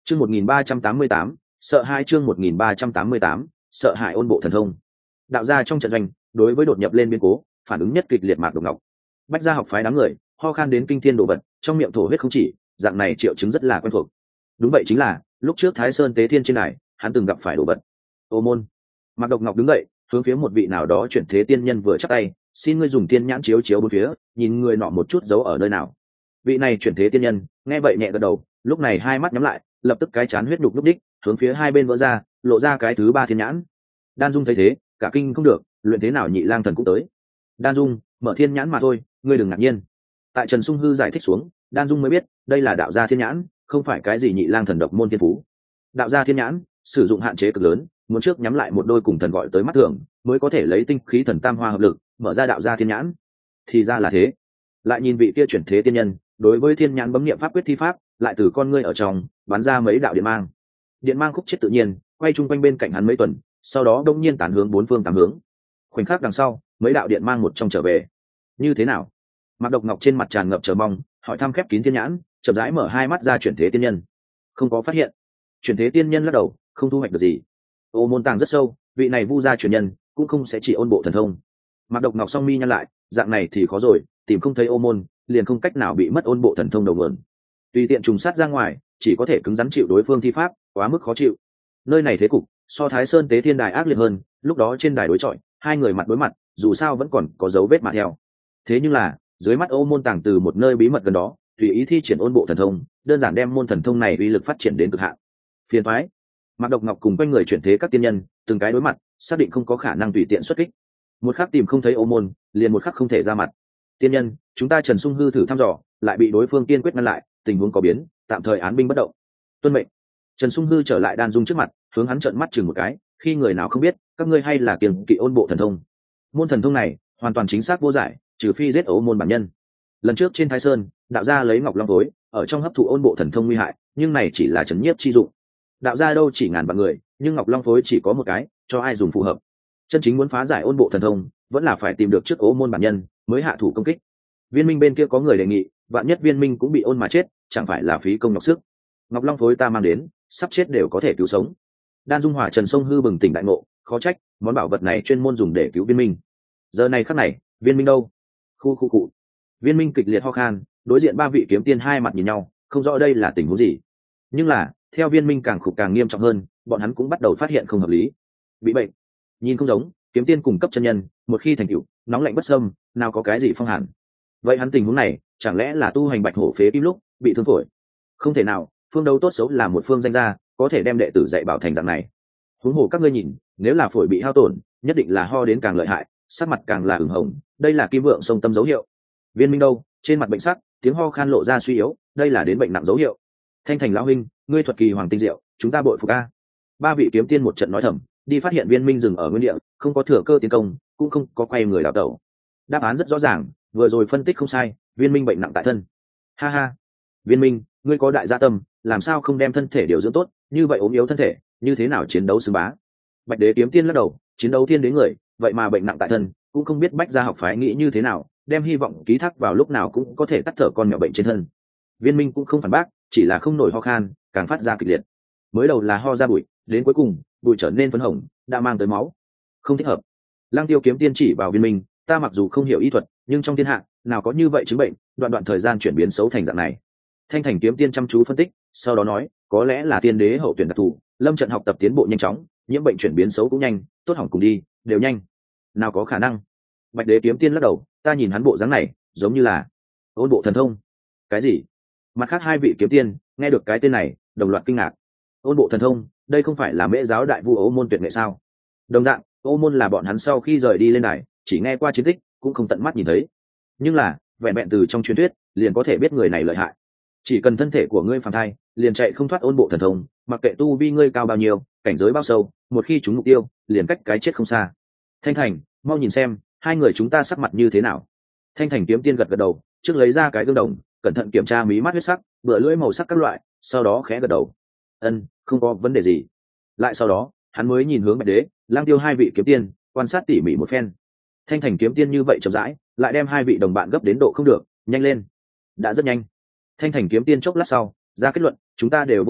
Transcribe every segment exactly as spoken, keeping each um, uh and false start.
Chương một nghìn ba trăm tám mươi tám, sợ hãi chương một nghìn ba trăm tám mươi tám, sợ hãi ôn bộ thần thông. Đạo gia trong trận doanh, đối với đột nhập lên biến cố, phản ứng nhất kịch liệt Mạc Độc Ngọc. Bách gia học phái đám người, ho khan đến kinh thiên đồ vật, trong miệng thổ huyết không chỉ, dạng này triệu chứng rất là quen thuộc. Đúng vậy chính là, lúc trước Thái Sơn Tế Thiên trên đài, hắn từng gặp phải đồ vật. Ô môn. Mạc Độc Ngọc đứng dậy, hướng phía một vị nào đó chuyển thế tiên nhân vừa chắp tay, xin ngươi dùng tiên nhãn chiếu chiếu bốn phía, nhìn người nọ một chút giấu ở nơi nào. Vị này chuyển thế tiên nhân, nghe vậy nhẹ gật đầu, lúc này hai mắt nhắm lại, lập tức cái chán huyết đục lúc đích, hướng phía hai bên vỡ ra, lộ ra cái thứ ba thiên nhãn. Đan Dung thấy thế, cả kinh không được, luyện thế nào nhị lang thần cũng tới. Đan Dung, mở thiên nhãn mà thôi, ngươi đừng ngạc nhiên. Tại Trần Sung Hư giải thích xuống, Đan Dung mới biết, đây là đạo gia thiên nhãn, không phải cái gì nhị lang thần độc môn thiên phú. Đạo gia thiên nhãn, sử dụng hạn chế cực lớn, muốn trước nhắm lại một đôi cùng thần gọi tới mắt thường, mới có thể lấy tinh khí thần tam hoa hợp lực, mở ra đạo gia thiên nhãn. Thì ra là thế. Lại nhìn vị kia chuyển thế tiên nhân, đối với thiên nhãn bấm niệm pháp quyết thi pháp, lại từ con ngươi ở trong bắn ra mấy đạo điện mang. Điện mang khúc chết tự nhiên, quay chung quanh bên cạnh hắn mấy tuần, sau đó đông nhiên tản hướng bốn phương tám hướng. Khoảnh khắc đằng sau, mấy đạo điện mang một trong trở về. Như thế nào? Mạc Độc Ngọc trên mặt tràn ngập chờ mong, hỏi thăm khép kín thiên nhãn, chậm rãi mở hai mắt ra chuyển thế tiên nhân. Không có phát hiện. Chuyển thế tiên nhân lắc đầu, không thu hoạch được gì. Ô môn tàng rất sâu, vị này vu gia truyền nhân, cũng không sẽ chỉ ôn bộ thần thông. Mạc Độc Ngọc song mi nhăn lại, dạng này thì khó rồi, tìm không thấy ô môn, liền không cách nào bị mất ôn bộ thần thông đầu nguồn. Tùy tiện trùng sát ra ngoài, chỉ có thể cứng rắn chịu đối phương thi pháp, quá mức khó chịu. Nơi này thế cục, so Thái Sơn Tế Thiên đài ác liệt hơn, lúc đó trên đài đối chọi, hai người mặt đối mặt, dù sao vẫn còn có dấu vết mà theo. Thế nhưng là, dưới mắt ô môn tàng từ một nơi bí mật gần đó, tùy ý thi triển ôn bộ thần thông, đơn giản đem môn thần thông này uy lực phát triển đến cực hạn. Phiền toái. Mạc Độc Ngọc cùng quanh người chuyển thế các tiên nhân, từng cái đối mặt, xác định không có khả năng tùy tiện xuất kích. Một khắc tìm không thấy ô môn, liền một khắc không thể ra mặt. Tiên nhân, chúng ta Trần Sung Hư thử thăm dò, lại bị đối phương kiên quyết ngăn lại, tình huống có biến, tạm thời án binh bất động. Tuân mệnh. Trần Sung Hư trở lại Đan Dung trước mặt, hướng hắn trợn mắt chừng một cái, khi người nào không biết, các ngươi hay là kiêng kỵ ôn bộ thần thông. Môn thần thông này, hoàn toàn chính xác vô giải, trừ phi giết ấu môn bản nhân. Lần trước trên Thái Sơn, đạo gia lấy ngọc long tối, ở trong hấp thụ ôn bộ thần thông nguy hại, nhưng này chỉ là trấn nhiếp chi dụng. Đạo gia đâu chỉ ngàn vạn người, nhưng ngọc long phối chỉ có một cái, cho ai dùng phù hợp. Chân chính muốn phá giải ôn bộ thần thông, vẫn là phải tìm được trước ấu môn bản nhân, mới hạ thủ công kích. Viên Minh bên kia có người đề nghị, vạn nhất Viên Minh cũng bị ôn mà chết, chẳng phải là phí công nhọc sức. Ngọc long phối ta mang đến, sắp chết đều có thể cứu sống. Đan Dung Hỏa Trần Sông Hư bừng tỉnh đại ngộ, khó trách món bảo vật này chuyên môn dùng để cứu Viên Minh. Giờ này khắc này, Viên Minh đâu? Khu khu cụ. Viên Minh kịch liệt ho khan, đối diện ba vị kiếm tiên hai mặt nhìn nhau, không rõ đây là tình huống gì. Nhưng là, theo Viên Minh càng khục càng nghiêm trọng hơn, bọn hắn cũng bắt đầu phát hiện không hợp lý. Bị bệnh, nhìn không giống kiếm tiên cùng cấp chân nhân, một khi thành tựu, nóng lạnh bất xâm, nào có cái gì phong hàn. Vậy hắn tình huống này, chẳng lẽ là tu hành bạch hổ phế kim lúc bị thương phổi? Không thể nào, phương đấu tốt xấu là một phương danh gia, có thể đem đệ tử dạy bảo thành dạng này. Huống hồ các ngươi nhìn, nếu là phổi bị hao tổn, nhất định là ho đến càng lợi hại, sắc mặt càng là ửng hồng, đây là kim vượng sông tâm dấu hiệu. Viên Minh đâu, trên mặt bệnh sắc, tiếng ho khan lộ ra suy yếu, đây là đến bệnh nặng dấu hiệu. Thanh Thành lão huynh, ngươi thuật kỳ hoàng tinh diệu, chúng ta bội phục a. Ba vị kiếm tiên một trận nói thầm, đi phát hiện Viên Minh dừng ở nguyên địa, không có thừa cơ tiến công, cũng không có quay người đảo tẩu. Đáp án rất rõ ràng, vừa rồi phân tích không sai, Viên Minh bệnh nặng tại thân. Ha ha, Viên Minh, ngươi có đại gia tâm, làm sao không đem thân thể điều dưỡng tốt, như vậy ốm yếu thân thể, như thế nào chiến đấu xứng bá? Bạch Đế kiếm tiên lắc đầu, chiến đấu thiên đế người, vậy mà bệnh nặng tại thân, cũng không biết Bách gia học phái nghĩ như thế nào, đem hy vọng ký thác vào lúc nào cũng có thể tắt thở con mèo bệnh trên thân. Viên Minh cũng không phản bác, chỉ là không nổi ho khan, càng phát ra kịch liệt. Mới đầu là ho ra bụi, đến cuối cùng, bụi trở nên phấn hồng, đã mang tới máu. Không thích hợp. Lăng Tiêu kiếm tiên chỉ vào Viên Minh, ta mặc dù không hiểu y thuật, nhưng trong thiên hạ, nào có như vậy chứng bệnh, đoạn đoạn thời gian chuyển biến xấu thành dạng này. Thanh Thành kiếm tiên chăm chú phân tích, sau đó nói, có lẽ là tiên đế hậu tuyển đặc thù, lâm trận học tập tiến bộ nhanh chóng, nhiễm bệnh chuyển biến xấu cũng nhanh, tốt hỏng cùng đi, đều nhanh. Nào có khả năng. Bạch Đế kiếm tiên lắc đầu, ta nhìn hắn bộ dáng này, giống như là ôn bộ thần thông. Cái gì? Mặt khác hai vị kiếm tiên nghe được cái tên này, đồng loạt kinh ngạc. Ôn bộ thần thông, đây không phải là Mễ giáo đại vu Ô môn tuyệt nghệ sao? Đồng dạng, Ô môn là bọn hắn sau khi rời đi lên đài, chỉ nghe qua chiến tích, cũng không tận mắt nhìn thấy. Nhưng là, vẹn vẹn từ trong truyền thuyết, liền có thể biết người này lợi hại. Chỉ cần thân thể của ngươi phàm thai, liền chạy không thoát ôn bộ thần thông, mặc kệ tu vi ngươi cao bao nhiêu, cảnh giới bao sâu, một khi trúng mục tiêu, liền cách cái chết không xa. Thanh Thành, mau nhìn xem, hai người chúng ta sắc mặt như thế nào? Thanh Thành kiếm tiên gật gật đầu, trước lấy ra cái gương đồng, cẩn thận kiểm tra mí mắt huyết sắc, bựa lưỡi màu sắc các loại, sau đó khẽ gật đầu. Ân, không có vấn đề gì. Lại sau đó, hắn mới nhìn hướng Bạch Đế, Lang Tiêu hai vị kiếm tiên, quan sát tỉ mỉ một phen. Thanh Thành kiếm tiên như vậy chậm rãi, lại đem hai vị đồng bạn gấp đến độ không được, nhanh lên. Đã rất nhanh. Thanh Thành kiếm tiên chốc lát sau, ra kết luận, chúng ta đều vô sự,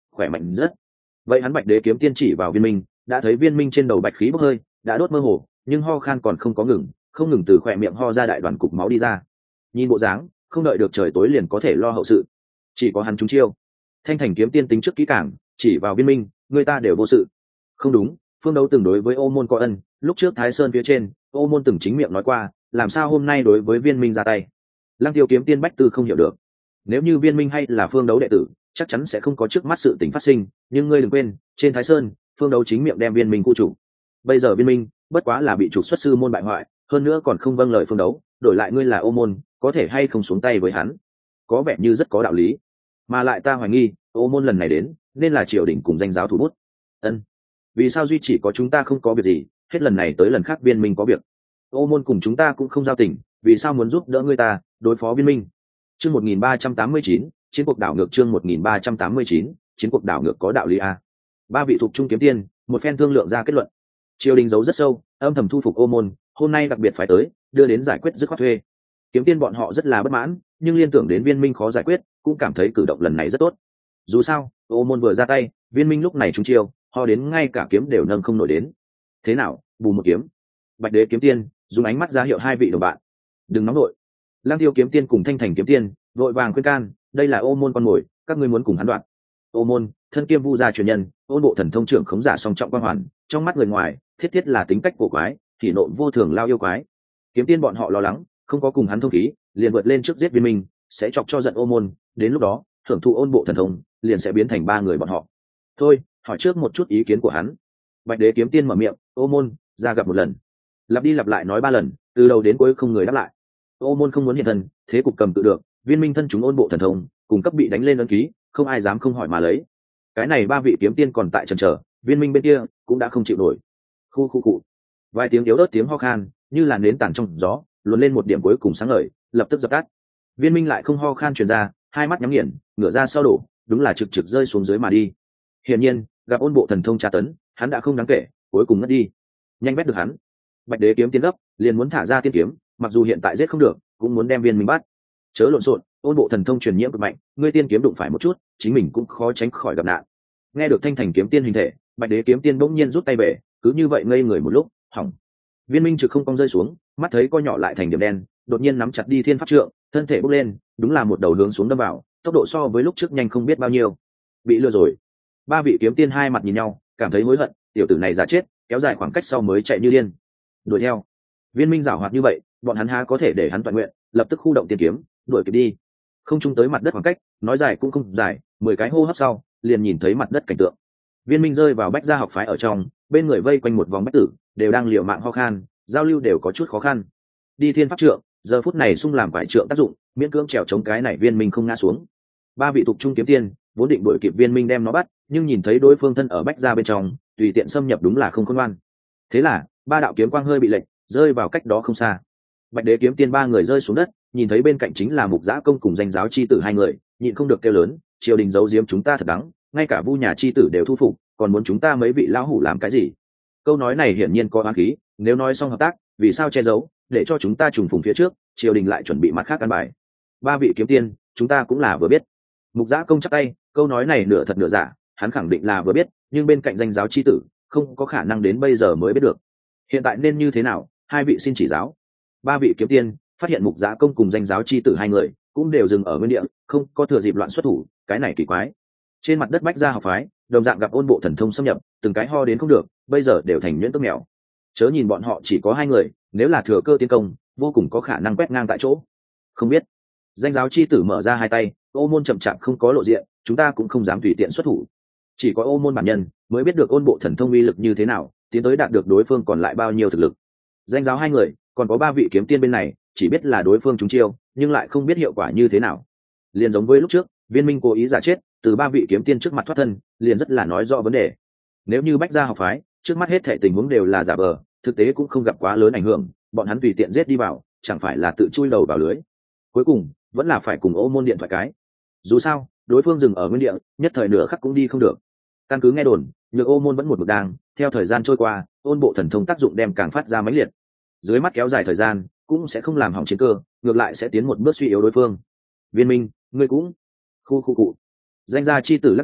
khỏe mạnh rất. Vậy hắn Bạch Đế kiếm tiên chỉ vào Viên Minh, đã thấy Viên Minh trên đầu bạch khí bốc hơi, đã đốt mơ hồ, nhưng ho khan còn không có ngừng, không ngừng từ khỏe miệng ho ra đại đoàn cục máu đi ra. Nhìn bộ dáng, không đợi được trời tối liền có thể lo hậu sự. Chỉ có hắn trúng chiêu. Thanh Thành kiếm tiên tính trước kỹ càng, chỉ vào Viên Minh, người ta đều vô sự. Không đúng, Phương Đấu từng đối với Ô Môn có ân, lúc trước Thái Sơn phía trên, Ô Môn từng chính miệng nói qua, làm sao hôm nay đối với Viên Minh ra tay. Lăng Tiêu kiếm tiên Bách Tư không hiểu được. Nếu như Viên Minh hay là Phương Đấu đệ tử, chắc chắn sẽ không có trước mắt sự tình phát sinh, nhưng ngươi đừng quên, trên Thái Sơn, Phương Đấu chính miệng đem Viên Minh cụ chủ. Bây giờ Viên Minh, bất quá là bị trục xuất sư môn bại hoại, hơn nữa còn không vâng lời Phương Đấu, đổi lại ngươi là Ô Môn, có thể hay không xuống tay với hắn? Có vẻ như rất có đạo lý. Mà lại ta hoài nghi, Ô Môn lần này đến, nên là triều đình cùng danh giáo thủ bút. Ân, vì sao duy chỉ có chúng ta không có việc gì, hết lần này tới lần khác Viên Minh có việc? Ô Môn cùng chúng ta cũng không giao tình, vì sao muốn giúp đỡ ngươi ta đối phó Viên Minh? Chương một nghìn ba trăm tám mươi chín, chiến cuộc đảo ngược. Chương một nghìn ba trăm tám mươi chín, chiến cuộc đảo ngược có đạo lý a. Ba vị thuộc trung kiếm tiên, một phen thương lượng ra kết luận. Triều đình giấu rất sâu, âm thầm thu phục Ô Môn, hôm nay đặc biệt phải tới, đưa đến giải quyết dứt khoát thuê. Kiếm tiên bọn họ rất là bất mãn, nhưng liên tưởng đến Viên Minh khó giải quyết, cũng cảm thấy cử động lần này rất tốt. Dù sao, Ô Môn vừa ra tay, Viên Minh lúc này trúng chiêu, ho đến ngay cả kiếm đều nâng không nổi đến. Thế nào, bù một kiếm. Bạch Đế kiếm tiên dùng ánh mắt ra hiệu hai vị đồng bạn. Đừng nóng nổi. Lang Tiêu kiếm tiên cùng Thanh Thành kiếm tiên vội vàng khuyên can, đây là Ô Môn con mồi, các ngươi muốn cùng hắn đoạn. Ô Môn, thân kiêm vu gia truyền nhân, Ôn Bộ thần thông trưởng khống giả song trọng quan hoàn, trong mắt người ngoài, thiết thiết là tính cách cổ quái, thì nộ vô thường lao yêu quái. Kiếm tiên bọn họ lo lắng, không có cùng hắn thông khí, liền vượt lên trước giết Viên Minh, sẽ chọc cho giận Ô Môn, đến lúc đó, thưởng thụ Ôn Bộ thần thông, liền sẽ biến thành ba người bọn họ. Thôi, hỏi trước một chút ý kiến của hắn. Bạch Đế kiếm tiên mở miệng, Ô Môn, ra gặp một lần. Lặp đi lặp lại nói ba lần, từ đầu đến cuối không người đáp lại. Ô Môn không muốn hiện thân, thế cục cầm tự được, Viên Minh thân chúng Ôn Bộ thần thông, cùng cấp bị đánh lên ấn ký, không ai dám không hỏi mà lấy. Cái này ba vị kiếm tiên còn tại chần chờ, Viên Minh bên kia cũng đã không chịu nổi. Khu khu cụ. Vài tiếng yếu ớt tiếng ho khan, như là nến tàn trong gió, luồn lên một điểm cuối cùng sáng ngời, lập tức dập tắt. Viên Minh lại không ho khan truyền ra, hai mắt nhắm nghiền, ngửa ra sau đổ, đúng là trực trực rơi xuống dưới mà đi. Hiển nhiên, gặp Ôn Bộ thần thông tra tấn, hắn đã không đáng kể, cuối cùng ngất đi. Nhanh bét được hắn. Bạch Đế kiếm tiến gấp, liền muốn thả ra tiên kiếm, mặc dù hiện tại giết không được, cũng muốn đem Viên Minh bắt. Chớ lộn xộn, Ôn Bộ thần thông truyền nhiễm cực mạnh, ngươi tiên kiếm đụng phải một chút, chính mình cũng khó tránh khỏi gặp nạn. Nghe được Thanh Thành kiếm tiên hình thể, Bạch Đế kiếm tiên bỗng nhiên rút tay về, cứ như vậy ngây người một lúc, hỏng. Viên Minh trực không cong rơi xuống, mắt thấy co nhỏ lại thành điểm đen, đột nhiên nắm chặt đi thiên pháp trượng, thân thể bốc lên, đúng là một đầu hướng xuống đâm vào, tốc độ so với lúc trước nhanh không biết bao nhiêu. Bị lừa rồi. Ba vị kiếm tiên hai mặt nhìn nhau, cảm thấy hối hận, tiểu tử này giả chết, kéo dài khoảng cách sau mới chạy như điên. Đuổi theo. Viên Minh giảo hoạt như vậy, bọn hắn há có thể để hắn toàn nguyện, lập tức khu động tiên kiếm, đuổi kịp đi. Không chung tới mặt đất khoảng cách, nói dài cũng không dài, mười cái hô hấp sau, liền nhìn thấy mặt đất cảnh tượng. Viên Minh rơi vào Bách Gia học phái ở trong, bên người vây quanh một vòng bách tử, đều đang liều mạng ho khan, giao lưu đều có chút khó khăn. Đi thiên pháp trượng, giờ phút này xung làm quải trượng tác dụng, miễn cưỡng trèo chống cái này Viên Minh không ngã xuống. Ba vị tục trung kiếm tiên vốn định đuổi kịp Viên Minh đem nó bắt, nhưng nhìn thấy đối phương thân ở Bách Gia bên trong, tùy tiện xâm nhập đúng là không khôn ngoan. Thế là, ba đạo kiếm quang hơi bị lệch, rơi vào cách đó không xa. Bạch Đế kiếm tiên ba người rơi xuống đất, nhìn thấy bên cạnh chính là Mục Giã công cùng danh giáo chi tử hai người, nhịn không được kêu lớn, triều đình giấu giếm chúng ta thật đắng, ngay cả Vu nhà chi tử đều thu phục, còn muốn chúng ta mấy vị lão hủ làm cái gì? Câu nói này hiển nhiên có oán khí, nếu nói xong hợp tác, vì sao che giấu, để cho chúng ta trùng phùng phía trước, triều đình lại chuẩn bị mặt khác ăn bài. Ba vị kiếm tiên, chúng ta cũng là vừa biết. Mục Giã công chắc tay, câu nói này nửa thật nửa giả, hắn khẳng định là vừa biết, nhưng bên cạnh danh giáo chi tử, không có khả năng đến bây giờ mới biết được. Hiện tại nên như thế nào, hai vị xin chỉ giáo. Ba vị kiếm tiên phát hiện Mục Giã công cùng danh giáo chi tử hai người cũng đều dừng ở nguyên địa, không có thừa dịp loạn xuất thủ, cái này kỳ quái. Trên mặt đất Bách Gia học phái, đồng dạng gặp Ôn Bộ thần thông xâm nhập, từng cái ho đến không được, bây giờ đều thành nhuyễn tức mèo. Chớ nhìn bọn họ chỉ có hai người, nếu là thừa cơ tiến công, vô cùng có khả năng quét ngang tại chỗ. Không biết. Danh giáo chi tử mở ra hai tay, Ô Môn chậm chạp không có lộ diện, chúng ta cũng không dám tùy tiện xuất thủ. Chỉ có Ô Môn bản nhân mới biết được Ôn Bộ thần thông uy lực như thế nào, tiến tới đạt được đối phương còn lại bao nhiêu thực lực. Danh giáo hai người, còn có ba vị kiếm tiên bên này, chỉ biết là đối phương trúng chiêu, nhưng lại không biết hiệu quả như thế nào. Liền giống với lúc trước, Viên Minh cố ý giả chết, từ ba vị kiếm tiên trước mặt thoát thân, liền rất là nói rõ vấn đề. Nếu như Bách Gia học phái, trước mắt hết thảy tình huống đều là giả vờ, thực tế cũng không gặp quá lớn ảnh hưởng, bọn hắn tùy tiện giết đi vào, chẳng phải là tự chui đầu vào lưới. Cuối cùng, vẫn là phải cùng Ô Môn điện thoại cái. Dù sao, đối phương dừng ở nguyên địa, nhất thời nửa khắc cũng đi không được. Căn cứ nghe đồn, nhược Ô Môn vẫn một mực đang, theo thời gian trôi qua, Ôn Bộ thần thông tác dụng đem càng phát ra mãnh liệt. Dưới mắt kéo dài thời gian, cũng sẽ không làm hỏng chiến cơ, ngược lại sẽ tiến một bước suy yếu đối phương. Viên Minh, ngươi cũng khu khu cụ. Danh gia chi tử lắc đầu,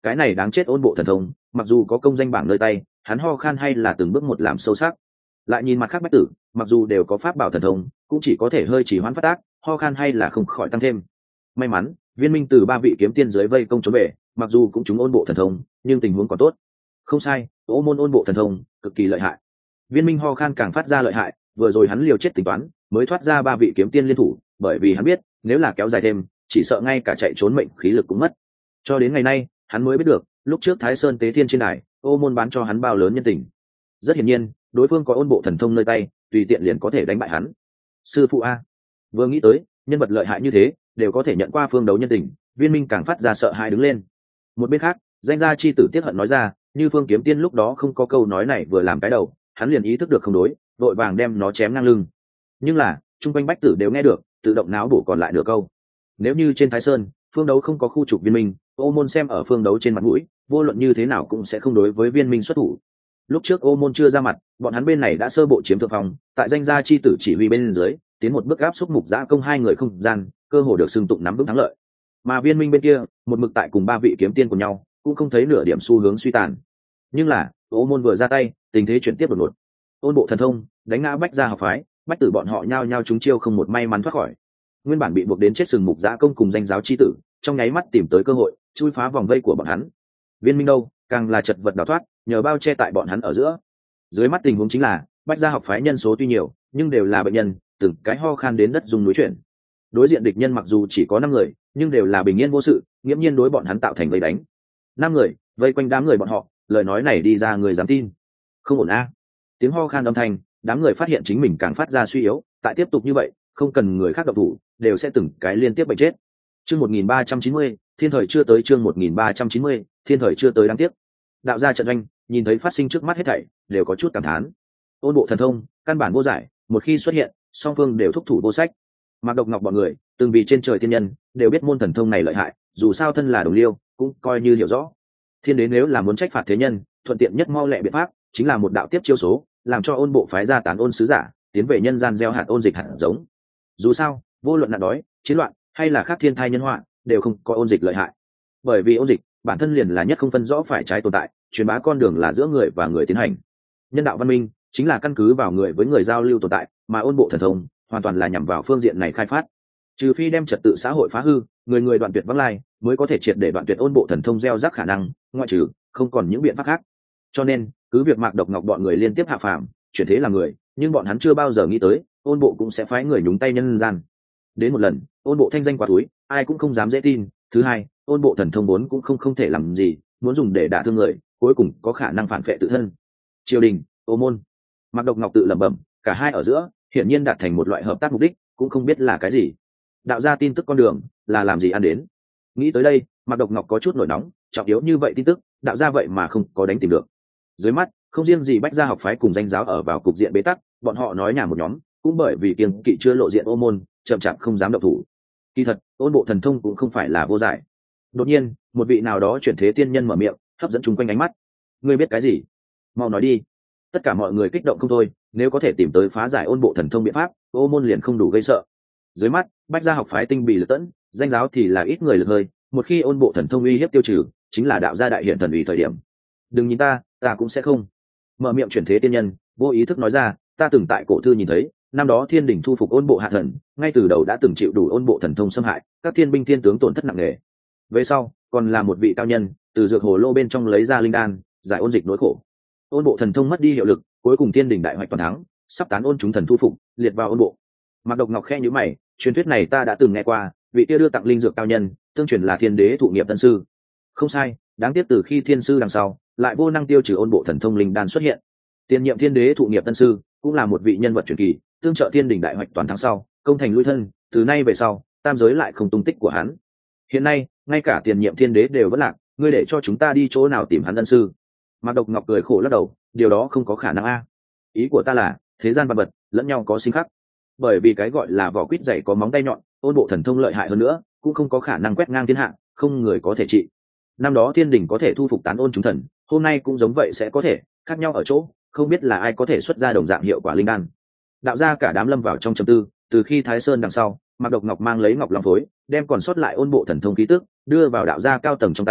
cái này đáng chết ôn bộ thần thông mặc dù có công danh bảng nơi tay, hắn ho khan hay là từng bước một làm sâu sắc. Lại nhìn mặt khác bách tử, mặc dù đều có pháp bảo thần thông, cũng chỉ có thể hơi chỉ hoãn phát tác, ho khan hay là không khỏi tăng thêm. May mắn Viên Minh từ ba vị kiếm tiên dưới vây công trốn về, mặc dù cũng chúng ôn bộ thần thông, nhưng tình huống còn tốt. Không sai, Ô môn ôn bộ thần thông cực kỳ lợi hại. Viên Minh ho khan càng phát ra lợi hại, vừa rồi hắn liều chết tính toán, mới thoát ra ba vị kiếm tiên liên thủ, bởi vì hắn biết, nếu là kéo dài thêm, chỉ sợ ngay cả chạy trốn mệnh khí lực cũng mất. Cho đến ngày nay, hắn mới biết được, lúc trước Thái Sơn Tế Thiên trên đài, Ô môn bán cho hắn bao lớn nhân tình. Rất hiển nhiên, đối phương có ôn bộ thần thông nơi tay, tùy tiện liền có thể đánh bại hắn. Sư phụ a, vừa nghĩ tới, nhân vật lợi hại như thế, đều có thể nhận qua phương đấu nhân tình, Viên Minh càng phát ra sợ hãi đứng lên. Một bên khác, danh gia chi tử tiết hận nói ra, như Phương Kiếm Tiên lúc đó không có câu nói này vừa làm cái đầu, hắn liền ý thức được không đối, vội vàng đem nó chém ngang lưng. Nhưng là, trung quanh bách tử đều nghe được, tự động náo bổ còn lại nửa câu. Nếu như trên Thái Sơn, phương đấu không có khu trục Viên Minh, Ô môn xem ở phương đấu trên mặt mũi, vô luận như thế nào cũng sẽ không đối với Viên Minh xuất thủ. Lúc trước Ô môn chưa ra mặt, bọn hắn bên này đã sơ bộ chiếm thượng phong, tại danh gia chi tử chỉ huy bên dưới, tiến một bước áp xúc mục giã công hai người không gian, cơ hồ được xưng tụng nắm vững thắng lợi. Mà Viên Minh bên kia, một mực tại cùng ba vị kiếm tiên của nhau, cũng không thấy nửa điểm xu hướng suy tàn. Nhưng là, Ô môn vừa ra tay, tình thế chuyển tiếp đột ngột. Ôn bộ thần thông đánh ngã bách gia học phái, bách tử bọn họ nhao nhao trúng chiêu không một may mắn thoát khỏi. Nguyên bản bị buộc đến chết sừng mục giã công cùng danh giáo chi tử, trong nháy mắt tìm tới cơ hội, chui phá vòng vây của bọn hắn. Viên Minh đâu, càng là chật vật đào thoát, nhờ bao che tại bọn hắn ở giữa. Dưới mắt tình huống chính là, bách gia học phái nhân số tuy nhiều, nhưng đều là bệnh nhân, từng cái ho khan đến đất rung núi chuyển. Đối diện địch nhân mặc dù chỉ có năm người, nhưng đều là bình yên vô sự, nghiễm nhiên đối bọn hắn tạo thành vây đánh. Năm người vây quanh đám người bọn họ, lời nói này đi ra người dám tin. Không ổn a. Tiếng ho khan âm thanh, đám người phát hiện chính mình càng phát ra suy yếu, tại tiếp tục như vậy, không cần người khác động thủ, đều sẽ từng cái liên tiếp bệnh chết. Chương một nghìn ba trăm chín mươi, thiên thời chưa tới. Chương một nghìn ba trăm chín mươi, thiên thời chưa tới đáng tiếc. Đạo gia trận doanh, nhìn thấy phát sinh trước mắt hết thảy, đều có chút cảm thán. Ôn bộ thần thông, căn bản vô giải, một khi xuất hiện, song phương đều thúc thủ vô sách. Mạc Độc Ngọc bọn người, từng vì trên trời thiên nhân, đều biết môn thần thông này lợi hại, dù sao thân là đồng liêu, cũng coi như hiểu rõ. Thiên đế nếu là muốn trách phạt thế nhân, thuận tiện nhất mau lẹ biện pháp, chính là một đạo tiếp chiêu số, làm cho ôn bộ phái ra tán ôn sứ giả, tiến về nhân gian gieo hạt ôn dịch hạt giống. Dù sao, vô luận nạn đói, chiến loạn, hay là khác thiên thai nhân họa, đều không có ôn dịch lợi hại. Bởi vì ôn dịch, bản thân liền là nhất không phân rõ phải trái tồn tại, truyền bá con đường là giữa người và người tiến hành. Nhân đạo văn minh chính là căn cứ vào người với người giao lưu tồn tại, mà ôn bộ thần thông hoàn toàn là nhằm vào phương diện này khai phát. Trừ phi đem trật tự xã hội phá hư, người người đoạn tuyệt vắng lai, mới có thể triệt để đoạn tuyệt ôn bộ thần thông gieo rắc khả năng, ngoại trừ không còn những biện pháp khác. Cho nên, cứ việc Mạc Độc Ngọc bọn người liên tiếp hạ phàm, chuyển thế là người, nhưng bọn hắn chưa bao giờ nghĩ tới, ôn bộ cũng sẽ phái người nhúng tay nhân gian. Đến một lần, ôn bộ thanh danh quá túi, ai cũng không dám dễ tin. Thứ hai, ôn bộ thần thông vốn cũng không không thể làm gì, muốn dùng để đả thương người, cuối cùng có khả năng phản phệ tự thân. Triều đình, Ô môn, Mạc Độc Ngọc tự lẩm bẩm, cả hai ở giữa, hiển nhiên đạt thành một loại hợp tác mục đích, cũng không biết là cái gì. Đạo ra tin tức con đường, là làm gì ăn đến. Nghĩ tới đây, Mạc Độc Ngọc có chút nổi nóng, trọng yếu như vậy tin tức, đạo ra vậy mà không có đánh tìm được. Dưới mắt, không riêng gì bách gia học phái cùng danh giáo ở vào cục diện bế tắc, bọn họ nói nhà một nhóm, cũng bởi vì kiêng kỵ chưa lộ diện Ô môn, chậm chạp không dám động thủ. Kỳ thật, ôn bộ thần thông cũng không phải là vô giải. Đột nhiên, một vị nào đó chuyển thế tiên nhân mở miệng, hấp dẫn chung quanh ánh mắt. Ngươi biết cái gì? Mau nói đi. Tất cả mọi người kích động không thôi, nếu có thể tìm tới phá giải ôn bộ thần thông biện pháp, Ô môn liền không đủ gây sợ. Dưới mắt, bách gia học phái tinh bị lực tẫn, danh giáo thì là ít người lực hơi, một khi ôn bộ thần thông uy hiếp tiêu trừ, chính là đạo gia đại hiện thần uy thời điểm. Đừng nhìn ta, ta cũng sẽ không. Mở miệng chuyển thế tiên nhân, vô ý thức nói ra, ta từng tại cổ thư nhìn thấy, năm đó thiên đình thu phục ôn bộ hạ thần, ngay từ đầu đã từng chịu đủ ôn bộ thần thông xâm hại, các thiên binh thiên tướng tổn thất nặng nề. Về sau, còn là một vị cao nhân, từ dược hồ lô bên trong lấy ra linh đan, giải ôn dịch nỗi khổ. Ôn bộ thần thông mất đi hiệu lực, cuối cùng thiên đình đại hoạch toàn thắng, sắp tán ôn chúng thần thu phục, liệt vào ôn bộ. Mạc Độc Ngọc khe nhíu mày, truyền thuyết này ta đã từng nghe qua, vị kia đưa tặng linh dược cao nhân, tương truyền là thiên đế thụ nghiệp tân sư. Không sai, đáng tiếc từ khi thiên sư đằng sau, lại vô năng tiêu trừ ôn bộ thần thông linh đan xuất hiện. Tiền nhiệm thiên đế thụ nghiệp tân sư, cũng là một vị nhân vật truyền kỳ, tương trợ thiên đình đại hoạch toàn thắng sau, công thành lui thân, từ nay về sau, tam giới lại không tung tích của hắn. Hiện nay, ngay cả tiền nhiệm thiên đế đều vẫn lạc, ngươi để cho chúng ta đi chỗ nào tìm hắn tân sư? Mạc Độc Ngọc cười khổ lắc đầu, điều đó không có khả năng a. Ý của ta là, thế gian vật vật lẫn nhau có sinh khắc. Bởi vì cái gọi là vỏ quýt dày có móng tay nhọn, ôn bộ thần thông lợi hại hơn nữa, cũng không có khả năng quét ngang thiên hạ, không người có thể trị. Năm đó thiên đình có thể thu phục tán ôn chúng thần, hôm nay cũng giống vậy sẽ có thể, khác nhau ở chỗ, không biết là ai có thể xuất ra đồng dạng hiệu quả linh đan. Đạo gia cả đám lâm vào trong trầm tư, từ khi Thái Sơn đằng sau, Mạc Độc Ngọc mang lấy ngọc long phối, đem còn sót lại ôn bộ thần thông khí tức đưa vào đạo gia cao tầng trong tay,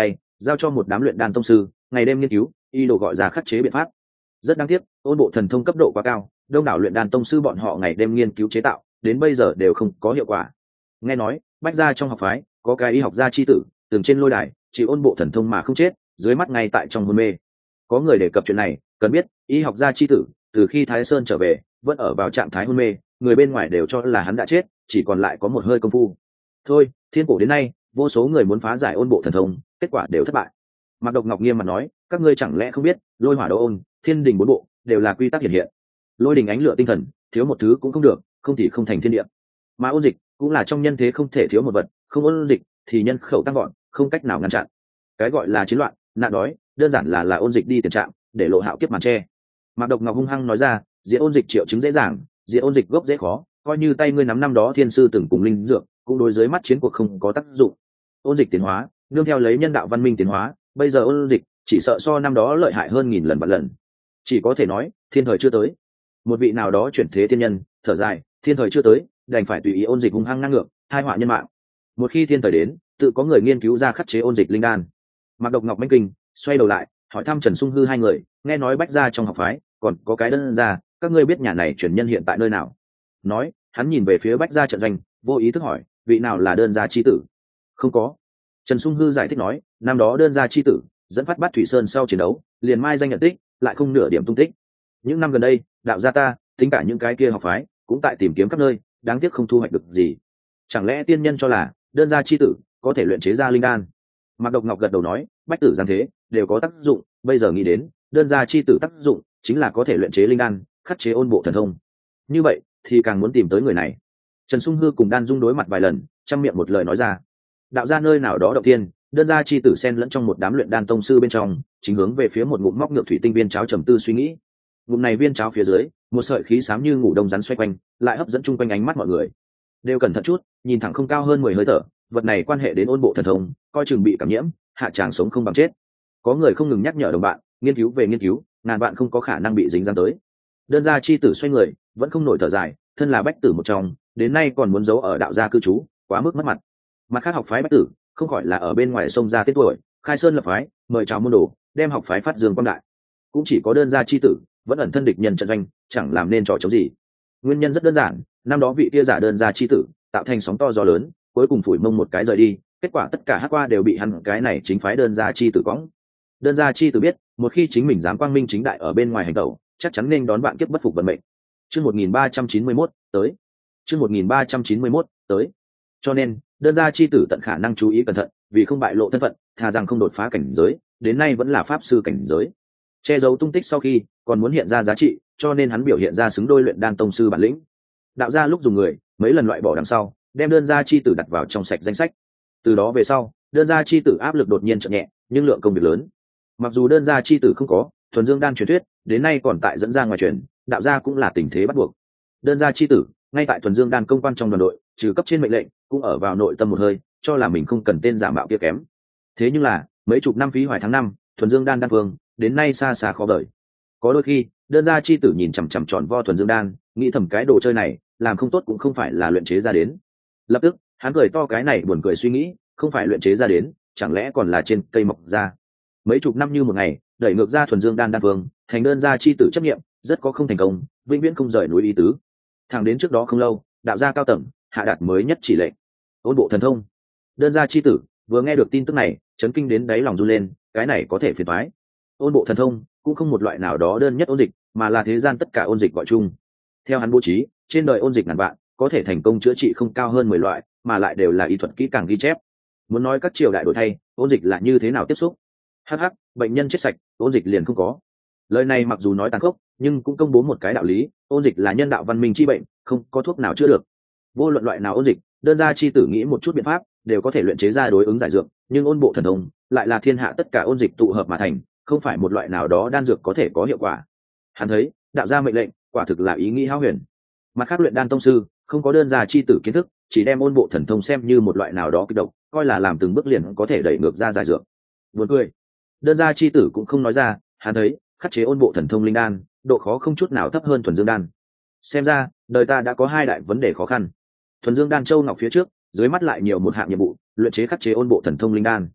giao cho một đám luyện đan tông sư ngày đêm nghiên cứu y đồ gọi ra khắc chế biện pháp. Rất đáng tiếc, ôn bộ thần thông cấp độ quá cao, đông đảo luyện đan tông sư bọn họ ngày đêm nghiên cứu chế tạo đến bây giờ đều không có hiệu quả. Nghe nói bách gia trong học phái có cái y học gia chi tử từng trên lôi đài chỉ ôn bộ thần thông mà không chết, dưới mắt ngay tại trong hôn mê. Có người đề cập chuyện này, cần biết y học gia chi tử từ khi Thái Sơn trở về vẫn ở vào trạng thái hôn mê, người bên ngoài đều cho là hắn đã chết, chỉ còn lại có một hơi công phu. Thôi, thiên cổ đến nay vô số người muốn phá giải ôn bộ thần thông, kết quả đều thất bại. Mạc Độc Ngọc nghiêm mặt nói, các ngươi chẳng lẽ không biết lôi hỏa đấu ôn, thiên đình bốn bộ đều là quy tắc hiển hiện. Lôi đình ánh lửa tinh thần, thiếu một thứ cũng không được, không thì không thành thiên địa. Mà ôn dịch cũng là trong nhân thế không thể thiếu một vật, không ôn dịch thì nhân khẩu tăng gọn, không cách nào ngăn chặn. Cái gọi là chiến loạn, nạn đói, đơn giản là là ôn dịch đi tiền trạm, để lộ hạo kiếp màn che. Mạc Độc Ngọc hung hăng nói ra, diệt ôn dịch triệu chứng dễ dàng, diệt ôn dịch gốc dễ khó, coi như tay ngươi nắm năm đó thiên sư từng cùng linh dược, cũng đối dưới mắt chiến cuộc không có tác dụng. Ôn dịch tiến hóa, nương theo lấy nhân đạo văn minh tiến hóa, bây giờ ôn dịch chỉ sợ so năm đó lợi hại hơn nghìn lần vạn lần. Chỉ có thể nói, thiên thời chưa tới. Một vị nào đó chuyển thế thiên nhân thở dài, thiên thời chưa tới, đành phải tùy ý ôn dịch hung hăng ngang ngược, hai họa nhân mạng. Một khi thiên thời đến, tự có người nghiên cứu ra khắc chế ôn dịch linh đan. Mạc Độc Ngọc manh kinh, xoay đầu lại hỏi thăm Trần Sung Hư hai người, nghe nói bách gia trong học phái còn có cái đơn gia, các ngươi biết nhà này truyền nhân hiện tại nơi nào? Nói, hắn nhìn về phía bách gia trận doanh, vô ý thức hỏi, vị nào là đơn gia chi tử? Không có. Trần Sung Hư giải thích nói, năm đó đơn gia chi tử dẫn phát Bát Thủy Sơn sau chiến đấu, liền mai danh nhận tích, lại không nửa điểm tung tích. Những năm gần đây, đạo gia ta, tính cả những cái kia học phái, cũng tại tìm kiếm khắp nơi, đáng tiếc không thu hoạch được gì. Chẳng lẽ tiên nhân cho là đơn gia chi tử có thể luyện chế ra linh đan? Mạc Độc Ngọc gật đầu nói, bách tử giáng thế đều có tác dụng, bây giờ nghĩ đến đơn gia chi tử tác dụng chính là có thể luyện chế linh đan, khắc chế ôn bộ thần thông. Như vậy thì càng muốn tìm tới người này. Trần Sung Hư cùng Đan Dung đối mặt vài lần, trăm miệng một lời nói ra, đạo gia nơi nào đó động tiên, đơn gia chi tử xen lẫn trong một đám luyện đan tông sư bên trong, chính hướng về phía một ngụm móc ngược thủy tinh viên cháo trầm tư suy nghĩ. Ngụm này viên cháo phía dưới, một sợi khí xám như ngủ đông rắn xoay quanh, lại hấp dẫn chung quanh ánh mắt mọi người. Đều cẩn thận chút, nhìn thẳng không cao hơn mười hơi thở, vật này quan hệ đến ôn bộ thần thông, coi chừng bị cảm nhiễm, hạ tràng sống không bằng chết. Có người không ngừng nhắc nhở đồng bạn, nghiên cứu về nghiên cứu, ngàn bạn không có khả năng bị dính dáng tới. Đơn gia chi tử xoay người, vẫn không nổi thở dài, thân là bách tử một trong, đến nay còn muốn giấu ở đạo gia cư trú, quá mức mất mặt. Mặt khác học phái bách tử, không khỏi là ở bên ngoài sông ra tên tuổi, khai sơn lập phái, mời chào môn đồ, đem học phái phát dương quang đại. Cũng chỉ có đơn gia chi tử, vẫn ẩn thân địch nhân trận doanh, chẳng làm nên trò chống gì. Nguyên nhân rất đơn giản, năm đó vị kia giả đơn gia chi tử, tạo thành sóng to gió lớn, cuối cùng phủi mông một cái rời đi, kết quả tất cả hắc qua đều bị hắn cái này chính phái đơn gia chi tử cõng. Đơn gia chi tử biết, một khi chính mình dám quang minh chính đại ở bên ngoài hành tẩu, chắc chắn nên đón vạn kiếp bất phục vận mệnh. Chương một nghìn ba trăm chín mươi mốt tới. Chương một nghìn ba trăm chín mươi mốt tới. Cho nên, đơn gia chi tử tận khả năng chú ý cẩn thận, vì không bại lộ thân phận, thà rằng không đột phá cảnh giới, đến nay vẫn là pháp sư cảnh giới. Che giấu tung tích sau khi, còn muốn hiện ra giá trị, cho nên hắn biểu hiện ra xứng đôi luyện đan tông sư bản lĩnh. Đạo gia lúc dùng người, mấy lần loại bỏ đằng sau, đem đơn gia chi tử đặt vào trong sạch danh sách. Từ đó về sau, đơn gia chi tử áp lực đột nhiên chậm nhẹ, nhưng lượng công việc lớn. Mặc dù đơn gia chi tử không có thuần dương đan truyền thuyết, đến nay còn tại dẫn ra ngoài truyền, đạo gia cũng là tình thế bắt buộc. Đơn gia chi tử ngay tại thuần dương đan công quan trong đoàn đội, trừ cấp trên mệnh lệnh, cũng ở vào nội tâm một hơi, cho là mình không cần tên giả mạo kia kém. Thế nhưng là mấy chục năm phí hoài tháng năm, thuần dương đan đan vương đến nay xa xa khó vời. Có đôi khi đơn gia chi tử nhìn chằm chằm tròn vo thuần dương đan, nghĩ thầm cái đồ chơi này làm không tốt cũng không phải là luyện chế ra đến. Lập tức hắn cười to, cái này buồn cười suy nghĩ, không phải luyện chế ra đến, chẳng lẽ còn là trên cây mọc ra. Mấy chục năm như một ngày, đẩy ngược ra thuần dương đan đan vương thành đơn gia chi tử chấp nghiệm, rất có không thành công, vĩnh viễn không rời núi ý tứ. Thẳng đến trước đó không lâu, đạo gia cao tầng hạ đạt mới nhất chỉ lệnh, ôn bộ thần thông. Đơn gia chi tử vừa nghe được tin tức này, chấn kinh đến đáy lòng run lên, cái này có thể phiền toái. Ôn bộ thần thông cũng không một loại nào đó đơn nhất ôn dịch, mà là thế gian tất cả ôn dịch gọi chung. Theo hắn bố trí, trên đời ôn dịch ngàn vạn, có thể thành công chữa trị không cao hơn mười loại, mà lại đều là y thuật kỹ càng ghi chép. Muốn nói các triều đại đổi thay, ôn dịch là như thế nào tiếp xúc, hắc hắc, bệnh nhân chết sạch, ôn dịch liền không có. Lời này mặc dù nói tàn khốc, nhưng cũng công bố một cái đạo lý, ôn dịch là nhân đạo văn minh chi bệnh, không có thuốc nào chữa được. Vô luận loại nào ôn dịch, đơn gia chi tử nghĩ một chút biện pháp, đều có thể luyện chế ra đối ứng giải dược, nhưng ôn bộ thần thông lại là thiên hạ tất cả ôn dịch tụ hợp mà thành, không phải một loại nào đó đan dược có thể có hiệu quả. Hắn thấy, đạo gia mệnh lệnh, quả thực là ý nghĩ hão huyền. Mặt khác luyện đan tông sư, không có đơn gia chi tử kiến thức, chỉ đem ôn bộ thần thông xem như một loại nào đó kích động, coi là làm từng bước liền có thể đẩy ngược ra giải dược. Buồn cười. Đơn gia chi tử cũng không nói ra, hắn thấy, khắc chế ôn bộ thần thông linh đan, độ khó không chút nào thấp hơn thuần dương đan. Xem ra, đời ta đã có hai đại vấn đề khó khăn. Thuần dương đan châu ngọc phía trước, dưới mắt lại nhiều một hạng nhiệm vụ, luyện chế khắc chế ôn bộ thần thông linh đan.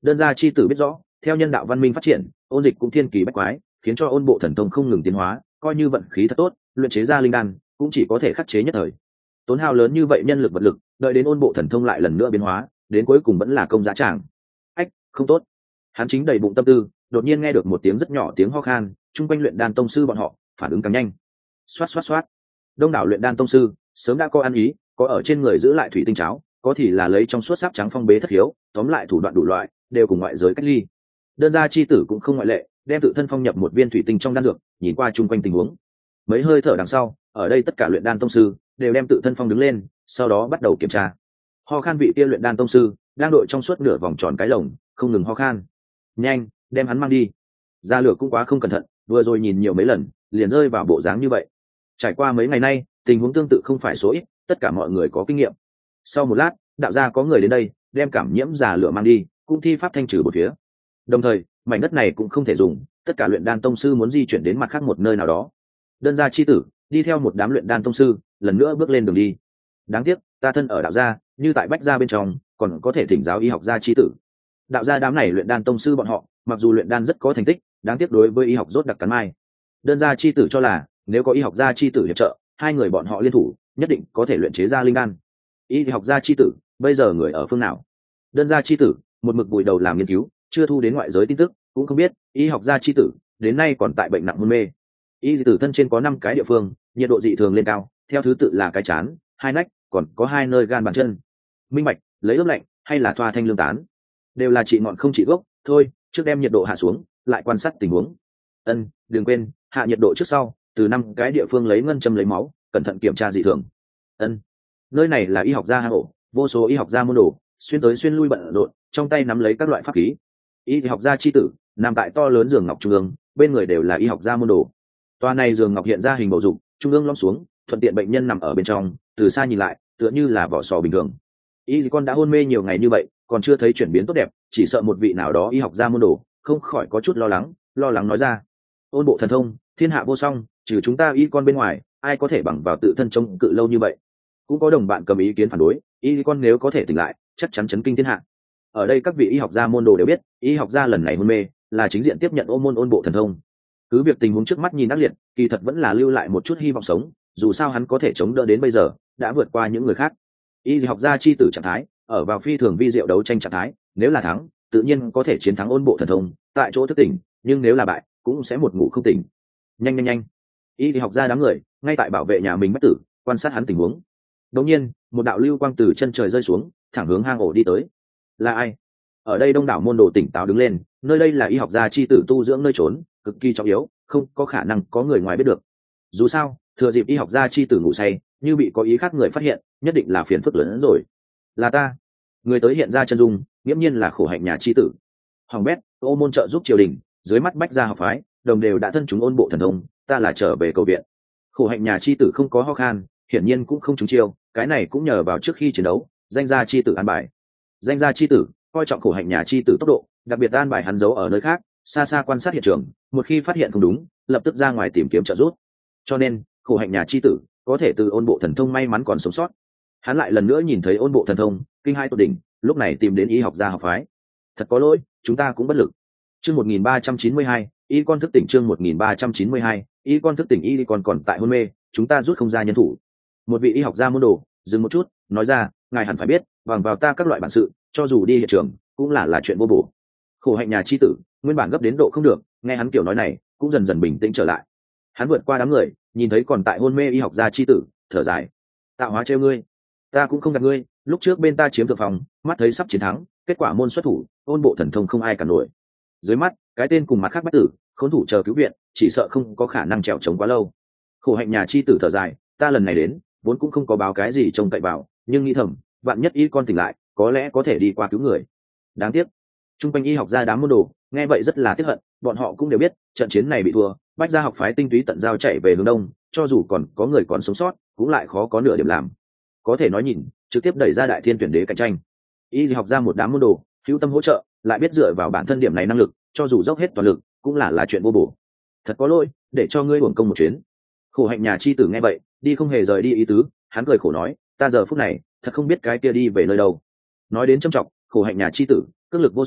Đơn gia chi tử biết rõ, theo nhân đạo văn minh phát triển, ôn dịch cũng thiên kỳ bách quái, khiến cho ôn bộ thần thông không ngừng tiến hóa, coi như vận khí thật tốt, luyện chế ra linh đan cũng chỉ có thể khắc chế nhất thời. Tốn hao lớn như vậy nhân lực vật lực, đợi đến ôn bộ thần thông lại lần nữa biến hóa, đến cuối cùng vẫn là công giá tràng. Ách, không tốt. Hắn chính đầy bụng tâm tư, đột nhiên nghe được một tiếng rất nhỏ tiếng ho khan, chung quanh luyện đan tông sư bọn họ phản ứng càng nhanh. Xoát xoát xoát. Đông đảo luyện đan tông sư sớm đã có ăn ý, có ở trên người giữ lại thủy tinh cháo, có thì là lấy trong suốt sáp trắng phong bế thất hiếu, tóm lại thủ đoạn đủ loại, đều cùng ngoại giới cách ly. Đơn gia chi tử cũng không ngoại lệ, đem tự thân phong nhập một viên thủy tinh trong đan dược, nhìn qua chung quanh tình huống. Mấy hơi thở đằng sau, ở đây tất cả luyện đan tông sư đều đem tự thân phong đứng lên, sau đó bắt đầu kiểm tra. Ho khan vị kia luyện đan tông sư đang đội trong suốt nửa vòng tròn cái lồng, không ngừng ho khan. Nhanh, đem hắn mang đi. Gia lược cũng quá không cẩn thận, vừa rồi nhìn nhiều mấy lần, liền rơi vào bộ dáng như vậy. Trải qua mấy ngày nay, tình huống tương tự không phải số ít, tất cả mọi người có kinh nghiệm. Sau một lát, đạo gia có người đến đây, đem cảm nhiễm già lửa mang đi, cũng thi pháp thanh trừ một phía. Đồng thời, mảnh đất này cũng không thể dùng, tất cả luyện đan tông sư muốn di chuyển đến mặt khác một nơi nào đó. Đơn gia chi tử đi theo một đám luyện đan tông sư, lần nữa bước lên đường đi. Đáng tiếc, ta thân ở đạo gia, như tại bách gia bên trong, còn có thể thỉnh giáo y học gia chi tử. Đạo gia đám này luyện đan tông sư bọn họ, mặc dù luyện đan rất có thành tích, đáng tiếc đối với y học rốt đặc cắn mai. Đơn gia chi tử cho là, nếu có y học gia chi tử hiệp trợ, hai người bọn họ liên thủ, nhất định có thể luyện chế ra linh đan. Y học gia chi tử, bây giờ người ở phương nào? Đơn gia chi tử, một mực vùi đầu làm nghiên cứu, chưa thu đến ngoại giới tin tức, cũng không biết y học gia chi tử đến nay còn tại bệnh nặng hôn mê. Y tử thân trên có năm cái địa phương, nhiệt độ dị thường lên cao, theo thứ tự là cái chán, hai nách, còn có hai nơi gan bàn chân. Minh bạch, lấy ướp lạnh hay là thoa thanh lương tán, đều là trị ngọn không trị gốc. Thôi, trước đem nhiệt độ hạ xuống, lại quan sát tình huống. Ân, đừng quên hạ nhiệt độ trước sau, từ năm cái địa phương lấy ngân châm lấy máu, cẩn thận kiểm tra dị thường. Ân, nơi này là y học gia hang ổ, vô số y học gia môn đồ xuyên tới xuyên lui bận rộn, trong tay nắm lấy các loại pháp khí. Y học gia chi tử nằm tại to lớn giường ngọc trung ương, bên người đều là y học gia môn đồ. Toa này giường ngọc hiện ra hình bầu dục, trung ương lõm xuống, thuận tiện bệnh nhân nằm ở bên trong, từ xa nhìn lại tựa như là vỏ sò bình thường. Y con đã hôn mê nhiều ngày như vậy, còn chưa thấy chuyển biến tốt đẹp, chỉ sợ một vị nào đó y học gia môn đồ không khỏi có chút lo lắng, lo lắng nói ra: ôn bộ thần thông thiên hạ vô song, trừ chúng ta y con bên ngoài, ai có thể bằng vào tự thân chống cự lâu như vậy? Cũng có đồng bạn cầm ý kiến phản đối, y con nếu có thể tỉnh lại, chắc chắn chấn kinh thiên hạ. Ở đây các vị y học gia môn đồ đều biết, y học gia lần này hôn mê là chính diện tiếp nhận ôn môn ôn bộ thần thông. Cứ việc tình huống trước mắt nhìn ác liệt, kỳ thật vẫn là lưu lại một chút hy vọng sống, dù sao hắn có thể chống đỡ đến bây giờ, đã vượt qua những người khác. Y học gia chi tử trạng thái ở vào phi thường vi diệu đấu tranh trạng thái, nếu là thắng, tự nhiên có thể chiến thắng ôn bộ thần thông, tại chỗ thức tỉnh, nhưng nếu là bại, cũng sẽ một ngủ không tỉnh. Nhanh nhanh nhanh! Y học gia đám người ngay tại bảo vệ nhà mình bất tử, quan sát hắn tình huống. Đột nhiên, một đạo lưu quang từ chân trời rơi xuống, thẳng hướng hang ổ đi tới. Là ai? Ở đây đông đảo môn đồ tỉnh táo đứng lên, nơi đây là y học gia chi tử tu dưỡng nơi trốn, cực kỳ trọng yếu, không có khả năng có người ngoài biết được. Dù sao, thừa dịp y học gia chi tử ngủ say, như bị có ý khác người phát hiện, nhất định là phiền phức lớn hơn rồi. Là ta. Người tới hiện ra chân dung, nghiễm nhiên là khổ hạnh nhà chi tử. Hoàng bét, ô môn trợ giúp triều đình, dưới mắt bách gia học phái, đồng đều đã thân chúng ôn bộ thần thông, ta là trở về cầu viện. Khổ hạnh nhà chi tử không có ho khan, hiển nhiên cũng không trúng chiêu, cái này cũng nhờ vào trước khi chiến đấu, danh gia chi tử an bài. Danh gia chi tử coi trọng khổ hạnh nhà chi tử tốc độ, đặc biệt an bài hắn giấu ở nơi khác, xa xa quan sát hiện trường, một khi phát hiện không đúng, lập tức ra ngoài tìm kiếm trợ giúp. Cho nên, khổ hạnh nhà chi tử có thể từ ôn bộ thần thông may mắn còn sống sót. Hắn lại lần nữa nhìn thấy ôn bộ thần thông, kinh hai tột đỉnh, lúc này tìm đến y học gia học phái. Thật có lỗi, chúng ta cũng bất lực. Chương một nghìn ba trăm chín mươi hai, y con thức tỉnh. Chương một nghìn ba trăm chín mươi hai, y con thức tỉnh. Y con còn tại hôn mê, chúng ta rút không ra nhân thủ. Một vị y học gia môn đồ dừng một chút, nói ra: ngài hẳn phải biết, bằng vào ta các loại bản sự, cho dù đi hiện trường cũng là là chuyện vô bổ. Khổ hạnh nhà chi tử nguyên bản gấp đến độ không được, nghe hắn kiểu nói này, cũng dần dần bình tĩnh trở lại. Hắn vượt qua đám người, nhìn thấy còn tại hôn mê y học gia chi tử, thở dài: tạo hóa trêu ngươi, ta cũng không gạt ngươi, lúc trước bên ta chiếm thượng phòng, mắt thấy sắp chiến thắng, kết quả môn xuất thủ, ôn bộ thần thông không ai cản nổi. Dưới mắt cái tên cùng mặt khác bách tử khốn thủ chờ cứu viện, chỉ sợ không có khả năng trèo trống quá lâu. Khổ hạnh nhà chi tử thở dài: ta lần này đến vốn cũng không có báo cái gì trông cậy vào, nhưng nghĩ thầm, vạn nhất y con tỉnh lại, có lẽ có thể đi qua cứu người. Đáng tiếc. Trung quanh y học gia đám môn đồ nghe vậy rất là tiếc hận, bọn họ cũng đều biết trận chiến này bị thua, bách gia học phái tinh túy tận giao chạy về hướng đông, cho dù còn có người còn sống sót, cũng lại khó có nửa điểm làm. Có thể nói nhìn, trực tiếp đẩy ra đại thiên tuyển đế cạnh tranh. Y học gia một đám môn đồ hữu tâm hỗ trợ, lại biết dựa vào bản thân điểm này năng lực, cho dù dốc hết toàn lực, cũng là là chuyện vô bổ. Thật có lỗi, để cho ngươi uổng công một chuyến. Khổ hạnh nhà chi tử nghe vậy, đi không hề rời đi ý tứ, hắn cười khổ nói: ta giờ phút này thật không biết cái kia đi về nơi đâu. Nói đến trầm trọng, khổ hạnh nhà chi tử cước lực vô song,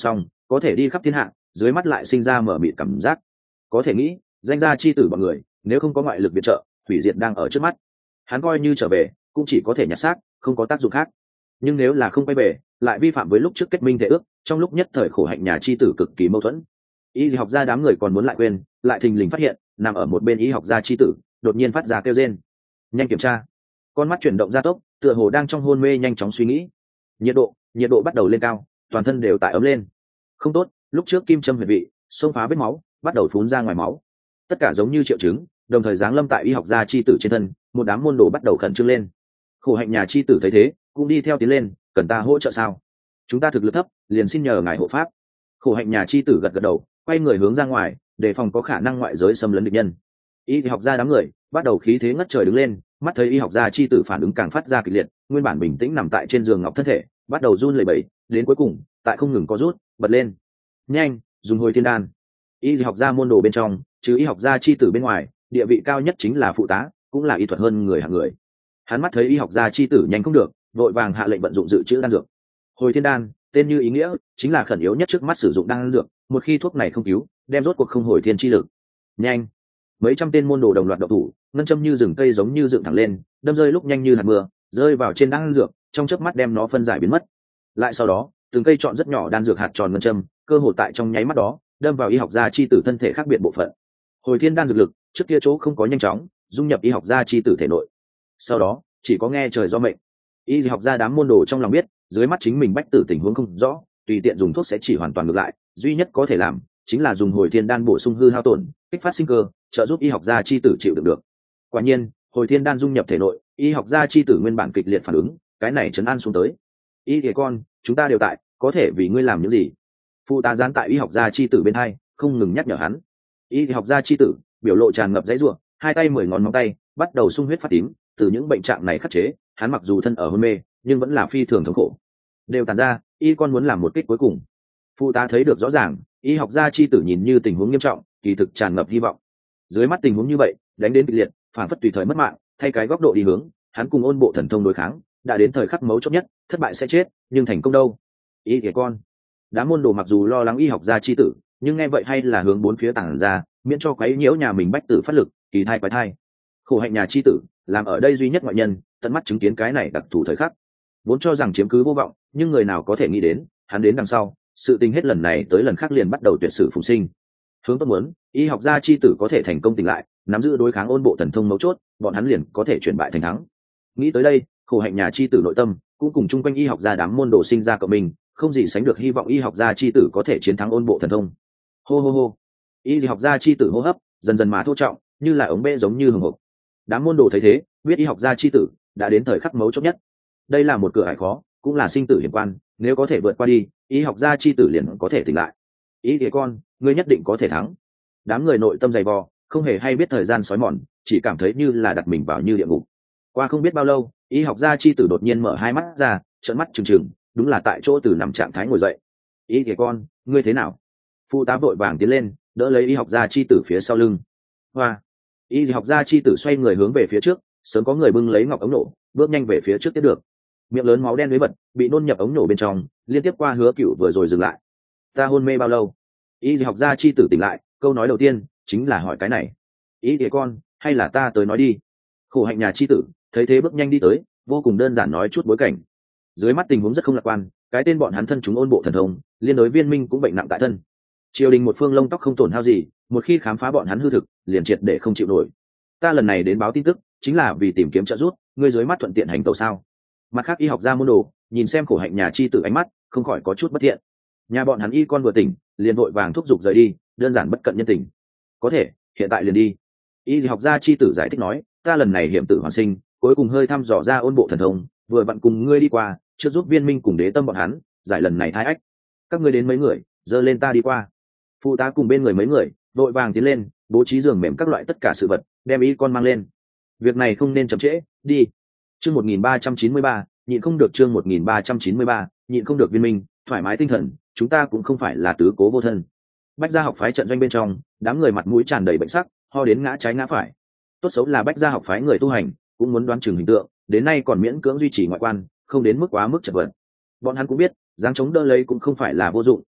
có thể đi khắp thiên hạ, dưới mắt lại sinh ra mở mịt cảm giác. Có thể nghĩ danh gia chi tử bọn người nếu không có ngoại lực viện trợ, hủy diệt đang ở trước mắt. Hắn coi như trở về cũng chỉ có thể nhặt xác, không có tác dụng khác. Nhưng nếu là không quay về, lại vi phạm với lúc trước kết minh thể ước, trong lúc nhất thời khổ hạnh nhà chi tử cực kỳ mâu thuẫn. Y học gia đám người còn muốn lại quên, lại thình lình phát hiện nằm ở một bên y học gia chi tử đột nhiên phát ra kêu rên. Nhanh kiểm tra. Con mắt chuyển động gia tốc, tựa hồ đang trong hôn mê nhanh chóng suy nghĩ. Nhiệt độ nhiệt độ bắt đầu lên cao, toàn thân đều tại ấm lên. Không tốt, lúc trước kim châm huyệt vị xông phá vết máu, bắt đầu phun ra ngoài máu. Tất cả giống như triệu chứng đồng thời giáng lâm tại y học gia chi tử trên thân, một đám môn đồ bắt đầu khẩn trương lên. Khổ hạnh nhà chi tử thấy thế cũng đi theo tiến lên. Cần ta hỗ trợ sao? Chúng ta thực lực thấp, liền xin nhờ ngài hộ pháp. Khổ hạnh nhà chi tử gật gật đầu, quay người hướng ra ngoài, đề phòng có khả năng ngoại giới xâm lấn địch nhân. Y học gia đám người bắt đầu khí thế ngất trời đứng lên, mắt thấy y học gia chi tử phản ứng càng phát ra kịch liệt, nguyên bản bình tĩnh nằm tại trên giường ngọc thân thể bắt đầu run lẩy bẩy, đến cuối cùng tại không ngừng có rút bật lên. Nhanh, dùng hồi thiên đan. Y học gia môn đồ bên trong, chứ y học gia chi tử bên ngoài, địa vị cao nhất chính là phụ tá, cũng là y thuật hơn người hạng người. Hắn mắt thấy y học gia chi tử nhanh không được, vội vàng hạ lệnh vận dụng dự trữ đan dược. Hồi thiên đan tên như ý nghĩa, chính là khẩn yếu nhất trước mắt sử dụng đan dược, một khi thuốc này không cứu, đem rốt cuộc không hồi thiên chi lực. Nhanh. Mấy trăm tên môn đồ đồng loạt động thủ, ngân châm như rừng cây giống như dựng thẳng lên, đâm rơi lúc nhanh như hạt mưa, rơi vào trên đan dược, trong chớp mắt đem nó phân giải biến mất. Lại sau đó, từng cây chọn rất nhỏ đan dược hạt tròn ngân châm, cơ hồ tại trong nháy mắt đó, đâm vào y học gia chi tử thân thể khác biệt bộ phận. Hồi thiên đan dược lực, trước kia chỗ không có nhanh chóng dung nhập y học gia chi tử thể nội. Sau đó, chỉ có nghe trời do mệnh. Y học gia đám môn đồ trong lòng biết, dưới mắt chính mình bách tử tình huống không rõ, tùy tiện dùng thuốc sẽ chỉ hoàn toàn ngược lại, duy nhất có thể làm chính là dùng hồi thiên đan bổ sung hư hao tổn, kích phát sinh cơ, trợ giúp y học gia chi tử chịu đựng được. Quả nhiên, hồi thiên đan dung nhập thể nội, y học gia chi tử nguyên bản kịch liệt phản ứng, cái này trấn an xuống tới. Y thể con, chúng ta đều tại, có thể vì ngươi làm những gì? Phụ tá gián tại y học gia chi tử bên hai, không ngừng nhắc nhở hắn. Y học gia chi tử biểu lộ tràn ngập dãy rủa, hai tay mười ngón móng tay bắt đầu sung huyết phát tím, từ những bệnh trạng này khắc chế, hắn mặc dù thân ở hôn mê, nhưng vẫn là phi thường thống khổ. Đều tàn ra, y con muốn làm một kích cuối cùng. Phụ tá thấy được rõ ràng, y học gia chi tử nhìn như tình huống nghiêm trọng, kỳ thực tràn ngập hy vọng. Dưới mắt tình huống như vậy, đánh đến kịch liệt, phản phất tùy thời mất mạng, thay cái góc độ đi hướng, hắn cùng ôn bộ thần thông đối kháng, đã đến thời khắc mấu chốt nhất, thất bại sẽ chết, nhưng thành công đâu? Y kìa con. Đám môn đồ mặc dù lo lắng y học gia chi tử, nhưng nghe vậy hay là hướng bốn phía tản ra, miễn cho quấy nhiễu nhà mình bách tử phát lực, kỳ thai quái thai. Khổ hạnh nhà chi tử, làm ở đây duy nhất ngoại nhân, tận mắt chứng kiến cái này đặc thù thời khắc, vốn cho rằng chiếm cứ vô vọng, nhưng người nào có thể nghĩ đến, hắn đến đằng sau, sự tình hết lần này tới lần khác liền bắt đầu tuyệt sử phùng sinh. Hướng tốt muốn, y học gia chi tử có thể thành công tỉnh lại, nắm giữ đối kháng ôn bộ thần thông mấu chốt, bọn hắn liền có thể chuyển bại thành thắng. Nghĩ tới đây, khổ hạnh nhà chi tử nội tâm cũng cùng chung quanh y học gia đám môn đồ sinh ra cộng mình, không gì sánh được hy vọng y học gia chi tử có thể chiến thắng ôn bộ thần thông. Hô hô hô, y học gia chi tử hô hấp dần dần mà thô trọng, như là ống bê giống như hừng hực. Đám môn đồ thấy thế, biết y học gia chi tử đã đến thời khắc mấu chốt nhất. Đây là một cửa ải khó, cũng là sinh tử hiểm quan, nếu có thể vượt qua đi, y học gia chi tử liền có thể tỉnh lại. Ý kìa con, ngươi nhất định có thể thắng. Đám người nội tâm dày vò, không hề hay biết thời gian sói mòn, chỉ cảm thấy như là đặt mình vào như địa ngục. Qua không biết bao lâu, y học gia chi tử đột nhiên mở hai mắt ra, trợn mắt trừng trừng, đúng là tại chỗ từ nằm trạng thái ngồi dậy. Ý kìa con, ngươi thế nào? Phụ tá vội vàng tiến lên, đỡ lấy y học gia chi tử phía sau lưng. Hoa. Y học gia chi tử xoay người hướng về phía trước, sớm có người bưng lấy ngọc ống nổ, bước nhanh về phía trước tiếp được. Miệng lớn máu đen với bật, bị nôn nhập ống nổ bên trong, liên tiếp qua Hứa Cựu vừa rồi dừng lại. Ta hôn mê bao lâu? Y học gia chi tử tỉnh lại, câu nói đầu tiên chính là hỏi cái này. Ý kìa con, hay là ta tới nói đi? Khổ hạnh nhà chi tử thấy thế bước nhanh đi tới, vô cùng đơn giản nói chút bối cảnh. Dưới mắt tình huống rất không lạc quan, cái tên bọn hắn thân chúng ôn bộ thần thông, liên đối viên minh cũng bệnh nặng tại thân. Triều đình một phương lông tóc không tổn hao gì, một khi khám phá bọn hắn hư thực, liền triệt để không chịu nổi. Ta lần này đến báo tin tức, chính là vì tìm kiếm trợ giúp, ngươi dưới mắt thuận tiện hành tẩu sao? Mặt khác y học gia môn đồ nhìn xem khổ hạnh nhà chi tử ánh mắt, không khỏi có chút bất thiện. Nhà bọn hắn y con vừa tỉnh, liền vội vàng thúc giục rời đi, đơn giản bất cận nhân tình. Có thể, hiện tại liền đi. Y học gia chi tử giải thích nói, ta lần này hiểm tử hoàn sinh, cuối cùng hơi thăm dò ra ôn bộ thần thông, vừa vặn cùng ngươi đi qua, trước giúp viên minh cùng đế tâm bọn hắn giải lần này thái ách. Các ngươi đến mấy người, dơ lên ta đi qua. Phụ tá cùng bên người mấy người vội vàng tiến lên, bố trí giường mềm các loại tất cả sự vật, đem y con mang lên. Việc này không nên chậm trễ, đi. Chương một nghìn ba trăm chín mươi ba, nhịn không được. Chương một nghìn ba trăm chín mươi ba, nhịn không được viên minh, thoải mái tinh thần, chúng ta cũng không phải là tứ cố vô thân. Bách gia học phái trận doanh bên trong, đám người mặt mũi tràn đầy bệnh sắc, ho đến ngã trái ngã phải. Tốt xấu là bách gia học phái người tu hành, cũng muốn đoán chừng hình tượng, đến nay còn miễn cưỡng duy trì ngoại quan, không đến mức quá mức chật vật. Bọn hắn cũng biết, dáng chống đỡ lấy cũng không phải là vô dụng,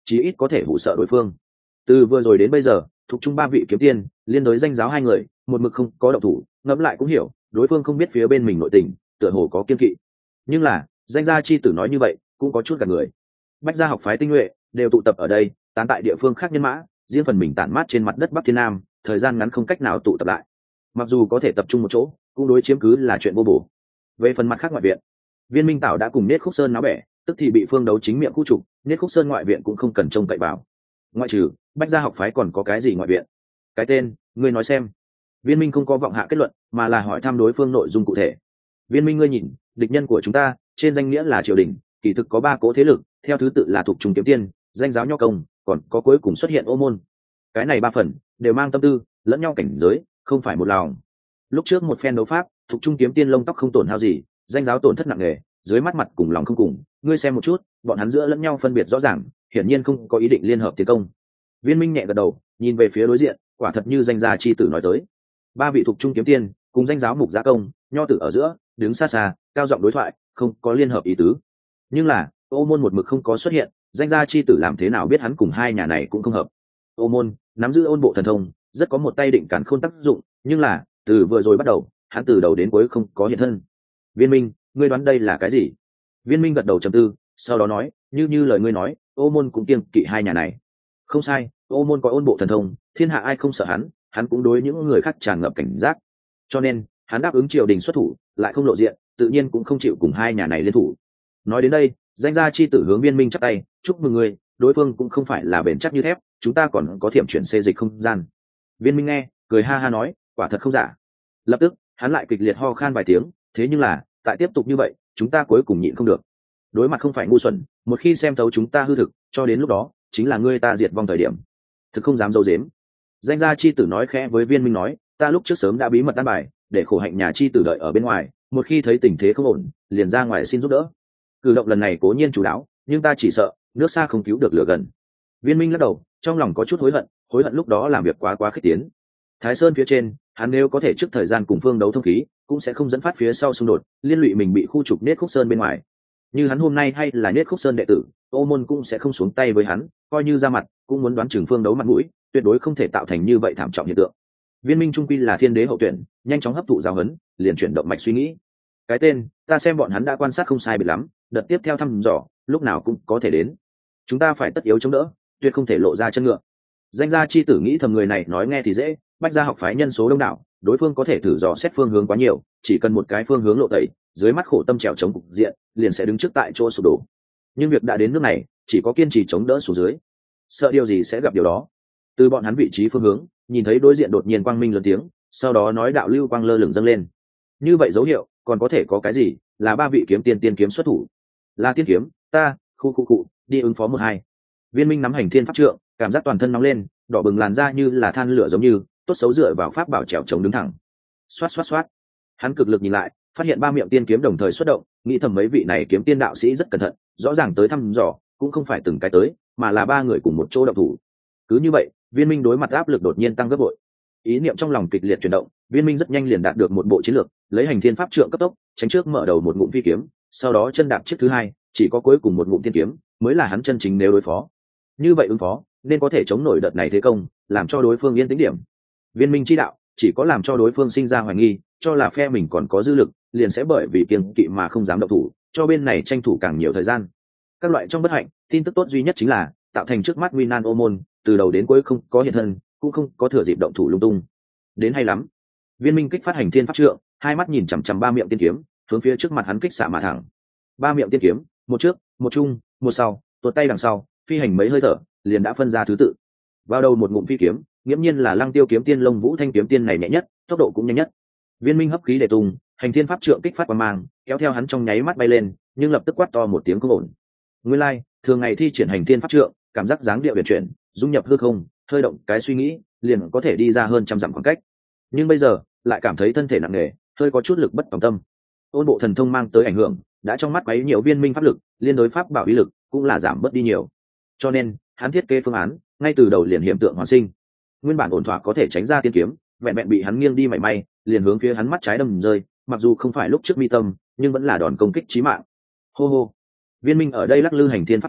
chí ít có thể hụ sợ đối phương. Từ vừa rồi đến bây giờ thuộc chung ba vị kiếm tiên liên đối danh giáo hai người một mực không có động thủ, ngẫm lại cũng hiểu đối phương không biết phía bên mình nội tình, tựa hồ có kiên kỵ. Nhưng là danh gia chi tử nói như vậy cũng có chút gạt người. Bách gia học phái tinh nhuệ đều tụ tập ở đây, tán tại địa phương khác nhân mã, riêng phần mình tản mát trên mặt đất Bắc Thiên Nam, thời gian ngắn không cách nào tụ tập lại. Mặc dù có thể tập trung một chỗ, cũng đối chiếm cứ là chuyện vô bổ. Về phần mặt khác ngoại viện, Viên Minh Tảo đã cùng Niết Khúc Sơn náo bẻ, tức thì bị phương đấu chính miệng khu trục, Niết Khúc Sơn ngoại viện cũng không cần trông cậy vào. Ngoại trừ Bách gia học phái còn có cái gì ngoại viện? Cái tên, ngươi nói xem. Viên Minh không có vọng hạ kết luận, mà là hỏi thăm đối phương nội dung cụ thể. Viên Minh, ngươi nhìn, địch nhân của chúng ta trên danh nghĩa là triều đình, kỳ thực có ba cỗ thế lực, theo thứ tự là thuộc trung kiếm tiên, danh giáo nho công, còn có cuối cùng xuất hiện ô môn. Cái này ba phần đều mang tâm tư lẫn nhau cảnh giới, không phải một lòng. Lúc trước một phen đấu pháp, thuộc trung kiếm tiên lông tóc không tổn hao gì, danh giáo tổn thất nặng nề, dưới mắt mặt cùng lòng không cùng. Ngươi xem một chút, bọn hắn giữa lẫn nhau phân biệt rõ ràng, hiển nhiên không có ý định liên hợp tiến công. Viên Minh nhẹ gật đầu, nhìn về phía đối diện, quả thật như danh gia chi tử nói tới, ba vị thuộc trung kiếm tiên cùng danh giáo mục gia công, nho tử ở giữa đứng xa xa, cao giọng đối thoại, không có liên hợp ý tứ. Nhưng là ô môn một mực không có xuất hiện, danh gia chi tử làm thế nào biết hắn cùng hai nhà này cũng không hợp. Ô môn nắm giữ ôn bộ thần thông, rất có một tay định cản khôn tác dụng, nhưng là từ vừa rồi bắt đầu hắn từ đầu đến cuối không có hiện thân. Viên Minh, ngươi đoán đây là cái gì? Viên Minh gật đầu trầm tư, sau đó nói, như như lời ngươi nói, ô môn cũng kiêng kỵ hai nhà này. Không sai, ô môn có ôn bộ thần thông, thiên hạ ai không sợ hắn, hắn cũng đối những người khác tràn ngập cảnh giác, cho nên hắn đáp ứng triều đình xuất thủ, lại không lộ diện, tự nhiên cũng không chịu cùng hai nhà này liên thủ. Nói đến đây, danh gia chi tử hướng Viên Minh chắp tay, chúc mừng ngươi, đối phương cũng không phải là bền chắc như thép, chúng ta còn có thiểm chuyển xê dịch không gian. Viên Minh nghe, cười ha ha nói, quả thật không giả. Lập tức hắn lại kịch liệt ho khan vài tiếng, thế nhưng là tại tiếp tục như vậy chúng ta cuối cùng nhịn không được. Đối mặt không phải ngu xuẩn, một khi xem thấu chúng ta hư thực, cho đến lúc đó chính là ngươi ta diệt vong thời điểm. Thực không dám dâu dếm. Danh gia chi tử nói khẽ với Viên Minh nói, ta lúc trước sớm đã bí mật đan bài, để khổ hạnh nhà chi tử đợi ở bên ngoài, một khi thấy tình thế không ổn, liền ra ngoài xin giúp đỡ. Cử động lần này cố nhiên chủ đáo, nhưng ta chỉ sợ nước xa không cứu được lửa gần. Viên Minh lắc đầu, trong lòng có chút hối hận, hối hận lúc đó làm việc quá quá khích tiến. Thái Sơn phía trên, hắn nếu có thể trước thời gian cùng phương đấu thông khí, cũng sẽ không dẫn phát phía sau xung đột, liên lụy mình bị khu trục Niết Khúc Sơn bên ngoài. Như hắn hôm nay hay là Niết Khúc Sơn đệ tử, ô môn cũng sẽ không xuống tay với hắn, coi như ra mặt, cũng muốn đoán chừng phương đấu mặt mũi, tuyệt đối không thể tạo thành như vậy thảm trọng hiện tượng. Viên Minh trung quy là thiên đế hậu tuyển, nhanh chóng hấp thụ giáo huấn, liền chuyển động mạch suy nghĩ. Cái tên, ta xem bọn hắn đã quan sát không sai biệt lắm, đợt tiếp theo thăm dò, lúc nào cũng có thể đến. Chúng ta phải tất yếu chống đỡ, tuyệt không thể lộ ra chân ngựa. Danh gia chi tử nghĩ thầm người này nói nghe thì dễ, Bách gia học phái nhân số đông đảo, đối phương có thể thử dò xét phương hướng quá nhiều, chỉ cần một cái phương hướng lộ tẩy, dưới mắt khổ tâm trèo chống cục diện, liền sẽ đứng trước tại chỗ sụp đổ. Nhưng việc đã đến nước này, chỉ có kiên trì chống đỡ xuống dưới. Sợ điều gì sẽ gặp điều đó. Từ bọn hắn vị trí phương hướng, nhìn thấy đối diện đột nhiên quang minh lớn tiếng, sau đó nói đạo lưu quang lơ lửng dâng lên. Như vậy dấu hiệu, còn có thể có cái gì? Là ba vị kiếm tiên tiên kiếm xuất thủ. Là tiên kiếm, ta, khu khu cụ, đi ứng phó một hai. Viên Minh nắm hành thiên pháp trượng, cảm giác toàn thân nóng lên, đỏ bừng làn da như là than lửa giống như, tốt xấu dựa vào pháp bảo trèo chống đứng thẳng. Xoát xoát xoát. Hắn cực lực nhìn lại, phát hiện ba miệng tiên kiếm đồng thời xuất động, nghĩ thầm mấy vị này kiếm tiên đạo sĩ rất cẩn thận, rõ ràng tới thăm dò, cũng không phải từng cái tới, mà là ba người cùng một chỗ động thủ. Cứ như vậy, Viên Minh đối mặt áp lực đột nhiên tăng gấp bội. Ý niệm trong lòng kịch liệt chuyển động, Viên Minh rất nhanh liền đạt được một bộ chiến lược, lấy hành thiên pháp trượng cấp tốc, tránh trước mở đầu một ngụm phi kiếm, sau đó chân đạp chiếc thứ hai, chỉ có cuối cùng một ngụm tiên kiếm mới là hắn chân chính nếu đối phó. Như vậy ứng phó, nên có thể chống nổi đợt này thế công, làm cho đối phương yên tĩnh điểm. Viên Minh chi đạo, chỉ có làm cho đối phương sinh ra hoài nghi, cho là phe mình còn có dư lực, liền sẽ bởi vì kiêng kỵ mà không dám động thủ, cho bên này tranh thủ càng nhiều thời gian. Các loại trong bất hạnh, tin tức tốt duy nhất chính là tạo thành trước mắt Nguy Nan Ô môn, từ đầu đến cuối không có hiện thân, cũng không có thừa dịp động thủ lung tung. Đến hay lắm. Viên Minh kích phát hành thiên pháp trượng, hai mắt nhìn chằm chằm ba miệng tiên kiếm, hướng phía trước mặt hắn kích xạ mà thẳng. Ba miệng tiên kiếm, một trước, một trung, một sau, tuột tay đằng sau, phi hành mấy hơi thở, liền đã phân ra thứ tự. Vào đầu một ngụm phi kiếm, nghiễm nhiên là Lăng Tiêu kiếm tiên Long Vũ Thanh kiếm tiên này nhẹ nhất, tốc độ cũng nhanh nhất. Viên Minh hấp khí để tung, hành thiên pháp trượng kích phát quang mang, kéo theo hắn trong nháy mắt bay lên, nhưng lập tức quát to một tiếng không ổn. Nguyên lai, like, thường ngày thi triển hành thiên pháp trượng, cảm giác dáng điệu biến chuyển, dung nhập hư không, hơi động cái suy nghĩ, liền có thể đi ra hơn trăm dặm khoảng cách. Nhưng bây giờ, lại cảm thấy thân thể nặng nề, hơi có chút lực bất tòng tâm. Ôn bộ thần thông mang tới ảnh hưởng, đã trong mắt quấy nhiều Viên Minh pháp lực, liên đối pháp bảo uy lực cũng là giảm bớt đi nhiều. Cho nên, hắn thiết kế phương án, ngay từ đầu liền hiện tượng hoàn sinh. Nguyên bản ổn thỏa có thể tránh ra tiên kiếm, vẹn vẹn bị hắn nghiêng đi mảy may, liền hướng phía hắn mắt trái đâm rơi, mặc dù không phải lúc trước mi tâm, nhưng vẫn là đòn công kích chí mạng. Hô hô. Viên Minh ở đây lắc lư hành thiên pháp trượng,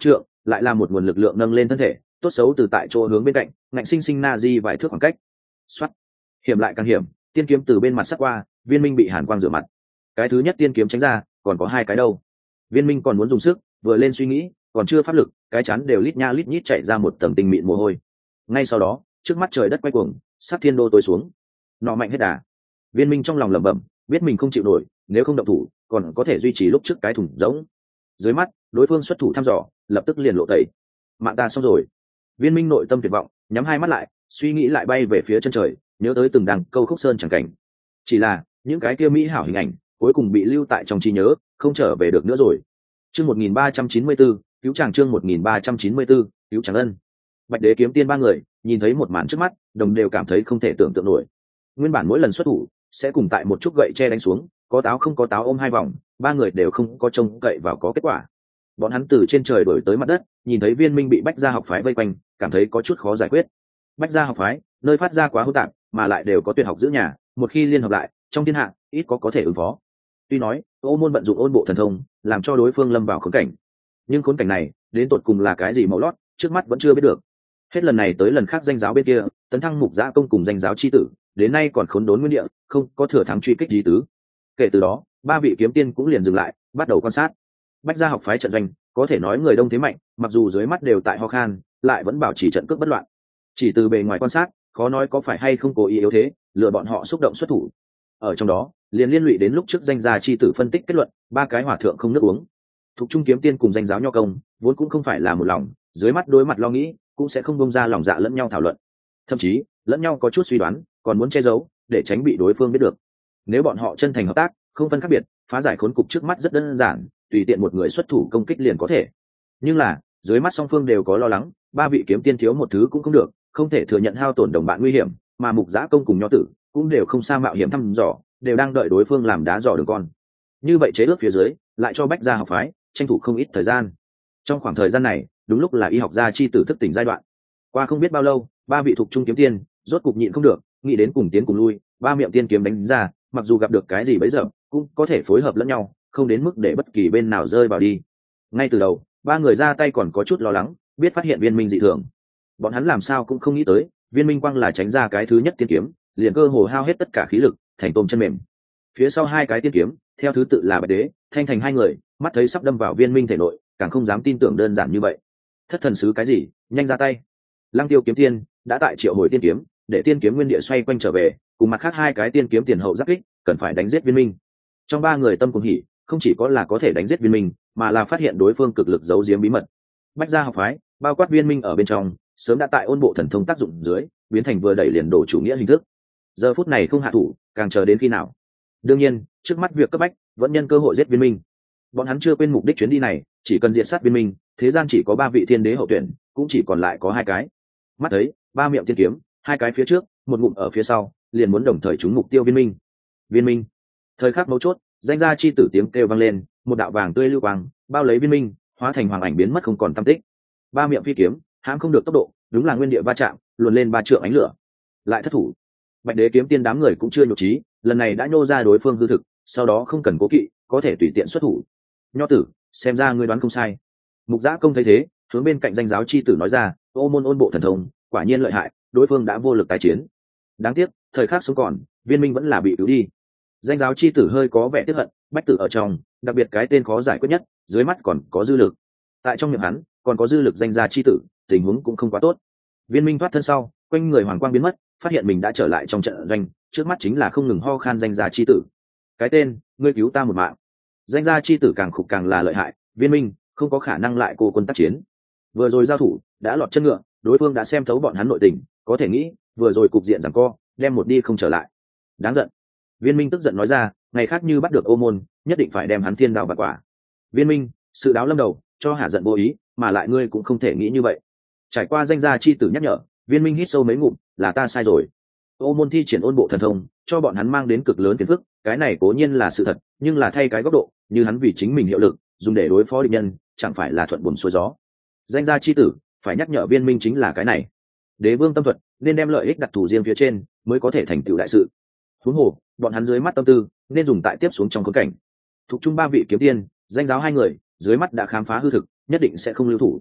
lại là một nguồn lực lượng nâng lên thân thể, tốt xấu từ tại chỗ hướng bên cạnh ngạnh sinh sinh na di vài thước khoảng cách. Xoát, hiểm lại càng hiểm, tiên kiếm từ bên mặt sắt qua, Viên Minh bị hàn quang rửa mặt. Cái thứ nhất tiên kiếm tránh ra, còn có hai cái đâu. Viên Minh còn muốn dùng sức, vừa lên suy nghĩ, còn chưa pháp lực, cái chán đều lít nha lít nhít chạy ra một tầng tinh mịn mồ hôi. Ngay sau đó, trước mắt trời đất quay cuồng, sát thiên đô tối xuống. Nọ mạnh hết đà. Viên Minh trong lòng lẩm bẩm, biết mình không chịu nổi, nếu không động thủ, còn có thể duy trì lúc trước cái thủng rỗng. Dưới mắt, đối phương xuất thủ thăm dò, lập tức liền lộ tẩy. Mạng ta xong rồi. Viên Minh nội tâm tuyệt vọng, nhắm hai mắt lại, suy nghĩ lại bay về phía chân trời, nhớ tới từng đằng câu khúc sơn chẳng cảnh. Chỉ là những cái kia mỹ hảo hình ảnh, cuối cùng bị lưu tại trong trí nhớ, không trở về được nữa rồi. Chương một nghìn ba trăm chín mươi tư, cứu chàng chương một nghìn ba trăm chín mươi tư, cứu chàng ân. Bạch Đế kiếm tiên ba người, nhìn thấy một màn trước mắt, đồng đều cảm thấy không thể tưởng tượng nổi. Nguyên bản mỗi lần xuất thủ, sẽ cùng tại một chút gậy che đánh xuống, có táo không có táo ôm hai vòng, ba người đều không có trông cậy vào có kết quả. Bọn hắn từ trên trời đổi tới mặt đất, nhìn thấy Viên Minh bị Bách Gia học phái vây quanh, cảm thấy có chút khó giải quyết. Bách Gia học phái, nơi phát ra quá hỗn tạp, mà lại đều có tuyệt học giữ nhà, một khi liên hợp lại, trong thiên hạ ít có có thể ứng phó. Tuy nói, Ô Môn vận dụng ôn bộ thần thông, làm cho đối phương lâm vào khốn cảnh, nhưng khốn cảnh này, đến tột cùng là cái gì màu lót, trước mắt vẫn chưa biết được. Hết lần này tới lần khác danh giáo bên kia, tấn thăng mục giã công cùng danh giáo chi tử, đến nay còn khốn đốn nguyên địa, không có thừa thắng truy kích gì tứ. Kể từ đó, ba vị kiếm tiên cũng liền dừng lại, bắt đầu quan sát. Bách Gia học phái trận doanh, có thể nói người đông thế mạnh, mặc dù dưới mắt đều tại ho khan, lại vẫn bảo trì trận cước bất loạn. Chỉ từ bề ngoài quan sát, khó nói có phải hay không cố ý yếu thế, lừa bọn họ xúc động xuất thủ. Ở trong đó, liền liên lụy đến lúc trước danh gia chi tử phân tích kết luận, ba cái hỏa thượng không nước uống. Thục Trung kiếm tiên cùng danh giáo nho công, vốn cũng không phải là một lòng, dưới mắt đối mặt lo nghĩ, cũng sẽ không bông ra lòng dạ lẫn nhau thảo luận. Thậm chí, lẫn nhau có chút suy đoán, còn muốn che giấu, để tránh bị đối phương biết được. Nếu bọn họ chân thành hợp tác, không phân khác biệt, phá giải khốn cục trước mắt rất đơn giản, tùy tiện một người xuất thủ công kích liền có thể. Nhưng là, dưới mắt song phương đều có lo lắng, ba vị kiếm tiên thiếu một thứ cũng không được, không thể thừa nhận hao tổn đồng bạn nguy hiểm, mà mục giã công cùng nho tử cũng đều không sa mạo hiểm thăm dò, đều đang đợi đối phương làm đá dò đường con. Như vậy chế ước phía dưới, lại cho Bách Gia học phái tranh thủ không ít thời gian. Trong khoảng thời gian này, đúng lúc là y học gia chi tử thức tỉnh giai đoạn. Qua không biết bao lâu, ba vị thuộc trung kiếm tiên rốt cục nhịn không được, nghĩ đến cùng tiến cùng lui, ba miệng tiên kiếm đánh ra, mặc dù gặp được cái gì bấy giờ, cũng có thể phối hợp lẫn nhau, không đến mức để bất kỳ bên nào rơi vào đi. Ngay từ đầu, ba người ra tay còn có chút lo lắng, biết phát hiện Viên Minh dị thường. Bọn hắn làm sao cũng không nghĩ tới, Viên Minh quang là tránh ra cái thứ nhất tiên kiếm, liền cơ hồ hao hết tất cả khí lực, thành tôm chân mềm. Phía sau hai cái tiên kiếm, theo thứ tự là Bạch Đế, Thanh Thành hai người, mắt thấy sắp đâm vào Viên Minh thể nội, càng không dám tin tưởng đơn giản như vậy. Thất thần sứ cái gì, nhanh ra tay. Lăng Tiêu kiếm tiên đã tại triệu hồi tiên kiếm, để tiên kiếm nguyên địa xoay quanh trở về, cùng mặt khác hai cái tiên kiếm tiền hậu giáp kích, cần phải đánh giết Viên Minh. Trong ba người tâm cùng hỉ, không chỉ có là có thể đánh giết Viên Minh, mà là phát hiện đối phương cực lực giấu giếm bí mật. Bách Gia học phái, bao quát Viên Minh ở bên trong, sớm đã tại ôn bộ thần thông tác dụng dưới, biến thành vừa đẩy liền đổ chủ nghĩa hình thức. Giờ phút này không hạ thủ, càng chờ đến khi nào? Đương nhiên, trước mắt việc cấp bách, vẫn nhân cơ hội giết Viên Minh. Bọn hắn chưa quên mục đích chuyến đi này, chỉ cần diệt sát Viên Minh, thế gian chỉ có ba vị thiên đế hậu tuyển, cũng chỉ còn lại có hai cái. Mắt thấy, ba miệng tiên kiếm, hai cái phía trước, một ngụm ở phía sau, liền muốn đồng thời trúng mục tiêu Viên Minh. Viên Minh. Thời khắc mấu chốt, danh gia chi tử tiếng kêu vang lên, một đạo vàng tươi lưu quang, bao lấy Viên Minh, hóa thành hoàng ảnh biến mất không còn tăm tích. Ba miệng phi kiếm, hãm không được tốc độ, đúng là nguyên địa va chạm, luồn lên ba trượng ánh lửa. Lại thất thủ. Bạch Đế kiếm tiên đám người cũng chưa nhục trí, lần này đã nhô ra đối phương hư thực, sau đó không cần cố kỵ, có thể tùy tiện xuất thủ. Nho tử, xem ra ngươi đoán không sai. Mục Giã công thấy thế, hướng bên cạnh danh giáo chi tử nói ra, Ô Môn ôn bộ thần thông, quả nhiên lợi hại, đối phương đã vô lực tái chiến. Đáng tiếc, thời khắc sống còn, Viên Minh vẫn là bị cứu đi. Danh giáo chi tử hơi có vẻ tiếc hận, bách tử ở trong, đặc biệt cái tên khó giải quyết nhất, dưới mắt còn có dư lực. Tại trong miệng hắn, còn có dư lực danh gia chi tử, tình huống cũng không quá tốt. Viên Minh thoát thân sau, quanh người hoàng quang biến mất, phát hiện mình đã trở lại trong trận doanh, trước mắt chính là không ngừng ho khan danh gia chi tử. Cái tên, ngươi cứu ta một mạng. Danh gia chi tử càng khục càng là lợi hại, Viên Minh không có khả năng lại cô quân tác chiến. Vừa rồi giao thủ, đã lọt chân ngựa, đối phương đã xem thấu bọn hắn nội tình, có thể nghĩ, vừa rồi cục diện giằng co, đem một đi không trở lại. Đáng giận. Viên Minh tức giận nói ra, ngày khác như bắt được Ô Môn, nhất định phải đem hắn thiên đạo bạt quả. Viên Minh, sự đáo lâm đầu, cho hả giận vô ý, mà lại ngươi cũng không thể nghĩ như vậy. Trải qua danh gia chi tử nhắc nhở, Viên Minh hít sâu mấy ngụm, là ta sai rồi. Ô Môn thi triển ôn bộ thần thông, cho bọn hắn mang đến cực lớn phiền phức, cái này cố nhiên là sự thật, nhưng là thay cái góc độ, như hắn vì chính mình hiệu lực, dùng để đối phó địch nhân, chẳng phải là thuận buồm xuôi gió. Danh gia chi tử, phải nhắc nhở Viên Minh chính là cái này. Đế vương tâm thuật, nên đem lợi ích đặc thù riêng phía trên, mới có thể thành tựu đại sự. Huống hồ, bọn hắn dưới mắt tâm tư, nên dùng tại tiếp xuống trong khốn cảnh. Thuộc chung ba vị kiếm tiên, danh giáo hai người, dưới mắt đã khám phá hư thực, nhất định sẽ không lưu thủ.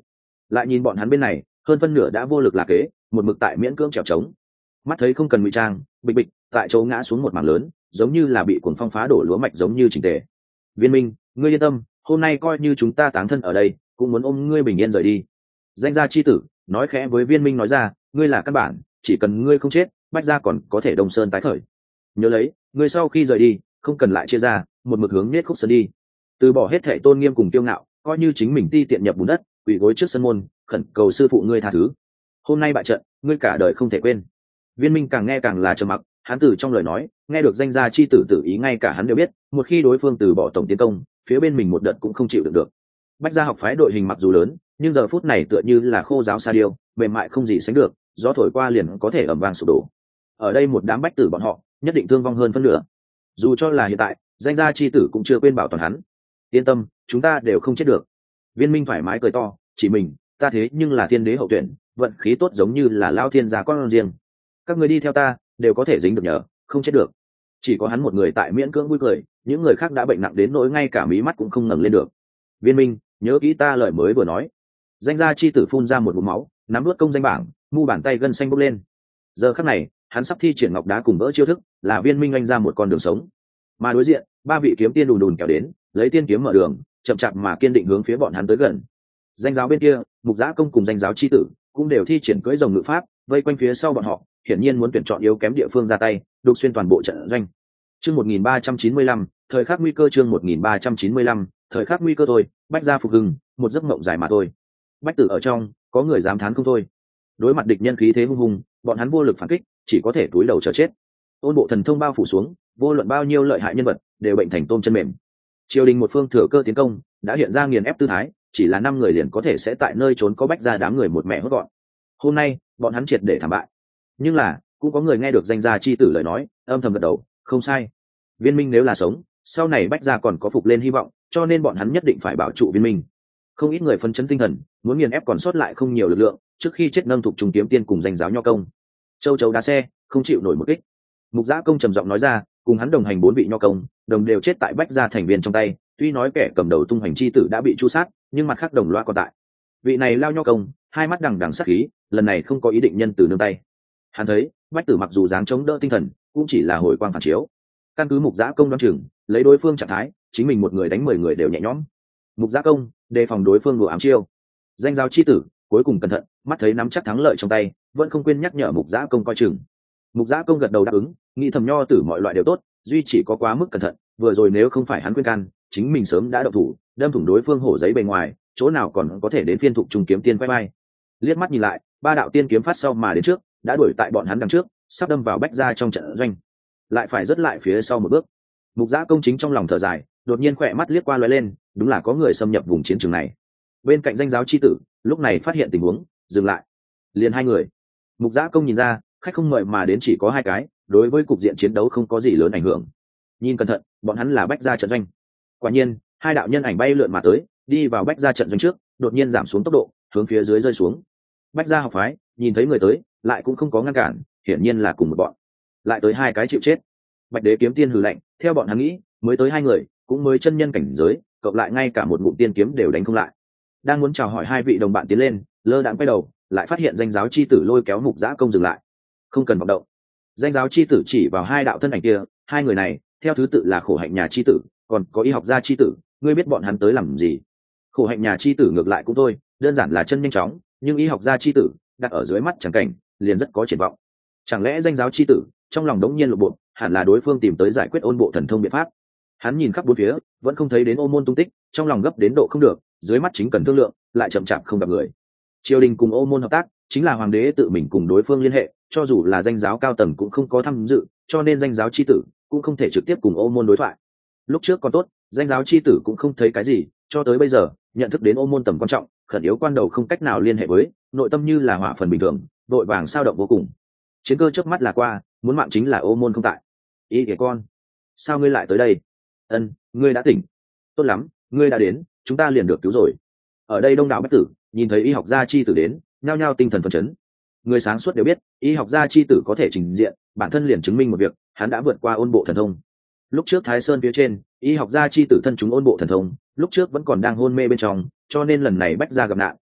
lại nhìn bọn hắn bên này, hơn phân nửa đã vô lực là kế, một mực tại miễn cưỡng trèo trống. Mắt thấy không cần ngụy trang, bịch bịch, tại chỗ ngã xuống một mảng lớn, giống như là bị cuồng phong phá đổ lúa mạch giống như chỉnh tề. Viên Minh, ngươi yên tâm, hôm nay coi như chúng ta táng thân ở đây, cũng muốn ôm ngươi bình yên rời đi. Danh gia chi tử nói khẽ với Viên Minh nói ra, ngươi là căn bản, chỉ cần ngươi không chết, Bách gia còn có thể Đông Sơn tái khởi. Nhớ lấy, ngươi sau khi rời đi, không cần lại chia ra, một mực hướng nết khúc sơn đi. Từ bỏ hết thệ tôn nghiêm cùng kiêu ngạo, coi như chính mình ti tiện nhập bùn đất, quỳ gối trước sân môn, khẩn cầu sư phụ ngươi tha thứ. Hôm nay bại trận, ngươi cả đời không thể quên. Viên Minh càng nghe càng là trầm mặc, hắn từ trong lời nói nghe được danh gia chi tử tử ý, ngay cả hắn đều biết, một khi đối phương từ bỏ tổng tiến công, phía bên mình một đợt cũng không chịu được được. Bách gia học phái đội hình mặc dù lớn, nhưng giờ phút này tựa như là khô giáo sa điêu, mềm mại không gì sánh được, gió thổi qua liền có thể ầm vang sụp đổ. Ở đây một đám bách tử bọn họ, nhất định thương vong hơn phân nửa. Dù cho là hiện tại, danh gia chi tử cũng chưa quên bảo toàn hắn. Yên tâm, chúng ta đều không chết được. Viên Minh thoải mái cười to, chỉ mình, ta thế nhưng là thiên đế hậu tuyển, vận khí tốt giống như là lao thiên gia con riêng. Các người đi theo ta, đều có thể dính được nhờ, không chết được. Chỉ có hắn một người tại miễn cưỡng vui cười, những người khác đã bệnh nặng đến nỗi ngay cả mí mắt cũng không ngẩng lên được. Viên Minh, nhớ kỹ ta lời mới vừa nói. Danh gia chi tử phun ra một ngụm máu, nắm nuốt công danh bảng, mu bàn tay gân xanh bốc lên. Giờ khắc này, hắn sắp thi triển ngọc đá cùng vỡ chiêu thức, là Viên Minh anh ra một con đường sống. Mà đối diện, ba vị kiếm tiên đùn đùn kéo đến, lấy tiên kiếm mở đường, chậm chạp mà kiên định hướng phía bọn hắn tới gần. Danh giáo bên kia, Mục Giã Công cùng danh giáo chi tử cũng đều thi triển cưỡi rồng ngự pháp, vây quanh phía sau bọn họ, hiển nhiên muốn tuyển chọn yếu kém địa phương ra tay, đục xuyên toàn bộ trận doanh. Chương một nghìn ba trăm chín mươi lăm, thời khắc nguy cơ. Chương một nghìn ba trăm chín mươi lăm, thời khắc nguy cơ thôi, Bách gia phục hưng, một giấc mộng dài mà thôi. Bách tử ở trong, có người dám thán không thôi. Đối mặt địch nhân khí thế hung hùng, bọn hắn vô lực phản kích, chỉ có thể túi đầu chờ chết. Ôn bộ thần thông bao phủ xuống, vô luận bao nhiêu lợi hại nhân vật, đều bệnh thành tôm chân mềm. Triều đình một phương thừa cơ tiến công, đã hiện ra nghiền ép tư thái, chỉ là năm người liền có thể sẽ tại nơi trốn có Bách gia đám người một mẹ hốt gọn. Hôm nay, bọn hắn triệt để thảm bại. Nhưng là, cũng có người nghe được danh gia chi tử lời nói, âm thầm gật đầu, không sai. Viên Minh nếu là sống, sau này Bách gia còn có phục lên hy vọng, cho nên bọn hắn nhất định phải bảo trụ Viên Minh. Không ít người phấn chấn tinh thần, muốn nghiền ép còn sót lại không nhiều lực lượng, trước khi chết nâng thục trùng kiếm tiên cùng danh giáo nho công. Châu chấu đá xe, không chịu nổi một kích. Mục Giã Công trầm giọng nói ra, cùng hắn đồng hành bốn vị nho công, đồng đều chết tại Bách gia thành viên trong tay. Tuy nói kẻ cầm đầu tung hành chi tử đã bị chu sát, nhưng mặt khác đồng loa còn tại. Vị này lao nho công, hai mắt đằng đằng sát khí, lần này không có ý định nhân từ nương tay. Hắn thấy, Bách tử mặc dù dáng chống đỡ tinh thần, cũng chỉ là hồi quang phản chiếu. Căn cứ Mục Giã Công đoán chừng, lấy đối phương trạng thái, chính mình một người đánh mười người đều nhẹ nhõm. Mục Giã Công đề phòng đối phương đùa ám chiêu. Danh giáo chi tử cuối cùng cẩn thận, mắt thấy nắm chắc thắng lợi trong tay, vẫn không quên nhắc nhở Mục Giã Công coi chừng. Mục Giã Công gật đầu đáp ứng, nghĩ thầm nho tử mọi loại đều tốt, duy chỉ có quá mức cẩn thận, vừa rồi nếu không phải hắn khuyên can, chính mình sớm đã động thủ, đâm thủng đối phương hổ giấy bề ngoài, chỗ nào còn có thể đến phiên thục trùng kiếm tiên quay bay. Liếc mắt nhìn lại, ba đạo tiên kiếm phát sau mà đến trước, đã đuổi tại bọn hắn đằng trước, sắp đâm vào Bách gia trong trận doanh, lại phải rớt lại phía sau một bước. Mục Giã Công chính trong lòng thở dài, đột nhiên khỏe mắt liếc qua lóe lên, đúng là có người xâm nhập vùng chiến trường này. Bên cạnh danh giáo chi tử, lúc này phát hiện tình huống, dừng lại. Liền hai người. Mục Giã Công nhìn ra, khách không mời mà đến chỉ có hai cái, đối với cục diện chiến đấu không có gì lớn ảnh hưởng. Nhìn cẩn thận, bọn hắn là Bách gia trận doanh. Quả nhiên, hai đạo nhân ảnh bay lượn mà tới, đi vào Bách gia trận doanh trước, đột nhiên giảm xuống tốc độ, hướng phía dưới rơi xuống. Bách gia học phái nhìn thấy người tới, lại cũng không có ngăn cản, hiển nhiên là cùng một bọn. Lại tới hai cái chịu chết. Bạch Đế kiếm tiên hừ lạnh, theo bọn hắn nghĩ, mới tới hai người, cũng mới chân nhân cảnh giới, cộng lại ngay cả một ngụm tiên kiếm đều đánh không lại. Đang muốn chào hỏi hai vị đồng bạn tiến lên, lơ đãng quay đầu, lại phát hiện danh giáo chi tử lôi kéo Mục Giã Công dừng lại. Không cần vọng động. Danh giáo chi tử chỉ vào hai đạo thân ảnh kia, hai người này, theo thứ tự là Khổ Hạnh nhà chi tử, còn có Y học gia chi tử, ngươi biết bọn hắn tới làm gì? Khổ Hạnh nhà chi tử ngược lại cũng thôi, đơn giản là chân nhanh chóng, nhưng Y học gia chi tử đặt ở dưới mắt chẳng cảnh, liền rất có triển vọng. Chẳng lẽ danh giáo chi tử trong lòng đống nhiên lộ bộ, hẳn là đối phương tìm tới giải quyết ôn bộ thần thông biện pháp. Hắn nhìn khắp bốn phía, vẫn không thấy đến Ô Môn tung tích, trong lòng gấp đến độ không được, dưới mắt chính cần thương lượng, lại chậm chạp không gặp người. Triều đình cùng Ô Môn hợp tác, chính là hoàng đế tự mình cùng đối phương liên hệ, cho dù là danh giáo cao tầng cũng không có tham dự, cho nên danh giáo chi tử cũng không thể trực tiếp cùng Ô Môn đối thoại. Lúc trước còn tốt, danh giáo chi tử cũng không thấy cái gì, cho tới bây giờ, nhận thức đến Ô Môn tầm quan trọng, khẩn yếu quan đầu không cách nào liên hệ với, nội tâm như là hỏa phần bình thường, đội vàng sao động vô cùng. Chiến cơ chớp mắt là qua, muốn mạng chính là Ô Môn không tại. Ý kìa con, sao ngươi lại tới đây? Ân, ngươi đã tỉnh. Tốt lắm, ngươi đã đến, chúng ta liền được cứu rồi. Ở đây đông đảo bách tử, nhìn thấy y học gia chi tử đến, nhao nhao tinh thần phấn chấn. Người sáng suốt đều biết, y học gia chi tử có thể trình diện, bản thân liền chứng minh một việc, hắn đã vượt qua ôn bộ thần thông. Lúc trước Thái Sơn phía trên, y học gia chi tử thân chúng ôn bộ thần thông, lúc trước vẫn còn đang hôn mê bên trong, cho nên lần này bách gia gặp nạn,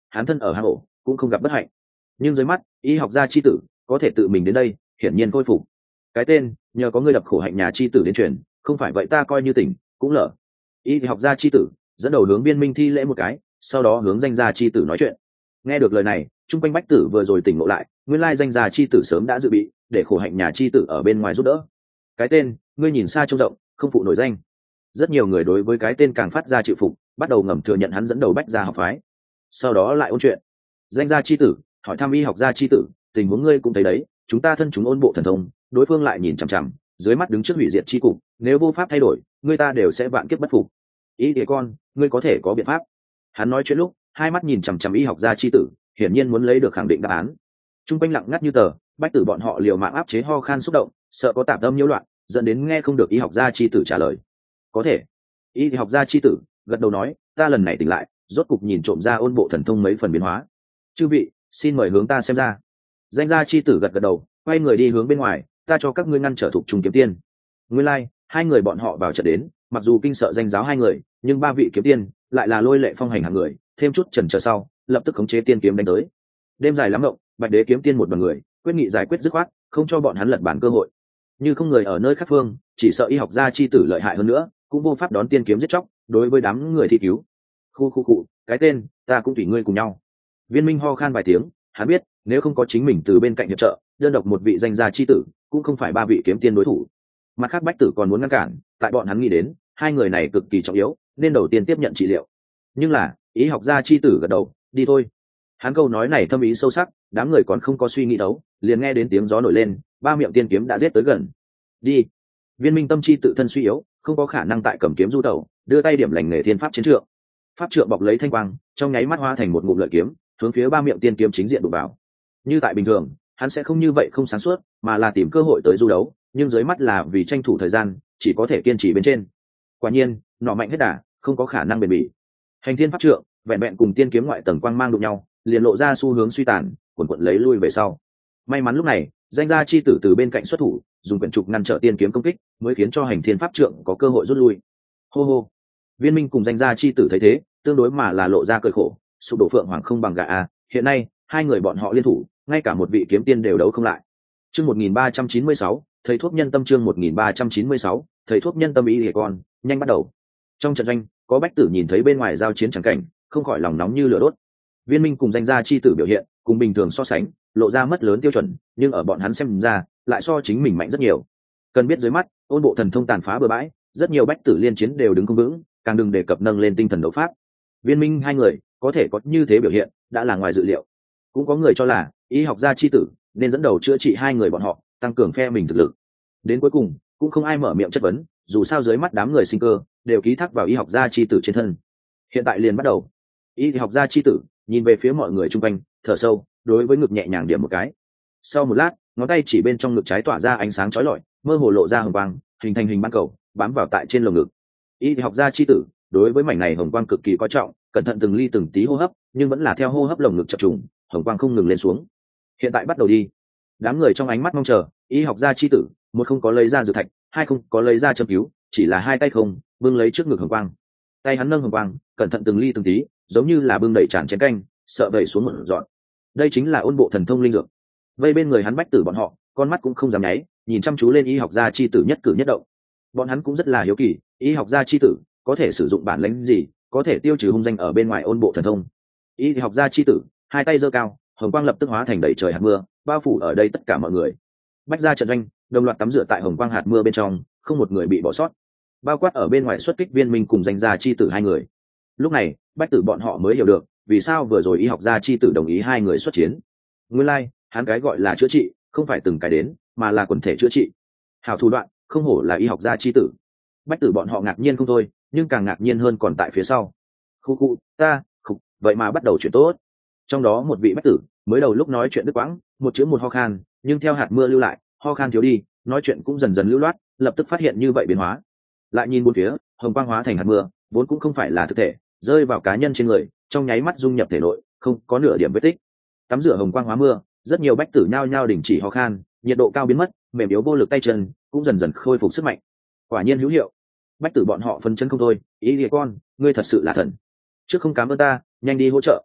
hắn thân ở hang ổ cũng không gặp bất hạnh, nhưng dưới mắt y học gia chi tử có thể tự mình đến đây hiển nhiên khôi phục. Cái tên nhờ có ngươi đập khổ hạnh nhà chi tử đến truyền, không phải vậy ta coi như tỉnh cũng lỡ. Y học gia chi tử dẫn đầu hướng Viên Minh thi lễ một cái, sau đó hướng danh gia chi tử nói chuyện. Nghe được lời này, trung quanh bách tử vừa rồi tỉnh ngộ lại, nguyên lai danh gia chi tử sớm đã dự bị để khổ hạnh nhà chi tử ở bên ngoài giúp đỡ. Cái tên ngươi nhìn xa trông rộng, không phụ nổi danh. Rất nhiều người đối với cái tên càng phát ra chịu phục, bắt đầu ngầm thừa nhận hắn dẫn đầu bách gia học phái. Sau đó lại ôn chuyện. Danh gia chi tử hỏi thăm y học gia chi tử, tình huống ngươi cũng thấy đấy, chúng ta thân chúng ôn bộ thần thông, đối phương lại nhìn chằm chằm, dưới mắt đứng trước hủy diệt chi cục, nếu vô pháp thay đổi, người ta đều sẽ vạn kiếp bất phục. Ý địa con, ngươi có thể có biện pháp. Hắn nói chuyện lúc, hai mắt nhìn chằm chằm y học gia chi tử, hiển nhiên muốn lấy được khẳng định đáp án. Trung quanh lặng ngắt như tờ, bách tử bọn họ liều mạng áp chế ho khan xúc động, sợ có tạp âm nhiễu loạn, dẫn đến nghe không được y học gia chi tử trả lời. Có thể. Y học gia chi tử gật đầu nói, ta lần này tỉnh lại, rốt cục nhìn trộm ra ôn bộ thần thông mấy phần biến hóa. Chư vị, xin mời hướng ta xem ra. Danh gia chi tử gật gật đầu, quay người đi hướng bên ngoài, ta cho các ngươi ngăn trở thuộc trùng kiếm tiên. Nguyên lai, like, hai người bọn họ vào trận đến, mặc dù kinh sợ danh giáo hai người, nhưng ba vị kiếm tiên lại là lôi lệ phong hành hàng người, thêm chút chần chờ sau, lập tức khống chế tiên kiếm đánh tới. Đêm dài lắm mộng, bạch đế kiếm tiên một đoàn người, quyết nghị giải quyết dứt khoát, không cho bọn hắn lật bản cơ hội. Như không người ở nơi khác phương, chỉ sợ y học gia chi tử lợi hại hơn nữa, cũng vô pháp đón tiên kiếm giết chóc, đối với đám người thi cứu. Khu khu cụ, cái tên, ta cũng tùy ngươi cùng nhau. Viên Minh ho khan vài tiếng, hắn biết, nếu không có chính mình từ bên cạnh hiệp trợ, đơn độc một vị danh gia chi tử, cũng không phải ba vị kiếm tiên đối thủ. Mặt khác bách tử còn muốn ngăn cản, tại bọn hắn nghĩ đến, hai người này cực kỳ trọng yếu, nên đầu tiên tiếp nhận trị liệu. Nhưng là, ý học gia chi tử gật đầu, đi thôi. Hắn câu nói này thâm ý sâu sắc, đám người còn không có suy nghĩ đấu, liền nghe đến tiếng gió nổi lên, ba miệng tiên kiếm đã giết tới gần. Đi. Viên Minh tâm chi tự thân suy yếu, không có khả năng tại cầm kiếm du tẩu, đưa tay điểm lành nghề thiên pháp chiến trượng. Pháp trượng bọc lấy thanh quang, trong nháy mắt hóa thành một ngụm lợi kiếm, hướng phía ba miệng tiên kiếm chính diện đụng vào. Như tại bình thường, hắn sẽ không như vậy không sáng suốt, mà là tìm cơ hội tới du đấu, nhưng dưới mắt là vì tranh thủ thời gian, chỉ có thể kiên trì bên trên. Quả nhiên, nọ mạnh hết đà, không có khả năng bền bỉ. Hành thiên pháp trượng, vẹn vẹn cùng tiên kiếm ngoại tầng quang mang đụng nhau, liền lộ ra xu hướng suy tàn, cuộn cuộn lấy lui về sau. May mắn lúc này, danh gia chi tử từ bên cạnh xuất thủ, dùng quyển trục ngăn trở tiên kiếm công kích, mới khiến cho hành thiên pháp trượng có cơ hội rút lui. Hô hô. Viên Minh cùng danh gia chi tử thấy thế, tương đối mà là lộ ra cười khổ, sụp đổ phượng hoàng không bằng gà a, hiện nay, hai người bọn họ liên thủ, ngay cả một vị kiếm tiên đều đấu không lại. Chương một nghìn ba trăm chín mươi sáu, thầy thuốc nhân tâm chương một nghìn ba trăm chín mươi sáu, thầy thuốc nhân tâm ý liệt con, nhanh bắt đầu. Trong trận doanh, có bách tử nhìn thấy bên ngoài giao chiến chẳng cảnh, không khỏi lòng nóng như lửa đốt. Viên Minh cùng danh gia chi tử biểu hiện, cùng bình thường so sánh, lộ ra mất lớn tiêu chuẩn, nhưng ở bọn hắn xem ra, lại so chính mình mạnh rất nhiều. Cần biết dưới mắt, ôn bộ thần thông tàn phá bừa bãi, rất nhiều bách tử liên chiến đều đứng không vững, càng đừng đề cập nâng lên tinh thần đấu pháp. Viên Minh hai người có thể có như thế biểu hiện, đã là ngoài dự liệu. Cũng có người cho là y học gia chi tử nên dẫn đầu chữa trị hai người bọn họ, tăng cường phe mình thực lực. Đến cuối cùng, cũng không ai mở miệng chất vấn, dù sao dưới mắt đám người sinh cơ đều ký thác vào y học gia chi tử trên thân. Hiện tại liền bắt đầu. Y học gia chi tử nhìn về phía mọi người chung quanh, thở sâu, đối với ngực nhẹ nhàng điểm một cái. Sau một lát, ngón tay chỉ bên trong ngực trái tỏa ra ánh sáng chói lọi, mơ hồ lộ ra hồng quang, hình thành hình ban cầu, bám vào tại trên lồng ngực. Y học gia chi tử đối với mảnh này hồng quang cực kỳ coi trọng, cẩn thận từng ly từng tí hô hấp, nhưng vẫn là theo hô hấp lồng ngực chập trùng, hồng quang không ngừng lên xuống. Hiện tại bắt đầu đi. Đám người trong ánh mắt mong chờ, y học gia chi tử, một không có lấy ra dược thạch, hai không có lấy ra châm cứu, chỉ là hai tay không bưng lấy trước ngực hồng quang. Tay hắn nâng hồng quang, cẩn thận từng ly từng tí, giống như là bưng đẩy tràn chén canh, sợ đẩy xuống một dọn. Đây chính là ôn bộ thần thông linh dược. Vây bên người hắn bách tử bọn họ, con mắt cũng không dám nháy, nhìn chăm chú lên y học gia chi tử nhất cử nhất động. Bọn hắn cũng rất là hiếu kỳ, y học gia chi tử có thể sử dụng bản lĩnh gì, có thể tiêu trừ hung danh ở bên ngoài ôn bộ thần thông. Y học gia chi tử hai tay giơ cao, hồng quang lập tức hóa thành đầy trời hạt mưa, bao phủ ở đây tất cả mọi người. Bách gia trận doanh đồng loạt tắm rửa tại hồng quang hạt mưa bên trong, không một người bị bỏ sót, bao quát ở bên ngoài xuất kích Viên Minh cùng danh gia chi tử hai người. Lúc này bách tử bọn họ mới hiểu được vì sao vừa rồi y học gia chi tử đồng ý hai người xuất chiến. Nguyên lai like, hắn cái gọi là chữa trị không phải từng cái đến, mà là quần thể chữa trị. Hảo thủ đoạn, không hổ là y học gia chi tử. Bách tử bọn họ ngạc nhiên không thôi, nhưng càng ngạc nhiên hơn còn tại phía sau. Khu khu, ta, khục, vậy mà bắt đầu chuyện tốt. Trong đó một vị bách tử mới đầu lúc nói chuyện đứt quãng, một chữ một ho khan, nhưng theo hạt mưa lưu lại, ho khan thiếu đi, nói chuyện cũng dần dần lưu loát, lập tức phát hiện như vậy biến hóa. Lại nhìn bốn phía, hồng quang hóa thành hạt mưa, vốn cũng không phải là thực thể, rơi vào cá nhân trên người, trong nháy mắt dung nhập thể nội, không có nửa điểm vết tích. Tắm rửa hồng quang hóa mưa, rất nhiều bách tử nhao nhao đình chỉ ho khan, nhiệt độ cao biến mất, mềm yếu vô lực tay chân cũng dần dần khôi phục sức mạnh. Quả nhiên hữu hiệu. Bách tử bọn họ phân chân không thôi, ý địa con, ngươi thật sự là thần. Trước không cám ơn ta, nhanh đi hỗ trợ.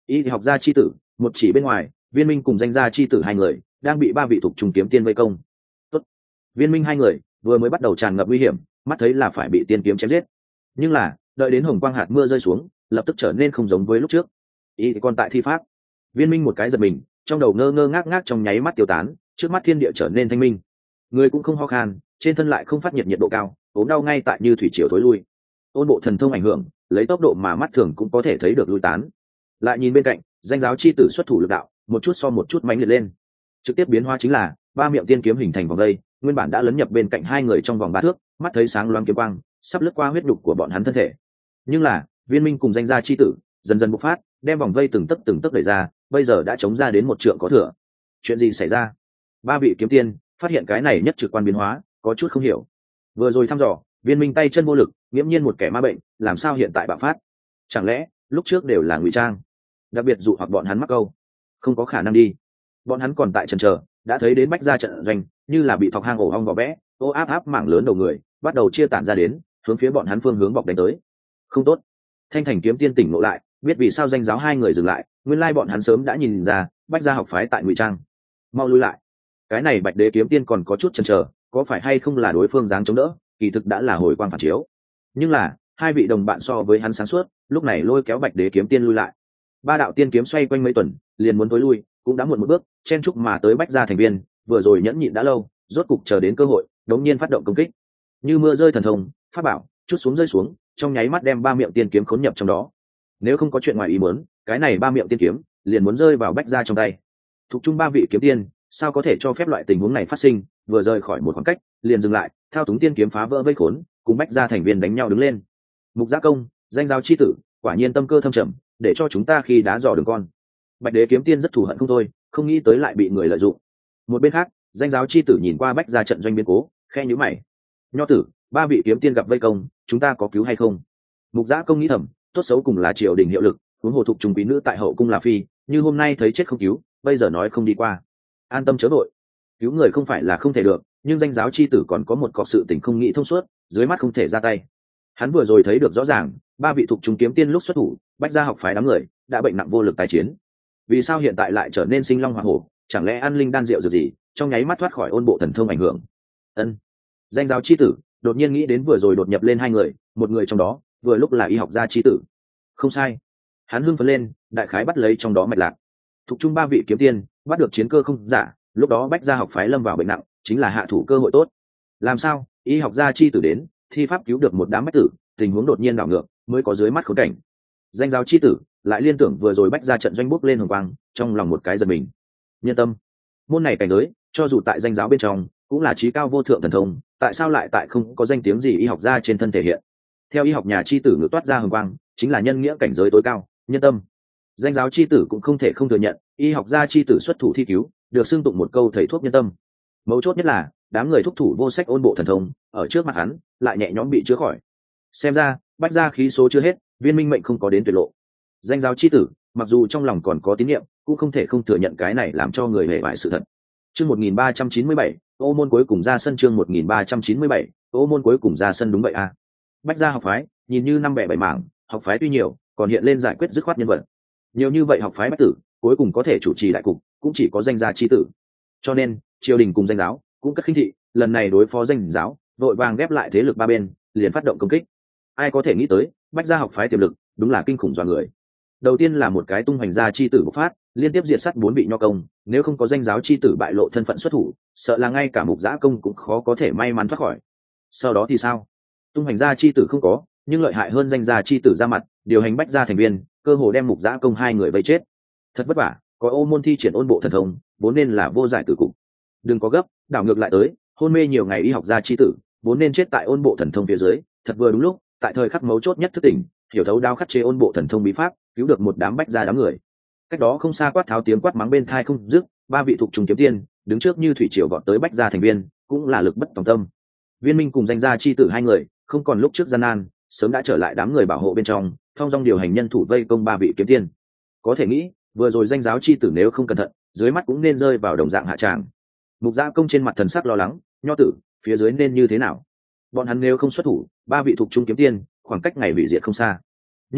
Y học gia chi tử, một chỉ bên ngoài, Viên Minh cùng danh gia chi tử hai người đang bị ba vị thuộc trùng kiếm tiên vây công. Tốt. Viên Minh hai người vừa mới bắt đầu tràn ngập nguy hiểm, mắt thấy là phải bị tiên kiếm chém giết. Nhưng là, đợi đến hồng quang hạt mưa rơi xuống, lập tức trở nên không giống với lúc trước. Y còn tại thi pháp. Viên Minh một cái giật mình, trong đầu ngơ ngơ ngác ngác trong nháy mắt tiêu tán, trước mắt thiên địa trở nên thanh minh. Người cũng không ho khan, trên thân lại không phát nhiệt nhiệt độ cao, ốm đau ngay tại như thủy triều tối lui. Ôn bộ thần thông ảnh hưởng, lấy tốc độ mà mắt thường cũng có thể thấy được lui tán. Lại nhìn bên cạnh, danh giáo chi tử xuất thủ lực đạo, một chút so một chút mãnh liệt lên. Trực tiếp biến hóa chính là ba miệng tiên kiếm hình thành vòng dây, nguyên bản đã lấn nhập bên cạnh hai người trong vòng ba thước, mắt thấy sáng loáng kiếm quang, sắp lướt qua huyết đục của bọn hắn thân thể. Nhưng là, Viên Minh cùng danh gia chi tử dần dần bộc phát, đem vòng vây từng tấc từng tấc đẩy ra, bây giờ đã chống ra đến một trượng có thừa. Chuyện gì xảy ra? Ba vị kiếm tiên phát hiện cái này nhất trực quan biến hóa, có chút không hiểu. Vừa rồi thăm dò, Viên Minh tay chân vô lực, nghiễm nhiên một kẻ ma bệnh, làm sao hiện tại bạo phát? Chẳng lẽ lúc trước đều là ngụy trang? Đặc biệt dụ hoặc bọn hắn mắc câu, không có khả năng đi. Bọn hắn còn tại chần chờ, đã thấy đến bách gia trận doanh, như là bị thọc hang ổ ong vỏ vẽ, ô áp áp mảng lớn đầu người, bắt đầu chia tản ra đến, hướng phía bọn hắn phương hướng bọc đánh tới. Không tốt. Thanh Thành kiếm tiên tỉnh ngộ lại, biết vì sao danh giáo hai người dừng lại, nguyên lai bọn hắn sớm đã nhìn ra, bách gia học phái tại ngụy trang. Mau lui lại. Cái này Bạch Đế kiếm tiên còn có chút chần chờ, có phải hay không là đối phương dáng chống đỡ, kỳ thực đã là hồi quang phản chiếu. Nhưng là, hai vị đồng bạn so với hắn sáng suốt, lúc này lôi kéo Bạch Đế kiếm tiên lui lại. Ba đạo tiên kiếm xoay quanh mấy tuần, liền muốn tối lui, cũng đã muộn một bước, chen chúc mà tới bách gia thành viên, vừa rồi nhẫn nhịn đã lâu, rốt cục chờ đến cơ hội, đống nhiên phát động công kích. Như mưa rơi thần thông, pháp bảo, chút xuống rơi xuống, trong nháy mắt đem ba miệng tiên kiếm khốn nhập trong đó. Nếu không có chuyện ngoài ý muốn, cái này ba miệng tiên kiếm liền muốn rơi vào bách gia trong tay. Thuộc chung ba vị kiếm tiên, sao có thể cho phép loại tình huống này phát sinh, vừa rời khỏi một khoảng cách, liền dừng lại, thao túng tiên kiếm phá vỡ vây khốn, cùng bách gia thành viên đánh nhau đứng lên. Mục Gia Công, danh giáo chi tử, quả nhiên tâm cơ thâm trầm, để cho chúng ta khi đá dò đường con. Bạch Đế kiếm tiên rất thù hận không thôi, không nghĩ tới lại bị người lợi dụng. Một bên khác, danh giáo chi tử nhìn qua bách gia trận doanh biến cố, khe nhíu mày. Nho tử, ba vị kiếm tiên gặp vây công, chúng ta có cứu hay không? Mục Gia Công nghĩ thầm, tốt xấu cùng là triều đình hiệu lực, huống hồ thuộc trung quý nữ tại hậu cung là phi, như hôm nay thấy chết không cứu, bây giờ nói không đi qua. An tâm chớ vội, cứu người không phải là không thể được, nhưng danh giáo chi tử còn có một cọc sự tình không nghĩ thông suốt, dưới mắt không thể ra tay. Hắn vừa rồi thấy được rõ ràng, ba vị thuộc trung kiếm tiên lúc xuất thủ, bách gia học phái đám người đã bệnh nặng vô lực tái chiến. Vì sao hiện tại lại trở nên sinh long hỏa hổ? Chẳng lẽ ăn linh đan rượu rồi gì, trong nháy mắt thoát khỏi ôn bộ thần thông ảnh hưởng? Ân. Danh giáo chi tử đột nhiên nghĩ đến vừa rồi đột nhập lên hai người, một người trong đó vừa lúc là y học gia chi tử. Không sai. Hắn hưng phấn lên, đại khái bắt lấy trong đó mạch lạc. Thuộc chung ba vị kiếm tiên bắt được chiến cơ không giả, lúc đó bách gia học phái lâm vào bệnh nặng, chính là hạ thủ cơ hội tốt. Làm sao? Y học gia chi tử đến, thi pháp cứu được một đám bách tử, tình huống đột nhiên đảo ngược, mới có dưới mắt khốn cảnh. Danh giáo chi tử lại liên tưởng vừa rồi bách gia trận doanh bốc lên hồng quang, trong lòng một cái giật mình. Nhân tâm, môn này cảnh giới, cho dù tại danh giáo bên trong cũng là trí cao vô thượng thần thông, tại sao lại tại không có danh tiếng gì y học gia trên thân thể hiện? Theo y học nhà chi tử ngự toát ra hồng quang, chính là nhân nghĩa cảnh giới tối cao, nhân tâm. Danh giáo chi tử cũng không thể không thừa nhận, y học gia chi tử xuất thủ thi cứu, được xưng tụng một câu thầy thuốc nhân tâm. Mấu chốt nhất là, đám người thúc thủ vô sách ôn bộ thần thông, ở trước mặt hắn lại nhẹ nhõm bị chữa khỏi. Xem ra, bách gia khí số chưa hết, viên minh mệnh không có đến tuyệt lộ. Danh giáo chi tử, mặc dù trong lòng còn có tín nhiệm, cũng không thể không thừa nhận cái này làm cho người hề bại sự thật. Chương một nghìn ba trăm chín mươi bảy, Ô môn cuối cùng ra sân. Chương một nghìn ba trăm chín mươi bảy, Ô môn cuối cùng ra sân. Đúng vậy à? Bách gia học phái, nhìn như năm bẻ bảy mảng, học phái tuy nhiều, còn hiện lên giải quyết dứt khoát nhân vật. Nhiều như vậy học phái bách tử, cuối cùng có thể chủ trì đại cục, cũng chỉ có danh gia chi tử. Cho nên, triều đình cùng danh giáo cũng cất khinh thị, lần này đối phó danh giáo, vội vàng ghép lại thế lực ba bên, liền phát động công kích. Ai có thể nghĩ tới, bách gia học phái tiềm lực đúng là kinh khủng dọa người. Đầu tiên là một cái tung hoành gia chi tử bộc phát, liên tiếp diệt sát bốn vị nho công, nếu không có danh giáo chi tử bại lộ thân phận xuất thủ, sợ là ngay cả Mục Giã Công cũng khó có thể may mắn thoát khỏi. Sau đó thì sao? Tung hoành gia chi tử không có, nhưng lợi hại hơn danh gia chi tử ra mặt, điều hành bách gia thành viên, cơ hồ đem Mục Giã Công hai người vây chết. Thật vất vả, có Ô môn thi triển ôn bộ thần thông, vốn nên là vô giải tử cục. Đừng có gấp, đảo ngược lại tới, hôn mê nhiều ngày y học gia chi tử, vốn nên chết tại ôn bộ thần thông phía dưới, thật vừa đúng lúc, tại thời khắc mấu chốt nhất thức tỉnh, hiểu thấu đao khắc chế ôn bộ thần thông bí pháp, cứu được một đám bách gia đám người. Cách đó không xa quát tháo tiếng quát mắng bên thai không dứt, ba vị thuộc trùng kiếm tiên đứng trước như thủy triều vọt tới bách gia thành viên, cũng là lực bất tòng tâm. Viên minh cùng danh gia chi tử hai người không còn lúc trước gian nan, sớm đã trở lại đám người bảo hộ bên trong, thông dong điều hành nhân thủ vây công ba vị kiếm tiên. Có thể nghĩ, vừa rồi danh giáo chi tử nếu không cẩn thận, dưới mắt cũng nên rơi vào đồng dạng hạ tràng. Mục Giã Công trên mặt thần sắc lo lắng, nho tử, phía dưới nên như thế nào? Bọn hắn nếu không xuất thủ, ba vị thuộc trung kiếm tiên, khoảng cách ngày bị diệt không xa. Nhưng là,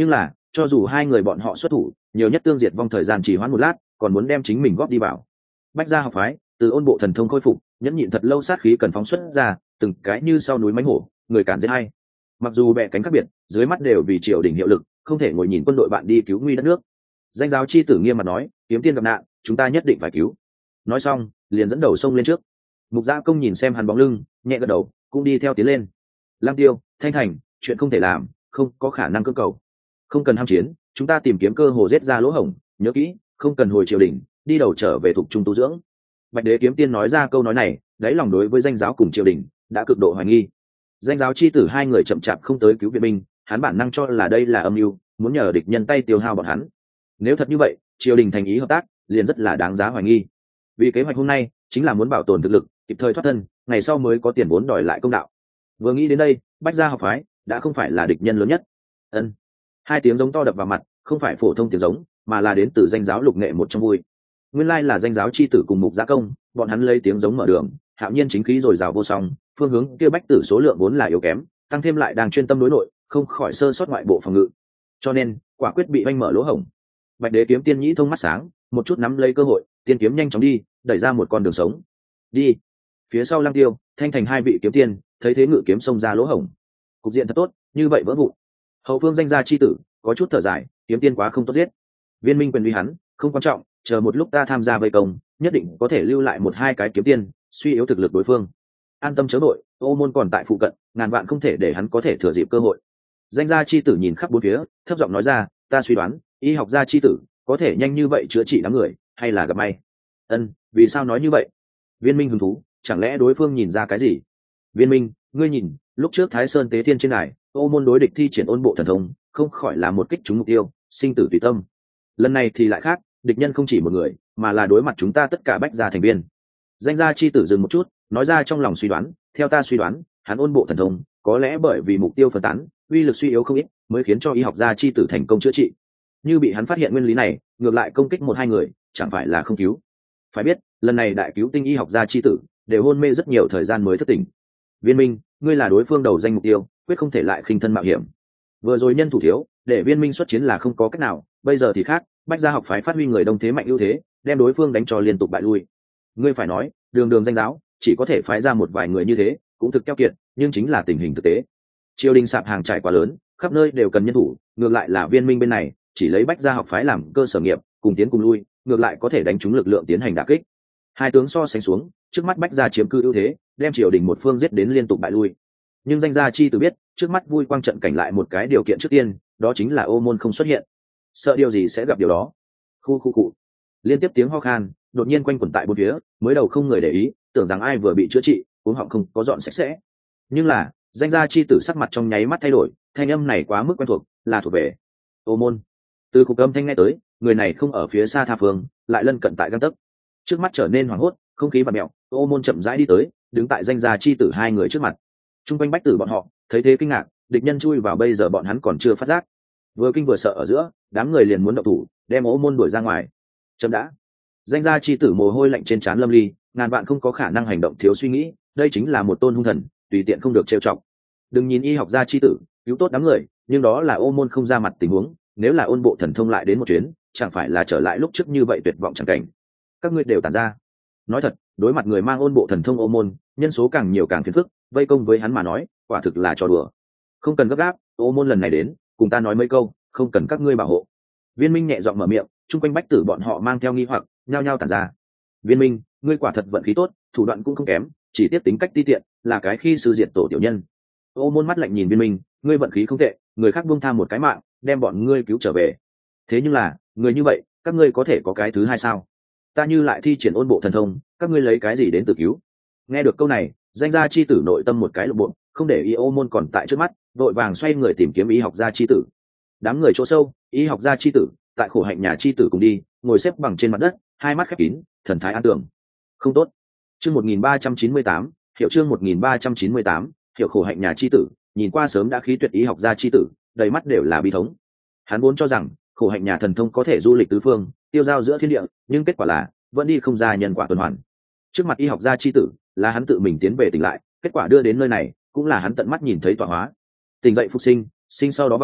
cho dù hai người bọn họ xuất thủ nhiều nhất tương diệt vong thời gian chỉ hoãn một lát, còn muốn đem chính mình góp đi vào. Bách gia học phái từ ôn bộ thần thông khôi phục, nhẫn nhịn thật lâu sát khí cần phóng xuất ra, từng cái như sau núi mánh hổ, người cản giết hay. Mặc dù bè cánh khác biệt, dưới mắt đều vì triều đình hiệu lực, không thể ngồi nhìn quân đội bạn đi cứu nguy đất nước. Danh giáo chi tử nghiêm mặt nói, kiếm tiên gặp nạn, chúng ta nhất định phải cứu. Nói xong liền dẫn đầu xông lên trước. Mục Gia Công nhìn xem hắn bóng lưng, nhẹ gật đầu, cũng đi theo tiến lên. Lăng Tiêu, Thanh Thành, chuyện không thể làm, không có khả năng cưỡng cầu. Không cần ham chiến, chúng ta tìm kiếm cơ hồ giết ra lỗ hổng, nhớ kỹ, không cần hồi triều đình, đi đầu trở về thuộc trung tu dưỡng. Bạch Đế kiếm tiên nói ra câu nói này, đáy lòng đối với danh giáo cùng triều đình đã cực độ hoài nghi. Danh giáo chi tử hai người chậm chạp không tới cứu viện binh, hắn bản năng cho là đây là âm mưu, muốn nhờ địch nhân tay tiêu hao bọn hắn. Nếu thật như vậy, triều đình thành ý hợp tác, liền rất là đáng giá hoài nghi. Vì kế hoạch hôm nay chính là muốn bảo tồn thực lực, kịp thời thoát thân, ngày sau mới có tiền vốn đòi lại công đạo. Vừa nghĩ đến đây, Bách gia học phái đã không phải là địch nhân lớn nhất. Ân. Hai tiếng giống to đập vào mặt, không phải phổ thông tiếng giống, mà là đến từ danh giáo lục nghệ một trong vui. Nguyên lai là danh giáo chi tử cùng Mục Gia Công, bọn hắn lấy tiếng giống mở đường, hạo nhiên chính khí rồi rào vô song, phương hướng kia bách tử số lượng vốn là yếu kém, tăng thêm lại đang chuyên tâm đối nội, không khỏi sơ sót ngoại bộ phòng ngự, cho nên quả quyết bị oanh mở lỗ hổng. Bạch Đế kiếm tiên nhĩ thông mắt sáng, một chút nắm lấy cơ hội, tiên kiếm nhanh chóng đi, đẩy ra một con đường sống. Đi. Phía sau Lăng Tiêu, Thanh Thành hai vị kiếm tiên thấy thế ngự kiếm xông ra lỗ hổng. Cục diện thật tốt, như vậy vỡ vụn. Hậu phương danh gia chi tử có chút thở dài, kiếm tiên quá không tốt giết. Viên minh quyền uy hắn, không quan trọng, chờ một lúc ta tham gia vây công, nhất định có thể lưu lại một hai cái kiếm tiên, suy yếu thực lực đối phương. An tâm chớ đội, Ô Môn còn tại phụ cận, ngàn vạn không thể để hắn có thể thừa dịp cơ hội. Danh gia chi tử nhìn khắp bốn phía, thấp giọng nói ra, ta suy đoán, y học gia chi tử có thể nhanh như vậy chữa trị đám người, hay là gặp may? Ân, vì sao nói như vậy? Viên minh hứng thú, chẳng lẽ đối phương nhìn ra cái gì? Viên minh, ngươi nhìn, lúc trước Thái Sơn tế thiên trên đài, Ô Môn đối địch thi triển ôn bộ thần thông, không khỏi là một kích trúng mục tiêu, sinh tử tùy tâm. Lần này thì lại khác, địch nhân không chỉ một người, mà là đối mặt chúng ta tất cả bách gia thành viên. Danh gia chi tử dừng một chút, nói ra trong lòng suy đoán, theo ta suy đoán, hắn ôn bộ thần thông, có lẽ bởi vì mục tiêu phân tán, uy lực suy yếu không ít, mới khiến cho y học gia chi tử thành công chữa trị. Như bị hắn phát hiện nguyên lý này, ngược lại công kích một hai người, chẳng phải là không cứu. Phải biết, lần này đại cứu tinh y học gia chi tử, đều hôn mê rất nhiều thời gian mới thức tỉnh. Viên minh, ngươi là đối phương đầu danh mục tiêu, quyết không thể lại khinh thân mạo hiểm. Vừa rồi nhân thủ thiếu, để viên minh xuất chiến là không có cách nào, bây giờ thì khác, bách gia học phái phát huy người đông thế mạnh ưu thế, đem đối phương đánh cho liên tục bại lui. Ngươi phải nói, đường đường danh giáo, chỉ có thể phái ra một vài người như thế, cũng thực keo kiệt, nhưng chính là tình hình thực tế. Triều đình sạp hàng trải quá lớn, khắp nơi đều cần nhân thủ, ngược lại là viên minh bên này, chỉ lấy bách gia học phái làm cơ sở nghiệp, cùng tiến cùng lui, ngược lại có thể đánh trúng lực lượng tiến hành đả kích. Hai tướng so sánh xuống, trước mắt bách gia chiếm cư ưu thế, đem triều đình một phương giết đến liên tục bại lui. Nhưng danh gia chi tử biết, trước mắt vui quang trận cảnh lại một cái điều kiện trước tiên, đó chính là Ô Môn không xuất hiện. Sợ điều gì sẽ gặp điều đó. Khu khu cụ. Liên tiếp tiếng ho khan đột nhiên quanh quẩn tại bốn phía, mới đầu không người để ý, tưởng rằng ai vừa bị chữa trị, uống họng không có dọn sạch sẽ. Nhưng là, danh gia chi tử sắc mặt trong nháy mắt thay đổi, thanh âm này quá mức quen thuộc, là thuộc về Ô Môn. Từ khúc âm thanh nghe tới, người này không ở phía xa tha phương, lại lân cận tại gang tấc. Trước mắt trở nên hoảng hốt, không khí bạt mèo, Ô Môn chậm rãi đi tới, đứng tại danh gia chi tử hai người trước mặt. Trung quanh bách tử bọn họ thấy thế kinh ngạc, địch nhân chui vào bây giờ bọn hắn còn chưa phát giác. Vừa kinh vừa sợ ở giữa, đám người liền muốn động thủ, đem Ô Môn đuổi ra ngoài. Chậm đã. Danh gia chi tử mồ hôi lạnh trên trán lâm ly, ngàn vạn không có khả năng hành động thiếu suy nghĩ, đây chính là một tôn hung thần, tùy tiện không được trêu chọc. Đừng nhìn y học gia chi tử cứu tốt đám người, nhưng đó là Ô Môn không ra mặt tình huống, nếu là ôn bộ thần thông lại đến một chuyến, chẳng phải là trở lại lúc trước như vậy tuyệt vọng chẳng cảnh. Các ngươi đều tản ra. Nói thật, đối mặt người mang ôn bộ thần thông Ô Môn, nhân số càng nhiều càng phiền phức, vây công với hắn mà nói, quả thực là trò đùa. Không cần gấp gáp, Ô Môn lần này đến, cùng ta nói mấy câu, không cần các ngươi bảo hộ. Viên minh nhẹ giọng mở miệng, chung quanh bách tử bọn họ mang theo nghi hoặc, nhao nhao tản ra. Viên minh, ngươi quả thật vận khí tốt, thủ đoạn cũng không kém, chỉ tiếp tính cách ti tiện, là cái khi sư diệt tổ tiểu nhân. Ô Môn mắt lạnh nhìn viên minh, ngươi vận khí không tệ, người khác buông tham một cái mạng, đem bọn ngươi cứu trở về. Thế nhưng là, người như vậy, các ngươi có thể có cái thứ hai sao? Ta như lại thi triển ôn bộ thần thông, các ngươi lấy cái gì đến tự cứu? Nghe được câu này, danh gia chi tử nội tâm một cái lục bộ, không để ý Ô Môn còn tại trước mắt, vội vàng xoay người tìm kiếm y học gia chi tử. Đám người chỗ sâu, y học gia chi tử, tại khổ hạnh nhà chi tử cùng đi, ngồi xếp bằng trên mặt đất, hai mắt khép kín, thần thái an tưởng. Không tốt. Chương một nghìn ba trăm chín mươi tám, hiệu chương một nghìn ba trăm chín mươi tám, hiệu khổ hạnh nhà chi tử, nhìn qua sớm đã khí tuyệt y học gia chi tử, đầy mắt đều là bi thống. Hắn vốn cho rằng, khổ hạnh nhà thần thông có thể du lịch tứ phương, tiêu giao giữa thiên địa, nhưng kết quả là vẫn đi không ra nhân quả tuần hoàn. Trước mặt y học gia chi tử, là hắn tự mình tiến về tỉnh lại, kết quả đưa đến nơi này, cũng là hắn tận mắt nhìn thấy tọa hóa. Tỉnh dậy phục sinh, sinh sau đó vong,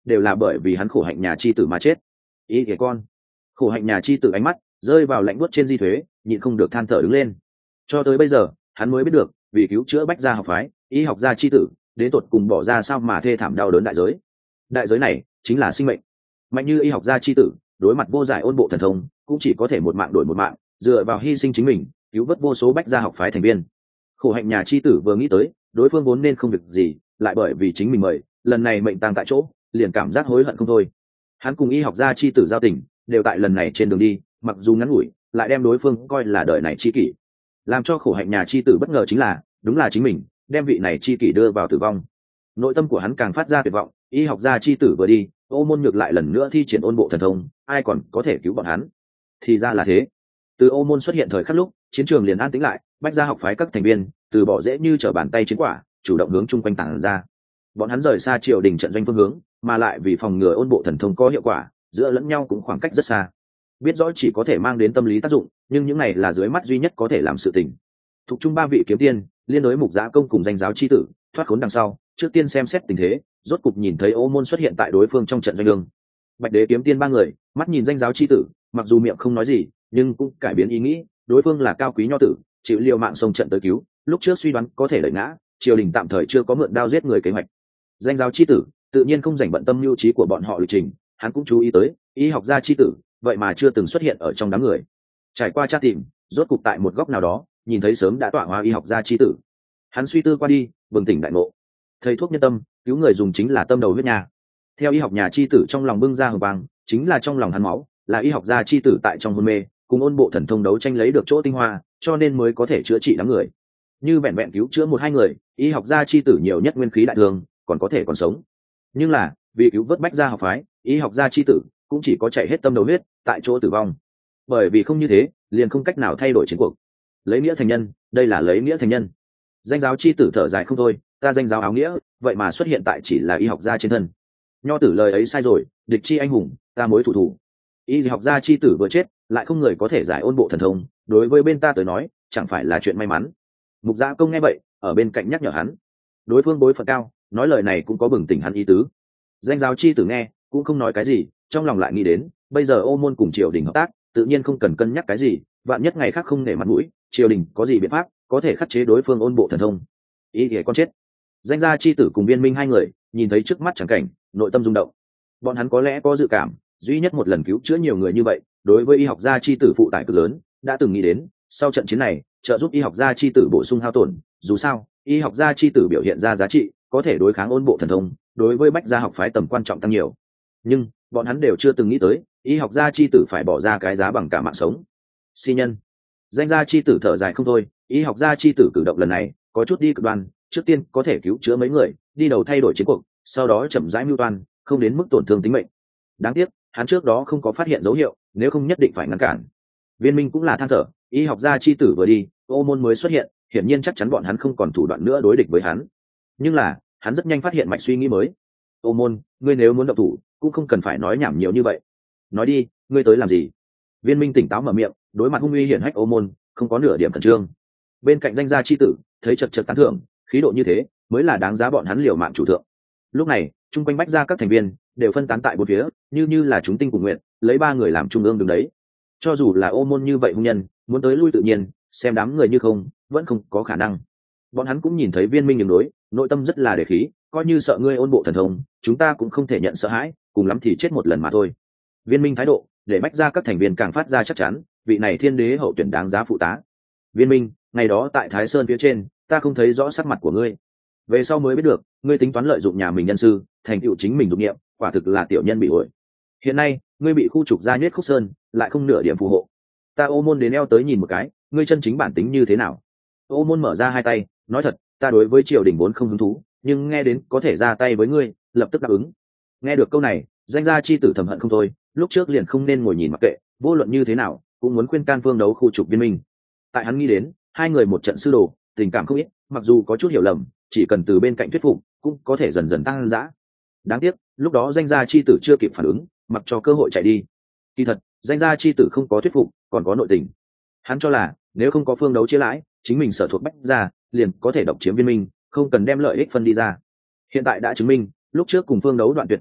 đều là bởi vì hắn khổ hạnh nhà chi tử mà chết. Ý kìa con, khổ hạnh nhà chi tử ánh mắt rơi vào lạnh buốt trên Di Thuế, nhịn không được than thở đứng lên. Cho tới bây giờ hắn mới biết được, vì cứu chữa Bách gia học phái, y học gia chi tử đến tột cùng bỏ ra sao mà thê thảm đau đớn đại giới. Đại giới này chính là sinh mệnh. Mạnh như y học gia chi tử, đối mặt vô giải ôn bộ thần thông, cũng chỉ có thể một mạng đổi một mạng, dựa vào hy sinh chính mình cứu vớt vô số Bách gia học phái thành viên. Khổ hạnh nhà chi tử vừa nghĩ tới đối phương vốn nên không việc gì, lại bởi vì chính mình mời, lần này mệnh tang tại chỗ, liền cảm giác hối hận không thôi. Hắn cùng y học gia chi tử giao tình đều tại lần này trên đường đi, mặc dù ngắn ngủi, lại đem đối phương coi là đời này chi kỷ. Làm cho khổ hạnh nhà chi tử bất ngờ chính là, đúng là chính mình đem vị này chi kỷ đưa vào tử vong. Nội tâm của hắn càng phát ra tuyệt vọng, y học gia chi tử vừa đi, Ô Môn Nhược lại lần nữa thi triển ôn bộ thần thông, ai còn có thể cứu bọn hắn? Thì ra là thế. Từ Ô Môn xuất hiện thời khắc lúc, chiến trường liền an tĩnh lại, Bách gia học phái các thành viên từ bỏ dễ như trở bàn tay chiến quả, chủ động hướng chung quanh tản ra. Bọn hắn rời xa triều đình trận doanh phương hướng, mà lại vì phòng ngừa ôn bộ thần thông có hiệu quả, giữa lẫn nhau cũng khoảng cách rất xa. Biết rõ chỉ có thể mang đến tâm lý tác dụng, nhưng những này là dưới mắt duy nhất có thể làm sự tình. Thuộc chung ba vị kiếm tiên, liên đối Mục Giã Công cùng danh giáo chi tử, thoát khốn đằng sau, trước tiên xem xét tình thế, rốt cục nhìn thấy Ô Môn xuất hiện tại đối phương trong trận doanh đường. Bạch Đế kiếm tiên ba người, mắt nhìn danh giáo chi tử, mặc dù miệng không nói gì, nhưng cũng cải biến ý nghĩ, đối phương là cao quý nho tử, chịu liều mạng xông trận tới cứu, lúc trước suy đoán có thể lợi ngã, triều đình tạm thời chưa có mượn đao giết người kế hoạch. Danh giáo chi tử, tự nhiên không dành bận tâm lưu trí của bọn họ lịch trình, hắn cũng chú ý tới, y học gia chi tử, vậy mà chưa từng xuất hiện ở trong đám người. Trải qua tra tìm, rốt cục tại một góc nào đó, nhìn thấy sớm đã tọa hóa y học gia chi tử. Hắn suy tư qua đi, bừng tỉnh đại ngộ. Thầy thuốc nhân tâm, cứu người dùng chính là tâm đầu huyết nhà. Theo y học nhà chi tử trong lòng bưng ra hờ vàng, chính là trong lòng hắn máu, là y học gia chi tử tại trong hôn mê, cùng ôn bộ thần thông đấu tranh lấy được chỗ tinh hoa, cho nên mới có thể chữa trị đám người. Như vẹn vẹn cứu chữa một hai người, y học gia chi tử nhiều nhất nguyên khí đại thương, còn có thể còn sống. Nhưng là vì cứu vớt Bách gia học phái, y học gia chi tử cũng chỉ có chạy hết tâm đầu huyết, tại chỗ tử vong. Bởi vì không như thế, liền không cách nào thay đổi chiến cuộc. Lấy nghĩa thành nhân, đây là lấy nghĩa thành nhân. Danh giáo chi tử thở dài không thôi, ta danh giáo áo nghĩa, vậy mà xuất hiện tại chỉ là y học gia trên thân. Nho tử lời ấy sai rồi, địch chi anh hùng, ta mối thủ thủ. Y học gia chi tử vừa chết, lại không người có thể giải ôn bộ thần thông, đối với bên ta tới nói, chẳng phải là chuyện may mắn. Mục Giã Công nghe vậy, ở bên cạnh nhắc nhở hắn. Đối phương bối phận cao, nói lời này cũng có bừng tỉnh hắn ý tứ. Danh giáo chi tử nghe, cũng không nói cái gì, trong lòng lại nghĩ đến, bây giờ Ô Môn cùng triều đình hợp tác, tự nhiên không cần cân nhắc cái gì, vạn nhất ngày khác không nể mặt mũi, triều đình có gì biện pháp có thể khắc chế đối phương ôn bộ thần thông. Ý nghĩa con chết. Danh gia chi tử cùng Viên Minh hai người nhìn thấy trước mắt chẳng cảnh, nội tâm rung động. Bọn hắn có lẽ có dự cảm, duy nhất một lần cứu chữa nhiều người như vậy, đối với y học gia chi tử phụ tải cực lớn, đã từng nghĩ đến sau trận chiến này trợ giúp y học gia chi tử bổ sung hao tổn. Dù sao y học gia chi tử biểu hiện ra giá trị có thể đối kháng ôn bộ thần thông, đối với Bách gia học phái tầm quan trọng tăng nhiều. Nhưng bọn hắn đều chưa từng nghĩ tới y học gia chi tử phải bỏ ra cái giá bằng cả mạng sống. Si nhân. Danh gia chi tử thở dài không thôi, y học gia chi tử cử động lần này có chút đi cực đoan, trước tiên có thể cứu chữa mấy người, đi đầu thay đổi chiến cuộc, sau đó chậm rãi mưu toan, không đến mức tổn thương tính mệnh. Đáng tiếc hắn trước đó không có phát hiện dấu hiệu, nếu không nhất định phải ngăn cản. Viên Minh cũng là than thở, y học gia chi tử vừa đi, Ô Môn mới xuất hiện, hiển nhiên chắc chắn bọn hắn không còn thủ đoạn nữa đối địch với hắn. Nhưng là hắn rất nhanh phát hiện mạch suy nghĩ mới. Ô Môn, ngươi nếu muốn động thủ, cũng không cần phải nói nhảm nhiều như vậy. Nói đi, ngươi tới làm gì? Viên Minh tỉnh táo mở miệng, đối mặt hung uy hiển hách Ô Môn, không có nửa điểm khẩn trương. Bên cạnh danh gia chi tử thấy chật chật tán thưởng, khí độ như thế mới là đáng giá bọn hắn liều mạng chủ thượng. Lúc này chung quanh Bách gia các thành viên đều phân tán tại bốn phía, như như là chúng tinh cùng nguyện, lấy ba người làm trung ương đứng đấy. Cho dù là Ô Môn như vậy hung nhân, muốn tới lui tự nhiên, xem đám người như không, vẫn không có khả năng. Bọn hắn cũng nhìn thấy Viên Minh nhường đối, nội tâm rất là đề khí, coi như sợ ngươi ôn bộ thần thông, chúng ta cũng không thể nhận sợ hãi, cùng lắm thì chết một lần mà thôi. Viên Minh thái độ để Bách gia các thành viên càng phát ra chắc chắn, vị này thiên đế hậu tuyển đáng giá phụ tá. Viên Minh, ngày đó tại Thái Sơn phía trên, ta không thấy rõ sắc mặt của ngươi, về sau mới biết được ngươi tính toán lợi dụng nhà mình nhân sư, thành tựu chính mình dụng nghiệm, quả thực là tiểu nhân bị ổi. Hiện nay ngươi bị khu trục ra nhất khúc sơn, lại không nửa điểm phù hộ, ta Ô Môn đến eo tới nhìn một cái, ngươi chân chính bản tính như thế nào? Ô Môn mở ra hai tay, nói thật, ta đối với triều đình vốn không hứng thú, nhưng nghe đến có thể ra tay với ngươi, lập tức đáp ứng. Nghe được câu này, danh gia chi tử thầm hận không thôi, lúc trước liền không nên ngồi nhìn mặc kệ, vô luận như thế nào cũng muốn khuyên can phương đấu khu trục Viên Minh. Tại hắn nghĩ đến hai người một trận sư đồ, tình cảm không ít, mặc dù có chút hiểu lầm, chỉ cần từ bên cạnh thuyết phục cũng có thể dần dần tăng dã. Đáng tiếc lúc đó danh gia chi tử chưa kịp phản ứng, mặc cho cơ hội chạy đi. Kỳ thật danh gia chi tử không có thuyết phục, còn có nội tình. Hắn cho là nếu không có phương đấu chia lãi, chính mình sở thuộc Bách gia liền có thể độc chiếm Viên Minh, không cần đem lợi ích phân đi ra. Hiện tại đã chứng minh, lúc trước cùng phương đấu đoạn tuyệt quan hệ,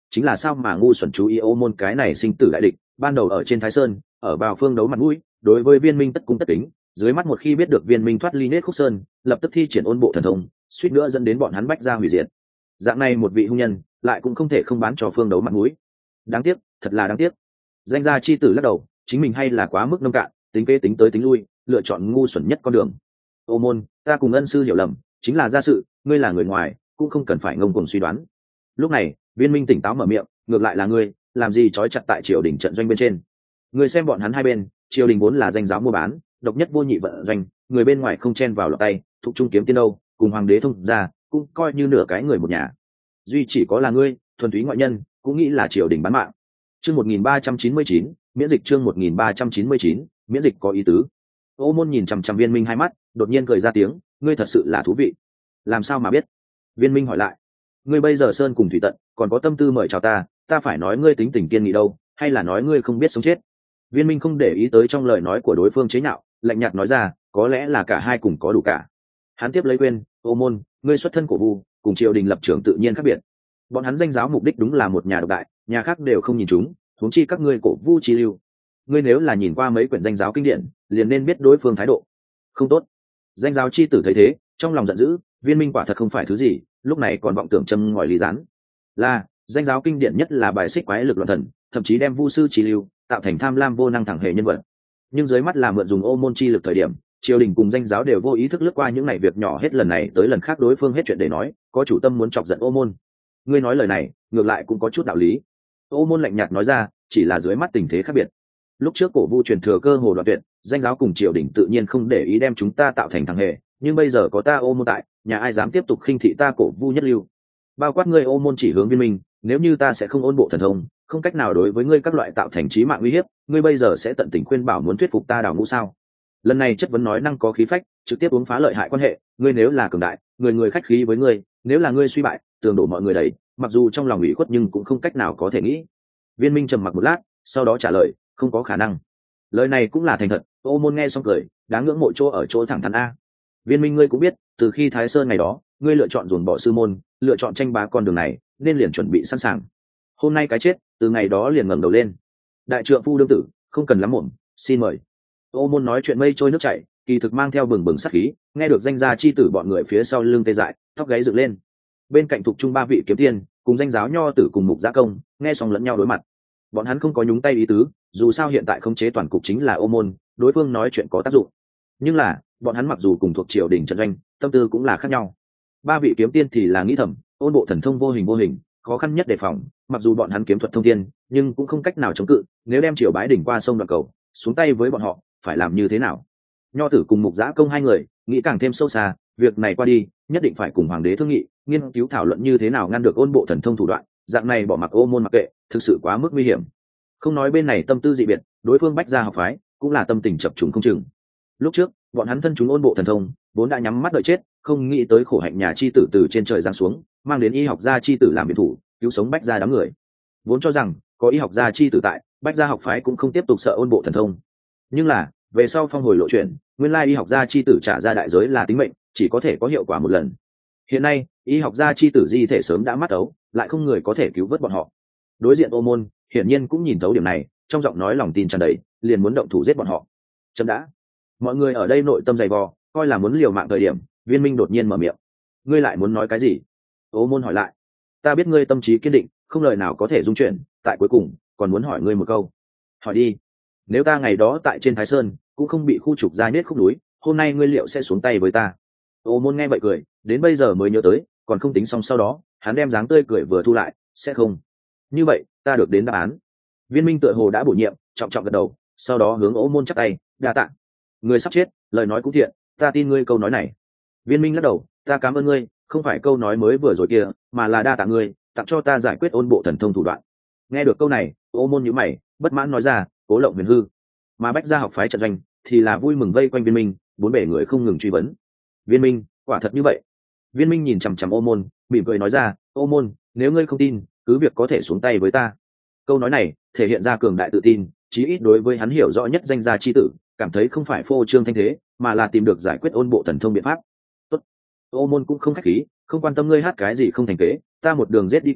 chính là sao mà ngu xuẩn chú ý ô môn cái này sinh tử đại địch, ban đầu ở trên Thái Sơn, ở vào phương đấu mặt mũi, đối với Viên Minh tất cung tất kính, dưới mắt một khi biết được Viên Minh thoát ly nết khúc sơn, lập tức thi triển ôn bộ thần thông, suýt nữa dẫn đến bọn hắn bách ra hủy diệt. Dạng này một vị hung nhân, lại cũng không thể không bán cho phương đấu mặt mũi. Đáng tiếc, thật là đáng tiếc. Danh gia chi tử lắc đầu, chính mình hay là quá mức nông cạn, tính kế tính tới tính lui, lựa chọn ngu xuẩn nhất con đường. Ô môn, ta cùng ân sư hiểu lầm, chính là gia sự, ngươi là người ngoài, cũng không cần phải ngông cuồng suy đoán. Lúc này, Viên Minh tỉnh táo mở miệng, ngược lại là ngươi, làm gì trói chặt tại triều đình trận doanh bên trên. Ngươi xem bọn hắn hai bên, triều đình vốn là danh giáo mua bán, độc nhất vô nhị vận doanh, người bên ngoài không chen vào lọt tay, thuộc trung kiếm tiên đâu, cùng hoàng đế thông ra, cũng coi như nửa cái người một nhà. Duy chỉ có là ngươi, thuần túy ngoại nhân, cũng nghĩ là triều đình bán mạng. Chương một nghìn ba trăm chín mươi chín, miễn dịch chương một nghìn ba trăm chín mươi chín, miễn dịch có ý tứ. Ô môn nhìn chằm chằm Viên Minh hai mắt, đột nhiên cười ra tiếng, ngươi thật sự là thú vị. Làm sao mà biết? Viên Minh hỏi lại. Ngươi bây giờ sơn cùng thủy tận, còn có tâm tư mời chào ta, ta phải nói ngươi tính tình kiên nghị đâu, hay là nói ngươi không biết sống chết? Viên Minh không để ý tới trong lời nói của đối phương chế nhạo, lạnh nhạt nói ra, có lẽ là cả hai cùng có đủ cả. Hắn tiếp lấy quên, ô môn, ngươi xuất thân của Vu, cùng triều đình lập trường tự nhiên khác biệt. Bọn hắn danh giáo mục đích đúng là một nhà độc đại, nhà khác đều không nhìn chúng, huống chi các ngươi cổ Vu chi lưu. Ngươi nếu là nhìn qua mấy quyển danh giáo kinh điển, liền nên biết đối phương thái độ không tốt. Danh giáo chi tử thấy thế, trong lòng giận dữ, Viên Minh quả thật không phải thứ gì, lúc này còn vọng tưởng châm ngòi lý gián. Là, danh giáo kinh điển nhất là bài xích quái lực loạn thần, thậm chí đem Vu sư chi lưu tạo thành tham lam vô năng thẳng hề nhân vật. Nhưng dưới mắt là mượn dùng ô môn chi lực thời điểm, triều đình cùng danh giáo đều vô ý thức lướt qua những này việc nhỏ, hết lần này tới lần khác đối phương hết chuyện để nói, có chủ tâm muốn chọc giận ô môn. Ngươi nói lời này, ngược lại cũng có chút đạo lý. Ô môn lạnh nhạt nói ra, chỉ là dưới mắt tình thế khác biệt. Lúc trước cổ Vu truyền thừa cơ hồ đoạn tuyệt, danh giáo cùng triều đình tự nhiên không để ý đem chúng ta tạo thành thằng hề, nhưng bây giờ có ta ô môn tại, nhà ai dám tiếp tục khinh thị ta cổ Vu nhất lưu. Bao quát ngươi ô môn chỉ hướng Viên Minh, nếu như ta sẽ không ôn bộ thần thông, không cách nào đối với ngươi các loại tạo thành chí mạng uy hiếp, ngươi bây giờ sẽ tận tình khuyên bảo muốn thuyết phục ta đào ngũ sao? Lần này chất vấn nói năng có khí phách, trực tiếp uống phá lợi hại quan hệ, ngươi nếu là cường đại, người người khách khí với ngươi, nếu là ngươi suy bại, tường đổ mọi người đấy, mặc dù trong lòng ủy khuất nhưng cũng không cách nào có thể nghĩ. Viên Minh trầm mặc một lát, sau đó trả lời, không có khả năng. Lời này cũng là thành thật. Ô môn nghe xong cười, đáng ngưỡng mộ chỗ ở chỗ thẳng thắn a. Viên Minh ngươi cũng biết, từ khi Thái Sơn ngày đó, ngươi lựa chọn dồn bỏ sư môn, lựa chọn tranh bá con đường này, nên liền chuẩn bị sẵn sàng. Hôm nay cái chết, từ ngày đó liền ngẩng đầu lên. Đại trượng phu đương tử, không cần lắm mồm, xin mời. Ô môn nói chuyện mây trôi nước chảy, kỳ thực mang theo bừng bừng sát khí, nghe được danh gia chi tử bọn người phía sau lưng tê dại, tóc gáy dựng lên. Bên cạnh thuộc trung ba vị kiếm tiên, cùng danh giáo nho tử cùng mục gia công, nghe xong lẫn nhau đối mặt. Bọn hắn không có nhúng tay ý tứ, dù sao hiện tại khống chế toàn cục chính là ô môn, đối phương nói chuyện có tác dụng. Nhưng là, bọn hắn mặc dù cùng thuộc triều đình trận doanh, tâm tư cũng là khác nhau. Ba vị kiếm tiên thì là nghĩ thầm, ôn bộ thần thông vô hình vô hình, khó khăn nhất đề phòng, mặc dù bọn hắn kiếm thuật thông thiên, nhưng cũng không cách nào chống cự, nếu đem triều bái đỉnh qua sông đoạn cầu, xuống tay với bọn họ, phải làm như thế nào? Nho tử cùng mục giã công hai người, nghĩ càng thêm sâu xa, việc này qua đi, nhất định phải cùng hoàng đế thương nghị, nghiên cứu thảo luận như thế nào ngăn được ôn bộ thần thông thủ đoạn, dạng này bỏ mặc ô môn mặc kệ, thực sự quá mức nguy hiểm. Không nói bên này tâm tư dị biệt, đối phương bách gia học phái, cũng là tâm tình chập trùng không chừng. Lúc trước, bọn hắn thân chúng ôn bộ thần thông, vốn đã nhắm mắt đợi chết, không nghĩ tới khổ hạnh nhà chi tử từ trên trời giáng xuống, mang đến y học gia chi tử làm biệt thủ, cứu sống bách gia đám người. Vốn cho rằng có y học gia chi tử tại, bách gia học phái cũng không tiếp tục sợ ôn bộ thần thông. Nhưng là, về sau phong hồi lộ chuyện, nguyên lai y học gia chi tử trả ra đại giới là tính mệnh, chỉ có thể có hiệu quả một lần. Hiện nay, y học gia chi tử di thể sớm đã mắt ấu, lại không người có thể cứu vớt bọn họ. Đối diện ô môn, hiển nhiên cũng nhìn thấu điểm này, trong giọng nói lòng tin tràn đầy, liền muốn động thủ giết bọn họ. Chấm đã. Mọi người ở đây nội tâm dày vò, coi là muốn liều mạng thời điểm, Viên Minh đột nhiên mở miệng. Ngươi lại muốn nói cái gì? Ô môn hỏi lại. Ta biết ngươi tâm trí kiên định, không lời nào có thể dung chuyển, tại cuối cùng, còn muốn hỏi ngươi một câu. Hỏi đi. Nếu ta ngày đó tại trên Thái Sơn, cũng không bị khu trục ra nết khúc núi, hôm nay ngươi liệu sẽ xuống tay với ta? Ô môn nghe vậy cười, đến bây giờ mới nhớ tới, còn không tính xong sau đó, hắn đem dáng tươi cười vừa thu lại, sẽ không. Như vậy, ta được đến đáp án. Viên Minh tựa hồ đã bổ nhiệm, trọng trọng gật đầu, sau đó hướng Ô môn chắp tay, đa tạ. Người sắp chết, lời nói cũng thiện, ta tin ngươi câu nói này. Viên Minh lắc đầu, ta cảm ơn ngươi, không phải câu nói mới vừa rồi kia, mà là đa tạ ngươi, tặng cho ta giải quyết ôn bộ thần thông thủ đoạn. Nghe được câu này, Ô môn nhíu mày, bất mãn nói ra, cố lộng huyền hư. Mà bách gia học phái trận doanh, thì là vui mừng vây quanh Viên Minh, bốn bể người không ngừng truy vấn. Viên Minh, quả thật như vậy? Viên Minh nhìn chằm chằm Ô môn, mỉm cười nói ra, Ô môn, nếu ngươi không tin, cứ việc có thể xuống tay với ta. Câu nói này thể hiện ra cường đại tự tin, chí ít đối với hắn hiểu rõ nhất danh gia chi tử, cảm thấy không phải phô trương thanh thế, mà là tìm được giải quyết ôn bộ thần thông biện pháp. Tốt. Ô môn cũng không khách khí, không quan tâm ngươi hát cái gì không thành kế, ta một đường giết đi qua,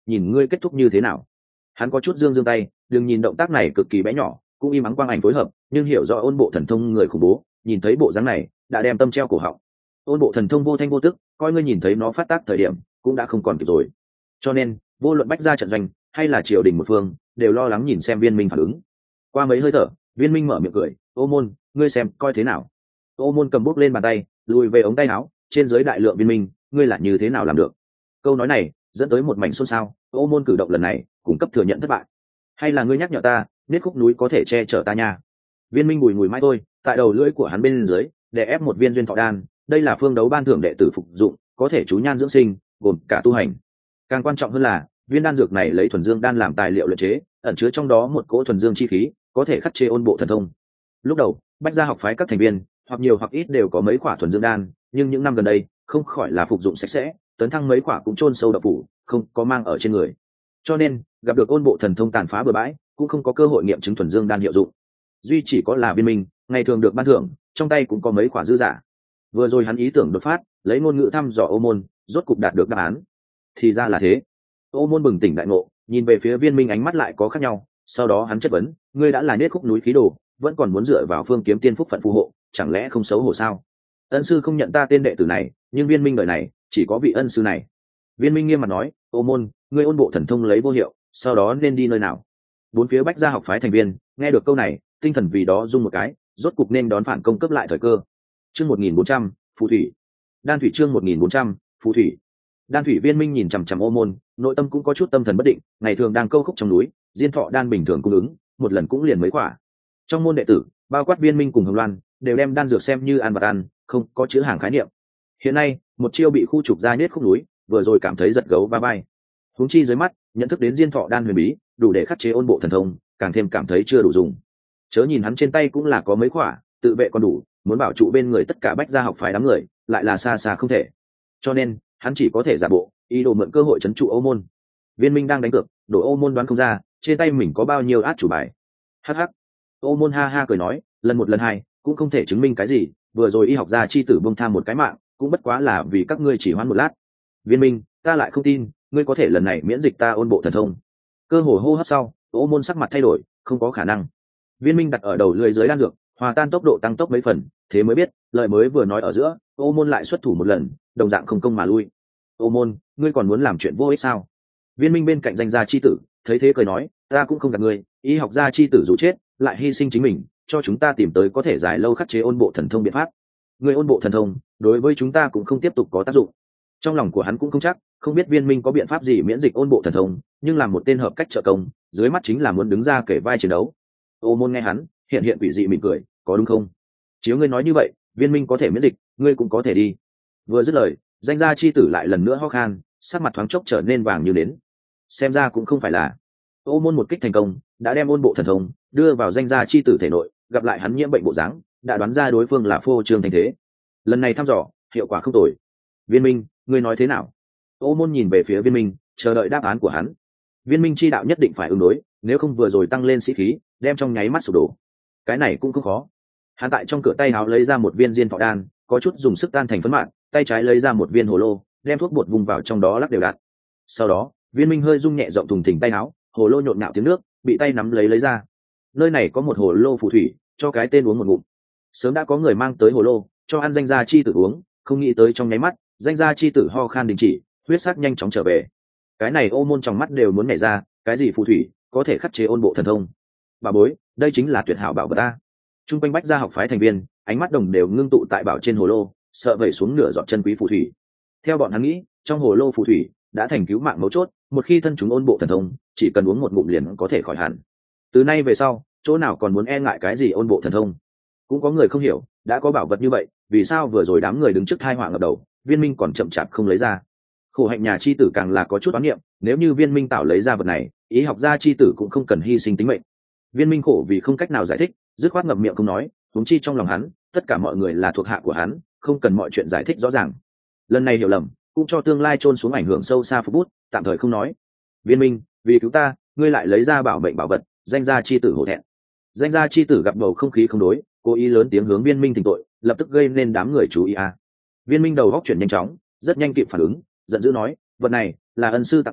nhìn ngươi kết thúc như thế nào. Hắn có chút dương dương tay, đừng nhìn động tác này cực kỳ bé nhỏ, cũng im ắng quang ảnh phối hợp, nhưng hiểu rõ ôn bộ thần thông người khủng bố, nhìn thấy bộ dáng này đã đem tâm treo cổ họng. Ôn bộ thần thông vô thanh vô tức, coi ngươi nhìn thấy nó phát tác thời điểm cũng đã không còn kịp rồi. Cho nên vô luận bách ra trận doanh hay là triều đình một phương đều lo lắng nhìn xem Viên Minh phản ứng. Qua mấy hơi thở, Viên Minh mở miệng cười, ô môn, ngươi xem coi thế nào. Ô môn cầm bút lên bàn tay, lùi về ống tay áo, trên dưới đại lượng Viên Minh, ngươi là như thế nào làm được. Câu nói này dẫn tới một mảnh xôn xao. Ô môn cử động lần này cung cấp thừa nhận thất bại, hay là ngươi nhắc nhở ta niết khúc núi có thể che chở ta nha. Viên Minh bùi ngùi mãi thôi, tại đầu lưỡi của hắn bên dưới để ép một viên duyên thọ đan, đây là phương đấu ban thưởng đệ tử phục dụng, có thể chú nhan dưỡng sinh, gồm cả tu hành. Càng quan trọng hơn là viên đan dược này lấy thuần dương đan làm tài liệu luyện chế, ẩn chứa trong đó một cỗ thuần dương chi khí, có thể khắc chế ôn bộ thần thông. Lúc đầu bách gia học phái các thành viên hoặc nhiều hoặc ít đều có mấy quả thuần dương đan, nhưng những năm gần đây không khỏi là phục dụng sạch sẽ, tấn thăng mấy quả cũng chôn sâu đập phủ, không có mang ở trên người. Cho nên gặp được ôn bộ thần thông tàn phá bừa bãi, cũng không có cơ hội nghiệm chứng thuần dương đan hiệu dụng. Duy chỉ có là Viên Minh ngày thường được ban thưởng, trong tay cũng có mấy quả dư giả. Vừa rồi hắn ý tưởng đột phát, lấy ngôn ngữ thăm dò Ô môn, rốt cục đạt được đáp án. Thì ra là thế. Ô môn bừng tỉnh đại ngộ, nhìn về phía Viên Minh ánh mắt lại có khác nhau. Sau đó hắn chất vấn, ngươi đã là niết khúc núi khí đồ, vẫn còn muốn dựa vào phương kiếm tiên phúc phận phù hộ, chẳng lẽ không xấu hổ sao? Ân sư không nhận ta tên đệ tử này, nhưng Viên Minh đời này chỉ có vị ân sư này. Viên Minh nghiêm mặt nói, ô môn, ngươi ôn bộ thần thông lấy vô hiệu, sau đó nên đi nơi nào? Bốn phía bách gia học phái thành viên nghe được câu này, tinh thần vì đó rung một cái, rốt cục nên đón phản công cấp lại thời cơ. Chương một nghìn bốn trăm, phù thủy. Đan thủy chương một nghìn bốn trăm, phù thủy. Đan thủy. Viên Minh nhìn chằm chằm ô môn, nội tâm cũng có chút tâm thần bất định, ngày thường đang câu khúc trong núi, diên thọ đan bình thường cung ứng, một lần cũng liền mấy quả. Trong môn đệ tử, bao quát Viên Minh cùng Hồng Loan, đều đem đan dược xem như ăn vật ăn, không có chữ hàng khái niệm. Hiện nay, một chiêu bị khu trục ra niết khúc núi, vừa rồi cảm thấy giật gấu va vai. Huống chi dưới mắt, nhận thức đến diên thọ đan huyền bí, đủ để khắc chế ôn bộ thần thông, càng thêm cảm thấy chưa đủ dùng. Chớ nhìn hắn trên tay cũng là có mấy quả, tự vệ còn đủ, muốn bảo trụ bên người tất cả bách gia học phái đám người, lại là xa xa không thể. Cho nên, hắn chỉ có thể giả bộ, ý đồ mượn cơ hội trấn trụ Ô môn. Viên Minh đang đánh cược, đổ Ô môn đoán không ra, trên tay mình có bao nhiêu át chủ bài. Hắc hắc. Ô môn ha ha cười nói, lần một lần hai, cũng không thể chứng minh cái gì, vừa rồi y học gia chi tử bông tham một cái mạng, cũng bất quá là vì các ngươi chỉ hoãn một lát. Viên Minh, ta lại không tin, ngươi có thể lần này miễn dịch ta ôn bộ thần thông. Cơ hồ hô hấp sau, Ô môn sắc mặt thay đổi, không có khả năng. Viên Minh đặt ở đầu lưỡi dưới đan dược, hòa tan tốc độ tăng tốc mấy phần, thế mới biết, lời mới vừa nói ở giữa, Ô môn lại xuất thủ một lần, đồng dạng không công mà lui. Ô môn, ngươi còn muốn làm chuyện vô ích sao? Viên Minh bên cạnh danh gia chi tử, thấy thế cười nói, ta cũng không gạt ngươi, y học gia chi tử dù chết, lại hy sinh chính mình, cho chúng ta tìm tới có thể dài lâu khắc chế ôn bộ thần thông biện pháp. Ngươi ôn bộ thần thông, đối với chúng ta cũng không tiếp tục có tác dụng. Trong lòng của hắn cũng không chắc, không biết Viên Minh có biện pháp gì miễn dịch ôn bộ thần thông, nhưng làm một tên hợp cách trợ công, dưới mắt chính là muốn đứng ra kể vai chiến đấu. Ô môn nghe hắn, hiện hiện quỷ dị mỉm cười, có đúng không? Chiếu ngươi nói như vậy, Viên Minh có thể miễn dịch, ngươi cũng có thể đi. Vừa dứt lời, danh gia chi tử lại lần nữa ho khan, sắc mặt thoáng chốc trở nên vàng như nến. Xem ra cũng không phải là. Ô môn một kích thành công, đã đem ôn bộ thần thông đưa vào danh gia chi tử thể nội, gặp lại hắn nhiễm bệnh bộ dáng, đã đoán ra đối phương là phô trương thành thế. Lần này thăm dò, hiệu quả không tồi. Viên Minh, ngươi nói thế nào? Ô môn nhìn về phía Viên Minh, chờ đợi đáp án của hắn. Viên Minh chi đạo nhất định phải ứng đối, nếu không vừa rồi tăng lên sĩ khí, đem trong nháy mắt sụp đổ. Cái này cũng không khó. Hắn tại trong cửa tay áo lấy ra một viên diên thọ đan, có chút dùng sức tan thành phấn mạn, tay trái lấy ra một viên hồ lô, đem thuốc bột vùng vào trong đó lắc đều đặn. Sau đó, Viên Minh hơi rung nhẹ rộng thùng thình tay áo, hồ lô nhộn nhạo tiếng nước, bị tay nắm lấy lấy ra. Nơi này có một hồ lô phù thủy, cho cái tên uống một ngụm. Sớm đã có người mang tới hồ lô, cho ăn danh gia chi tử uống, không nghĩ tới trong nháy mắt, danh gia chi tử ho khan đình chỉ, huyết sắc nhanh chóng trở về. Cái này Ô môn trong mắt đều muốn nhảy ra, cái gì phù thủy, có thể khắc chế ôn bộ thần thông. Bà bối, đây chính là tuyệt hảo bảo vật ta. Trung quanh bách gia học phái thành viên, ánh mắt đồng đều ngưng tụ tại bảo trên hồ lô, sợ vẩy xuống nửa giọt chân quý phù thủy. Theo bọn hắn nghĩ, trong hồ lô phù thủy đã thành cứu mạng mấu chốt, một khi thân chúng ôn bộ thần thông, chỉ cần uống một ngụm liền có thể khỏi hẳn. Từ nay về sau, chỗ nào còn muốn e ngại cái gì ôn bộ thần thông. Cũng có người không hiểu, đã có bảo vật như vậy, vì sao vừa rồi đám người đứng trước thai họa ngập đầu, Viên Minh còn chậm chạp không lấy ra. Khổ hạnh nhà chi tử càng là có chút oán niệm, nếu như Viên Minh tạo lấy ra vật này, ý học gia chi tử cũng không cần hy sinh tính mệnh. Viên Minh khổ vì không cách nào giải thích, dứt khoát ngậm miệng không nói, huống chi trong lòng hắn, tất cả mọi người là thuộc hạ của hắn, không cần mọi chuyện giải thích rõ ràng. Lần này hiểu lầm, cũng cho tương lai trôn xuống ảnh hưởng sâu xa phục bút, tạm thời không nói. Viên Minh, vì cứu ta, ngươi lại lấy ra bảo mệnh bảo vật, danh gia chi tử hổ thẹn. Danh gia chi tử gặp bầu không khí không đối, cố ý lớn tiếng hướng Viên Minh thỉnh tội, lập tức gây nên đám người chú ý a. Viên Minh đầu góc chuyển nhanh chóng, rất nhanh kịp phản ứng, giận dữ nói, vật này là ân sư tặng cho,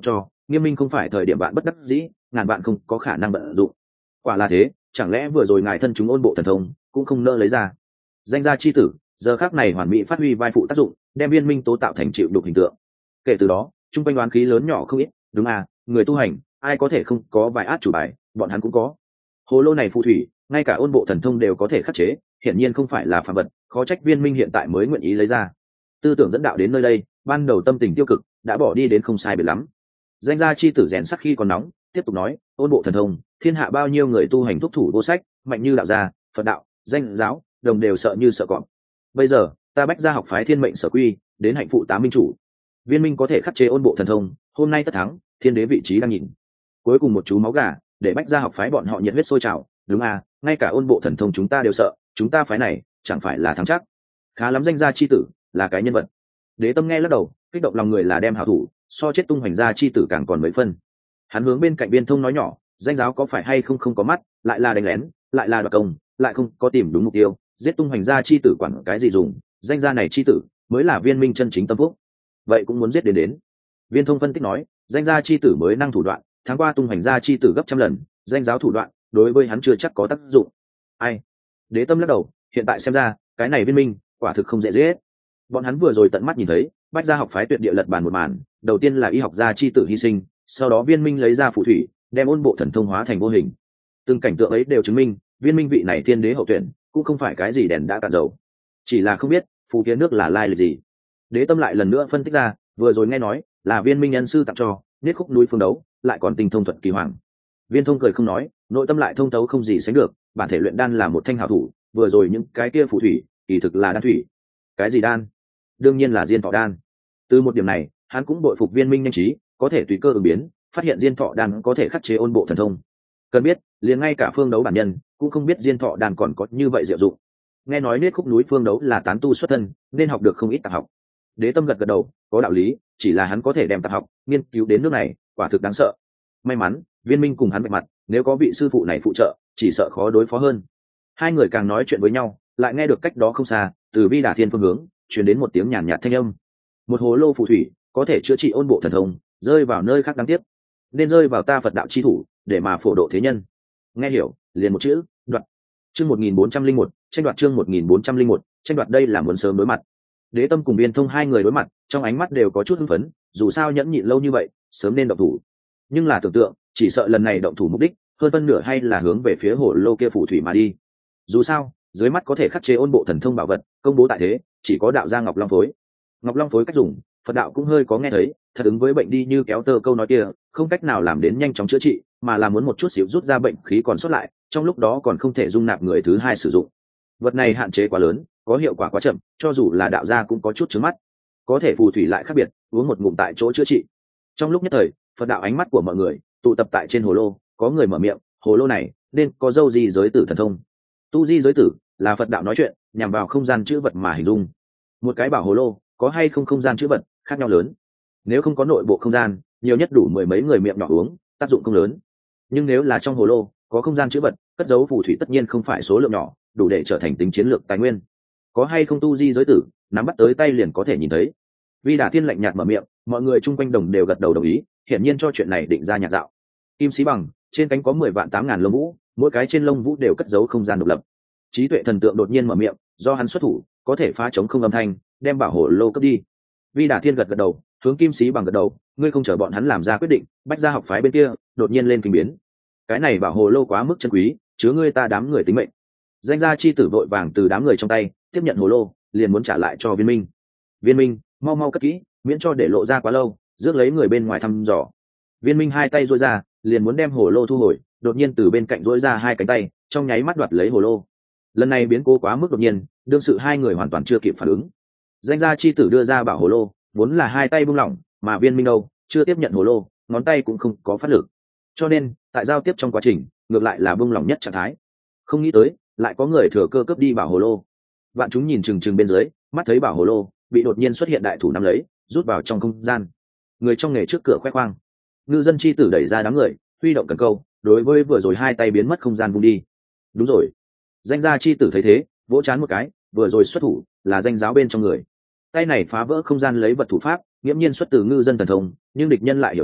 nghiêm minh không phải thời điểm bạn bất đắc dĩ, ngàn bạn không có khả năng bận dụng. Quả là thế, chẳng lẽ vừa rồi ngài thân chúng ôn bộ thần thông cũng không nỡ lấy ra? Danh gia chi tử giờ khác này hoàn mỹ phát huy vai phụ tác dụng, đem viên minh tố tạo thành chịu đục hình tượng. Kể từ đó trung quanh đoán khí lớn nhỏ không ít. Đúng à, người tu hành ai có thể không có vài át chủ bài, bọn hắn cũng có. Hồ lô này phù thủy ngay cả ôn bộ thần thông đều có thể khắc chế, hiển nhiên không phải là phàm vật, khó trách viên minh hiện tại mới nguyện ý lấy ra. Tư tưởng dẫn đạo đến nơi đây, ban đầu tâm tình tiêu cực đã bỏ đi đến không sai biệt lắm. Danh gia chi tử rèn sắc khi còn nóng, tiếp tục nói, ôn bộ thần thông thiên hạ bao nhiêu người tu hành thúc thủ vô sách, mạnh như đạo gia, Phật đạo, danh giáo, đồng đều sợ như sợ cọp. Bây giờ ta bách gia học phái thiên mệnh sở quy, đến hạnh phụ tá minh chủ, viên minh có thể khắc chế ôn bộ thần thông, hôm nay tất thắng, thiên đế vị trí đang nhìn. Cuối cùng một chú máu gà để bách gia học phái bọn họ nhiệt huyết sôi trào. Đúng à, ngay cả ôn bộ thần thông chúng ta đều sợ, chúng ta phái này chẳng phải là thắng chắc. Khá lắm, danh gia chi tử là cái nhân vật. Đế Tâm nghe lắc đầu, kích động lòng người là đem hảo thủ, so chết tung hoành gia chi tử càng còn mấy phân. Hắn hướng bên cạnh Viên Thông nói nhỏ, danh giáo có phải hay không không có mắt, lại là đánh lén, lại là đoạt công, lại không có tìm đúng mục tiêu, giết tung hoành gia chi tử quản cái gì dùng, danh gia này chi tử mới là viên minh chân chính tâm phúc. Vậy cũng muốn giết đến đến. Viên Thông phân tích nói, danh gia chi tử mới năng thủ đoạn, tháng qua tung hoành gia chi tử gấp trăm lần, danh giáo thủ đoạn đối với hắn chưa chắc có tác dụng. Ai? Đế Tâm lắc đầu, hiện tại xem ra cái này viên minh quả thực không dễ giết. Bọn hắn vừa rồi tận mắt nhìn thấy bách gia học phái tuyệt địa lật bàn một màn, đầu tiên là y học gia chi tử hy sinh, sau đó viên minh lấy ra phù thủy đem ôn bộ thần thông hóa thành vô hình. Từng cảnh tượng ấy đều chứng minh viên minh vị này thiên đế hậu tuyển cũng không phải cái gì đèn đã cạn dầu, chỉ là không biết phù kia nước là lai lịch gì. Đế Tâm lại lần nữa phân tích ra, vừa rồi nghe nói là viên minh nhân sư tặng cho niết khúc núi phương đấu, lại còn tinh thông thuật kỳ hoàng. Viên Thông cười không nói, nội tâm lại thông thấu không gì sánh được, bản thể luyện đan là một thanh hảo thủ, vừa rồi những cái kia phù thủy kỳ thực là đan thủy. Cái gì đan? Đương nhiên là diên thọ đan. Từ một điểm này hắn cũng bội phục viên minh nhanh trí, có thể tùy cơ ứng biến phát hiện diên thọ đan có thể khắc chế ôn bộ thần thông. Cần biết liền ngay cả phương đấu bản nhân cũng không biết diên thọ đan còn có như vậy diệu dụng. Nghe nói niết khúc núi phương đấu là tán tu xuất thân, nên học được không ít tạp học. Đế Tâm gật gật đầu, có đạo lý, chỉ là hắn có thể đem tạp học nghiên cứu đến nước này quả thực đáng sợ. May mắn viên minh cùng hắn vạch mặt, nếu có vị sư phụ này phụ trợ chỉ sợ khó đối phó hơn. Hai người càng nói chuyện với nhau, lại nghe được cách đó không xa, từ Vi Đà Thiên phương hướng truyền đến một tiếng nhàn nhạt thanh âm. Một hồ lô phù thủy có thể chữa trị ôn bộ thần thông, rơi vào nơi khác đáng tiếc, nên rơi vào ta Phật đạo chi thủ, để mà phổ độ thế nhân. Nghe hiểu liền một chữ, đoạt. Chương một nghìn bốn trăm linh một, tranh đoạt. Chương một nghìn bốn trăm linh một, tranh đoạt. Đây là muốn sớm đối mặt. Đế Tâm cùng Viên Thông hai người đối mặt, trong ánh mắt đều có chút hưng phấn, dù sao nhẫn nhịn lâu như vậy, sớm nên động thủ. Nhưng là tưởng tượng, chỉ sợ lần này động thủ mục đích hơn phân nửa hay là hướng về phía hồ lô kia phù thủy mà đi. Dù sao dưới mắt có thể khắc chế ôn bộ thần thông bảo vật công bố tại thế chỉ có đạo gia Ngọc Long Phối. Ngọc Long Phối cách dùng Phật đạo cũng hơi có nghe thấy, thật ứng với bệnh đi như kéo tơ câu nói kia, không cách nào làm đến nhanh chóng chữa trị, mà là muốn một chút xíu rút ra bệnh khí còn sót lại, trong lúc đó còn không thể dung nạp người thứ hai sử dụng. Vật này hạn chế quá lớn, có hiệu quả quá chậm, cho dù là đạo gia cũng có chút chướng mắt. Có thể phù thủy lại khác biệt, uống một ngụm tại chỗ chữa trị. Trong lúc nhất thời Phật đạo ánh mắt của mọi người tụ tập tại trên hồ lô, có người mở miệng, hồ lô này nên có dâu di giới tử thần thông. Tu di giới tử là Phật đạo nói chuyện, nhằm vào không gian chữ vật mà hình dung. Một cái bảo hồ lô có hay không không gian chữ vật khác nhau lớn, nếu không có nội bộ không gian, nhiều nhất đủ mười mấy người miệng nhỏ uống, tác dụng không lớn. Nhưng nếu là trong hồ lô có không gian chữ vật, cất giấu phù thủy tất nhiên không phải số lượng nhỏ, đủ để trở thành tính chiến lược tài nguyên. Có hay không tu di giới tử, nắm bắt tới tay liền có thể nhìn thấy. Vi Đà Thiên lạnh nhạt mở miệng, mọi người chung quanh đồng đều gật đầu đồng ý, hiển nhiên cho chuyện này định ra nhạc dạo. Kim Sĩ Bằng trên cánh có mười vạn tám ngàn lông vũ, mỗi cái trên lông vũ đều cất giấu không gian độc lập. Trí tuệ thần tượng đột nhiên mở miệng, do hắn xuất thủ có thể phá chống không âm thanh, đem bảo hộ lô cướp đi. Vi Đà Thiên gật gật đầu, hướng Kim Sĩ Bằng gật đầu, ngươi không chờ bọn hắn làm ra quyết định, bách gia học phái bên kia đột nhiên lên kinh biến. Cái này bảo hộ lô quá mức chân quý, chứa ngươi ta đám người tính mệnh. Danh gia chi tử vội vàng từ đám người trong tay tiếp nhận hồ lô, liền muốn trả lại cho Viên Minh. Viên Minh, mau mau cất kỹ, miễn cho để lộ ra quá lâu, rước lấy người bên ngoài thăm dò. Viên Minh hai tay duỗi ra, liền muốn đem hồ lô thu hồi, đột nhiên từ bên cạnh duỗi ra hai cánh tay, trong nháy mắt đoạt lấy hồ lô. Lần này biến cố quá mức đột nhiên, đương sự hai người hoàn toàn chưa kịp phản ứng. Danh gia chi tử đưa ra bảo hồ lô, vốn là hai tay buông lỏng, mà Viên Minh đâu, chưa tiếp nhận hồ lô, ngón tay cũng không có phát lực. Cho nên, tại giao tiếp trong quá trình, ngược lại là buông lỏng nhất trạng thái. Không nghĩ tới, lại có người thừa cơ cướp đi bảo hồ lô. Vạn chúng nhìn chừng chừng bên dưới, mắt thấy bảo hồ lô bị đột nhiên xuất hiện đại thủ nắm lấy, rút vào trong không gian. Người trong nghề trước cửa khoe khoang. Ngư dân chi tử đẩy ra đám người, huy động cần câu, đối với vừa rồi hai tay biến mất không gian vung đi. Đúng rồi. Danh gia chi tử thấy thế, vỗ chán một cái, vừa rồi xuất thủ là danh giáo bên trong người. Tay này phá vỡ không gian lấy vật thủ pháp, nghiễm nhiên xuất từ ngư dân thần thông, nhưng địch nhân lại hiểu đến,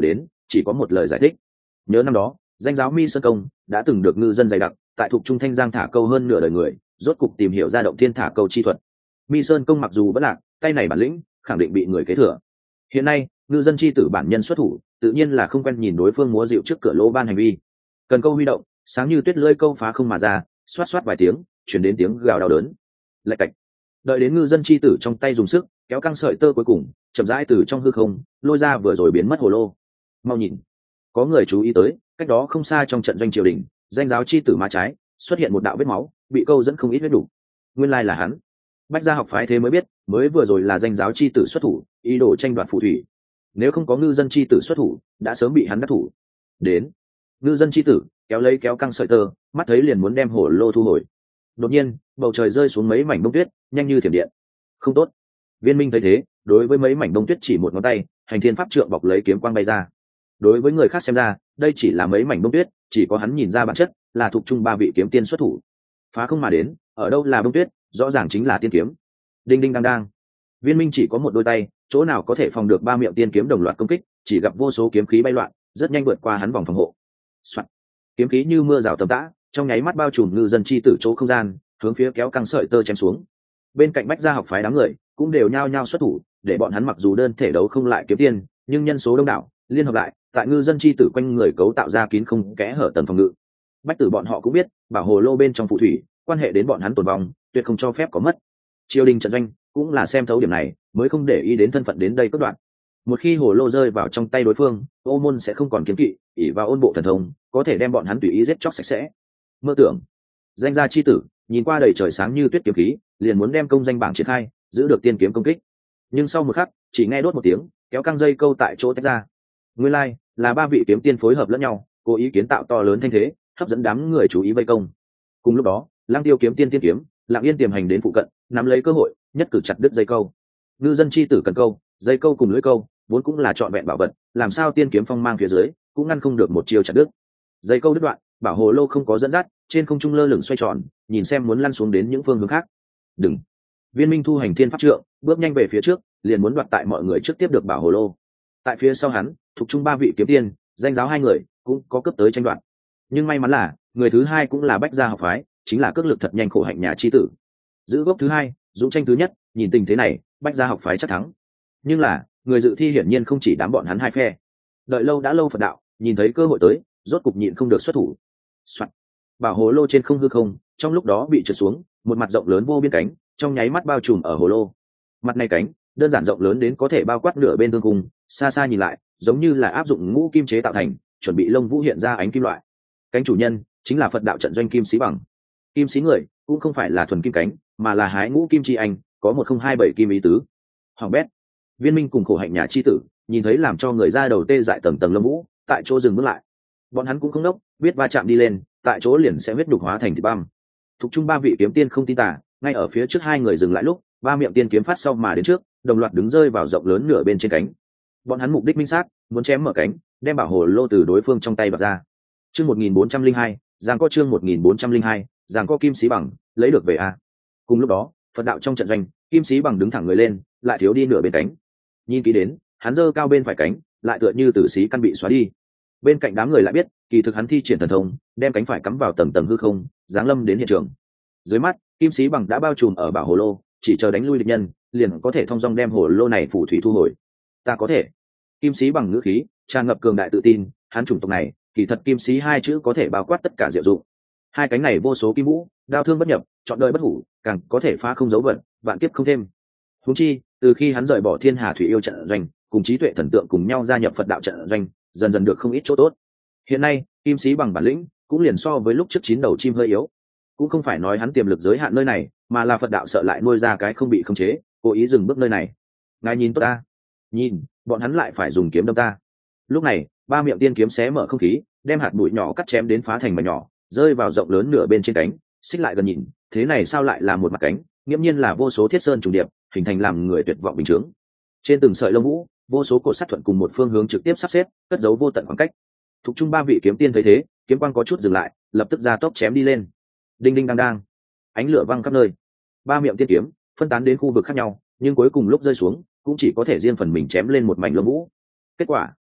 chỉ có một lời giải thích. Nhớ năm đó danh giáo Mi Sơn Công đã từng được ngư dân dày đặc tại thuộc trung Thanh Giang thả câu hơn nửa đời người rốt cục tìm hiểu ra động thiên thả câu chi thuật. Mi Sơn Công mặc dù vẫn lạc, tay này bản lĩnh khẳng định bị người kế thừa. Hiện nay ngư dân chi tử bản nhân xuất thủ, tự nhiên là không quen nhìn đối phương múa dịu trước cửa lỗ ban hành vi. Cần câu huy động, sáng như tuyết lưỡi câu phá không mà ra, xoát xoát vài tiếng, chuyển đến tiếng gào đau đớn. Lạch cạch. Đợi đến ngư dân chi tử trong tay dùng sức kéo căng sợi tơ cuối cùng, chậm rãi từ trong hư không lôi ra vừa rồi biến mất hồ lô. Mau nhìn, có người chú ý tới, cách đó không xa trong trận doanh triều đình, danh giáo chi tử má trái xuất hiện một đạo vết máu, bị câu dẫn không ít vết đủ. Nguyên lai là hắn. Bách gia học phái thế mới biết, mới vừa rồi là danh giáo chi tử xuất thủ, ý đồ tranh đoạt phù thủy. Nếu không có ngư dân chi tử xuất thủ, đã sớm bị hắn đắc thủ. Đến, ngư dân chi tử kéo lấy kéo căng sợi tơ, mắt thấy liền muốn đem hồ lô thu hồi. Đột nhiên, bầu trời rơi xuống mấy mảnh bông tuyết, nhanh như thiểm điện. Không tốt. Viên Minh thấy thế, đối với mấy mảnh bông tuyết chỉ một ngón tay, hành thiên pháp trượng bọc lấy kiếm quang bay ra. Đối với người khác xem ra, đây chỉ là mấy mảnh bông tuyết, chỉ có hắn nhìn ra bản chất, là thuộc trung ba vị kiếm tiên xuất thủ. Phá không mà đến, ở đâu là bông tuyết, rõ ràng chính là tiên kiếm. Đinh đinh đang đang. Viên Minh chỉ có một đôi tay, chỗ nào có thể phòng được ba miệng tiên kiếm đồng loạt công kích, chỉ gặp vô số kiếm khí bay loạn, rất nhanh vượt qua hắn vòng phòng hộ. Soạn. Kiếm khí như mưa rào tầm tã, trong nháy mắt bao trùm ngư dân chi tử chỗ không gian, hướng phía kéo căng sợi tơ chém xuống. Bên cạnh Bách gia học phái đám người cũng đều nhao nhao xuất thủ, để bọn hắn mặc dù đơn thể đấu không lại kiếm tiên, nhưng nhân số đông đảo, liên hợp lại, tại ngư dân chi tử quanh người cấu tạo ra kín không kẽ hở tầng phòng ngự. Bách tử bọn họ cũng biết, bảo hồ lô bên trong phù thủy, quan hệ đến bọn hắn tồn vong, tuyệt không cho phép có mất. Triều đình trận doanh cũng là xem thấu điểm này, mới không để ý đến thân phận đến đây cất đoạn. Một khi hồ lô rơi vào trong tay đối phương, Ô Môn sẽ không còn kiếm kỵ, ỷ vào ôn bộ thần thông, có thể đem bọn hắn tùy ý giết chóc sạch sẽ. Mơ tưởng, danh gia chi tử nhìn qua đầy trời sáng như tuyết kiếm khí, liền muốn đem công danh bảng triển khai, giữ được tiên kiếm công kích. Nhưng sau một khắc, chỉ nghe đốt một tiếng, kéo căng dây câu tại chỗ tách ra. Nguyên lai like, là ba vị kiếm tiên phối hợp lẫn nhau, cố ý kiến tạo to lớn thanh thế, hấp dẫn đám người chú ý vây công. Cùng lúc đó, Lăng Tiêu kiếm tiên tiên kiếm, lặng yên tiềm hành đến phụ cận, nắm lấy cơ hội, nhất cử chặt đứt dây câu. Ngư dân chi tử cần câu, dây câu cùng lưỡi câu, vốn cũng là trọn vẹn bảo vật, làm sao tiên kiếm phong mang phía dưới, cũng ngăn không được một chiêu chặt đứt. Dây câu đứt đoạn, bảo hồ lô không có dẫn dắt, trên không trung lơ lửng xoay tròn, nhìn xem muốn lăn xuống đến những phương hướng khác. Đừng. Viên Minh thu hành thiên pháp trượng, bước nhanh về phía trước, liền muốn đoạt tại mọi người trước tiếp được bảo hồ lô. Tại phía sau hắn, thuộc trung ba vị kiếm tiên, danh giáo hai người, cũng có cấp tới tranh đoạt. Nhưng may mắn là, người thứ hai cũng là Bách gia học phái, chính là cước lực thật nhanh khổ hạnh nhà chi tử. Giữ gốc thứ hai, dũng tranh thứ nhất, nhìn tình thế này, Bách gia học phái chắc thắng. Nhưng là, người dự thi hiển nhiên không chỉ đám bọn hắn hai phe. Đợi lâu đã lâu Phật đạo, nhìn thấy cơ hội tới, rốt cục nhịn không được xuất thủ. Soạn. Bảo hồ lô trên không hư không, trong lúc đó bị trượt xuống, một mặt rộng lớn vô biên cánh, trong nháy mắt bao trùm ở hồ lô. Mặt này cánh, đơn giản rộng lớn đến có thể bao quát nửa bên thương cung, xa xa nhìn lại, giống như là áp dụng ngũ kim chế tạo thành, chuẩn bị lông vũ hiện ra ánh kim loại. Cánh chủ nhân chính là Phật đạo trận doanh Kim Sĩ Bằng. Kim sĩ người cũng không phải là thuần kim cánh, mà là hái ngũ kim chi anh, có một không hai bảy kim ý tứ. Hoàng bét. Viên Minh cùng khổ hạnh nhà chi tử, nhìn thấy làm cho người ra đầu tê dại tầng tầng lông vũ, tại chỗ dừng bước lại. Bọn hắn cũng không đốc, biết va chạm đi lên, tại chỗ liền sẽ huyết đục hóa thành thịt băm. Thuộc trung ba vị kiếm tiên không tin tà, ngay ở phía trước hai người dừng lại lúc, ba miệng tiên kiếm phát sau mà đến trước, đồng loạt đứng rơi vào rộng lớn nửa bên trên cánh. Bọn hắn mục đích minh xác, muốn chém mở cánh, đem bảo hồ lô từ đối phương trong tay bật ra. Chương một nghìn bốn trăm linh hai, giang có chương một nghìn bốn trăm linh hai, giang có Kim Sĩ Bằng, lấy được về a. Cùng lúc đó, Phật đạo trong trận doanh, Kim Sĩ Bằng đứng thẳng người lên, lại thiếu đi nửa bên cánh. Nhìn kỹ đến, hắn giơ cao bên phải cánh, lại tựa như tử sĩ căn bị xóa đi. Bên cạnh đám người lại biết, kỳ thực hắn thi triển thần thông, đem cánh phải cắm vào tầng tầng hư không, giáng lâm đến hiện trường. Dưới mắt, Kim Sĩ Bằng đã bao trùm ở bảo hồ lô, chỉ chờ đánh lui địch nhân, liền có thể thông dong đem hồ lô này phù thủy thu hồi. Ta có thể. Kim Sĩ Bằng ngữ khí tràn ngập cường đại tự tin, hắn chủng tộc này, kỳ thật kim sĩ hai chữ có thể bao quát tất cả diệu dụng. Hai cánh này vô số kim vũ, đao thương bất nhập, chọn đời bất hủ, càng có thể phá không dấu vận, vạn kiếp không thêm. Huống chi, từ khi hắn rời bỏ Thiên Hà Thủy Yêu trận doanh, cùng trí tuệ thần tượng cùng nhau gia nhập Phật đạo trận doanh, dần dần được không ít chỗ tốt. Hiện nay, Kim Sĩ Bằng bản lĩnh cũng liền so với lúc trước chín đầu chim hơi yếu. Cũng không phải nói hắn tiềm lực giới hạn nơi này, mà là Phật đạo sợ lại nuôi ra cái không bị khống chế, cố ý dừng bước nơi này. Ngài nhìn tốt ta, nhìn, bọn hắn lại phải dùng kiếm đâm ta. Lúc này, ba miệng tiên kiếm xé mở không khí, đem hạt bụi nhỏ cắt chém đến phá thành mảnh nhỏ, rơi vào rộng lớn nửa bên trên cánh. Xích lại gần nhìn, thế này sao lại là một mặt cánh, nghiễm nhiên là vô số thiết sơn trùng điệp, hình thành làm người tuyệt vọng bình chướng. Trên từng sợi lông vũ, vô số cột sắt thuận cùng một phương hướng trực tiếp sắp xếp, cất giấu vô tận khoảng cách. Thuộc trung ba vị kiếm tiên thấy thế, kiếm quang có chút dừng lại, lập tức ra tốc chém đi lên. Đinh đinh đang đang, ánh lửa văng khắp nơi. Ba miệng tiên kiếm phân tán đến khu vực khác nhau, nhưng cuối cùng lúc rơi xuống, cũng chỉ có thể riêng phần mình chém lên một mảnh lông vũ. Kết quả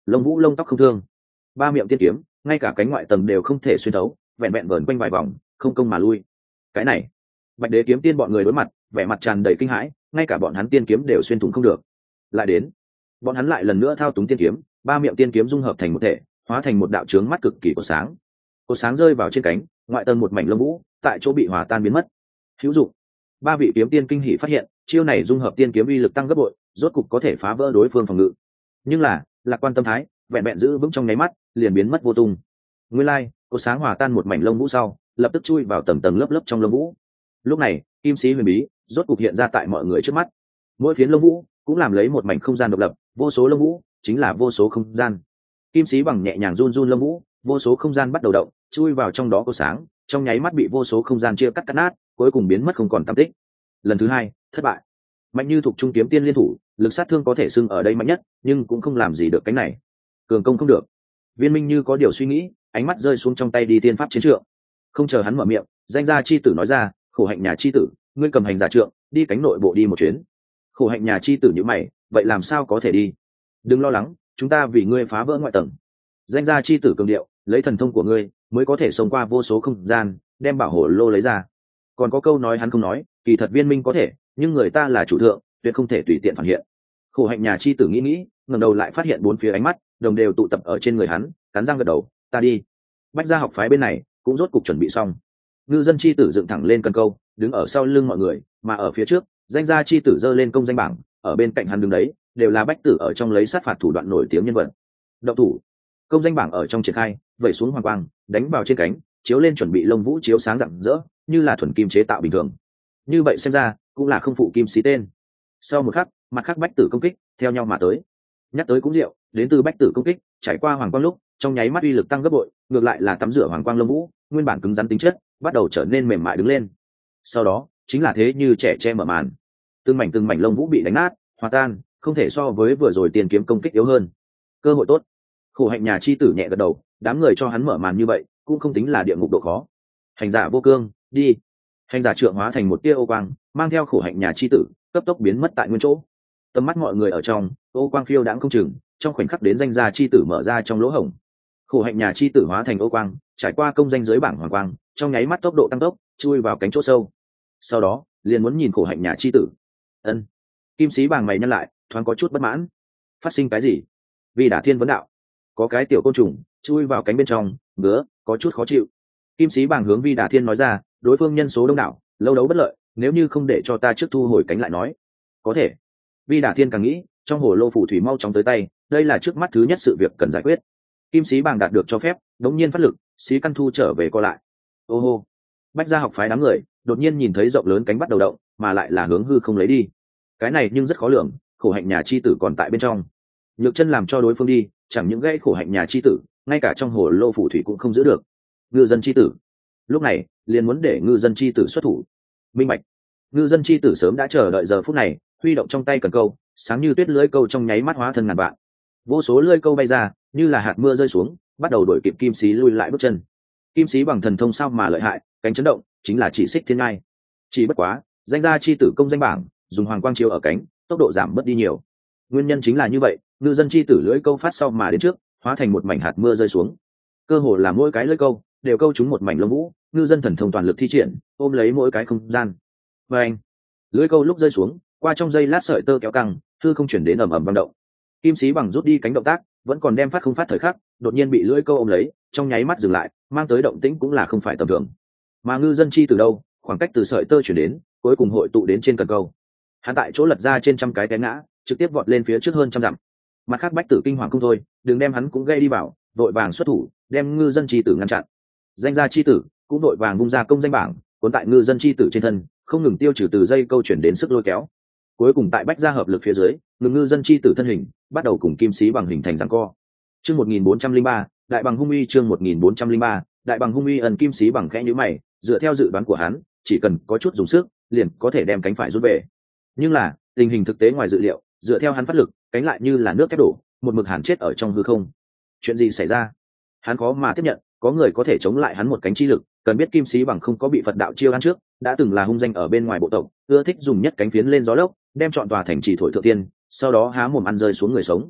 lông vũ lông tóc không thương. Ba miệng tiên kiếm ngay cả cánh ngoại tầng đều không thể xuyên thấu, vẹn vẹn vờn quanh vài vòng không công mà lui. Cái này, Bạch Đế kiếm tiên bọn người đối mặt, vẻ mặt tràn đầy kinh hãi, ngay cả bọn hắn tiên kiếm đều xuyên thủng không được. Lại đến, bọn hắn lại lần nữa thao túng tiên kiếm, ba miệng tiên kiếm dung hợp thành một thể, hóa thành một đạo chướng mắt cực kỳ của sáng. Cột sáng rơi vào trên cánh, ngoại tầng một mảnh lông vũ, tại chỗ bị hòa tan biến mất. Hữu dụng. Ba vị kiếm tiên kinh hỉ phát hiện, chiêu này dung hợp tiên kiếm uy lực tăng gấp bội, rốt cục có thể phá vỡ đối phương phòng ngự. Nhưng là, lạc quan tâm thái, vẹn vẹn giữ vững trong nháy mắt, liền biến mất vô tung. Nguyên lai, like, cột sáng hòa tan một mảnh lông vũ sau, lập tức chui vào tầng tầng lớp lớp trong lông vũ. Lúc này, kim sĩ huyền bí rốt cục hiện ra tại mọi người trước mắt. Mỗi phiến lông vũ cũng làm lấy một mảnh không gian độc lập, vô số lông vũ chính là vô số không gian. Kim sĩ bằng nhẹ nhàng run run lông vũ, vô số không gian bắt đầu động, chui vào trong đó có sáng, trong nháy mắt bị vô số không gian chia cắt cắt nát, cuối cùng biến mất không còn tăm tích. Lần thứ hai, thất bại. Mạnh Như Thục trung kiếm tiên liên thủ, lực sát thương có thể xưng ở đây mạnh nhất, nhưng cũng không làm gì được cái này. Cường công không được. Viên Minh như có điều suy nghĩ, ánh mắt rơi xuống trong tay đi tiên pháp chiến trượng. Không chờ hắn mở miệng, danh gia chi tử nói ra, khổ hạnh nhà chi tử, ngươi cầm hành giả trượng, đi cánh nội bộ đi một chuyến. Khổ hạnh nhà chi tử như mày, vậy làm sao có thể đi? Đừng lo lắng, chúng ta vì ngươi phá vỡ ngoại tầng. Danh gia chi tử cường điệu, lấy thần thông của ngươi mới có thể xông qua vô số không gian, đem bảo hộ lô lấy ra. Còn có câu nói hắn không nói, kỳ thật Viên Minh có thể, nhưng người ta là chủ thượng, tuyệt không thể tùy tiện phản hiện. Khổ hạnh nhà chi tử nghĩ nghĩ, ngẩng đầu lại phát hiện bốn phía ánh mắt đồng đều tụ tập ở trên người hắn, cắn răng gật đầu, ta đi. Bách gia học phái bên này cũng rốt cục chuẩn bị xong. Ngư dân chi tử dựng thẳng lên cần câu, đứng ở sau lưng mọi người, mà ở phía trước, danh gia chi tử giơ lên công danh bảng, ở bên cạnh hắn đứng đấy, đều là bách tử ở trong lấy sát phạt thủ đoạn nổi tiếng nhân vật. Động thủ. Công danh bảng ở trong triển khai, vẩy xuống hoàng quang, đánh vào trên cánh, chiếu lên chuẩn bị lông vũ chiếu sáng rạng rỡ, như là thuần kim chế tạo bình thường. Như vậy xem ra, cũng là không phụ kim xí tên. Sau một khắc, mặt khác bách tử công kích theo nhau mà tới. Nhắc tới cũng diệu, đến từ bách tử công kích, trải qua hoàng quang lúc, trong nháy mắt uy lực tăng gấp bội, ngược lại là tắm rửa hoàng quang lông vũ, nguyên bản cứng rắn tính chất, bắt đầu trở nên mềm mại đứng lên. Sau đó, chính là thế như trẻ che mở màn. Từng mảnh từng mảnh lông vũ bị đánh nát, hòa tan, không thể so với vừa rồi tiền kiếm công kích yếu hơn. Cơ hội tốt. Khổ hạnh nhà chi tử nhẹ gật đầu, đám người cho hắn mở màn như vậy, cũng không tính là địa ngục độ khó. Hành giả vô cương, đi. Hành giả trượng hóa thành một tia ô quang, mang theo khổ hạnh nhà chi tử, cấp tốc biến mất tại nguyên chỗ. Tầm mắt mọi người ở trong, ô quang phiêu đãng không chừng, trong khoảnh khắc đến danh gia chi tử mở ra trong lỗ hổng. Khổ hạnh nhà chi tử hóa thành ô quang, trải qua công danh dưới bảng hoàng quang, trong nháy mắt tốc độ tăng tốc, chui vào cánh chỗ sâu. Sau đó, liền muốn nhìn khổ hạnh nhà chi tử. Ân. Kim sĩ bàng mày nhăn lại, thoáng có chút bất mãn. Phát sinh cái gì? Vì Đả Thiên vấn đạo. Có cái tiểu côn trùng chui vào cánh bên trong, ngứa, có chút khó chịu. Kim sĩ bàng hướng Vi Đả Thiên nói ra, đối phương nhân số đông đảo, lâu đấu bất lợi, nếu như không để cho ta trước thu hồi cánh lại nói. Có thể. Vi Đả Thiên càng nghĩ, trong hồ lô phù thủy mau chóng tới tay, đây là trước mắt thứ nhất sự việc cần giải quyết. Kim sĩ bàng đạt được cho phép, đống nhiên phát lực, xí căn thu trở về co lại. Ô hô. Bách gia học phái đám người đột nhiên nhìn thấy rộng lớn cánh bắt đầu động, mà lại là hướng hư không lấy đi. Cái này nhưng rất khó lường, khổ hạnh nhà chi tử còn tại bên trong. Nhược chân làm cho đối phương đi, chẳng những gãy khổ hạnh nhà chi tử, ngay cả trong hồ lô phù thủy cũng không giữ được. Ngư dân chi tử. Lúc này, liền muốn để ngư dân chi tử xuất thủ. Minh bạch. Ngư dân chi tử sớm đã chờ đợi giờ phút này, huy động trong tay cần câu, sáng như tuyết lưỡi câu trong nháy mắt hóa thân ngàn vạn. Vô số lưỡi câu bay ra, như là hạt mưa rơi xuống, bắt đầu đuổi kịp kim sĩ lui lại bước chân. Kim sĩ bằng thần thông sao mà lợi hại, cánh chấn động, chính là chỉ xích thiên ngai. Chỉ bất quá, danh gia chi tử công danh bảng, dùng hoàng quang chiếu ở cánh, tốc độ giảm mất đi nhiều. Nguyên nhân chính là như vậy, ngư dân chi tử lưỡi câu phát sau mà đến trước, hóa thành một mảnh hạt mưa rơi xuống. Cơ hồ là mỗi cái lưỡi câu đều câu trúng một mảnh lông vũ, ngư dân thần thông toàn lực thi triển, ôm lấy mỗi cái không gian. Và anh, lưỡi câu lúc rơi xuống, qua trong giây lát sợi tơ kéo căng, thư không chuyển đến ầm ầm vang động. Kim sĩ bằng rút đi cánh động tác, vẫn còn đem phát không phát thời khắc, đột nhiên bị lưỡi câu ôm lấy, trong nháy mắt dừng lại, mang tới động tĩnh cũng là không phải tầm thường. Mà ngư dân chi từ đâu, khoảng cách từ sợi tơ chuyển đến, cuối cùng hội tụ đến trên cần câu. Hắn tại chỗ lật ra trên trăm cái té ngã, trực tiếp vọt lên phía trước hơn trăm dặm. Mặt khác bách tử kinh hoàng không thôi, đừng đem hắn cũng gây đi vào, vội vàng xuất thủ, đem ngư dân chi tử ngăn chặn. Danh gia chi tử cũng vội vàng bung ra công danh bảng, cuốn tại ngư dân chi tử trên thân, không ngừng tiêu trừ từ dây câu chuyển đến sức lôi kéo. Cuối cùng tại bách gia hợp lực phía dưới, ngừng ngư dân chi tử thân hình bắt đầu cùng kim sĩ bằng hình thành giằng co. Chương một nghìn bốn trăm linh ba, đại bằng hung uy chương một nghìn bốn trăm linh ba, đại bằng hung uy ẩn kim sĩ bằng khẽ nhíu mày, dựa theo dự đoán của hắn, chỉ cần có chút dùng sức, liền có thể đem cánh phải rút về. Nhưng là, tình hình thực tế ngoài dự liệu, dựa theo hắn phát lực, cánh lại như là nước thép đổ, một mực hàn chết ở trong hư không. Chuyện gì xảy ra? Hắn khó mà tiếp nhận, có người có thể chống lại hắn một cánh chi lực, cần biết kim sĩ bằng không có bị Phật đạo chiêu ăn trước, đã từng là hung danh ở bên ngoài bộ tộc, ưa thích dùng nhất cánh phiến lên gió lốc, đem trọn tòa thành trì thổi thượng tiên, sau đó há mồm ăn rơi xuống người sống.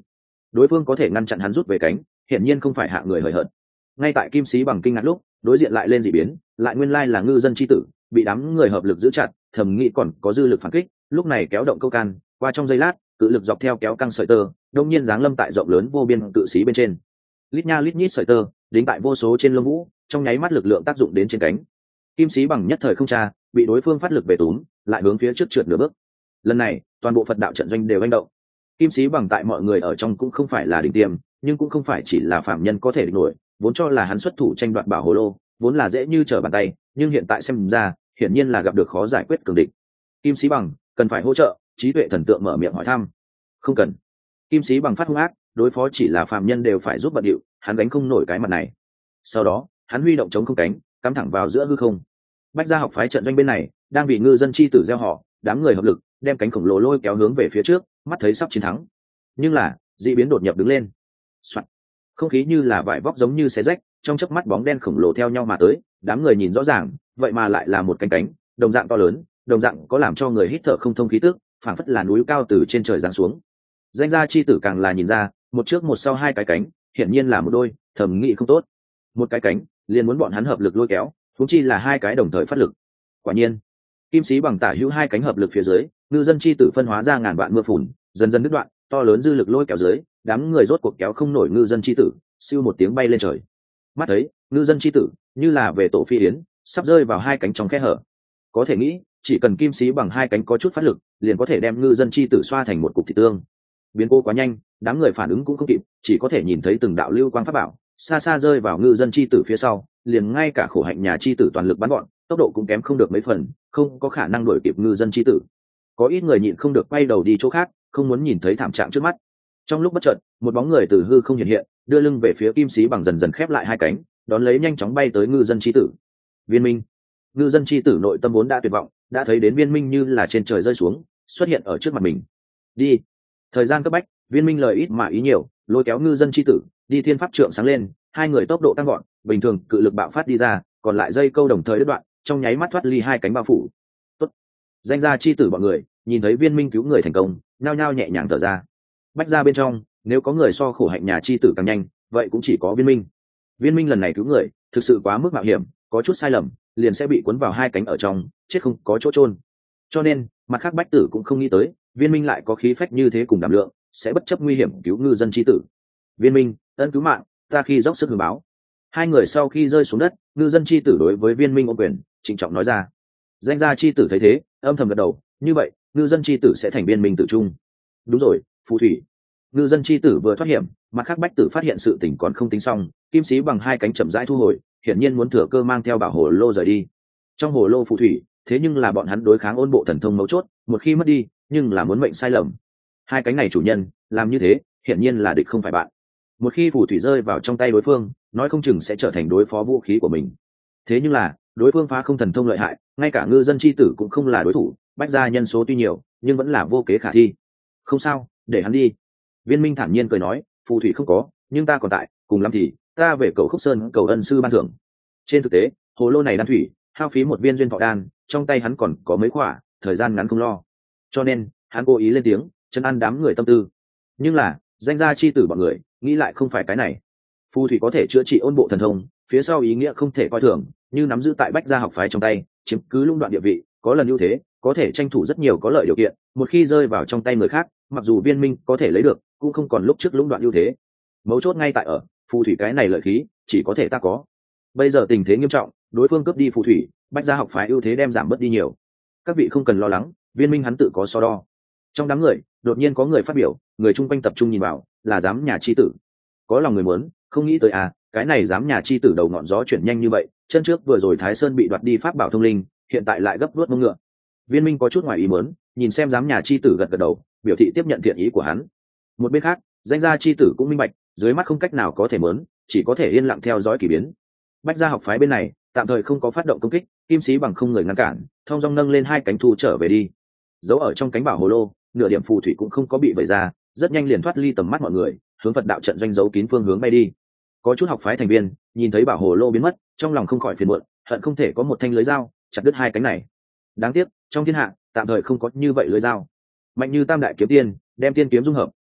đối phương có thể ngăn chặn hắn rút về cánh, hiển nhiên không phải hạ người hời hợt. Ngay tại kim sĩ bằng kinh ngạc lúc, đối diện lại lên dị biến, lại nguyên lai là ngư dân chi tử, bị đám người hợp lực giữ chặt, thầm nghĩ còn có dư lực phản kích, lúc này kéo động câu can, qua trong giây lát, cự lực dọc theo kéo căng sợi tơ, đông nhiên giáng lâm tại rộng lớn vô biên cự sĩ bên trên. Lít nha lít nhít sợi tơ, đính tại vô số trên lông vũ, trong nháy mắt lực lượng tác dụng đến trên cánh. Kim sĩ bằng nhất thời không tra, bị đối phương phát lực về túm, lại hướng phía trước trượt nửa bước. Lần này, toàn bộ Phật đạo trận doanh đều hành động. Kim sĩ bằng tại mọi người ở trong cũng không phải là đỉnh tiêm, nhưng cũng không phải chỉ là phạm nhân có thể địch nổi, vốn cho là hắn xuất thủ tranh đoạt bảo hồ lô, vốn là dễ như trở bàn tay, nhưng hiện tại xem ra, hiển nhiên là gặp được khó giải quyết cường địch. Kim sĩ bằng cần phải hỗ trợ, trí tuệ thần tượng mở miệng hỏi thăm. Không cần. Kim sĩ bằng phát hung ác, đối phó chỉ là phạm nhân đều phải giúp bận điệu, hắn gánh không nổi cái mặt này. Sau đó, hắn huy động chống không cánh, cắm thẳng vào giữa hư không. Bách gia học phái trận doanh bên này đang bị ngư dân chi tử gieo họ, đám người hợp lực đem cánh khổng lồ lôi kéo hướng về phía trước, mắt thấy sắp chiến thắng. Nhưng là dị biến đột nhập đứng lên. Soạn. Không khí như là vải vóc giống như xé rách, trong chớp mắt bóng đen khổng lồ theo nhau mà tới, đám người nhìn rõ ràng, vậy mà lại là một cánh cánh, đồng dạng to lớn, đồng dạng có làm cho người hít thở không thông khí tức, phảng phất là núi cao từ trên trời giáng xuống. Danh gia chi tử càng là nhìn ra, một trước một sau hai cái cánh, hiển nhiên là một đôi, thẩm nghị không tốt. Một cái cánh, liền muốn bọn hắn hợp lực lôi kéo, huống chi là hai cái đồng thời phát lực. Quả nhiên, kim sĩ bằng tả hữu hai cánh hợp lực phía dưới, ngư dân chi tử phân hóa ra ngàn vạn mưa phùn, dần dần đứt đoạn, to lớn dư lực lôi kéo dưới, đám người rốt cuộc kéo không nổi ngư dân chi tử, siêu một tiếng bay lên trời. Mắt thấy, ngư dân chi tử như là về tổ phi yến, sắp rơi vào hai cánh trong khe hở. Có thể nghĩ, chỉ cần kim sĩ bằng hai cánh có chút phát lực, liền có thể đem ngư dân chi tử xoa thành một cục thịt tương. Biến cố quá nhanh, đám người phản ứng cũng không kịp, chỉ có thể nhìn thấy từng đạo lưu quang pháp bảo xa xa rơi vào ngư dân chi tử phía sau, liền ngay cả khổ hạnh nhà chi tử toàn lực bắn gọn, tốc độ cũng kém không được mấy phần, không có khả năng đuổi kịp ngư dân chi tử. Có ít người nhịn không được quay đầu đi chỗ khác, không muốn nhìn thấy thảm trạng trước mắt. Trong lúc bất chợt, một bóng người từ hư không hiện hiện, đưa lưng về phía kim sĩ bằng, dần dần khép lại hai cánh, đón lấy nhanh chóng bay tới ngư dân chi tử. Viên minh. Ngư dân chi tử nội tâm vốn đã tuyệt vọng, đã thấy đến viên minh như là trên trời rơi xuống, xuất hiện ở trước mặt mình. Đi. Thời gian cấp bách, viên minh lời ít mà ý nhiều, lôi kéo ngư dân chi tử đi, thiên pháp trượng sáng lên, hai người tốc độ tăng gọn, bình thường cự lực bạo phát đi ra, còn lại dây câu đồng thời đứt đoạn, trong nháy mắt thoát ly hai cánh bao phủ. Tốt. Danh gia chi tử bọn người nhìn thấy viên minh cứu người thành công, nhao nhao nhẹ nhàng thở ra. Bách ra bên trong, nếu có người so khổ hạnh nhà chi tử càng nhanh, vậy cũng chỉ có viên minh. Viên minh lần này cứu người thực sự quá mức mạo hiểm, có chút sai lầm liền sẽ bị cuốn vào hai cánh ở trong, chết không có chỗ chôn. Cho nên mặt khác bách tử cũng không nghĩ tới viên minh lại có khí phách như thế cùng đảm lượng, sẽ bất chấp nguy hiểm cứu ngư dân chi tử. Viên minh, ân cứu mạng, ta khi dốc sức hưởng báo. Hai người sau khi rơi xuống đất, ngư dân chi tử đối với viên minh ôm quyền trịnh trọng nói ra. Danh gia chi tử thấy thế, âm thầm gật đầu, như vậy ngư dân chi tử sẽ thành viên minh tử trung. Đúng rồi, phù thủy. Ngư dân chi tử vừa thoát hiểm, mặt khác bách tử phát hiện sự tình còn không tính xong, kim sĩ bằng hai cánh chậm rãi thu hồi, hiển nhiên muốn thừa cơ mang theo bảo hồ lô rời đi. Trong hồ lô phù thủy, thế nhưng là bọn hắn đối kháng ôn bộ thần thông mấu chốt, một khi mất đi, nhưng là muốn mệnh sai lầm. Hai cánh này chủ nhân làm như thế, hiển nhiên là địch không phải bạn. Một khi phù thủy rơi vào trong tay đối phương, nói không chừng sẽ trở thành đối phó vũ khí của mình. Thế nhưng là đối phương phá không thần thông lợi hại, ngay cả ngư dân chi tử cũng không là đối thủ. Bách gia nhân số tuy nhiều, nhưng vẫn là vô kế khả thi. Không sao, để hắn đi. Viên minh thản nhiên cười nói, phù thủy không có, nhưng ta còn tại, cùng lắm thì ta về cầu khúc sơn cầu ân sư ban thưởng. Trên thực tế, hồ lô này đan thủy hao phí một viên duyên thọ đan, trong tay hắn còn có mấy khỏa, thời gian ngắn không lo, cho nên hắn cố ý lên tiếng chân ăn đám người tâm tư. Nhưng là danh gia chi tử bọn người nghĩ lại không phải cái này. Phù thủy có thể chữa trị ôn bộ thần thông, phía sau ý nghĩa không thể coi thường, như nắm giữ tại bách gia học phái trong tay, chiếm cứ lũng đoạn địa vị, có lần ưu thế, có thể tranh thủ rất nhiều có lợi điều kiện. Một khi rơi vào trong tay người khác, mặc dù viên minh có thể lấy được, cũng không còn lúc trước lũng đoạn ưu thế. Mấu chốt ngay tại ở phù thủy cái này lợi khí chỉ có thể ta có. Bây giờ tình thế nghiêm trọng, đối phương cướp đi phù thủy, bách gia học phái ưu thế đem giảm bớt đi nhiều. Các vị không cần lo lắng, viên minh hắn tự có so đo. Trong đám người đột nhiên có người phát biểu, người chung quanh tập trung nhìn vào, là giám nhà chi tử. Có lòng người muốn, không nghĩ tới à, cái này giám nhà chi tử đầu ngọn gió chuyển nhanh như vậy, chân trước vừa rồi Thái Sơn bị đoạt đi pháp bảo thông linh, hiện tại lại gấp vuốt mông ngựa. Viên minh có chút ngoài ý muốn, nhìn xem giám nhà chi tử gật gật đầu, biểu thị tiếp nhận thiện ý của hắn. Một bên khác, danh gia chi tử cũng minh bạch, dưới mắt không cách nào có thể muốn, chỉ có thể yên lặng theo dõi kỳ biến. Bách gia học phái bên này tạm thời không có phát động công kích, kim sĩ bằng không người ngăn cản, thông dong nâng lên hai cánh thu trở về đi. Giấu ở trong cánh bảo hồ lô, nửa điểm phù thủy cũng không có bị vẩy ra, rất nhanh liền thoát ly tầm mắt mọi người, hướng Phật đạo trận doanh giấu kín phương hướng bay đi. Có chút học phái thành viên nhìn thấy bảo hồ lô biến mất, trong lòng không khỏi phiền muộn, hận không thể có một thanh lưới dao chặt đứt hai cánh này. Đáng tiếc trong thiên hạ tạm thời không có như vậy lưới dao. Mạnh như tam đại kiếm tiên đem tiên kiếm dung hợp,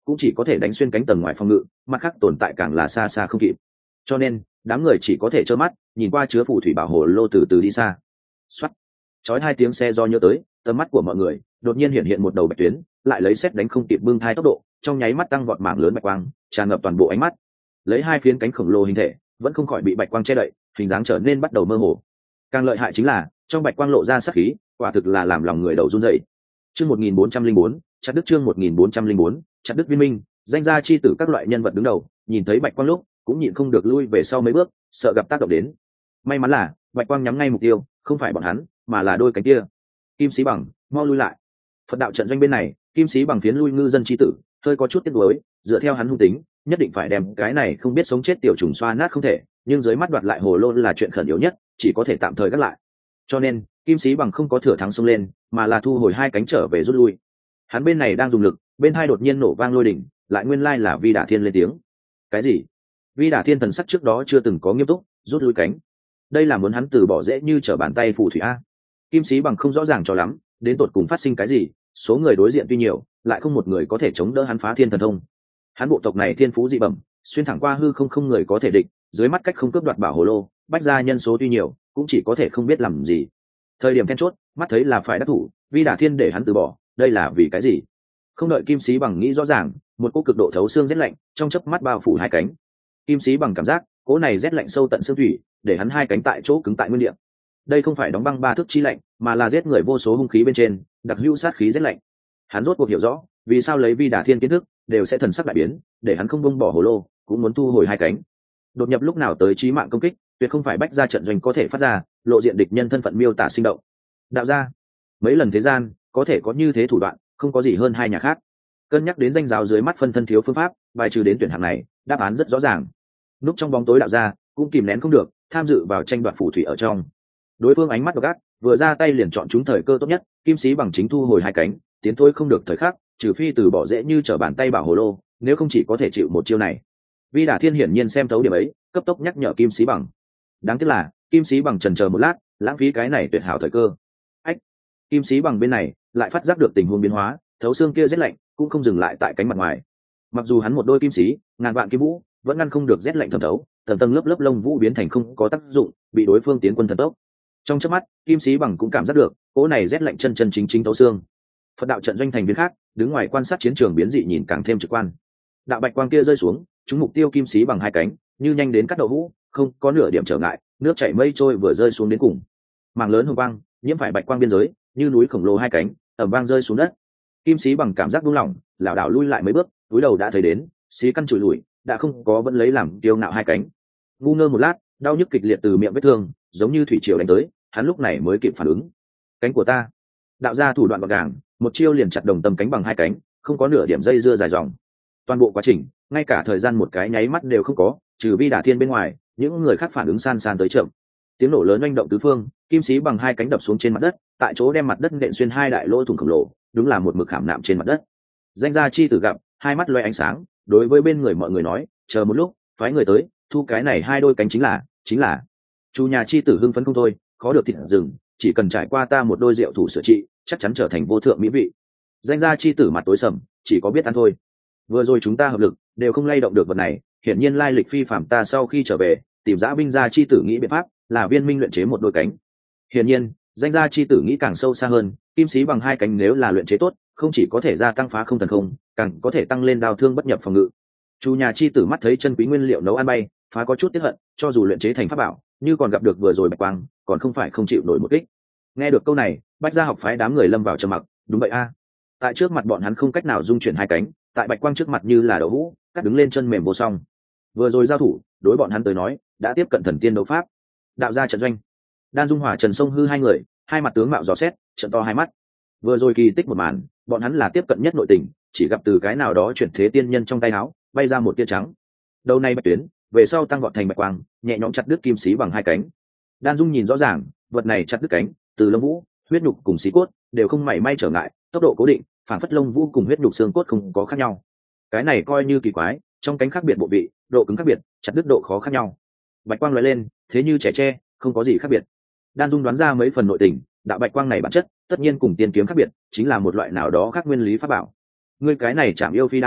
cũng chỉ có thể đánh xuyên cánh tầng ngoài phòng ngự, mặt khác tồn tại càng là xa xa không kịp. Cho nên đám người chỉ có thể trơ mắt nhìn qua chứa phù thủy bảo hồ lô từ từ đi xa. Xoắt, chói hai tiếng xe do nhớ tới, tầm mắt của mọi người đột nhiên hiện hiện một đầu bạch tuyến, lại lấy xét đánh không kịp bưng thai tốc độ, trong nháy mắt tăng vọt mảng lớn bạch quang, tràn ngập toàn bộ ánh mắt. Lấy hai phiến cánh khổng lồ hình thể, vẫn không khỏi bị bạch quang che đậy, hình dáng trở nên bắt đầu mơ hồ. Càng lợi hại chính là trong bạch quang lộ ra sát khí, quả thực là làm lòng người đầu run rẩy. Chương một nghìn bốn trăm linh bốn, chặt đứt chương một nghìn bốn trăm linh bốn, chặt đứt viên minh, danh gia chi tử các loại nhân vật đứng đầu, nhìn thấy bạch quang lúc, cũng nhịn không được lui về sau mấy bước, sợ gặp tác động đến. May mắn là bạch quang nhắm ngay mục tiêu, không phải bọn hắn, mà là đôi cánh kia. Kim Sĩ Bằng, mau lui lại. Phật đạo trận doanh bên này, Kim Sĩ Bằng phiến lui ngư dân chi tử, hơi có chút tiếc nuối, dựa theo hắn hung tính, nhất định phải đem cái này không biết sống chết tiểu trùng xoa nát không thể, nhưng dưới mắt đoạt lại hồ lô là chuyện khẩn yếu nhất, chỉ có thể tạm thời gác lại. Cho nên Kim Sĩ Bằng không có thừa thắng xông lên, mà là thu hồi hai cánh trở về rút lui. Hắn bên này đang dùng lực, bên hai đột nhiên nổ vang lôi đỉnh, lại nguyên lai là Vi Đả Thiên lên tiếng. Cái gì? Vi Đả Thiên thần sắc trước đó chưa từng có nghiêm túc, rút lui cánh. Đây là muốn hắn từ bỏ dễ như trở bàn tay phù thủy a. Kim Sĩ Bằng không rõ ràng cho lắm, đến tột cùng phát sinh cái gì, số người đối diện tuy nhiều, lại không một người có thể chống đỡ hắn phá thiên thần thông. Hắn bộ tộc này thiên phú dị bẩm, xuyên thẳng qua hư không không người có thể địch, dưới mắt cách không cướp đoạt bảo hồ lô, bách gia nhân số tuy nhiều, cũng chỉ có thể không biết làm gì. Thời điểm then chốt, mắt thấy là phải đắc thủ, Vi Đả Thiên để hắn từ bỏ, đây là vì cái gì? Không đợi Kim Sĩ Bằng nghĩ rõ ràng, một cỗ cực độ thấu xương rét lạnh trong chớp mắt bao phủ hai cánh. Kim Sĩ Bằng cảm giác cỗ này rét lạnh sâu tận xương thủy, để hắn hai cánh tại chỗ cứng tại nguyên địa. Đây không phải đóng băng ba thước chi lạnh, mà là giết người vô số hung khí bên trên, đặc hữu sát khí rét lạnh. Hắn rốt cuộc hiểu rõ, vì sao lấy Vi Đả Thiên kiến thức, đều sẽ thần sắc đại biến, để hắn không buông bỏ hồ lô, cũng muốn thu hồi hai cánh. Đột nhập lúc nào tới chí mạng công kích, tuyệt không phải bách gia trận doanh có thể phát ra, lộ diện địch nhân thân phận miêu tả sinh động. Đạo gia, mấy lần thế gian có thể có như thế thủ đoạn, không có gì hơn hai nhà khác. Cân nhắc đến danh giáo dưới mắt phân thân thiếu phương pháp, bài trừ đến tuyển hạng này, đáp án rất rõ ràng. Núp trong bóng tối đạo gia, cũng kìm nén không được, tham dự vào tranh đoạt phù thủy ở trong. Đối phương ánh mắt độc ác, vừa ra tay liền chọn chúng thời cơ tốt nhất, Kim Sĩ Bằng chính thu hồi hai cánh, tiến thôi không được thời khắc, trừ phi từ bỏ dễ như trở bàn tay bảo hồ lô, nếu không chỉ có thể chịu một chiêu này. Vi Đả Thiên hiển nhiên xem thấu điểm ấy, cấp tốc nhắc nhở Kim Sĩ Bằng. Đáng tiếc là Kim Sĩ Bằng chần chờ một lát, lãng phí cái này tuyệt hảo thời cơ. Ách! Kim Sĩ Bằng bên này lại phát giác được tình huống biến hóa, thấu xương kia rét lạnh cũng không dừng lại tại cánh mặt ngoài. Mặc dù hắn một đôi kim sĩ, ngàn vạn kim vũ, vẫn ngăn không được rét lạnh thẩm thấu, tầng tầng lớp lớp lông vũ biến thành không có tác dụng, bị đối phương tiến quân thần tốc. Trong chớp mắt, Kim Sĩ Bằng cũng cảm giác được, cỗ này rét lạnh chân chân chính chính thấu xương. Phật đạo trận doanh thành viên khác, đứng ngoài quan sát chiến trường biến dị nhìn càng thêm trực quan. Đạo bạch quang kia rơi xuống, trúng mục tiêu Kim Sĩ Bằng hai cánh, như nhanh đến cắt đậu hũ, không có nửa điểm trở ngại, nước chảy mây trôi vừa rơi xuống đến cùng. Mảng lớn hồng quang, nhiễm phải bạch quang biên giới, như núi khổng lồ hai cánh, ầm vang rơi xuống đất. Kim Sĩ Bằng cảm giác buông lỏng, lảo đảo lui lại mấy bước, túi đầu đã thấy đến, xí căn chùi lùi, đã không có vẫn lấy làm kiêu ngạo hai cánh. Ngu ngơ một lát, đau nhức kịch liệt từ miệng vết thương, giống như thủy triều đánh tới, hắn lúc này mới kịp phản ứng. Cánh của ta. Đạo gia thủ đoạn gọn gàng, một chiêu liền chặt đồng tâm cánh bằng hai cánh, không có nửa điểm dây dưa dài dòng. Toàn bộ quá trình, ngay cả thời gian một cái nháy mắt đều không có, trừ Vi Đả Thiên bên ngoài, những người khác phản ứng san san tới chậm. Tiếng nổ lớn oanh động tứ phương, Kim Sĩ Bằng hai cánh đập xuống trên mặt đất, tại chỗ đem mặt đất nện xuyên hai đại lỗ thủng khổng lồ, đúng là một mực khảm nạm trên mặt đất. Danh gia chi tử gặp, hai mắt loe ánh sáng, đối với bên người mọi người nói, chờ một lúc, phái người tới, thu cái này hai đôi cánh chính là, chính là. Chủ nhà chi tử hưng phấn không thôi, khó được thịt rừng, chỉ cần trải qua ta một đôi rượu thủ sửa trị, chắc chắn trở thành vô thượng mỹ vị. Danh gia chi tử mặt tối sầm, chỉ có biết ăn thôi. Vừa rồi chúng ta hợp lực, đều không lay động được vật này, hiển nhiên lai lịch phi phàm. Ta sau khi trở về, tìm dã binh gia chi tử nghĩ biện pháp, là viên minh luyện chế một đôi cánh. Hiển nhiên, danh gia chi tử nghĩ càng sâu xa hơn, Kim Sĩ Bằng hai cánh nếu là luyện chế tốt, không chỉ có thể gia tăng phá không thần không, càng có thể tăng lên đao thương bất nhập phòng ngự. Chủ nhà chi tử mắt thấy chân quý nguyên liệu nấu ăn bay, phá có chút tiếc hận, cho dù luyện chế thành pháp bảo, như còn gặp được vừa rồi bạch quang, còn không phải không chịu nổi một kích. Nghe được câu này, bách gia học phái đám người lâm vào trầm mặc. Đúng vậy a, tại trước mặt bọn hắn không cách nào dung chuyển hai cánh, tại bạch quang trước mặt như là đậu hũ, cắt đứng lên chân mềm vô song. Vừa rồi giao thủ, đối bọn hắn tới nói, đã tiếp cận thần tiên đấu pháp. Đạo gia trận doanh, Đan Dung Hòa Trần Sông Hư hai người, hai mặt tướng mạo dò xét, trợn to hai mắt. Vừa rồi kỳ tích một màn, bọn hắn là tiếp cận nhất nội tình, chỉ gặp từ cái nào đó chuyển thế tiên nhân trong tay áo, bay ra một tia trắng. Đầu này bạch tuyến, về sau tăng vọt thành bạch quang, nhẹ nhõm chặt đứt Kim Sĩ Bằng hai cánh. Đan Dung nhìn rõ ràng, vật này chặt đứt cánh, từ lông vũ, huyết nhục cùng xí cốt đều không mảy may trở ngại, tốc độ cố định, phản phất lông vũ cùng huyết nhục xương cốt không có khác nhau. Cái này coi như kỳ quái, trong cánh khác biệt bộ vị, độ cứng khác biệt, chặt đứt độ khó khác nhau. Bạch quang lóe lên, thế như trẻ tre, không có gì khác biệt. Đan Dung đoán ra mấy phần nội tình, đạo bạch quang này bản chất, tất nhiên cùng tiên kiếm khác biệt, chính là một loại nào đó khác nguyên lý pháp bảo. Ngươi cái này chạm yêu phi đao,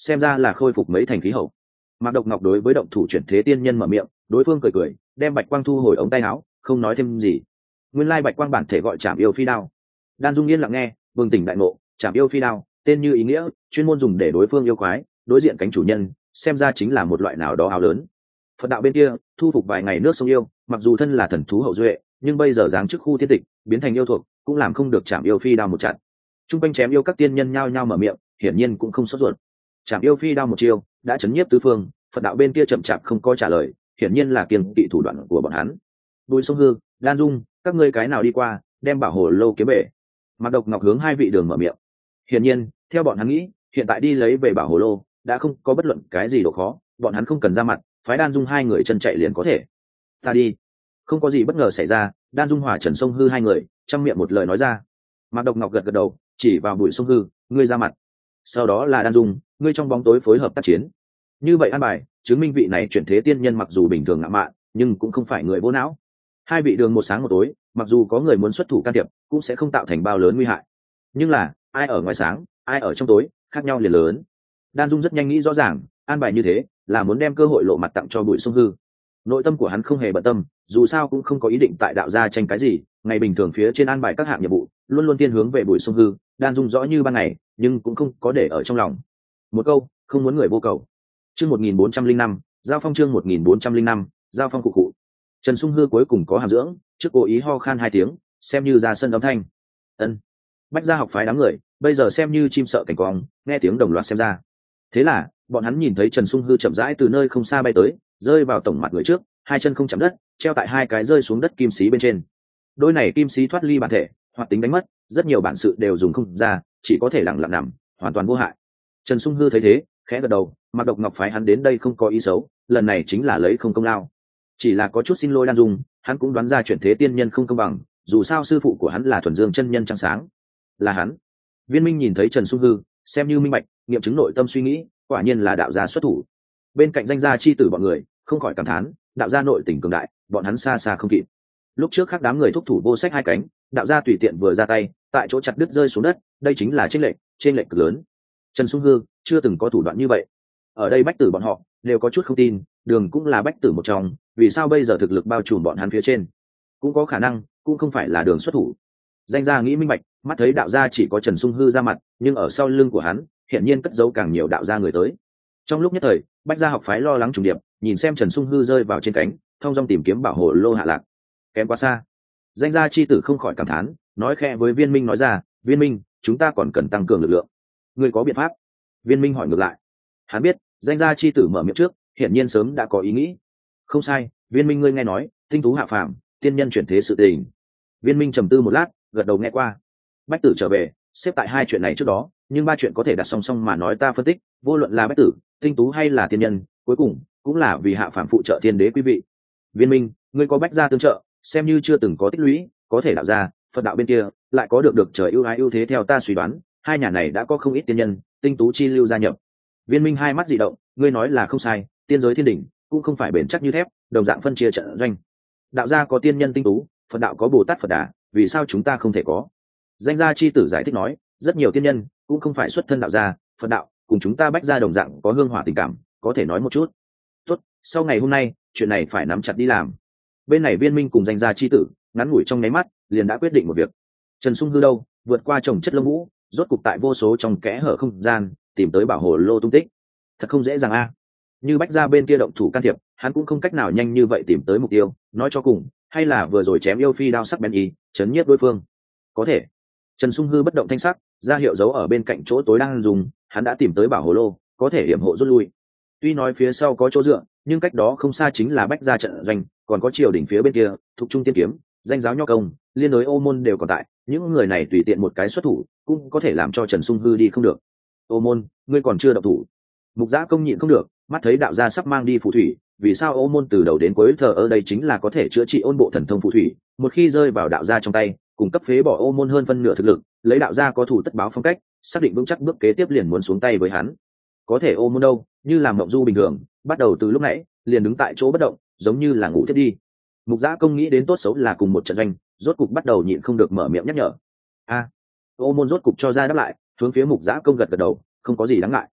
xem ra là khôi phục mấy thành khí hậu. Mạc Độc Ngọc đối với động thủ chuyển thế tiên nhân mở miệng, đối phương cười cười, đem bạch quang thu hồi ống tay áo, không nói thêm gì. Nguyên lai bạch quang bản thể gọi Trảm Yêu Phi Đao. Đan Dung yên lặng nghe, bừng tỉnh đại ngộ, Trảm Yêu Phi Đao, tên như ý nghĩa, chuyên môn dùng để đối phương yêu quái, đối diện cánh chủ nhân, xem ra chính là một loại nào đó áo lớn. Phật đạo bên kia, thu phục vài ngày nước sông yêu, mặc dù thân là thần thú hậu duệ, nhưng bây giờ giáng chức khu thiên tịch, biến thành yêu thuộc, cũng làm không được Trảm Yêu Phi Đao một trận. Trung quanh chém yêu các tiên nhân nhao nhao mở miệng, hiển nhiên cũng không sốt ruột. Trảm Yêu Phi Đao một chiêu, đã chấn nhiếp tứ phương, Phật đạo bên kia chậm chạp không có trả lời, hiển nhiên là kiêng kỵ thủ đoạn của bọn hắn. Bùi Sông Hư, Đan Dung, các ngươi cái nào đi qua, đem bảo hồ lô kiếm bể. Mạc Độc Ngọc hướng hai vị đường mở miệng. Hiển nhiên, theo bọn hắn nghĩ, hiện tại đi lấy về bảo hồ lô, đã không có bất luận cái gì độ khó, bọn hắn không cần ra mặt, phái Đan Dung hai người chân chạy liền có thể. Ta đi. Không có gì bất ngờ xảy ra, Đan Dung hòa Trần Sông Hư hai người, trong miệng một lời nói ra. Mạc Độc Ngọc gật gật đầu, chỉ vào Bùi Sông Hư, ngươi ra mặt. Sau đó là Đan Dung, ngươi trong bóng tối phối hợp tác chiến. Như vậy an bài, chứng minh vị này chuyển thế tiên nhân mặc dù bình thường ngạo mạn, nhưng cũng không phải người vô não. Hai vị đường một sáng một tối, mặc dù có người muốn xuất thủ can thiệp, cũng sẽ không tạo thành bao lớn nguy hại. Nhưng là, ai ở ngoài sáng, ai ở trong tối, khác nhau liền lớn. Đan Dung rất nhanh nghĩ rõ ràng, an bài như thế là muốn đem cơ hội lộ mặt tặng cho Bùi Sông Hư. Nội tâm của hắn không hề bận tâm, dù sao cũng không có ý định tại đạo gia tranh cái gì, ngày bình thường phía trên an bài các hạng nhiệm vụ, luôn luôn tiên hướng về Bùi Sông Hư. Đan Dung rõ như ban ngày, nhưng cũng không có để ở trong lòng. Một câu, không muốn người vô cầu. Chương một nghìn bốn trăm linh năm, giao phong chương một nghìn bốn trăm linh năm, giao phong cụ cụ. Trần Sung Hư cuối cùng có hàm dưỡng, trước cố ý ho khan hai tiếng, xem như ra sân âm thanh. Ân. Bách gia học phái đám người, bây giờ xem như chim sợ cảnh quang, nghe tiếng đồng loạt xem ra. Thế là, bọn hắn nhìn thấy Trần Sung Hư chậm rãi từ nơi không xa bay tới, rơi vào tổng mặt người trước, hai chân không chạm đất, treo tại hai cái rơi xuống đất kim xí bên trên. Đôi này kim xí thoát ly bản thể, hoặc tính đánh mất, rất nhiều bản sự đều dùng không ra, chỉ có thể lặng lặng nằm, hoàn toàn vô hại. Trần Sung Hư thấy thế, khẽ gật đầu, Mạc Độc Ngọc phái hắn đến đây không có ý xấu, lần này chính là lấy không công lao. Chỉ là có chút xin lỗi Đan Dung, hắn cũng đoán ra chuyển thế tiên nhân không công bằng, dù sao sư phụ của hắn là thuần dương chân nhân trăng sáng. Là hắn. Viên Minh nhìn thấy Trần Sung Hư, xem như minh bạch, nghiệm chứng nội tâm suy nghĩ, quả nhiên là đạo gia xuất thủ. Bên cạnh danh gia chi tử bọn người, không khỏi cảm thán, đạo gia nội tình cường đại, bọn hắn xa xa không kịp. Lúc trước khác đám người thúc thủ vô sách hai cánh, đạo gia tùy tiện vừa ra tay, tại chỗ chặt đứt rơi xuống đất, đây chính là chênh lệch, chênh lệch cực lớn. Trần Sung Hư chưa từng có thủ đoạn như vậy. Ở đây bách tử bọn họ đều có chút không tin, đường cũng là bách tử một trong, vì sao bây giờ thực lực bao trùm bọn hắn phía trên? Cũng có khả năng, cũng không phải là đường xuất thủ. Danh gia nghĩ minh bạch, mắt thấy đạo gia chỉ có Trần Sung Hư ra mặt, nhưng ở sau lưng của hắn, hiển nhiên cất giấu càng nhiều đạo gia người tới. Trong lúc nhất thời, bách gia học phái lo lắng trùng điệp, nhìn xem Trần Sung Hư rơi vào trên cánh, thông dong tìm kiếm bảo hộ lô hạ lạc. Kém quá xa. Danh gia chi tử không khỏi cảm thán, nói khẽ với Viên Minh nói ra, Viên Minh, chúng ta còn cần tăng cường lực lượng. Ngươi có biện pháp? Viên Minh hỏi ngược lại. Hắn biết, danh gia chi tử mở miệng trước, hiển nhiên sớm đã có ý nghĩ. Không sai, Viên Minh ngươi nghe nói, tinh tú hạ phàm, tiên nhân chuyển thế sự tình. Viên Minh trầm tư một lát, gật đầu nghe qua. Bách tử trở về, xếp tại hai chuyện này trước đó, nhưng ba chuyện có thể đặt song song mà nói ta phân tích, vô luận là bách tử, tinh tú hay là tiên nhân, cuối cùng cũng là vì hạ phàm phụ trợ thiên đế quý vị. Viên Minh, ngươi có bách gia tương trợ, xem như chưa từng có tích lũy, có thể đạo ra, Phật đạo bên kia lại có được được trời ưu ái ưu thế theo ta suy đoán, hai nhà này đã có không ít tiên nhân, tinh tú chi lưu gia nhập. Viên Minh hai mắt dị động, ngươi nói là không sai, tiên giới thiên đỉnh cũng không phải bền chắc như thép, đồng dạng phân chia trận doanh. Đạo gia có tiên nhân tinh tú, Phật đạo có Bồ Tát Phật Đà, vì sao chúng ta không thể có? Danh gia chi tử giải thích nói, rất nhiều tiên nhân cũng không phải xuất thân đạo gia, Phật đạo cùng chúng ta bách gia đồng dạng có hương hỏa tình cảm, có thể nói một chút. Tốt, sau ngày hôm nay, chuyện này phải nắm chặt đi làm. Bên này Viên Minh cùng danh gia chi tử, ngắn ngủi trong nháy mắt, liền đã quyết định một việc. Trần Sung Hư đâu, vượt qua trồng chất lông vũ, rốt cục tại vô số trong kẽ hở không gian, tìm tới bảo hồ lô tung tích. Thật không dễ dàng a. Như bách gia bên kia động thủ can thiệp, hắn cũng không cách nào nhanh như vậy tìm tới mục tiêu, nói cho cùng, hay là vừa rồi chém yêu phi đao sắc bén ý, chấn nhiếp đối phương. Có thể. Trần Sung Hư bất động thanh sắc, ra hiệu dấu ở bên cạnh chỗ tối đang dùng, hắn đã tìm tới bảo hồ lô, có thể hiểm hộ rút lui. Tuy nói phía sau có chỗ dựa, nhưng cách đó không xa chính là bách gia trận doanh, còn có triều đỉnh phía bên kia, thuộc trung tiên kiếm, danh giáo nho công, liên đối ô môn đều còn tại, những người này tùy tiện một cái xuất thủ, cũng có thể làm cho Trần Sung Hư đi không được. Ô môn, ngươi còn chưa động thủ. Mục Giã công nhịn không được, mắt thấy đạo gia sắp mang đi phù thủy, vì sao ô môn từ đầu đến cuối thờ ở đây chính là có thể chữa trị ôn bộ thần thông phù thủy, một khi rơi vào đạo gia trong tay, cung cấp phế bỏ ô môn hơn phân nửa thực lực, lấy đạo gia có thủ tất báo phong cách, xác định vững chắc bước kế tiếp liền muốn xuống tay với hắn. Có thể ô môn đâu, như làm mộng du bình thường, bắt đầu từ lúc nãy, liền đứng tại chỗ bất động, giống như là ngủ thiết đi. Mục Giã công nghĩ đến tốt xấu là cùng một trận doanh, rốt cục bắt đầu nhịn không được mở miệng nhắc nhở. A, ô môn rốt cục cho ra đáp lại, hướng phía Mục Giã công gật gật đầu, không có gì đáng ngại.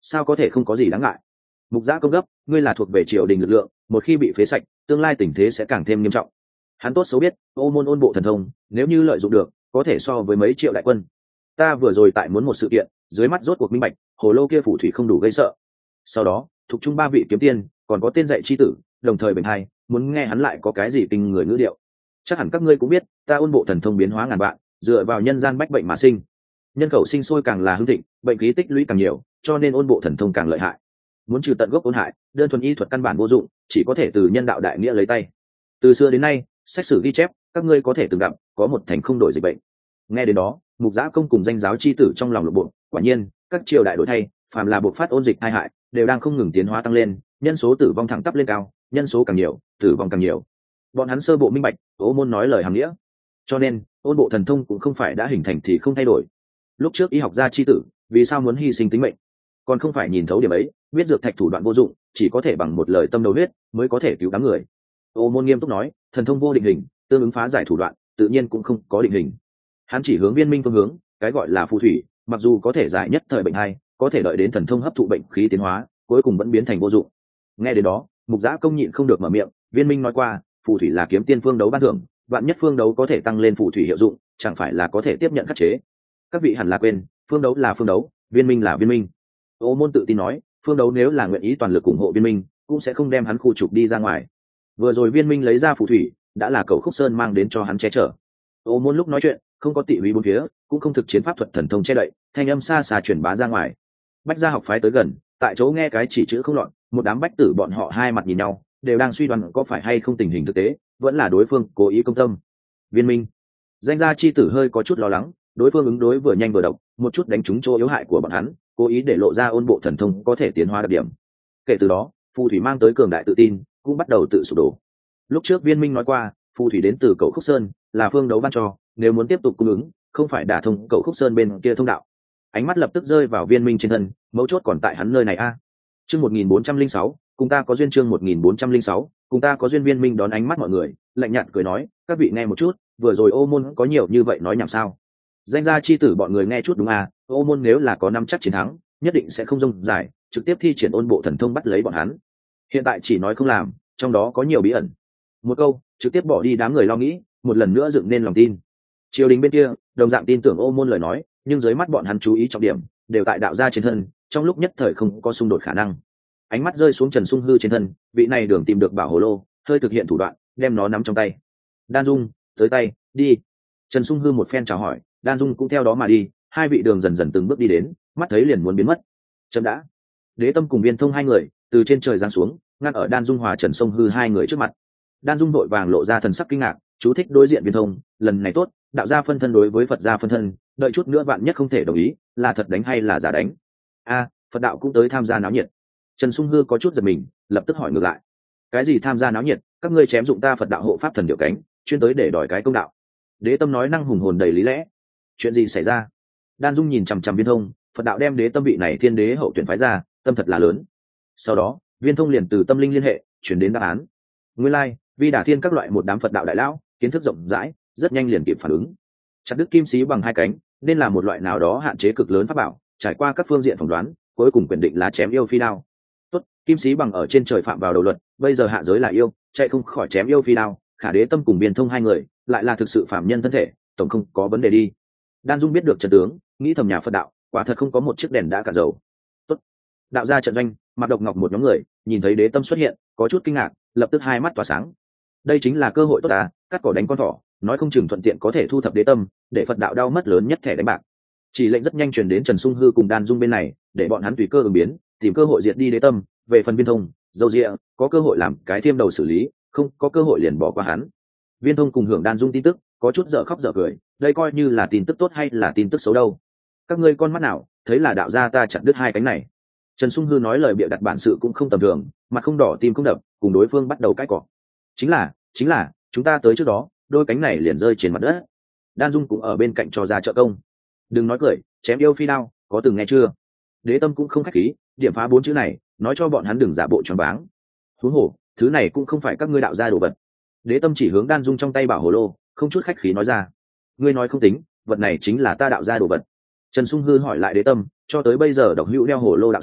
sao có thể không có gì đáng ngại. Mục Giã công gấp, ngươi là thuộc về triều đình lực lượng, một khi bị phế sạch, tương lai tình thế sẽ càng thêm nghiêm trọng. Hắn tốt xấu biết ô môn ôn bộ thần thông, nếu như lợi dụng được, có thể so với mấy triệu đại quân. Ta vừa rồi tại muốn một sự kiện, dưới mắt rốt cuộc minh bạch, hồ lô kia phù thủy không đủ gây sợ. Sau đó thuộc chung ba vị kiếm tiên, còn có tên dạy chi tử, đồng thời bình hai, muốn nghe hắn lại có cái gì kinh người ngữ điệu. Chắc hẳn các ngươi cũng biết, ta ôn bộ thần thông biến hóa ngàn vạn, dựa vào nhân gian bách bệnh mà sinh, nhân khẩu sinh sôi càng là hưng thịnh, bệnh khí tích lũy càng nhiều, cho nên ôn bộ thần thông càng lợi hại. Muốn trừ tận gốc ôn hại, đơn thuần y thuật căn bản vô dụng, chỉ có thể từ nhân đạo đại nghĩa lấy tay. Từ xưa đến nay, sách sử ghi chép, các ngươi có thể từng gặp, có một thành không đổi dịch bệnh. Nghe đến đó, Mục Giã công cùng danh giáo chi tử trong lòng lục bộ, quả nhiên, các triều đại đổi thay, phàm là buộc phát ôn dịch tai hại, đều đang không ngừng tiến hóa tăng lên, nhân số tử vong thẳng tắp lên cao, nhân số càng nhiều, tử vong càng nhiều. Bọn hắn sơ bộ minh bạch, Ô môn nói lời hàm nghĩa. Cho nên, ôn bộ thần thông cũng không phải đã hình thành thì không thay đổi. Lúc trước y học gia chi tử, vì sao muốn hy sinh tính mệnh? Còn không phải nhìn thấu điểm ấy, biết dược thạch thủ đoạn vô dụng, chỉ có thể bằng một lời tâm đầu huyết mới có thể cứu đám người. Ô môn nghiêm túc nói, thần thông vô định hình, tương ứng phá giải thủ đoạn, tự nhiên cũng không có định hình. Hắn chỉ hướng Viên Minh phương hướng, cái gọi là phù thủy, mặc dù có thể giải nhất thời bệnh hay, có thể đợi đến thần thông hấp thụ bệnh khí tiến hóa, cuối cùng vẫn biến thành vô dụng. Nghe đến đó, Mục Giã công nhịn không được mở miệng, Viên Minh nói qua, phù thủy là kiếm tiên phương đấu ban thưởng, vạn nhất phương đấu có thể tăng lên phù thủy hiệu dụng, chẳng phải là có thể tiếp nhận khắc chế. Các vị hẳn là quên, phương đấu là phương đấu, Viên Minh là Viên Minh. Ô môn tự tin nói, phương đấu nếu là nguyện ý toàn lực ủng hộ Viên Minh, cũng sẽ không đem hắn khu trục đi ra ngoài. Vừa rồi Viên Minh lấy ra phù thủy, đã là cầu Khúc Sơn mang đến cho hắn che chở. Ô môn lúc nói chuyện, không có tị húy bốn phía, cũng không thực chiến pháp thuật thần thông che đậy, thanh âm xa xa truyền bá ra ngoài. Bách gia học phái tới gần, tại chỗ nghe cái chỉ chữ không loạn, một đám bách tử bọn họ hai mặt nhìn nhau, đều đang suy đoán có phải hay không tình hình thực tế, vẫn là đối phương cố ý công tâm. Viên Minh, danh gia chi tử hơi có chút lo lắng, đối phương ứng đối vừa nhanh vừa độc, một chút đánh trúng chỗ yếu hại của bọn hắn, cố ý để lộ ra ôn bộ thần thông có thể tiến hóa đặc điểm. Kể từ đó, phù thủy mang tới cường đại tự tin, cũng bắt đầu tự sụp đổ. Lúc trước Viên Minh nói qua, phù thủy đến từ Cẩu Khúc Sơn, là phương đấu ban cho, nếu muốn tiếp tục cung ứng, không phải đả thông Cẩu Khúc Sơn bên kia thông đạo. Ánh mắt lập tức rơi vào Viên Minh trên thân, mấu chốt còn tại hắn nơi này a. Chương một nghìn bốn trăm linh sáu, cùng ta có duyên. Chương một nghìn bốn trăm linh sáu, cùng ta có duyên. Viên Minh đón ánh mắt mọi người, lạnh nhạt cười nói, các vị nghe một chút, vừa rồi Ô môn có nhiều như vậy nói nhảm sao? Danh gia chi tử bọn người nghe chút đúng à, Ô môn nếu là có năm chắc chiến thắng, nhất định sẽ không rông dài, trực tiếp thi triển ôn bộ thần thông bắt lấy bọn hắn. Hiện tại chỉ nói không làm, trong đó có nhiều bí ẩn. Một câu, trực tiếp bỏ đi đám người lo nghĩ, một lần nữa dựng nên lòng tin. Triều đình bên kia, đồng dạng tin tưởng Ô môn lời nói, nhưng dưới mắt bọn hắn chú ý trọng điểm đều tại đạo gia trên thân, trong lúc nhất thời không có xung đột khả năng. Ánh mắt rơi xuống Trần Sung Hư trên thân, vị này đường tìm được bảo hồ lô, hơi thực hiện thủ đoạn, đem nó nắm trong tay. Đan Dung, tới tay, đi. Trần Sung Hư một phen chào hỏi, Đan Dung cũng theo đó mà đi, hai vị đường dần dần từng bước đi đến, mắt thấy liền muốn biến mất. Chậm đã. Đế Tâm cùng Viên Thông hai người từ trên trời giáng xuống, ngăn ở Đan Dung hòa Trần Sung Hư hai người trước mặt. Đan Dung đội vàng lộ ra thần sắc kinh ngạc, chú thích đối diện Viên Thông, lần này tốt, đạo gia phân thân đối với Phật gia phân thân, đợi chút nữa vạn nhất không thể đồng ý, là thật đánh hay là giả đánh? A, Phật đạo cũng tới tham gia náo nhiệt. Trần Sung Hư có chút giật mình, lập tức hỏi ngược lại, cái gì tham gia náo nhiệt? Các ngươi chém dụng ta Phật đạo hộ pháp thần điệu cánh, chuyên tới để đòi cái công đạo. Đế Tâm nói năng hùng hồn đầy lý lẽ. Chuyện gì xảy ra? Đan Dung nhìn chằm chằm Viên Thông, Phật đạo đem Đế Tâm vị này thiên đế hậu tuyển phái ra, tâm thật là lớn. Sau đó, Viên Thông liền từ tâm linh liên hệ, chuyển đến đáp án. Nguyên lai, like, vì đả thiên các loại một đám Phật đạo đại lão, kiến thức rộng rãi, rất nhanh liền kịp phản ứng. Chặt đứt kim sĩ bằng hai cánh, nên là một loại nào đó hạn chế cực lớn pháp bảo, trải qua các phương diện phỏng đoán, cuối cùng quyền định lá chém yêu phi đao. Tốt, kim sĩ bằng ở trên trời phạm vào đầu luật, bây giờ hạ giới là yêu, chạy không khỏi chém yêu phi đao, Khả Đế Tâm cùng Viên Thông hai người, lại là thực sự phạm nhân thân thể, tổng không có vấn đề đi. Đan Dung biết được trận tướng, nghĩ thầm nhà Phật đạo, quả thật không có một chiếc đèn đã cạn dầu. Tốt. Đạo gia trận doanh, Mạc Độc Ngọc một nhóm người, nhìn thấy Đế Tâm xuất hiện, có chút kinh ngạc, lập tức hai mắt tỏa sáng. Đây chính là cơ hội tốt à, cắt cỏ đánh con thỏ, nói không chừng thuận tiện có thể thu thập Đế Tâm, để Phật đạo đau mất lớn nhất thẻ đánh bạc. Chỉ lệnh rất nhanh truyền đến Trần Sung Hư cùng Đan Dung bên này, để bọn hắn tùy cơ ứng biến, tìm cơ hội diệt đi Đế Tâm. Về phần Viên Thông, dâu dịa, có cơ hội làm cái thiêm đầu xử lý, không có cơ hội liền bỏ qua hắn. Viên Thông cùng hưởng Đan Dung tin tức, có chút dở khóc dở cười, đây coi như là tin tức tốt hay là tin tức xấu đâu? Các ngươi con mắt nào, thấy là đạo gia ta chặt đứt hai cánh này. Trần Sung Hư nói lời bịa đặt bản sự cũng không tầm thường, mặt không đỏ tim không đập, cùng đối phương bắt đầu cãi cọ. Chính là, chính là, chúng ta tới trước đó, đôi cánh này liền rơi trên mặt đất. Đan Dung cũng ở bên cạnh cho ra trợ công. Đừng nói cười, chém yêu phi đao, có từng nghe chưa? Đế Tâm cũng không khách khí, điểm phá bốn chữ này, nói cho bọn hắn đừng giả bộ choáng váng. Huống hồ, thứ này cũng không phải các ngươi đạo gia đồ vật. Đế Tâm chỉ hướng Đan Dung trong tay bảo hồ lô, không chút khách khí nói ra. Ngươi nói không tính, vật này chính là ta đạo gia đồ vật. Trần Sung Hư hỏi lại Đế Tâm, cho tới bây giờ độc hữu đeo hồ lô đạo sĩ,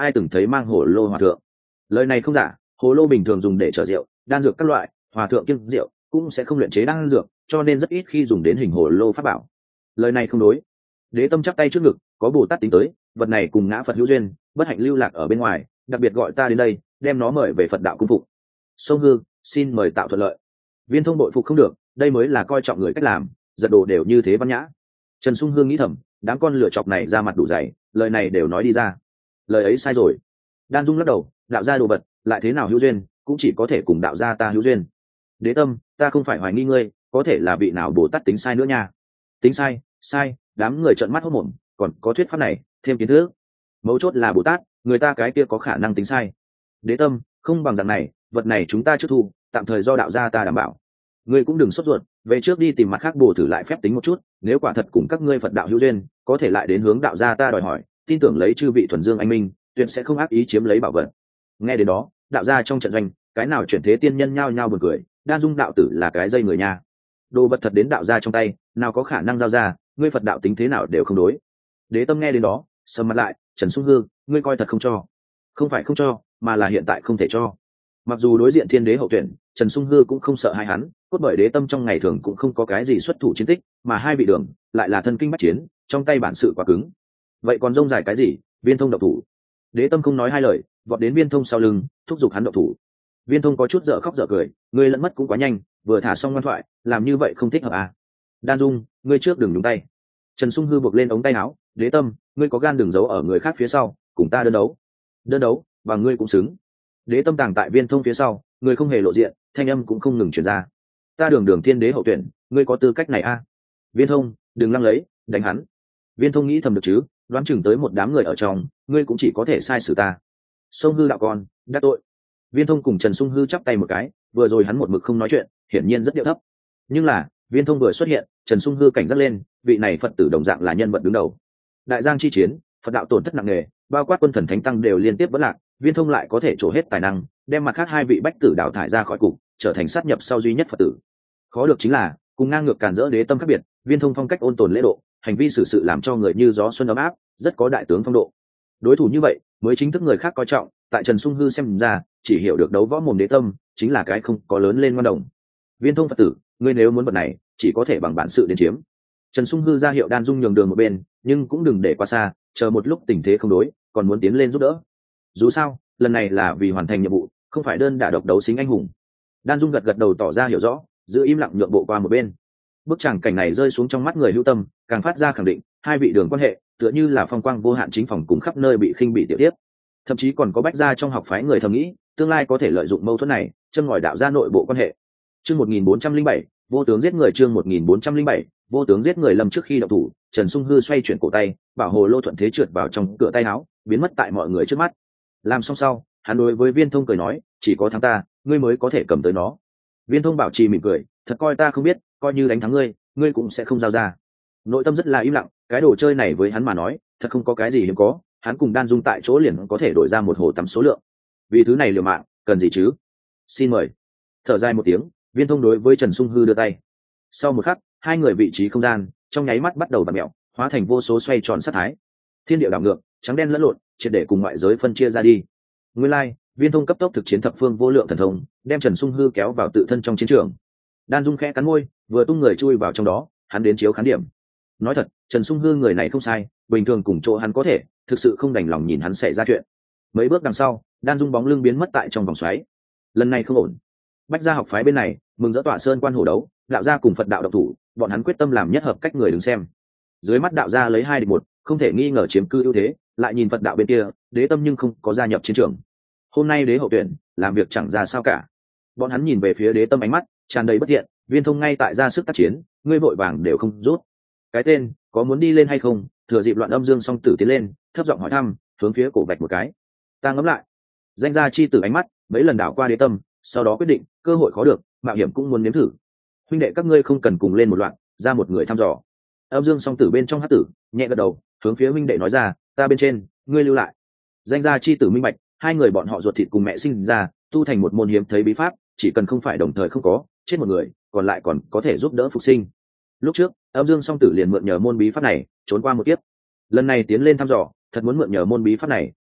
ai từng thấy mang hồ lô hòa thượng. Lời này không giả, hồ lô bình thường dùng để chở rượu, đan dược các loại, hòa thượng kiêng rượu cũng sẽ không luyện chế đan dược, cho nên rất ít khi dùng đến hình hồ lô pháp bảo. Lời này không đối. Đế Tâm chắp tay trước ngực, có Bồ Tát tính tới, vật này cùng ngã Phật hữu duyên, bất hạnh lưu lạc ở bên ngoài, đặc biệt gọi ta đến đây, đem nó mời về Phật đạo cung phụng. Sông Hư, xin mời tạo thuận lợi. Viên Thông đội phục không được, đây mới là coi trọng người cách làm, giật đồ đều như thế văn nhã. Trần Sung Hương nghĩ thầm, đám con lửa chọc này ra mặt đủ dày, lời này đều nói đi ra. Lời ấy sai rồi. Đan Dung lắc đầu, đạo gia đồ vật, lại thế nào hữu duyên, cũng chỉ có thể cùng đạo gia ta hữu duyên. Đế Tâm, ta không phải hoài nghi ngươi, có thể là vị nào Bồ Tát tính sai nữa nha. Tính sai, sai, đám người trợn mắt hốt mồm, còn có thuyết pháp này, thêm kiến thức. Mấu chốt là Bồ Tát, người ta cái kia có khả năng tính sai. Đế Tâm, không bằng dạng này, vật này chúng ta trước thu, tạm thời do đạo gia ta đảm bảo. Ngươi cũng đừng sốt ruột, về trước đi tìm mặt khác bồ thử lại phép tính một chút, nếu quả thật cùng các ngươi Phật đạo hữu duyên, có thể lại đến hướng đạo gia ta đòi hỏi, tin tưởng lấy chư vị thuần dương anh minh, tuyệt sẽ không ác ý chiếm lấy bảo vật. Nghe đến đó, đạo gia trong trận doanh, cái nào chuyển thế tiên nhân nhao nhao buồn cười, Đan Dung đạo tử là cái dây người nha. Đồ vật thật đến đạo gia trong tay, nào có khả năng giao ra, ngươi Phật đạo tính thế nào đều không đối. Đế Tâm nghe đến đó, sầm mặt lại, Trần Sung Hương, ngươi coi thật không cho. Không phải không cho, mà là hiện tại không thể cho. Mặc dù đối diện thiên đế hậu tuyển, Trần Sung Hư cũng không sợ hai hắn, cốt bởi Đế Tâm trong ngày thường cũng không có cái gì xuất thủ chiến tích, mà hai vị đường lại là thân kinh bách chiến, trong tay bản sự quá cứng. Vậy còn rông dài cái gì? Viên Thông động thủ. Đế Tâm không nói hai lời, vọt đến Viên Thông sau lưng, thúc giục hắn động thủ. Viên Thông có chút dở khóc dở cười, ngươi lẫn mất cũng quá nhanh, vừa thả xong ngoan thoại, làm như vậy không thích hợp à? Đan Dung, ngươi trước đừng nhúng tay. Trần Sung Hư buộc lên ống tay áo, Đế Tâm, ngươi có gan đừng giấu ở người khác phía sau, cùng ta đơn đấu. Đơn đấu, và ngươi cũng xứng. Đế Tâm tàng tại Viên Thông phía sau, người không hề lộ diện, thanh âm cũng không ngừng truyền ra. Ta đường đường thiên đế hậu tuyển, ngươi có tư cách này a? À? Viên Thông, đừng lăng lấy, đánh hắn. Viên Thông nghĩ thầm được chứ, đoán chừng tới một đám người ở trong, ngươi cũng chỉ có thể sai xử ta. Sông Hư đạo con, đắc tội. Viên Thông cùng Trần Sung Hư chắp tay một cái, vừa rồi hắn một mực không nói chuyện, hiển nhiên rất điệu thấp. Nhưng là, Viên Thông vừa xuất hiện, Trần Sung Hư cảnh giác lên, vị này Phật tử đồng dạng là nhân vật đứng đầu. Đại Giang chi chiến, Phật đạo tổn thất nặng nề, bao quát quân thần thánh tăng đều liên tiếp vỡ lạc, Viên Thông lại có thể trổ hết tài năng, đem mặt khác hai vị bách tử đào thải ra khỏi cục, trở thành sát nhập sau duy nhất Phật tử. Khó được chính là, cùng ngang ngược càn rỡ Đế Tâm khác biệt, Viên Thông phong cách ôn tồn lễ độ, hành vi xử sự làm cho người như gió xuân ấm áp, rất có đại tướng phong độ. Đối thủ như vậy, mới chính thức người khác coi trọng, tại Trần Sung Hư xem ra, chỉ hiểu được đấu võ mồm Đế Tâm, chính là cái không có lớn lên ngoan đồng. Viên Thông Phật tử, ngươi nếu muốn vật này, chỉ có thể bằng bản sự đến chiếm. Trần Sung Hư ra hiệu Đan Dung nhường đường một bên, nhưng cũng đừng để qua xa, chờ một lúc tình thế không đối, còn muốn tiến lên giúp đỡ. Dù sao, lần này là vì hoàn thành nhiệm vụ, không phải đơn đả độc đấu xính anh hùng. Đan Dung gật gật đầu tỏ ra hiểu rõ, giữ im lặng nhượng bộ qua một bên. Bức tràng cảnh này rơi xuống trong mắt người hữu tâm, càng phát ra khẳng định hai vị đường quan hệ tựa như là phong quang vô hạn chính phòng cùng khắp nơi bị khinh bị tiểu tiếp. Thậm chí còn có bách gia trong học phái người thầm nghĩ, tương lai có thể lợi dụng mâu thuẫn này, châm ngòi đạo ra nội bộ quan hệ. Chương một nghìn bốn trăm linh bảy, vô tướng giết người chương một nghìn bốn trăm linh bảy, vô tướng giết người lâm trước khi động thủ, Trần Sung Hư xoay chuyển cổ tay, bảo hồ lô thuận thế trượt vào trong cửa tay áo, biến mất tại mọi người trước mắt. Làm xong sau, hắn đối với Viên Thông cười nói, chỉ có thắng ta, ngươi mới có thể cầm tới nó. Viên Thông bảo trì mỉm cười, thật coi ta không biết, coi như đánh thắng ngươi, ngươi cũng sẽ không giao ra. Nội tâm rất là im lặng, cái đồ chơi này với hắn mà nói, thật không có cái gì hiếm có, hắn cùng Đan Dung tại chỗ liền có thể đổi ra một hồ tắm số lượng. Vì thứ này liều mạng, cần gì chứ? Xin mời. Thở dài một tiếng, Viên Thông đối với Trần Sung Hư đưa tay. Sau một khắc, hai người vị trí không gian trong nháy mắt bắt đầu bật mẹo, hóa thành vô số xoay tròn sát thái. Thiên địa đảo ngược, trắng đen lẫn lộn, triệt để cùng ngoại giới phân chia ra đi. Nguyên lai, Viên Thông cấp tốc thực chiến thập phương vô lượng thần thông, đem Trần Sung Hư kéo vào tự thân trong chiến trường. Đan Dung khẽ cắn môi, vừa tung người chui vào trong đó, hắn đến chiếu khán điểm. Nói thật, Trần Sung Hư người này không sai, bình thường cùng chỗ hắn có thể, thực sự không đành lòng nhìn hắn xảy ra chuyện. Mấy bước đằng sau, Đan Dung bóng lưng biến mất tại trong vòng xoáy. Lần này không ổn. Bách gia học phái bên này, mừng dỡ tọa sơn quan hổ đấu, đạo gia cùng Phật đạo độc thủ, bọn hắn quyết tâm làm nhất hợp cách người đứng xem. Dưới mắt đạo gia lấy hai địch một, không thể nghi ngờ chiếm cư ưu thế, lại nhìn Phật đạo bên kia, Đế Tâm nhưng không có gia nhập chiến trường. Hôm nay Đế hậu tuyển, làm việc chẳng ra sao cả. Bọn hắn nhìn về phía Đế Tâm ánh mắt tràn đầy bất thiện, Viên Thông ngay tại ra sức tác chiến, ngươi vội vàng đều không rút. Cái tên, có muốn đi lên hay không? Thừa dịp loạn âm dương song tử tiến lên, thấp giọng hỏi thăm, hướng phía cổ vạch một cái. Ta ngẫm lại. Danh gia chi tử ánh mắt mấy lần đảo qua Đế Tâm, sau đó quyết định, cơ hội khó được, mạo hiểm cũng muốn nếm thử. Huynh đệ các ngươi không cần cùng lên một loạt, ra một người thăm dò. Âm dương song tử bên trong hắc tử nhẹ gật đầu, hướng phía huynh đệ nói ra, ta bên trên, ngươi lưu lại. Danh gia chi tử minh bạch, hai người bọn họ ruột thịt cùng mẹ sinh ra, tu thành một môn hiếm thấy bí pháp, chỉ cần không phải đồng thời không có chết một người, còn lại còn có thể giúp đỡ phục sinh. Lúc trước, âm dương song tử liền mượn nhờ môn bí pháp này trốn qua một kiếp. Lần này tiến lên thăm dò, thật muốn mượn nhờ môn bí pháp này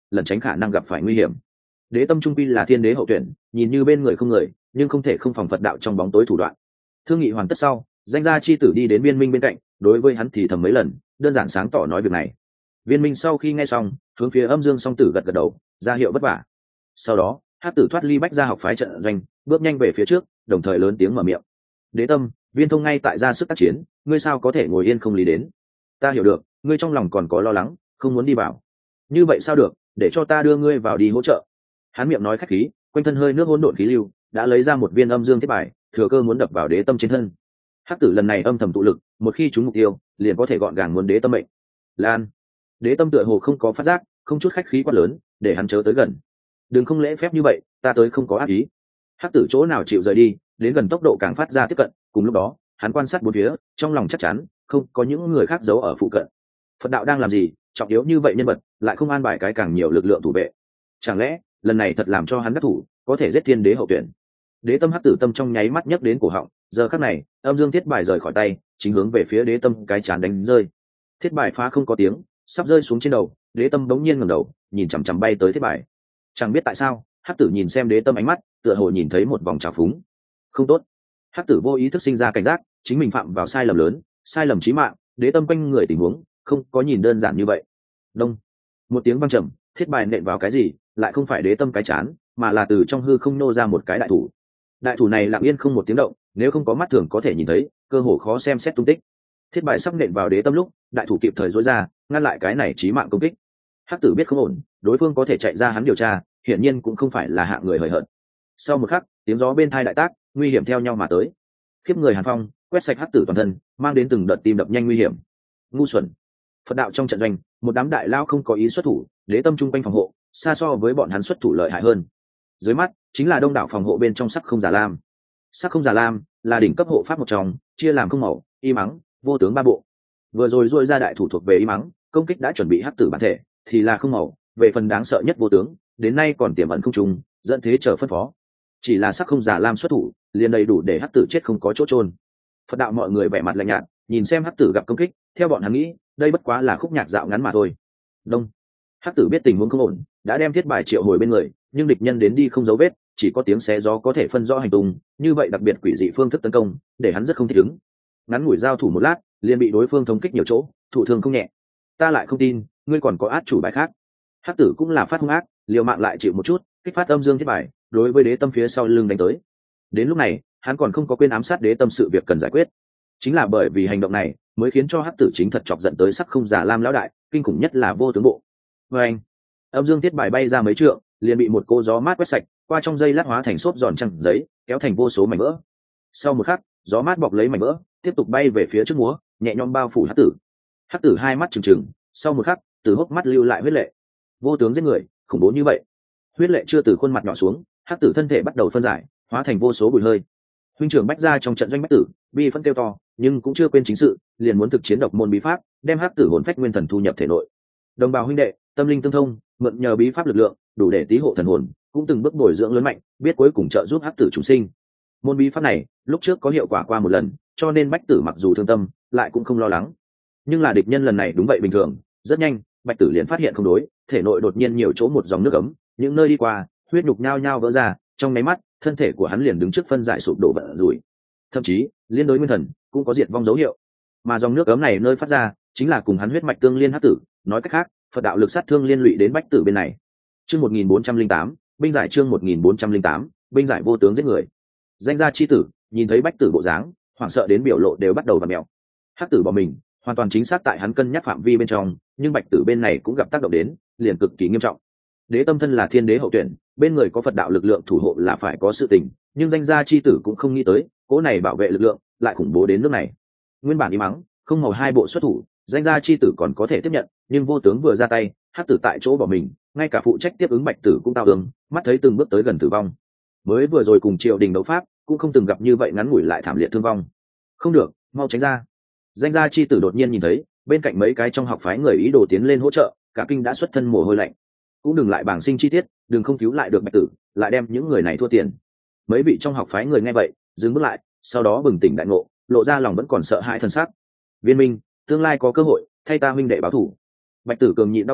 lẩn tránh khả năng gặp phải nguy hiểm. Đế tâm trung quy là thiên đế hậu tuyển, nhìn như bên người không người, nhưng không thể không phòng Phật đạo trong bóng tối thủ đoạn. Thương nghị hoàn tất sau, danh gia chi tử đi đến Viên Minh bên cạnh, đối với hắn thì thầm mấy lần, đơn giản sáng tỏ nói việc này. Viên Minh sau khi nghe xong, hướng phía Âm Dương Song Tử gật gật đầu, ra hiệu vất vả. Sau đó, Hắc Tử thoát ly Bách Gia học phái trận doanh, bước nhanh về phía trước, đồng thời lớn tiếng mở miệng: "Đế tâm, Viên Thông ngay tại ra sức tác chiến, ngươi sao có thể ngồi yên không lý đến? Ta hiểu được, ngươi trong lòng còn có lo lắng, không muốn đi vào. Như vậy sao được, để cho ta đưa ngươi vào đi hỗ trợ." Hắn miệng nói khách khí, quanh thân hơi nước hỗn độn khí lưu, đã lấy ra một viên âm dương thiết bài, thừa cơ muốn đập vào Đế tâm trên thân. Hắc Tử lần này âm thầm tụ lực, một khi trúng mục tiêu, liền có thể gọn gàng muốn Đế tâm mệnh. Lan. Đế tâm tựa hồ không có phát giác, không chút khách khí quá lớn, để hắn chớ tới gần. Đừng không lễ phép như vậy, ta tới không có ác ý. Hắc Tử chỗ nào chịu rời đi, đến gần tốc độ càng phát ra tiếp cận, cùng lúc đó, hắn quan sát bốn phía, trong lòng chắc chắn, không có những người khác giấu ở phụ cận. Phật đạo đang làm gì, trọng yếu như vậy nhân vật, lại không an bài cái càng nhiều lực lượng thủ vệ. Chẳng lẽ, lần này thật làm cho hắn đắc thủ, có thể giết thiên đế hậu tuyển. Đế tâm Hắc Tử tâm trong nháy mắt nhấc đến cổ họng, giờ khắc này, âm dương thiết bài rời khỏi tay, chính hướng về phía Đế tâm cái chán đánh rơi. Thiết bài phá không có tiếng, sắp rơi xuống trên đầu, Đế tâm bỗng nhiên ngẩng đầu, nhìn chằm chằm bay tới thiết bài. Chẳng biết tại sao, Hắc Tử nhìn xem Đế tâm ánh mắt, tựa hồ nhìn thấy một vòng trào phúng. Không tốt. Hắc Tử vô ý thức sinh ra cảnh giác, chính mình phạm vào sai lầm lớn, sai lầm chí mạng. Đế tâm quanh người tình huống, không có nhìn đơn giản như vậy. Đông. Một tiếng vang trầm, thiết bài nện vào cái gì, lại không phải Đế tâm cái chán, mà là từ trong hư không nô ra một cái đại thủ. Đại thủ này lặng yên không một tiếng động, nếu không có mắt thường có thể nhìn thấy, cơ hồ khó xem xét tung tích. Thiết bài sắp nện vào Đế tâm lúc, đại thủ kịp thời rối ra, ngăn lại cái này chí mạng công kích. Hắc Tử biết không ổn, đối phương có thể chạy ra hắn điều tra, hiển nhiên cũng không phải là hạng người hời hợt. Sau một khắc, tiếng gió bên thai đại tác, nguy hiểm theo nhau mà tới. Khiếp người hàn phong, quét sạch Hắc Tử toàn thân, mang đến từng đợt tim đập nhanh nguy hiểm. Ngu xuẩn. Phật đạo trong trận doanh, một đám đại lao không có ý xuất thủ, Đế tâm trung quanh phòng hộ, xa so với bọn hắn xuất thủ lợi hại hơn. Dưới mắt, chính là đông đảo phòng hộ bên trong sắc không giả lam. Sắc không giả lam là đỉnh cấp hộ pháp một trong, chia làm không màu, y mắng, vô tướng ba bộ. Vừa rồi duỗi ra đại thủ thuộc về y mắng, công kích đã chuẩn bị Hắc Tử bản thể, thì là không màu, về phần đáng sợ nhất vô tướng, đến nay còn tiềm ẩn không trùng, dẫn thế chờ phân phó. Chỉ là sắc không giả lam xuất thủ, liền đầy đủ để Hắc Tử chết không có chỗ trôn. Phật đạo mọi người vẻ mặt lạnh nhạt, nhìn xem Hắc Tử gặp công kích, theo bọn hắn nghĩ, đây bất quá là khúc nhạc dạo ngắn mà thôi. Đông. Hắc Tử biết tình huống không ổn, đã đem thiết bài triệu hồi bên người, nhưng địch nhân đến đi không dấu vết, chỉ có tiếng xé gió có thể phân rõ hành tung, như vậy đặc biệt quỷ dị phương thức tấn công, để hắn rất không thích ứng. Ngắn ngủi giao thủ một lát, liền bị đối phương thống kích nhiều chỗ, thụ thương không nhẹ. Ta lại không tin, ngươi còn có át chủ bài khác. Hắc Tử cũng là phát hung ác, liều mạng lại chịu một chút, kích phát âm dương thiết bài, đối với Đế tâm phía sau lưng đánh tới. Đến lúc này, hắn còn không có quên ám sát Đế tâm sự việc cần giải quyết. Chính là bởi vì hành động này, mới khiến cho Hắc Tử chính thật chọc giận tới sắc không giả lam lão đại, kinh khủng nhất là vô tướng bộ. Và anh, âm dương thiết bài bay ra mấy trượng, liền bị một cô gió mát quét sạch, qua trong dây lát hóa thành xốp giòn trăng giấy, kéo thành vô số mảnh vỡ. Sau một khắc, gió mát bọc lấy mảnh vỡ, tiếp tục bay về phía trước múa, nhẹ nhõm bao phủ Hắc Tử. Hắc Tử hai mắt trừng trừng, sau một khắc, từ hốc mắt lưu lại huyết lệ. Vô tướng giết người, khủng bố như vậy. Huyết lệ chưa từ khuôn mặt nhỏ xuống, Hắc Tử thân thể bắt đầu phân giải, hóa thành vô số bụi hơi. Huynh trưởng Bách Gia trong trận doanh Bách Tử, bi phân kêu to, nhưng cũng chưa quên chính sự, liền muốn thực chiến độc môn bí pháp, đem Hắc Tử hồn phách nguyên thần thu nhập thể nội. Đồng bào huynh đệ, tâm linh tương thông, mượn nhờ bí pháp lực lượng, đủ để tí hộ thần hồn, cũng từng bước bồi dưỡng lớn mạnh, biết cuối cùng trợ giúp Hắc Tử chúng sinh. Môn bí pháp này, lúc trước có hiệu quả qua một lần, cho nên Bách Tử mặc dù thương tâm, lại cũng không lo lắng. Nhưng là địch nhân lần này đúng vậy bình thường, rất nhanh, Bạch Tử liền phát hiện không đối, thể nội đột nhiên nhiều chỗ một dòng nước ấm, những nơi đi qua, huyết nhục nhao nhao vỡ ra, trong nháy mắt, thân thể của hắn liền đứng trước phân giải sụp đổ vận rủi. Thậm chí, liên đối nguyên thần cũng có diệt vong dấu hiệu. Mà dòng nước ấm này nơi phát ra, chính là cùng hắn huyết mạch tương liên Hắc Tử, nói cách khác, Phật đạo lực sát thương liên lụy đến Bách Tử bên này. Chương một nghìn bốn trăm linh tám, binh giải chương một nghìn bốn trăm linh tám, binh giải vô tướng giết người. Danh gia chi tử, nhìn thấy Bách Tử bộ dáng, hoảng sợ đến biểu lộ đều bắt đầu vặn mèo. Hắc Tử bỏ mình, hoàn toàn chính xác tại hắn cân nhắc phạm vi bên trong, nhưng Bạch Tử bên này cũng gặp tác động đến, liền cực kỳ nghiêm trọng. Đế tâm thân là thiên đế hậu tuyển, bên người có Phật đạo lực lượng thủ hộ là phải có sự tình, nhưng danh gia chi tử cũng không nghĩ tới, cỗ này bảo vệ lực lượng lại khủng bố đến nước này. Nguyên bản ý mắng, không màu hai bộ xuất thủ, danh gia chi tử còn có thể tiếp nhận, nhưng vô tướng vừa ra tay, Hắc Tử tại chỗ bỏ mình, ngay cả phụ trách tiếp ứng Bạch Tử cũng tao ứng, mắt thấy từng bước tới gần tử vong. Mới vừa rồi cùng Triều Đình đấu pháp, cũng không từng gặp như vậy ngắn ngủi lại thảm liệt thương vong. Không được, mau tránh ra. Danh gia chi tử đột nhiên nhìn thấy, bên cạnh mấy cái trong học phái người ý đồ tiến lên hỗ trợ, cả kinh đã xuất thân mồ hôi lạnh. Cũng đừng lại bảng sinh chi tiết, đừng không cứu lại được Bạch Tử, lại đem những người này thua tiền. Mấy vị trong học phái người nghe vậy, dừng bước lại, sau đó bừng tỉnh đại ngộ, lộ ra lòng vẫn còn sợ hãi thân xác. Viên Minh, tương lai có cơ hội, thay ta huynh đệ báo thù. Bạch Tử cường nhịn đau khổ,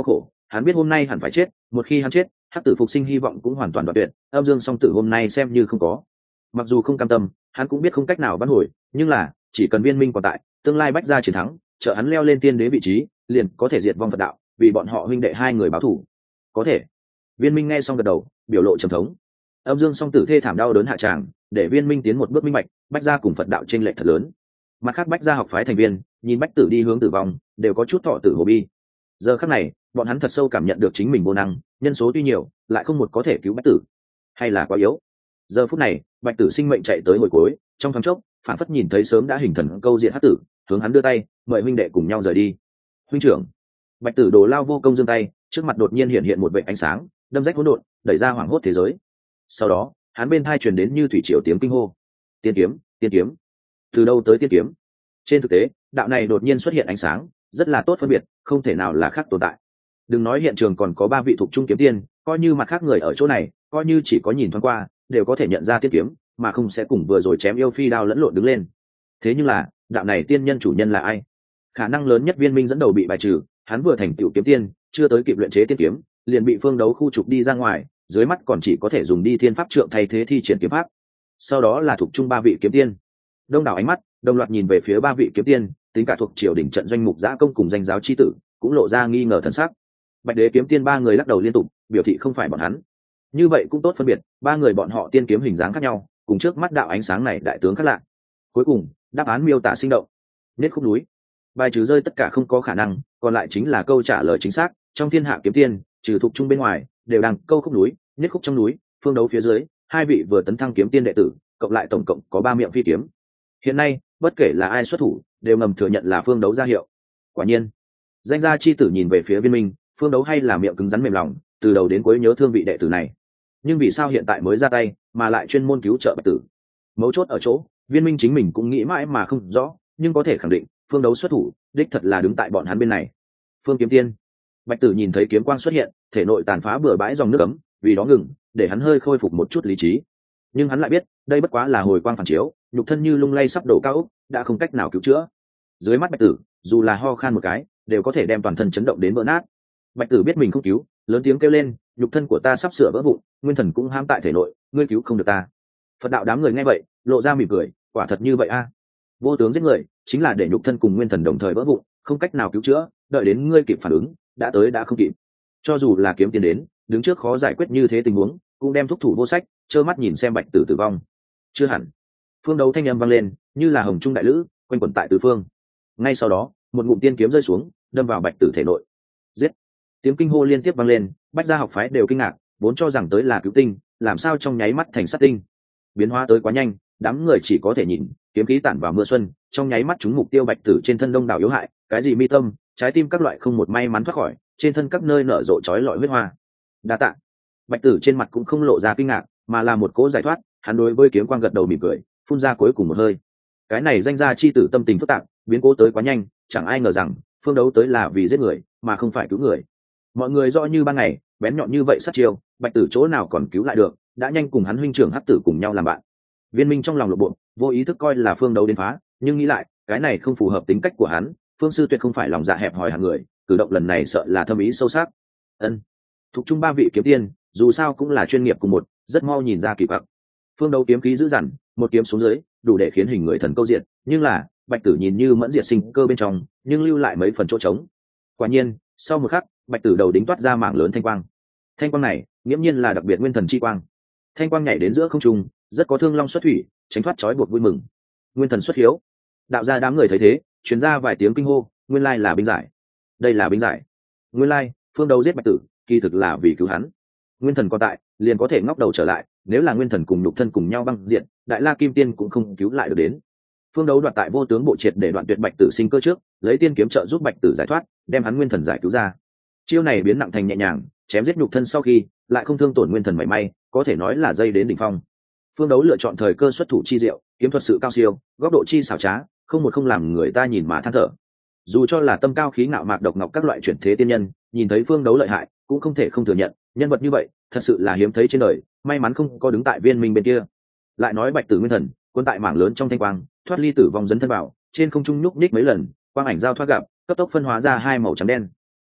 hắn biết hôm nay hẳn phải chết, một khi hắn chết, hắc tử phục sinh hy vọng cũng hoàn toàn đoạn tuyệt, âm dương song tử hôm nay xem như không có. Mặc dù không cam tâm, hắn cũng biết không cách nào vãn hồi, nhưng là chỉ cần viên minh còn tại, tương lai bách gia chiến thắng, trợ hắn leo lên tiên đế vị trí, liền có thể diệt vong Phật đạo, vì bọn họ huynh đệ hai người báo thù. Có thể. Viên minh nghe xong gật đầu, biểu lộ trầm thống. Âm dương song tử thê thảm đau đớn hạ tràng, để viên minh tiến một bước minh bạch, bách gia cùng Phật đạo chênh lệch thật lớn. Mặt khác bách gia học phái thành viên nhìn bách tử đi hướng tử vong, đều có chút thọ tử hồ bi. Giờ khắc này, bọn hắn thật sâu cảm nhận được chính mình vô năng, nhân số tuy nhiều, lại không một có thể cứu bách tử, hay là quá yếu. Giờ phút này, bạch tử sinh mệnh chạy tới hồi cuối, trong thoáng chốc, phản phất nhìn thấy sớm đã hình thần câu diện hắc tử, hướng hắn đưa tay, mời huynh đệ cùng nhau rời đi. Huynh trưởng. Bạch tử đồ lao vô công giương tay, trước mặt đột nhiên hiện hiện một vệt ánh sáng, đâm rách hỗn độn, đẩy ra hoảng hốt thế giới. Sau đó, hắn bên tai truyền đến như thủy triều tiếng kinh hô: tiên kiếm, tiên kiếm. Từ đâu tới tiên kiếm? Trên thực tế, đạo này đột nhiên xuất hiện ánh sáng, rất là tốt phân biệt, không thể nào là khác tồn tại. Đừng nói hiện trường còn có ba vị thuộc trung kiếm tiên, coi như mặt khác người ở chỗ này, coi như chỉ có nhìn thoáng qua, đều có thể nhận ra tiên kiếm, mà không sẽ cùng vừa rồi chém yêu phi đao lẫn lộn đứng lên. Thế nhưng là, đạo này tiên nhân chủ nhân là ai? Khả năng lớn nhất viên minh dẫn đầu bị bài trừ, hắn vừa thành tựu kiếm tiên, chưa tới kịp luyện chế tiên kiếm, liền bị phương đấu khu trục đi ra ngoài, dưới mắt còn chỉ có thể dùng đi thiên pháp trượng thay thế thi triển kiếm pháp. Sau đó là thuộc trung ba vị kiếm tiên. Đông đảo ánh mắt đồng loạt nhìn về phía ba vị kiếm tiên, tính cả thuộc triều đỉnh trận doanh mục giã công cùng danh giáo chi tử, cũng lộ ra nghi ngờ thần sắc. Bạch đế kiếm tiên ba người lắc đầu liên tục, biểu thị không phải bọn hắn. Như vậy cũng tốt phân biệt, ba người bọn họ tiên kiếm hình dáng khác nhau, cùng trước mắt đạo ánh sáng này đại tướng khác lạ. Cuối cùng, đáp án miêu tả sinh động. Nết khúc núi. Bài trừ rơi tất cả không có khả năng, còn lại chính là câu trả lời chính xác. Trong thiên hạ kiếm tiên, trừ thuộc trung bên ngoài, đều đang câu khúc núi, nết khúc trong núi, phương đấu phía dưới, hai vị vừa tấn thăng kiếm tiên đệ tử, cộng lại tổng cộng có ba miệng phi kiếm. Hiện nay, bất kể là ai xuất thủ, đều ngầm thừa nhận là phương đấu ra hiệu. Quả nhiên, danh gia chi tử nhìn về phía viên minh, phương đấu hay là miệng cứng rắn mềm lòng, từ đầu đến cuối nhớ thương vị đệ tử này. Nhưng vì sao hiện tại mới ra tay, mà lại chuyên môn cứu trợ bạch tử? Mấu chốt ở chỗ, viên minh chính mình cũng nghĩ mãi mà không rõ, nhưng có thể khẳng định, phương đấu xuất thủ, đích thật là đứng tại bọn hắn bên này. Phương kiếm tiên. Bạch tử nhìn thấy kiếm quang xuất hiện, thể nội tàn phá bừa bãi dòng nước ấm, vì đó ngừng, để hắn hơi khôi phục một chút lý trí. Nhưng hắn lại biết, đây bất quá là hồi quang phản chiếu, nhục thân như lung lay sắp đổ cao ốc, đã không cách nào cứu chữa. Dưới mắt bạch tử, dù là ho khan một cái, đều có thể đem toàn thân chấn động đến vỡ nát. Bạch tử biết mình không cứu, lớn tiếng kêu lên, nhục thân của ta sắp sửa vỡ vụn, nguyên thần cũng hãm tại thể nội, ngươi cứu không được ta. Phật đạo đám người nghe vậy, lộ ra mỉm cười, quả thật như vậy a. Vô tướng giết người, chính là để nhục thân cùng nguyên thần đồng thời vỡ vụn, không cách nào cứu chữa, đợi đến ngươi kịp phản ứng, đã tới đã không kịp. Cho dù là kiếm tiền đến, đứng trước khó giải quyết như thế tình huống, cũng đem thúc thủ vô sách, trơ mắt nhìn xem bạch tử tử vong. Chưa hẳn. Phương đấu thanh âm vang lên, như là hồng trung đại lữ, quanh quẩn tại tứ phương. Ngay sau đó, một ngụm tiên kiếm rơi xuống, đâm vào bạch tử thể nội. Giết! Tiếng kinh hô liên tiếp vang lên, bách gia học phái đều kinh ngạc, vốn cho rằng tới là cứu tinh, làm sao trong nháy mắt thành sát tinh. Biến hóa tới quá nhanh, đám người chỉ có thể nhìn, kiếm khí tản vào mưa xuân, trong nháy mắt chúng mục tiêu bạch tử trên thân đông đảo yếu hại, cái gì mi tâm, trái tim các loại không một may mắn thoát khỏi, trên thân các nơi nở rộ chói lọi huyết hoa. Đa tạ. Bạch tử trên mặt cũng không lộ ra kinh ngạc, mà là một cố giải thoát, hắn đối với kiếm quang gật đầu mỉm cười, phun ra cuối cùng một hơi. Cái này danh gia chi tử tâm tình phức tạp, biến cố tới quá nhanh, chẳng ai ngờ rằng phương đấu tới là vì giết người, mà không phải cứu người. Mọi người rõ như ban ngày, bén nhọn như vậy sát chiêu, bạch tử chỗ nào còn cứu lại được, đã nhanh cùng hắn huynh trưởng hắc tử cùng nhau làm bạn. Viên minh trong lòng lộ bộ, vô ý thức coi là phương đấu đến phá, nhưng nghĩ lại, cái này không phù hợp tính cách của hắn, phương sư tuyệt không phải lòng dạ hẹp hòi hạng người, cử động lần này sợ là thâm ý sâu sắc. Ân. Thuộc chung ba vị kiếm tiên, dù sao cũng là chuyên nghiệp cùng một, rất mau nhìn ra kỳ quặc. Phương đấu kiếm khí dữ dằn, một kiếm xuống dưới, đủ để khiến hình người thần câu diện, nhưng là bạch tử nhìn như mẫn diệt sinh cơ bên trong, nhưng lưu lại mấy phần chỗ trống. Quả nhiên, sau một khắc, bạch tử đầu đính toát ra mảng lớn thanh quang. Thanh quang này, nghiễm nhiên là đặc biệt nguyên thần chi quang. Thanh quang nhảy đến giữa không trung, rất có thương long xuất thủy, tránh thoát trói buộc vui mừng. Nguyên thần xuất hiếu. Đạo gia đám người thấy thế, truyền ra vài tiếng kinh hô, nguyên lai là binh giải. Đây là binh giải. Nguyên lai, phương đấu giết bạch tử, kỳ thực là vì cứu hắn. Nguyên thần còn tại, liền có thể ngóc đầu trở lại, nếu là nguyên thần cùng nhục thân cùng nhau băng diện, đại la kim tiên cũng không cứu lại được đến. Phương đấu đoạt tại vô tướng bộ triệt để đoạn tuyệt bạch tử sinh cơ trước, lấy tiên kiếm trợ giúp bạch tử giải thoát, đem hắn nguyên thần giải cứu ra. Chiêu này biến nặng thành nhẹ nhàng, chém giết nhục thân sau khi lại không thương tổn nguyên thần mảy may, có thể nói là dây đến đỉnh phong. Phương đấu lựa chọn thời cơ xuất thủ chi diệu, kiếm thuật sự cao siêu, góc độ chi xảo trá, không một không làm người ta nhìn mà than thở. Dù cho là tâm cao khí ngạo mạc độc ngọc các loại chuyển thế tiên nhân, nhìn thấy phương đấu lợi hại, cũng không thể không thừa nhận, nhân vật như vậy thật sự là hiếm thấy trên đời, may mắn không có đứng tại viên minh bên kia. Lại nói bạch tử nguyên thần quân tại mảng lớn trong thanh quang, thoát ly tử vong dấn thân vào, trên không trung nhúc nhích mấy lần, quang ảnh giao thoát gặp, cấp tốc phân hóa ra hai màu trắng đen.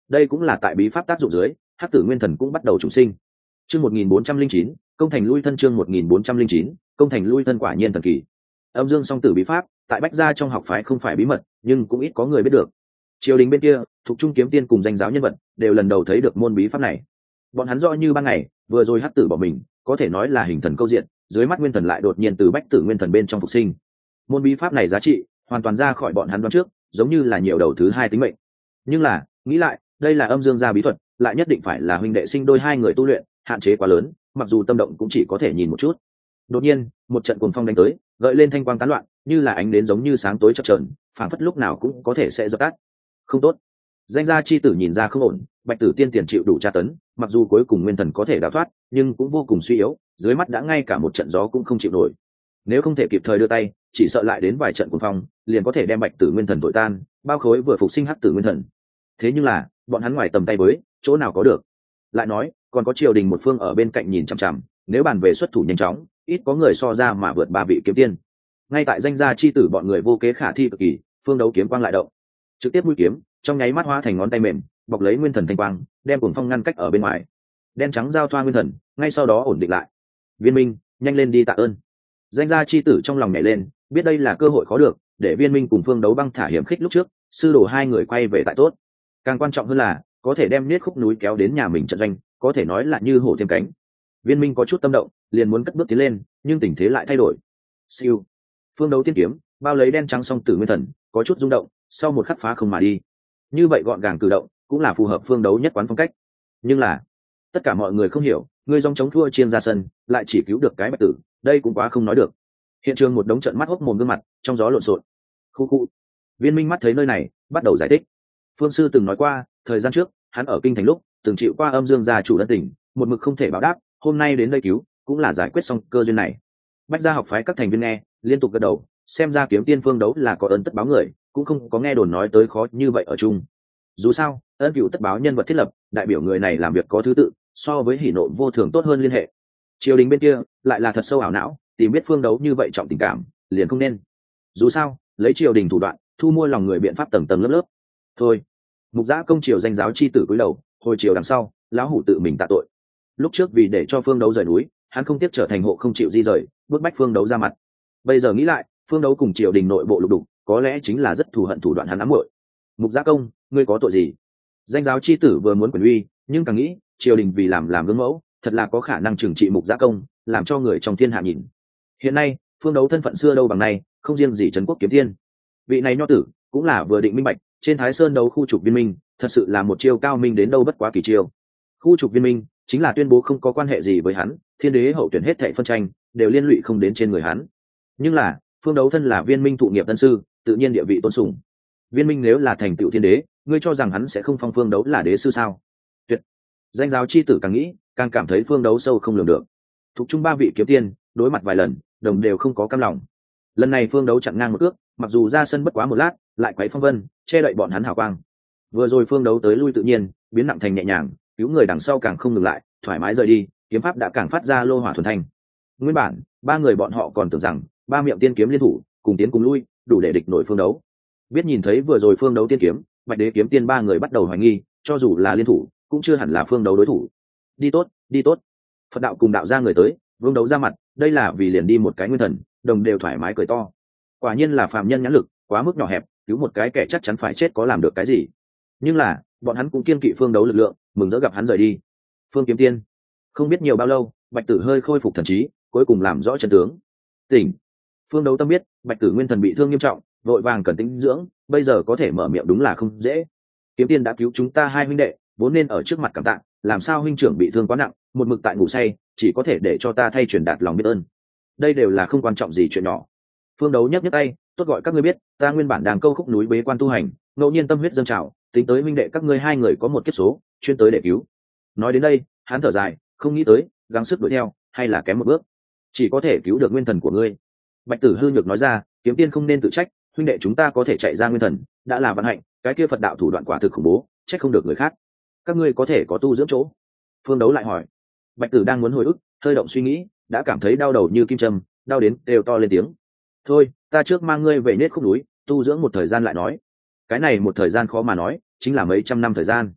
đây cũng là tại bí pháp tác dụng dưới, hắc tử nguyên thần cũng bắt đầu chủ sinh. Chương một nghìn bốn trăm linh chín, công thành lui thân. Chương một nghìn bốn trăm linh chín, công thành lui thân. Quả nhiên thần kỳ. Âm dương song tử bí pháp tại bách gia trong học phái không phải bí mật, nhưng cũng ít có người biết được. Triều đình bên kia, thuộc trung kiếm tiên cùng danh giáo nhân vật đều lần đầu thấy được môn bí pháp này. Bọn hắn rõ như ban ngày, vừa rồi hắc tử bỏ mình, có thể nói là hình thần câu diện, dưới mắt nguyên thần lại đột nhiên từ bách tử nguyên thần bên trong phục sinh. Môn bí pháp này giá trị hoàn toàn ra khỏi bọn hắn đoán trước, giống như là nhiều đầu thứ hai tính mệnh. Nhưng là, nghĩ lại, đây là âm dương gia bí thuật, lại nhất định phải là huynh đệ sinh đôi hai người tu luyện, hạn chế quá lớn, mặc dù tâm động cũng chỉ có thể nhìn một chút. Đột nhiên, một trận cuồng phong đánh tới, gợi lên thanh quang tán loạn, như là ánh đến giống như sáng tối chập chờn, phảng phất lúc nào cũng có thể sẽ dập tắt. Không tốt. Danh gia chi tử nhìn ra không ổn, Bạch Tử Tiên tiền chịu đủ tra tấn, mặc dù cuối cùng nguyên thần có thể đào thoát, nhưng cũng vô cùng suy yếu, dưới mắt đã ngay cả một trận gió cũng không chịu nổi. Nếu không thể kịp thời đưa tay, chỉ sợ lại đến vài trận cuồng phong, liền có thể đem Bạch Tử nguyên thần thổi tan, bao khối vừa phục sinh hắc tử nguyên thần. Thế nhưng là, bọn hắn ngoài tầm tay với, chỗ nào có được. Lại nói, còn có triều đình một phương ở bên cạnh nhìn chằm chằm, nếu bàn về xuất thủ nhanh chóng, ít có người so ra mà vượt ba vị kiếm tiên. Ngay tại danh gia chi tử bọn người vô kế khả thi cực kỳ, phương đấu kiếm quang lại động, trực tiếp mũi kiếm trong nháy mắt hóa thành ngón tay mềm, bọc lấy nguyên thần thanh quang, đem cuồng phong ngăn cách ở bên ngoài. Đen trắng giao thoa nguyên thần, ngay sau đó ổn định lại. Viên Minh, nhanh lên đi tạ ơn. Danh gia chi tử trong lòng nhảy lên, biết đây là cơ hội khó được, để Viên Minh cùng Phương Đấu băng thả hiểm khích lúc trước, sư đồ hai người quay về tại tốt. Càng quan trọng hơn là, có thể đem niết khúc núi kéo đến nhà mình trận doanh, có thể nói là như hổ thêm cánh. Viên Minh có chút tâm động, liền muốn cất bước tiến lên, nhưng tình thế lại thay đổi. Siêu. Phương Đấu tiên kiếm, bao lấy đen trắng song tử nguyên thần, có chút rung động, sau một khắc phá không mà đi. Như vậy gọn gàng cử động, cũng là phù hợp Phương Đấu nhất quán phong cách. Nhưng là, tất cả mọi người không hiểu, ngươi dòng chống thua chiêng ra sân, lại chỉ cứu được cái Bạch Tử, đây cũng quá không nói được. Hiện trường một đống trận mắt hốc mồm gương mặt, trong gió lộn xộn. Khu khu. Viên Minh mắt thấy nơi này, bắt đầu giải thích. Phương sư từng nói qua, thời gian trước, hắn ở kinh thành lúc, từng chịu qua âm dương gia chủ ân tình, một mực không thể báo đáp, hôm nay đến đây cứu, cũng là giải quyết xong cơ duyên này. Bách gia học phái các thành viên nghe, liên tục gật đầu, xem ra kiếm tiên Phương Đấu là có ơn tất báo người, cũng không có nghe đồn nói tới khó như vậy ở chung. Dù sao, ân cửu tất báo nhân vật thiết lập, đại biểu người này làm việc có thứ tự, so với hỉ nộ vô thường tốt hơn liên hệ. Triều đình bên kia lại là thật sâu ảo não, tìm biết Phương Đấu như vậy trọng tình cảm, liền không nên. Dù sao, lấy triều đình thủ đoạn, thu mua lòng người biện pháp tầng tầng lớp lớp. Thôi, mục giã công triều danh giáo chi tử cúi đầu, hồi chiều đằng sau, lão hủ tự mình tạ tội. Lúc trước vì để cho Phương Đấu rời núi, hắn không tiếc trở thành hộ không chịu di rời, bước bách Phương Đấu ra mặt. Bây giờ nghĩ lại, Phương Đấu cùng triều đình nội bộ lục đục, có lẽ chính là rất thù hận thủ đoạn hắn ám muội. Mục giã công, ngươi có tội gì? Danh giáo chi tử vừa muốn quyền uy, nhưng càng nghĩ, triều đình vì làm làm gương mẫu, thật là có khả năng trừng trị mục giã công, làm cho người trong thiên hạ nhìn. Hiện nay, Phương Đấu thân phận xưa đâu bằng nay, không riêng gì trấn quốc kiếm thiên. Vị này nho tử, cũng là vừa định minh bạch, trên Thái Sơn đấu khu trục viên minh, thật sự là một chiêu cao minh đến đâu bất quá kỳ chiêu. Khu trục viên minh chính là tuyên bố không có quan hệ gì với hắn, thiên đế hậu tuyển hết thảy phân tranh đều liên lụy không đến trên người hắn. Nhưng là, Phương Đấu thân là viên minh thụ nghiệp tân sư, tự nhiên địa vị tôn sùng. Viên minh nếu là thành tựu thiên đế, ngươi cho rằng hắn sẽ không phong Phương Đấu là đế sư sao? Tuyệt. Danh giáo chi tử càng nghĩ, càng cảm thấy Phương Đấu sâu không lường được. Thuộc chung ba vị kiếm tiên, đối mặt vài lần, đồng đều không có cam lòng. Lần này Phương Đấu chặn ngang một cước, mặc dù ra sân bất quá một lát, lại quấy phong vân, che đậy bọn hắn hào quang. Vừa rồi Phương Đấu tới lui tự nhiên, biến nặng thành nhẹ nhàng, cứu người đằng sau càng không ngừng lại, thoải mái rời đi, kiếm pháp đã càng phát ra lô hỏa thuần thanh. Nguyên bản, ba người bọn họ còn tưởng rằng ba miệng tiên kiếm liên thủ, cùng tiến cùng lui, đủ để địch nổi Phương Đấu. Biết nhìn thấy vừa rồi Phương Đấu tiên kiếm, Bạch Đế kiếm tiên ba người bắt đầu hoài nghi, cho dù là liên thủ, cũng chưa hẳn là Phương Đấu đối thủ. Đi tốt, đi tốt. Phật đạo cùng đạo ra người tới, Vương Đấu ra mặt, đây là vì liền đi một cái nguyên thần, đồng đều thoải mái cười to. Quả nhiên là phàm nhân nhãn lực quá mức nhỏ hẹp, cứu một cái kẻ chắc chắn phải chết có làm được cái gì. Nhưng là bọn hắn cũng kiên kỵ Phương Đấu lực lượng, mừng rỡ gặp hắn rời đi. Phương kiếm tiên, không biết nhiều bao lâu, Bạch Tử hơi khôi phục thần trí, cuối cùng làm rõ chân tướng. Tỉnh. Phương Đấu tâm biết Bạch Tử nguyên thần bị thương nghiêm trọng, vội vàng cần tĩnh dưỡng, bây giờ có thể mở miệng đúng là không dễ. Kiếm tiên đã cứu chúng ta hai huynh đệ, vốn nên ở trước mặt cảm tạ, làm sao huynh trưởng bị thương quá nặng, một mực tại ngủ say, chỉ có thể để cho ta thay truyền đạt lòng biết ơn. Đây đều là không quan trọng gì chuyện nhỏ. Phương Đấu nhấc nhấc tay, tốt gọi các ngươi biết, ta nguyên bản đang câu khúc núi bế quan tu hành, ngẫu nhiên tâm huyết dâng trào, tính tới huynh đệ các ngươi hai người có một kiếp số, chuyên tới để cứu. Nói đến đây, hắn thở dài, không nghĩ tới, gắng sức đuổi theo, hay là kém một bước, chỉ có thể cứu được nguyên thần của ngươi. Bạch Tử hư nhược nói ra, kiếm tiên không nên tự trách, huynh đệ chúng ta có thể chạy ra nguyên thần, đã là vận hạnh, cái kia Phật đạo thủ đoạn quả thực khủng bố, trách không được người khác. Các ngươi có thể có tu dưỡng chỗ. Phương Đấu lại hỏi. Bạch Tử đang muốn hồi ức, hơi động suy nghĩ, đã cảm thấy đau đầu như kim châm, đau đến đều to lên tiếng. Thôi, ta trước mang ngươi về nết khúc núi, tu dưỡng một thời gian lại nói. Cái này một thời gian khó mà nói, chính là mấy trăm năm thời gian.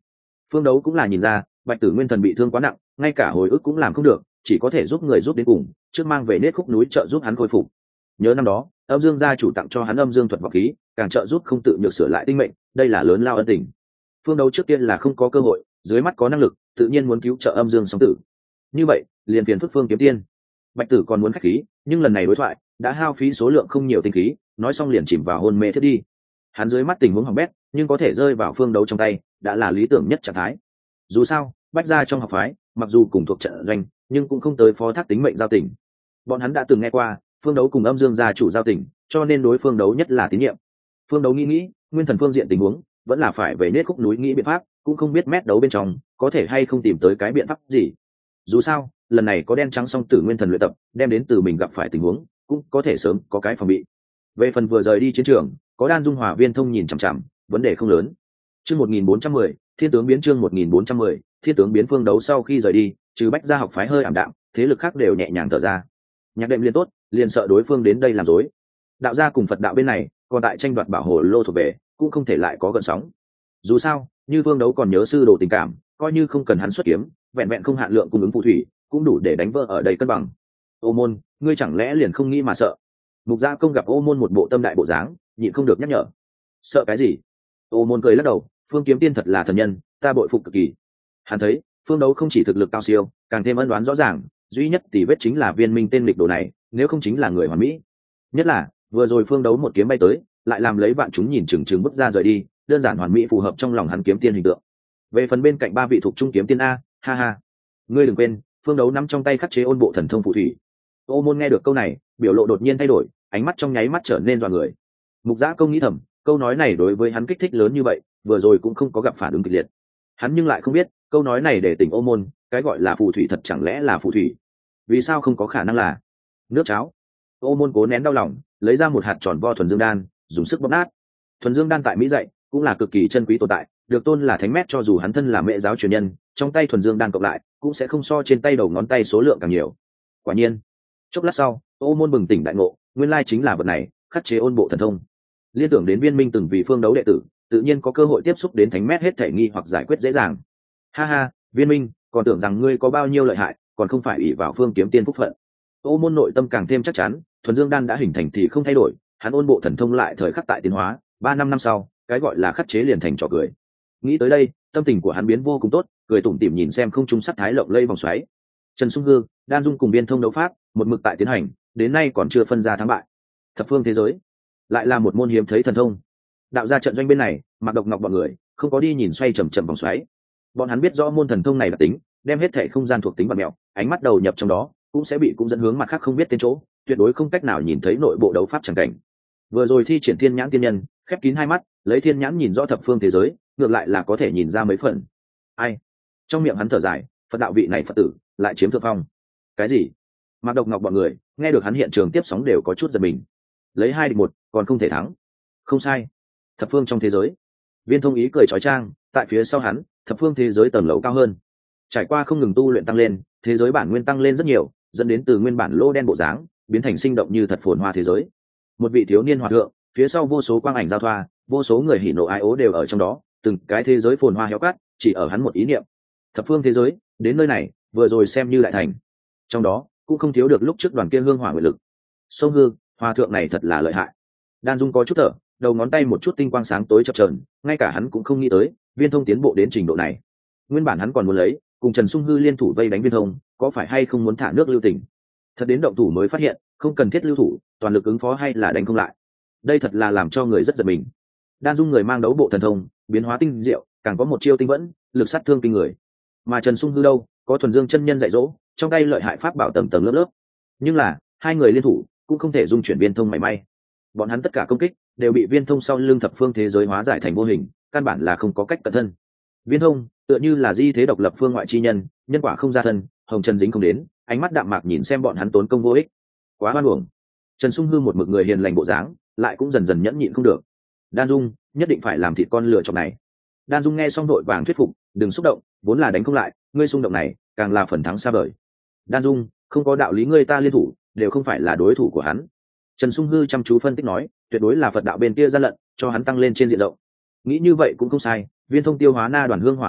Phương Đấu cũng là nhìn ra Bạch Tử Nguyên Thần bị thương quá nặng, ngay cả hồi ức cũng làm không được, chỉ có thể giúp người giúp đến cùng, trước mang về nết khúc núi trợ giúp hắn khôi phục. Nhớ năm đó Âm Dương gia chủ tặng cho hắn âm dương thuật vọng khí, càng trợ giúp không tự nhược sửa lại tinh mệnh, đây là lớn lao ân tình. Phương Đấu trước tiên là không có cơ hội, dưới mắt có năng lực tự nhiên muốn cứu trợ âm dương song tử. Như vậy liền phiền phức Phương Kiếm Tiên. Bạch Tử còn muốn khách khí, nhưng lần này đối thoại đã hao phí số lượng không nhiều tinh khí, nói xong liền chìm vào hôn mê thiết đi. Hắn dưới mắt tình huống hỏng bét, nhưng có thể rơi vào Phương Đấu trong tay đã là lý tưởng nhất trạng thái. Dù sao Bách gia trong học phái mặc dù cùng thuộc trận doanh, nhưng cũng không tới phó thác tính mệnh giao tình. Bọn hắn đã từng nghe qua Phương Đấu cùng âm dương gia chủ giao tình, cho nên đối Phương Đấu nhất là tín nhiệm. Phương Đấu nghĩ nghĩ nguyên thần phương diện tình huống, vẫn là phải về nết khúc núi nghĩ biện pháp, cũng không biết mét đấu bên trong có thể hay không tìm tới cái biện pháp gì. Dù sao lần này có đen trắng song tử nguyên thần luyện tập, đem đến từ mình gặp phải tình huống, cũng có thể sớm có cái phòng bị. Về phần vừa rời đi chiến trường, có Đan Dung Hòa Viên Thông nhìn chằm chằm, vấn đề không lớn. Chương một nghìn bốn trăm mười, Thiên tướng biến chương một nghìn bốn trăm mười, Thiên tướng biến. Phương Đấu sau khi rời đi, trừ Bách gia học phái hơi ảm đạm, thế lực khác đều nhẹ nhàng thở ra. Nhạc Đệm liền tốt, liền sợ đối phương đến đây làm rối. Đạo gia cùng Phật đạo bên này, còn tại tranh đoạt bảo hồ lô thuộc về, cũng không thể lại có gợn sóng. Dù sao, như Phương Đấu còn nhớ sư đồ tình cảm, coi như không cần hắn xuất kiếm, vẹn vẹn không hạn lượng cung ứng phù thủy, cũng đủ để đánh vỡ ở đây cân bằng. Ô Môn, ngươi chẳng lẽ liền không nghĩ mà sợ? Mục Gia Công gặp Ô Môn một bộ tâm đại bộ dáng, nhịn không được nhắc nhở. Sợ cái gì? Ô Môn cười lắc đầu, Phương Kiếm Tiên thật là thần nhân, ta bội phục cực kỳ. Hắn thấy Phương Đấu không chỉ thực lực cao siêu, càng thêm ân đoán rõ ràng, duy nhất tỷ vết chính là Viên Minh tên lịch đồ này, nếu không chính là người hoàn mỹ. Nhất là vừa rồi Phương Đấu một kiếm bay tới, lại làm lấy vạn chúng nhìn chừng chừng bước ra rời đi, đơn giản hoàn mỹ phù hợp trong lòng hắn kiếm tiên hình tượng. Về phần bên cạnh ba vị thuộc trung kiếm tiên a, ha ha, ngươi đừng quên, Phương Đấu nắm trong tay khắc chế ôn bộ thần thông phù thủy. Ô Môn nghe được câu này, biểu lộ đột nhiên thay đổi, ánh mắt trong nháy mắt trở nên dọa người. Mục Giã Công nghĩ thầm, câu nói này đối với hắn kích thích lớn như vậy, vừa rồi cũng không có gặp phản ứng kịch liệt. Hắn nhưng lại không biết, câu nói này để tỉnh Ô Môn, cái gọi là phù thủy thật chẳng lẽ là phù thủy? Vì sao không có khả năng là nước cháo? Ô Môn cố nén đau lòng, lấy ra một hạt tròn vo thuần dương đan, dùng sức bóp nát. Thuần dương đan tại Mỹ dạy, cũng là cực kỳ chân quý tồn tại, được tôn là thánh mét, cho dù hắn thân là mẹ giáo truyền nhân, trong tay thuần dương đan cộng lại, cũng sẽ không so trên tay đầu ngón tay số lượng càng nhiều. Quả nhiên, chốc lát sau, Ô Môn bừng tỉnh đại ngộ, nguyên lai chính là vật này, khắc chế ôn bộ thần thông. Liên tưởng đến Viên Minh từng vì Phương Đấu đệ tử, tự nhiên có cơ hội tiếp xúc đến thánh mét hết thể nghi hoặc giải quyết dễ dàng. Ha ha, Viên Minh, còn tưởng rằng ngươi có bao nhiêu lợi hại, còn không phải ỷ vào Phương Kiếm Tiên phúc phận. Ô Môn nội tâm càng thêm chắc chắn, thuần dương đan đã hình thành thì không thay đổi, hắn ôn bộ thần thông lại thời khắc tại tiến hóa, ba năm năm sau, cái gọi là khắc chế liền thành trò cười. Nghĩ tới đây, tâm tình của hắn biến vô cùng tốt, cười tủm tỉm nhìn xem không trung sắc thái lộng lây vòng xoáy. Trần Sung Hư, Đan Dung cùng Viên Thông đấu pháp, một mực tại tiến hành, đến nay còn chưa phân ra thắng bại. Thập phương thế giới, lại là một môn hiếm thấy thần thông. Đạo gia trận doanh bên này, Mạc Độc Ngọc bọn người không có đi nhìn xoay chậm chậm vòng xoáy. Bọn hắn biết rõ môn thần thông này đặc tính, đem hết thể không gian thuộc tính bật mẹo, ánh mắt đầu nhập trong đó, cũng sẽ bị cũng dẫn hướng mặt khác không biết tên chỗ, tuyệt đối không cách nào nhìn thấy nội bộ đấu pháp chẳng cảnh. Vừa rồi thi triển thiên nhãn tiên nhân, khép kín hai mắt, lấy thiên nhãn nhìn rõ thập phương thế giới, ngược lại là có thể nhìn ra mấy phần. Ai? Trong miệng hắn thở dài, Phật đạo vị này Phật tử lại chiếm thượng phong. Cái gì? Mạc Độc Ngọc bọn người nghe được hắn hiện trường tiếp sóng đều có chút giật mình. Lấy hai địch một, còn không thể thắng. Không sai. Thập phương trong thế giới. Viên Thông ý cười chói chang, tại phía sau hắn, thập phương thế giới tầng lầu cao hơn. Trải qua không ngừng tu luyện tăng lên, thế giới bản nguyên tăng lên rất nhiều, dẫn đến từ nguyên bản lô đen bộ dáng, biến thành sinh động như thật phồn hoa thế giới. Một vị thiếu niên hòa thượng, phía sau vô số quang ảnh giao thoa, vô số người hỉ nộ ái ố đều ở trong đó, từng cái thế giới phồn hoa héo cát, chỉ ở hắn một ý niệm. Thập phương thế giới, đến nơi này, vừa rồi xem như lại thành. Trong đó, cũng không thiếu được lúc trước đoàn kia hương hỏa nguyện lực. Sông Hư, hòa thượng này thật là lợi hại. Đan Dung có chút thở, đầu ngón tay một chút tinh quang sáng tối chập chờn, ngay cả hắn cũng không nghĩ tới, Viên Thông tiến bộ đến trình độ này. Nguyên bản hắn còn muốn lấy, cùng Trần Sung Hư liên thủ vây đánh Viên Thông, có phải hay không muốn thả nước lưu tình. Thật đến động thủ mới phát hiện, không cần thiết lưu thủ, toàn lực ứng phó hay là đánh không lại. Đây thật là làm cho người rất giật mình. Đan Dung người mang đấu bộ thần thông, biến hóa tinh diệu, càng có một chiêu tinh vẫn, lực sát thương kinh người. Mà Trần Sung Hư đâu, có thuần dương chân nhân dạy dỗ, trong tay lợi hại pháp bảo tầng tầng lớp lớp. Nhưng là, hai người liên thủ, cũng không thể dung chuyển Viên Thông mảy may. Bọn hắn tất cả công kích đều bị Viên Thông sau lưng thập phương thế giới hóa giải thành vô hình, căn bản là không có cách cận thân. Viên Thông tựa như là di thế độc lập phương ngoại chi nhân, nhân quả không ra thân, hồng trần dính không đến, ánh mắt đạm mạc nhìn xem bọn hắn tốn công vô ích, quá hoan uổng. Trần Sung Hư một mực người hiền lành bộ dáng, lại cũng dần dần nhẫn nhịn không được. Đan Dung nhất định phải làm thịt con lừa chọc này. Đan Dung nghe xong đội vàng thuyết phục, đừng xúc động, vốn là đánh không lại, ngươi xung động này càng là phần thắng xa vời. Đan Dung, không có đạo lý ngươi ta liên thủ, đều không phải là đối thủ của hắn. Trần Sung Hư chăm chú phân tích nói, tuyệt đối là Phật đạo bên kia gian lận, cho hắn tăng lên trên diện rộng. Nghĩ như vậy cũng không sai, Viên Thông tiêu hóa na đoàn hương hỏa nguyện lực,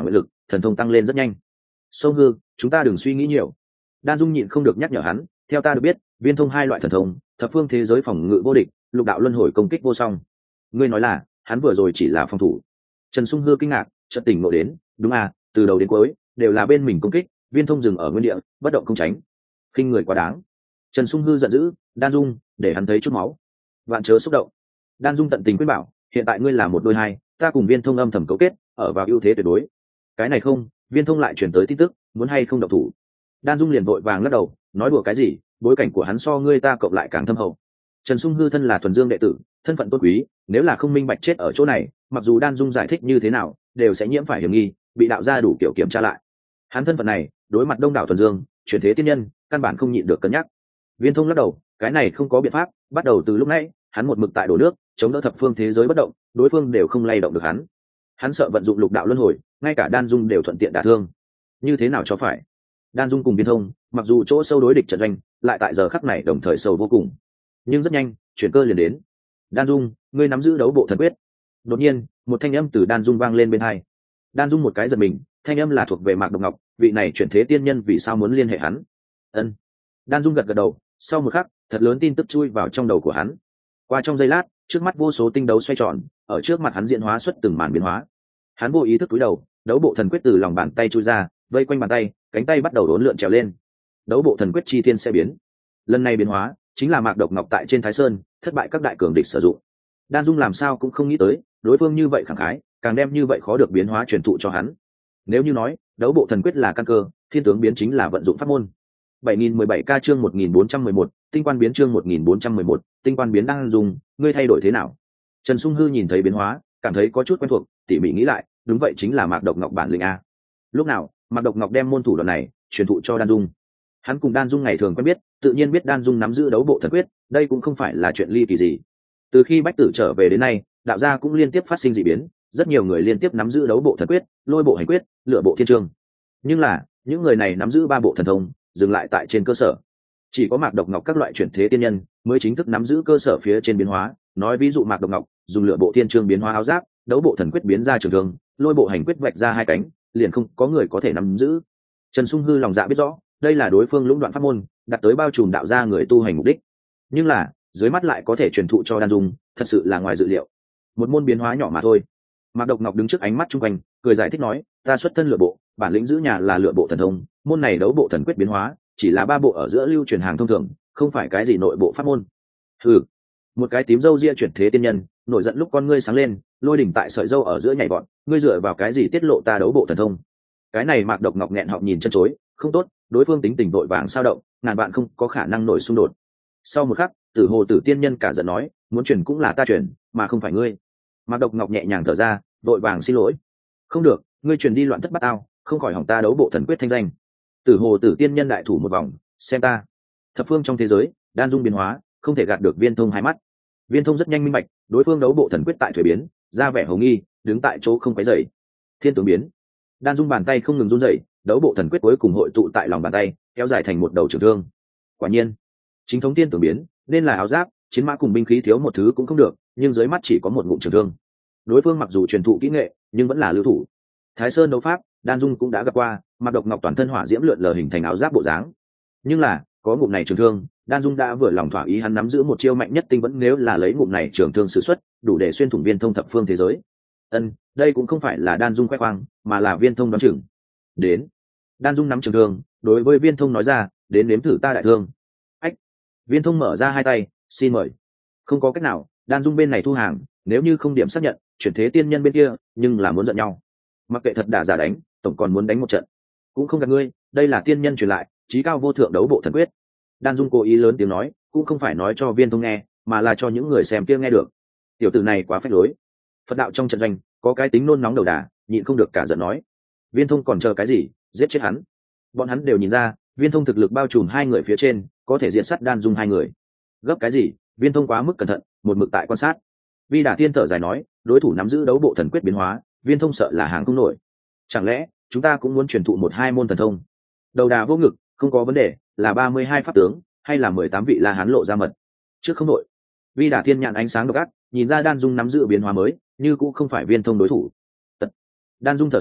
thần thông tăng lên rất nhanh. Sông Hư, chúng ta đừng suy nghĩ nhiều. Đan Dung nhịn không được nhắc nhở hắn, theo ta được biết, viên thông hai loại thần thông, thập phương thế giới phòng ngự vô địch, lục đạo luân hồi công kích vô song. Ngươi nói là, hắn vừa rồi chỉ là phòng thủ. Trần Sung Hư kinh ngạc, chợt tỉnh ngộ đến, đúng à, từ đầu đến cuối đều là bên mình công kích, viên thông dừng ở nguyên địa, bất động không tránh. Khinh người quá đáng. Trần Sung Hư giận dữ, Đan Dung, để hắn thấy chút máu. Vạn chớ xúc động. Đan Dung tận tình khuyên bảo, hiện tại ngươi là một đôi hai, ta cùng viên thông âm thầm cấu kết, ở vào ưu thế tuyệt đối. Cái này không, viên thông lại truyền tới tin tức, muốn hay không động thủ. Đan Dung liền vội vàng lắc đầu, nói đùa cái gì, bối cảnh của hắn so ngươi ta cộng lại càng thâm hậu. Trần Sung Hư thân là thuần dương đệ tử, thân phận tôn quý, nếu là không minh bạch chết ở chỗ này, mặc dù Đan Dung giải thích như thế nào, đều sẽ nhiễm phải hiểm nghi, bị đạo gia đủ kiểu kiểm tra lại. Hắn thân phận này, đối mặt đông đảo thuần dương, chuyển thế tiên nhân, căn bản không nhịn được cân nhắc. Viên thông lắc đầu, cái này không có biện pháp, bắt đầu từ lúc nãy, hắn một mực tại đổ nước, chống đỡ thập phương thế giới bất động, đối phương đều không lay động được hắn. Hắn sợ vận dụng lục đạo luân hồi, ngay cả Đan Dung đều thuận tiện đả thương. Như thế nào cho phải? Đan Dung cùng Viên thông, mặc dù chỗ sâu đối địch trận doanh, lại tại giờ khắc này đồng thời sâu vô cùng. Nhưng rất nhanh, chuyển cơ liền đến. Đan Dung, ngươi nắm giữ đấu bộ thần quyết. Đột nhiên, một thanh âm từ Đan Dung vang lên bên hai. Đan Dung một cái giật mình, thanh âm là thuộc về Mạc Độc Ngọc, vị này chuyển thế tiên nhân vì sao muốn liên hệ hắn? Ân. Đan Dung gật gật đầu, sau một khắc, thật lớn tin tức chui vào trong đầu của hắn. Qua trong giây lát, trước mắt vô số tinh đấu xoay tròn, ở trước mặt hắn diễn hóa xuất từng màn biến hóa. Hắn vô ý thức cúi đầu, đấu bộ thần quyết từ lòng bàn tay chui ra, vây quanh bàn tay, cánh tay bắt đầu uốn lượn trèo lên. Đấu bộ thần quyết chi thiên sẽ biến. Lần này biến hóa, chính là Mạc Độc Ngọc tại trên Thái Sơn, thất bại các đại cường địch sử dụng. Đan Dung làm sao cũng không nghĩ tới, đối phương như vậy khẳng khái, càng đem như vậy khó được biến hóa truyền thụ cho hắn. Nếu như nói, đấu bộ thần quyết là căn cơ, thiên tướng biến chính là vận dụng pháp môn. bảy nghìn mười bảy K chương một nghìn bốn trăm mười một, tinh quan biến chương một nghìn bốn trăm mười một, tinh quan biến Đan Dung, ngươi thay đổi thế nào? Trần Sung Hư nhìn thấy biến hóa, cảm thấy có chút quen thuộc, tỉ mỉ nghĩ lại, đúng vậy chính là Mạc Độc Ngọc bản lĩnh a. Lúc nào, Mạc Độc Ngọc đem môn thủ đoạn này truyền thụ cho Đan Dung. Hắn cùng Đan Dung ngày thường quen biết, tự nhiên biết Đan Dung nắm giữ đấu bộ thần quyết, đây cũng không phải là chuyện ly kỳ gì. Từ khi Bách Tử trở về đến nay, đạo gia cũng liên tiếp phát sinh dị biến, rất nhiều người liên tiếp nắm giữ đấu bộ thần quyết, lôi bộ hành quyết, lựa bộ thiên chương. Nhưng là, những người này nắm giữ ba bộ thần thông, dừng lại tại trên cơ sở. Chỉ có Mạc Độc Ngọc các loại chuyển thế tiên nhân mới chính thức nắm giữ cơ sở phía trên biến hóa, nói ví dụ Mạc Độc Ngọc dùng lựa bộ thiên chương biến hóa áo giáp, đấu bộ thần quyết biến ra trường thương, lôi bộ hành quyết vạch ra hai cánh, liền không có người có thể nắm giữ. Trần Sung Hư lòng dạ biết rõ, đây là đối phương lũng đoạn pháp môn, đặt tới bao trùm đạo gia người tu hành mục đích. Nhưng là, dưới mắt lại có thể truyền thụ cho Đan Dung, thật sự là ngoài dự liệu. Một môn biến hóa nhỏ mà thôi. Mạc Độc Ngọc đứng trước ánh mắt chung quanh, cười giải thích nói, ta xuất thân lựa bộ, bản lĩnh giữ nhà là lựa bộ thần thông, môn này đấu bộ thần quyết biến hóa, chỉ là ba bộ ở giữa lưu truyền hàng thông thường, không phải cái gì nội bộ pháp môn. Hừ. Một cái tím râu ria chuyển thế tiên nhân, nổi giận lúc con ngươi sáng lên, lôi đỉnh tại sợi râu ở giữa nhảy vọt, ngươi dựa vào cái gì tiết lộ ta đấu bộ thần thông? Cái này Mạc Độc Ngọc nghẹn họng nhìn chân chối, không tốt, đối phương tính tình vội vàng sao động, ngàn bạn không có khả năng nổi xung đột. Sau một khắc, Tử Hồ Tử tiên nhân cả giận nói, muốn truyền cũng là ta truyền, mà không phải ngươi. Mạc Độc Ngọc nhẹ nhàng thở ra, vội vàng xin lỗi. Không được, ngươi truyền đi loạn thất bát ao, không khỏi hỏng ta đấu bộ thần quyết thanh danh. Tử Hồ Tử tiên nhân đại thủ một vòng, xem ta. Thập phương trong thế giới, Đan Dung biến hóa, không thể gạt được Viên Thông hai mắt. Viên Thông rất nhanh minh bạch, đối phương đấu bộ thần quyết tại thủy biến, ra vẻ hồng nghi, đứng tại chỗ không quấy rầy. Thiên tướng biến. Đan Dung bàn tay không ngừng run rẩy, đấu bộ thần quyết cuối cùng hội tụ tại lòng bàn tay, kéo dài thành một đầu trường thương. Quả nhiên, chính thống tiên tướng biến, nên là áo giáp, chiến mã cùng binh khí thiếu một thứ cũng không được, nhưng dưới mắt chỉ có một ngụm trường thương. Đối phương mặc dù truyền thụ kỹ nghệ, nhưng vẫn là lưu thủ. Thái Sơn đấu pháp, Đan Dung cũng đã gặp qua, Mạc Độc Ngọc toàn thân hỏa diễm lượn lờ hình thành áo giáp bộ dáng. Nhưng là, có ngụm này trường thương, Đan Dung đã vừa lòng thỏa ý, hắn nắm giữ một chiêu mạnh nhất tinh vẫn, nếu là lấy ngụm này trường thương sử xuất, đủ để xuyên thủng Viên Thông thập phương thế giới. Ân, đây cũng không phải là Đan Dung khoe khoang, mà là Viên Thông đoán chừng. Đến. Đan Dung nắm trường thương, đối với Viên Thông nói ra, đến nếm thử ta đại thương. Ách. Viên Thông mở ra hai tay, xin mời. Không có cách nào, Đan Dung bên này thu hàng, nếu như không điểm xác nhận, chuyển thế tiên nhân bên kia, nhưng là muốn giận nhau. Mặc kệ thật đả giả đánh, tổng còn muốn đánh một trận. Cũng không gạt ngươi, đây là tiên nhân truyền lại, chí cao vô thượng đấu bộ thần quyết. Đan Dung cố ý lớn tiếng nói, cũng không phải nói cho Viên Thông nghe, mà là cho những người xem kia nghe được. Tiểu tử này quá phách lối. Phật đạo trong trận doanh, có cái tính nôn nóng đầu đà, nhịn không được cả giận nói. Viên Thông còn chờ cái gì, giết chết hắn. Bọn hắn đều nhìn ra, Viên Thông thực lực bao trùm hai người phía trên, có thể diện sát Đan Dung hai người. Gấp cái gì, Viên Thông quá mức cẩn thận, một mực tại quan sát. Vi Đả Tiên thở dài nói, đối thủ nắm giữ đấu bộ thần quyết biến hóa, Viên Thông sợ là hàng không nổi. Chẳng lẽ chúng ta cũng muốn truyền thụ một hai môn thần thông? Đầu đà vô ngực, không có vấn đề, là ba mươi hai pháp tướng, hay là mười tám vị La Hán lộ ra mật? Trước không nổi. Vi Đả Tiên nhạn ánh sáng độc ác, nhìn ra Đan Dung nắm giữ biến hóa mới, như cũng không phải Viên Thông đối thủ. Tật. Đan Dung thở sâu,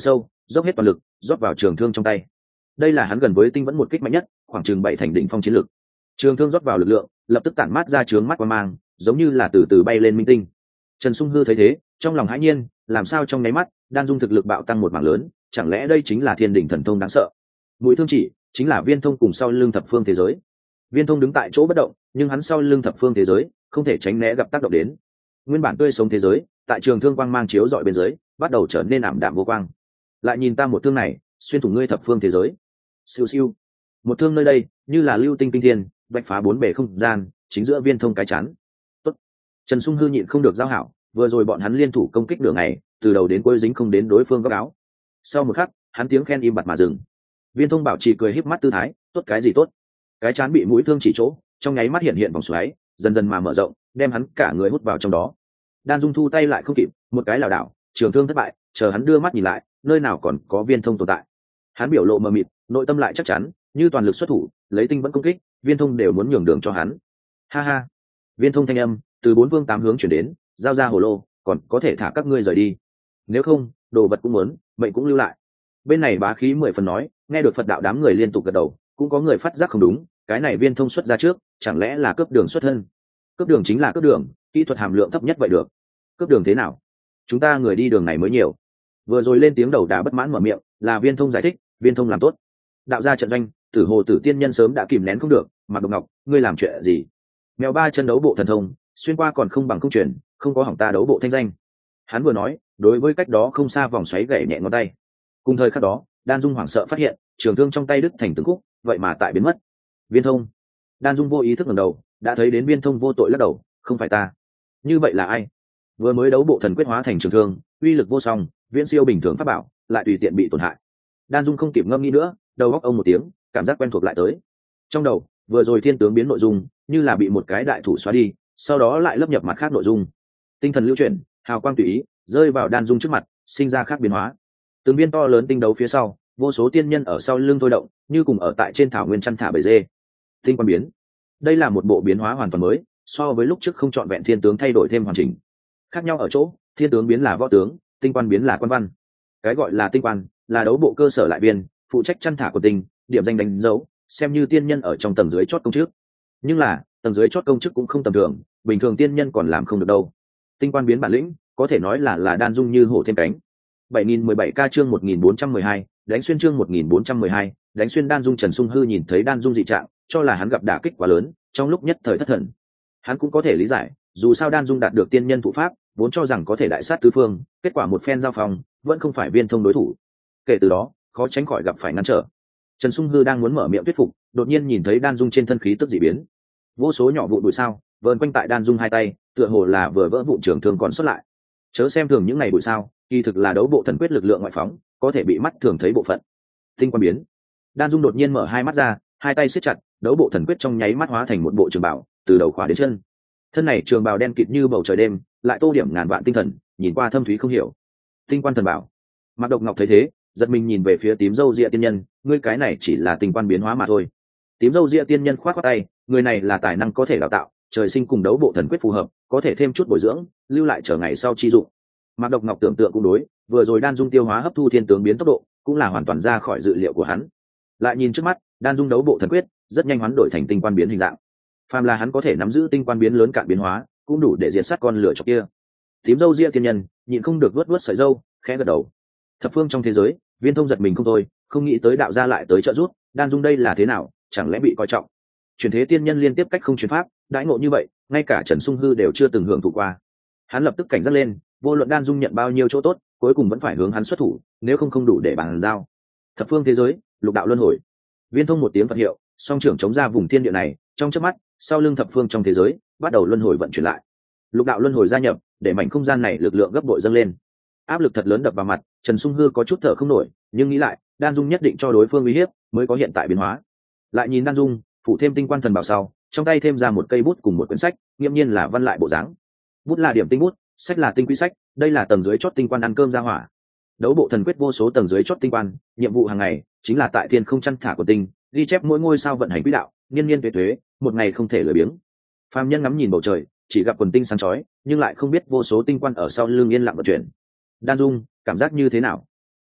dốc hết toàn lực rót vào trường thương trong tay. Đây là hắn gần với tinh vẫn một kích mạnh nhất, khoảng chừng bảy thành đỉnh phong chiến lực. Trường thương rót vào lực lượng, lập tức tản mát ra chướng mắt qua mang, giống như là từ từ bay lên minh tinh. Trần Sung Hư thấy thế, trong lòng hãi nhiên, làm sao trong nháy mắt, đan dung thực lực bạo tăng một mảng lớn, chẳng lẽ đây chính là thiên đỉnh thần thông đáng sợ? Mũi thương chỉ chính là Viên Thông cùng sau lưng thập phương thế giới. Viên Thông đứng tại chỗ bất động, nhưng hắn sau lưng thập phương thế giới không thể tránh né gặp tác động đến. Nguyên bản tươi sống thế giới, tại trường thương quang mang chiếu dọi bên dưới, bắt đầu trở nên ảm đạm vô quang. Lại nhìn ta một thương này, xuyên thủng ngươi thập phương thế giới. Siêu siêu. Một thương nơi đây, như là lưu tinh kinh thiên, vạch phá bốn bề không gian, chính giữa Viên Thông cái chắn. Tốt. Trần Sung Hư nhịn không được giao hảo, vừa rồi bọn hắn liên thủ công kích nửa ngày, từ đầu đến cuối dính không đến đối phương góc áo. Sau một khắc, hắn tiếng khen im bặt mà dừng. Viên Thông bảo trì cười híp mắt tư thái, tốt cái gì tốt? Cái chán bị mũi thương chỉ chỗ, trong nháy mắt hiện hiện vòng xoáy, dần dần mà mở rộng, đem hắn cả người hút vào trong đó. Đan Dung thu tay lại không kịp, một cái lảo đảo, trường thương thất bại, chờ hắn đưa mắt nhìn lại, nơi nào còn có Viên Thông tồn tại. Hắn biểu lộ mờ mịt, nội tâm lại chắc chắn, như toàn lực xuất thủ, lấy tinh vẫn công kích, Viên Thông đều muốn nhường đường cho hắn. Ha ha. Viên Thông thanh âm từ bốn phương tám hướng chuyển đến, giao ra hồ lô, còn có thể thả các ngươi rời đi. Nếu không, đồ vật cũng muốn, mệnh cũng lưu lại. Bên này bá khí mười phần nói, nghe được Phật đạo đám người liên tục gật đầu, cũng có người phát giác không đúng, cái này Viên Thông xuất ra trước, chẳng lẽ là cướp đường xuất thân? Cướp đường chính là cướp đường, kỹ thuật hàm lượng thấp nhất vậy được. Cướp đường thế nào? Chúng ta người đi đường này mới nhiều. Vừa rồi lên tiếng đầu đà bất mãn mở miệng, là Viên Thông giải thích, Viên Thông làm tốt. Đạo gia trận doanh, Tử Hồ Tử Tiên Nhân sớm đã kìm nén không được, Mạc Độc Ngọc, ngươi làm chuyện gì? Mèo ba chân đấu bộ thần thông, xuyên qua còn không bằng không truyền, không có hỏng ta đấu bộ thanh danh. Hắn vừa nói, đối với cách đó không xa vòng xoáy gảy nhẹ ngón tay. Cùng thời khắc đó, Đan Dung hoảng sợ phát hiện, trường thương trong tay đứt thành từng khúc, vậy mà tại biến mất. Viên Thông. Đan Dung vô ý thức ngẩng đầu, đã thấy đến Viên Thông vô tội lắc đầu, không phải ta. Như vậy là ai? Vừa mới đấu bộ thần quyết hóa thành trường thương, uy lực vô song, viễn siêu bình thường pháp bảo, lại tùy tiện bị tổn hại. Đan Dung không kịp ngâm nghĩ nữa, đầu óc ông một tiếng, cảm giác quen thuộc lại tới. Trong đầu, vừa rồi thiên tướng biến nội dung, như là bị một cái đại thủ xóa đi, sau đó lại lấp nhập mặt khác nội dung. Tinh thần lưu chuyển, hào quang tùy ý, rơi vào Đan Dung trước mặt, sinh ra khác biến hóa. Từng viên to lớn tinh đấu phía sau, vô số tiên nhân ở sau lưng thôi động, như cùng ở tại trên thảo nguyên chăn thả bầy dê. Tinh quan biến, đây là một bộ biến hóa hoàn toàn mới, so với lúc trước không chọn vẹn thiên tướng thay đổi thêm hoàn chỉnh. Khác nhau ở chỗ, thiên tướng biến là võ tướng, tinh quan biến là quan văn. Cái gọi là tinh quan, là đấu bộ cơ sở lại biên, phụ trách chăn thả của tinh, điểm danh đánh dấu, xem như tiên nhân ở trong tầng dưới chót công chức. Nhưng là, tầng dưới chót công chức cũng không tầm thường, bình thường tiên nhân còn làm không được đâu. Tinh quan biến bản lĩnh, có thể nói là là Đan Dung như hổ thêm cánh. bảy nghìn mười bảy K chương một nghìn bốn trăm mười hai, đánh xuyên chương một nghìn bốn trăm mười hai, đánh xuyên Đan Dung. Trần Sung Hư nhìn thấy Đan Dung dị trạng, cho là hắn gặp đả kích quá lớn, trong lúc nhất thời thất thần. Hắn cũng có thể lý giải, dù sao Đan Dung đạt được tiên nhân thụ pháp, vốn cho rằng có thể đại sát tứ phương, kết quả một phen giao phòng, vẫn không phải Viên Thông đối thủ. Kể từ đó, khó tránh khỏi gặp phải ngăn trở. Trần Sung Hư đang muốn mở miệng thuyết phục, đột nhiên nhìn thấy Đan Dung trên thân khí tức dị biến, vô số nhỏ vụ bụi sao vờn quanh tại Đan Dung hai tay, tựa hồ là vừa vỡ vụn trường thương còn xuất lại. Chớ xem thường những ngày bụi sao, kỳ thực là đấu bộ thần quyết lực lượng ngoại phóng, có thể bị mắt thường thấy bộ phận. Tinh quan biến, Đan Dung đột nhiên mở hai mắt ra, hai tay siết chặt, đấu bộ thần quyết trong nháy mắt hóa thành một bộ trường bảo, từ đầu khóa đến chân. Thân này trường bào đen kịt như bầu trời đêm, lại tô điểm ngàn vạn tinh thần, nhìn qua thâm thúy không hiểu. Tinh quan thần bảo. Mạc Độc Ngọc thấy thế, giật mình nhìn về phía tím râu ria tiên nhân, ngươi cái này chỉ là tinh quan biến hóa mà thôi. Tím râu ria tiên nhân khoát khoát tay, người này là tài năng có thể đào tạo, trời sinh cùng đấu bộ thần quyết phù hợp, có thể thêm chút bồi dưỡng, lưu lại chờ ngày sau chi dụng. Mạc Độc Ngọc tưởng tượng cũng đối, vừa rồi Đan Dung tiêu hóa hấp thu thiên tướng biến tốc độ, cũng là hoàn toàn ra khỏi dự liệu của hắn. Lại nhìn trước mắt, Đan Dung đấu bộ thần quyết, rất nhanh hoán đổi thành tinh quan biến hình dạng. Phàm là hắn có thể nắm giữ tinh quan biến lớn cạn biến hóa, cũng đủ để diệt sát con lửa chọc kia. Tím râu ria tiên nhân nhịn không được vuốt vuốt sợi râu, khẽ gật đầu. Thập phương trong thế giới, Viên Thông giật mình không thôi, không nghĩ tới đạo gia lại tới trợ giúp, Đan Dung đây là thế nào, chẳng lẽ bị coi trọng? Chuyển thế tiên nhân liên tiếp cách không truyền pháp, đãi ngộ như vậy, ngay cả Trần Sung Hư đều chưa từng hưởng thụ qua. Hắn lập tức cảnh giác lên, vô luận Đan Dung nhận bao nhiêu chỗ tốt, cuối cùng vẫn phải hướng hắn xuất thủ, nếu không không đủ để bàn giao. Thập phương thế giới, lục đạo luân hồi. Viên Thông một tiếng Phật hiệu, song trưởng chống ra vùng thiên địa này, trong chớp mắt, sau lưng thập phương trong thế giới, bắt đầu luân hồi vận chuyển lại. Lục đạo luân hồi gia nhập, để mảnh không gian này lực lượng gấp bội dâng lên. Áp lực thật lớn đập vào mặt, Trần Sung Hư có chút thở không nổi, nhưng nghĩ lại, Đan Dung nhất định cho đối phương uy hiếp, mới có hiện tại biến hóa. Lại nhìn Đan Dung, phụ thêm tinh quan thần bảo sau, trong tay thêm ra một cây bút cùng một quyển sách, nghiêm nhiên là văn lại bộ dáng. Bút là điểm tinh bút, sách là tinh quý sách, đây là tầng dưới chót tinh quan ăn cơm ra hỏa. Đấu bộ thần quyết vô số tầng dưới chót tinh quan, nhiệm vụ hàng ngày chính là tại thiên không chăn thả của tinh, ghi chép mỗi ngôi sao vận hành quỹ đạo, niên niên tuế tuế, một ngày không thể lười biếng. Phàm nhân ngắm nhìn bầu trời, chỉ gặp quần tinh sáng chói, nhưng lại không biết vô số tinh quan ở sau lưng yên lặng vận chuyển. Đan Dung, cảm giác như thế nào?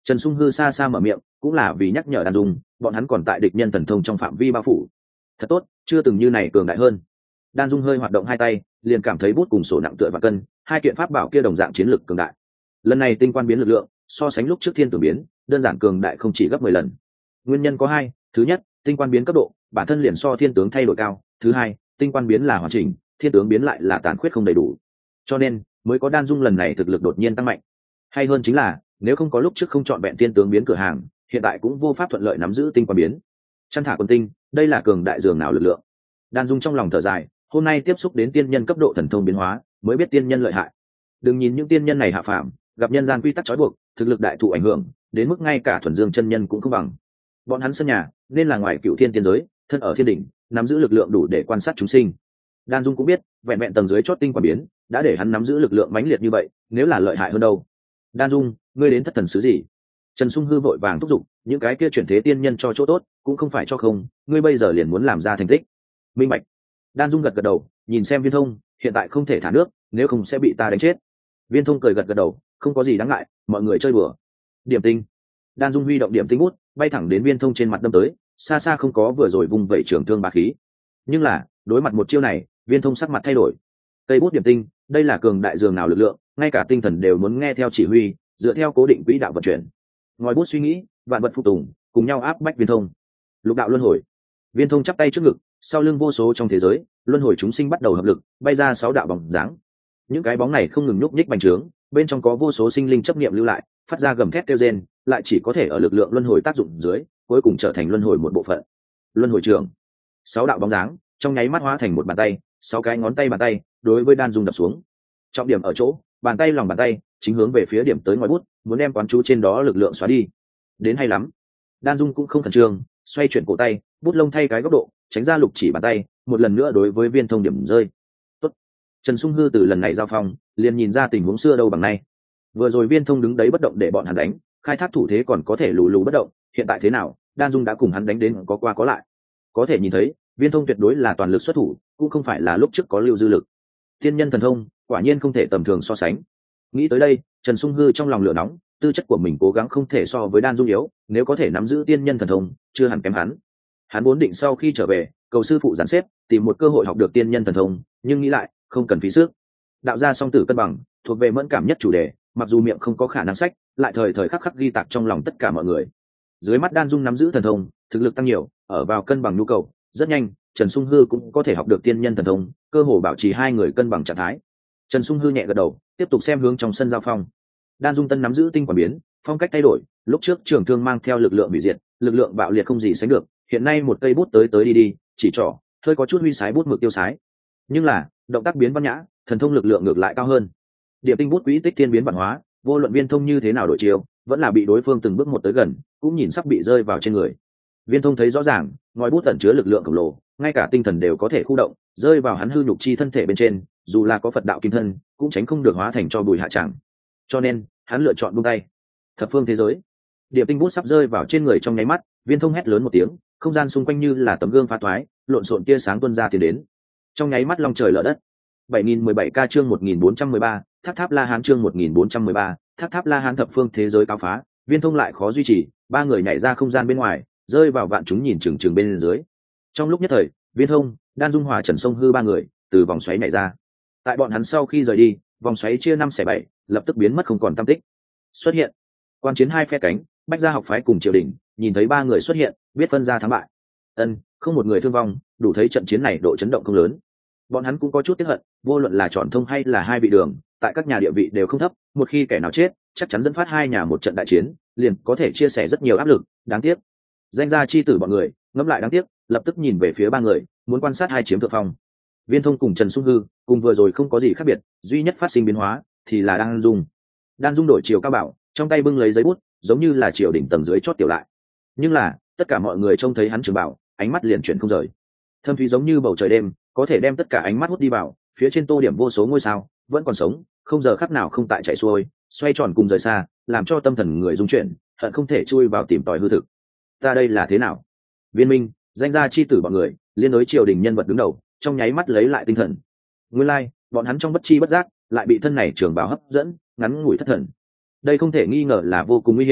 Trần Sung Hư xa xa mở miệng, cũng là vì nhắc nhở Đan Dung, bọn hắn còn tại địch nhân thần thông trong phạm vi bao phủ. Thật tốt, chưa từng như này cường đại hơn. Đan Dung hơi hoạt động hai tay, liền cảm thấy bút cùng sổ nặng tựa và cân, hai kiện pháp bảo kia đồng dạng chiến lực cường đại. Lần này tinh quan biến lực lượng, so sánh lúc trước thiên tử biến, đơn giản cường đại không chỉ gấp mười lần. Nguyên nhân có hai, thứ nhất, tinh quan biến cấp độ, bản thân liền so thiên tướng thay đổi cao, thứ hai, tinh quan biến là hoàn chỉnh, thiên tướng biến lại là tàn khuyết không đầy đủ. Cho nên, mới có Đan Dung lần này thực lực đột nhiên tăng mạnh. Hay hơn chính là, nếu không có lúc trước không chọn vẹn thiên tướng biến cửa hàng, hiện tại cũng vô pháp thuận lợi nắm giữ tinh quan biến. Chăn thả quân tinh, đây là cường đại dường nào lực lượng. Đan Dung trong lòng thở dài, hôm nay tiếp xúc đến tiên nhân cấp độ thần thông biến hóa, mới biết tiên nhân lợi hại. Đừng nhìn những tiên nhân này hạ phàm, gặp nhân gian quy tắc trói buộc, thực lực đại thụ ảnh hưởng, đến mức ngay cả thuần dương chân nhân cũng không bằng. Bọn hắn sân nhà, nên là ngoài cựu thiên tiên giới, thân ở thiên đỉnh, nắm giữ lực lượng đủ để quan sát chúng sinh. Đan Dung cũng biết, vẹn vẹn tầng dưới chót tinh quả biến, đã để hắn nắm giữ lực lượng mãnh liệt như vậy, nếu là lợi hại hơn đâu. Đan Dung, ngươi đến thất thần sứ gì? Trần Sung Hư vội vàng thúc giục, những cái kia chuyển thế tiên nhân cho chỗ tốt, cũng không phải cho không, ngươi bây giờ liền muốn làm ra thành tích. Minh bạch. Đan Dung gật gật đầu, nhìn xem Viên Thông, hiện tại không thể thả nước, nếu không sẽ bị ta đánh chết. Viên Thông cười gật gật đầu, không có gì đáng ngại, mọi người chơi bừa. Điểm tinh. Đan Dung huy động điểm tinh bút, bay thẳng đến Viên Thông trên mặt đâm tới, xa xa không có vừa rồi vùng vẩy trường thương bá khí. Nhưng là, đối mặt một chiêu này, Viên Thông sắc mặt thay đổi. Cây bút điểm tinh, đây là cường đại dường nào lực lượng, ngay cả tinh thần đều muốn nghe theo chỉ huy, dựa theo cố định quỹ đạo vận chuyển. Ngòi bút suy nghĩ, vạn vật phụ tùng, cùng nhau áp bách Viên Thông. Lục đạo luân hồi. Viên Thông chắp tay trước ngực, sau lưng vô số trong thế giới, luân hồi chúng sinh bắt đầu hợp lực, bay ra sáu đạo bóng dáng. Những cái bóng này không ngừng nhúc nhích bành trướng, bên trong có vô số sinh linh chấp niệm lưu lại, phát ra gầm thét kêu rên, lại chỉ có thể ở lực lượng luân hồi tác dụng dưới, cuối cùng trở thành luân hồi một bộ phận. Luân hồi trường. Sáu đạo bóng dáng, trong nháy mắt hóa thành một bàn tay, sáu cái ngón tay bàn tay, đối với Đan Dung đập xuống. Trọng điểm ở chỗ, bàn tay lòng bàn tay, chính hướng về phía điểm tới ngòi bút, muốn đem quán chú trên đó lực lượng xóa đi. Đến hay lắm. Đan Dung cũng không khẩn trương, xoay chuyển cổ tay, bút lông thay cái góc độ, tránh ra lục chỉ bàn tay, một lần nữa đối với Viên Thông điểm rơi. Tốt. Trần Sung Hư từ lần này giao phong, liền nhìn ra tình huống xưa đâu bằng nay. Vừa rồi Viên Thông đứng đấy bất động để bọn hắn đánh, khai thác thủ thế còn có thể lù lù bất động, hiện tại thế nào, Đan Dung đã cùng hắn đánh đến có qua có lại. Có thể nhìn thấy, Viên Thông tuyệt đối là toàn lực xuất thủ, cũng không phải là lúc trước có lưu dư lực. Tiên nhân thần thông, quả nhiên không thể tầm thường so sánh. Nghĩ tới đây, Trần Sung Hư trong lòng lửa nóng, tư chất của mình cố gắng không thể so với Đan Dung yếu, nếu có thể nắm giữ tiên nhân thần thông, chưa hẳn kém hắn. Hắn vốn định sau khi trở về, cầu sư phụ giàn xếp, tìm một cơ hội học được tiên nhân thần thông, nhưng nghĩ lại, không cần phí sức. Đạo gia song tử cân bằng, thuộc về mẫn cảm nhất chủ đề, mặc dù miệng không có khả năng sách, lại thời thời khắc khắc ghi tạc trong lòng tất cả mọi người. Dưới mắt Đan Dung nắm giữ thần thông, thực lực tăng nhiều, ở vào cân bằng nhu cầu, rất nhanh, Trần Sung Hư cũng có thể học được tiên nhân thần thông, cơ hồ bảo trì hai người cân bằng trạng thái. Trần Sung Hư nhẹ gật đầu, tiếp tục xem hướng trong sân giao phong. Đan Dung tân nắm giữ tinh quả biến, phong cách thay đổi, lúc trước trường thương mang theo lực lượng hủy diệt, lực lượng bạo liệt không gì sánh được, hiện nay một cây bút tới tới đi đi, chỉ trỏ, hơi có chút huy sái bút mực tiêu sái. Nhưng là, động tác biến văn nhã, thần thông lực lượng ngược lại cao hơn. Điểm tinh bút quỹ tích thiên biến bản hóa, vô luận Viên Thông như thế nào đổi chiều, vẫn là bị đối phương từng bước một tới gần, cũng nhìn sắp bị rơi vào trên người. Viên Thông thấy rõ ràng, ngòi bút tẩn chứa lực lượng khổng lồ, ngay cả tinh thần đều có thể khu động, rơi vào hắn hư nhục chi thân thể bên trên, dù là có Phật đạo kim thân, cũng tránh không được hóa thành cho bùi hạ tràng. Cho nên, hắn lựa chọn buông tay. Thập phương thế giới, điểm tinh bút sắp rơi vào trên người trong nháy mắt, Viên Thông hét lớn một tiếng, không gian xung quanh như là tấm gương phá thoái, lộn xộn tia sáng tuôn ra tiến đến. Trong nháy mắt long trời lở đất. bảy nghìn mười bảy ca chương một nghìn bốn trăm mười ba, Tháp Tháp La Hán chương một nghìn bốn trăm mười ba, Tháp Tháp La Hán thập phương thế giới cao phá, Viên Thông lại khó duy trì, ba người nhảy ra không gian bên ngoài, rơi vào vạn chúng nhìn chừng chừng bên dưới. Trong lúc nhất thời, Viên Thông, Đan Dung Hòa Trần Sông Hư ba người từ vòng xoáy nhảy ra. Tại bọn hắn sau khi rời đi, vòng xoáy chia năm xẻ bảy, lập tức biến mất không còn tăm tích. Xuất hiện, quan chiến hai phe cánh, Bách Gia học phái cùng triều đình, nhìn thấy ba người xuất hiện, biết phân ra thắng bại. Ân, không một người thương vong, đủ thấy trận chiến này độ chấn động không lớn. Bọn hắn cũng có chút tiếc hận, vô luận là Trọn Thông hay là hai vị đường, tại các nhà địa vị đều không thấp, một khi kẻ nào chết, chắc chắn dẫn phát hai nhà một trận đại chiến, liền có thể chia sẻ rất nhiều áp lực, đáng tiếc. Danh gia chi tử bọn người, ngẫm lại đáng tiếc, lập tức nhìn về phía ba người, muốn quan sát hai chiếm thượng phong. Viên Thông cùng Trần Sung Hư, cùng vừa rồi không có gì khác biệt, duy nhất phát sinh biến hóa thì là Đan Dung. Đan Dung đổi chiều cao bảo, trong tay bưng lấy giấy bút, giống như là triều đỉnh tầng dưới chót tiểu lại. Nhưng là, tất cả mọi người trông thấy hắn trường bảo, ánh mắt liền chuyển không rời. Thâm thúy giống như bầu trời đêm, có thể đem tất cả ánh mắt hút đi vào, phía trên tô điểm vô số ngôi sao, vẫn còn sống, không giờ khắc nào không tại chạy xuôi, xoay tròn cùng rời xa, làm cho tâm thần người rung chuyển, hận không thể chui vào tìm tòi hư thực. Ta đây là thế nào? Viên Minh, danh gia chi tử bọn người, liên đối triều đình nhân vật đứng đầu, trong nháy mắt lấy lại tinh thần. Nguyên lai, like, bọn hắn trong bất chi bất giác, lại bị thân này trường bảo hấp dẫn, ngắn ngủi thất thần. Đây không thể nghi ngờ là vô cùng nguy hiểm,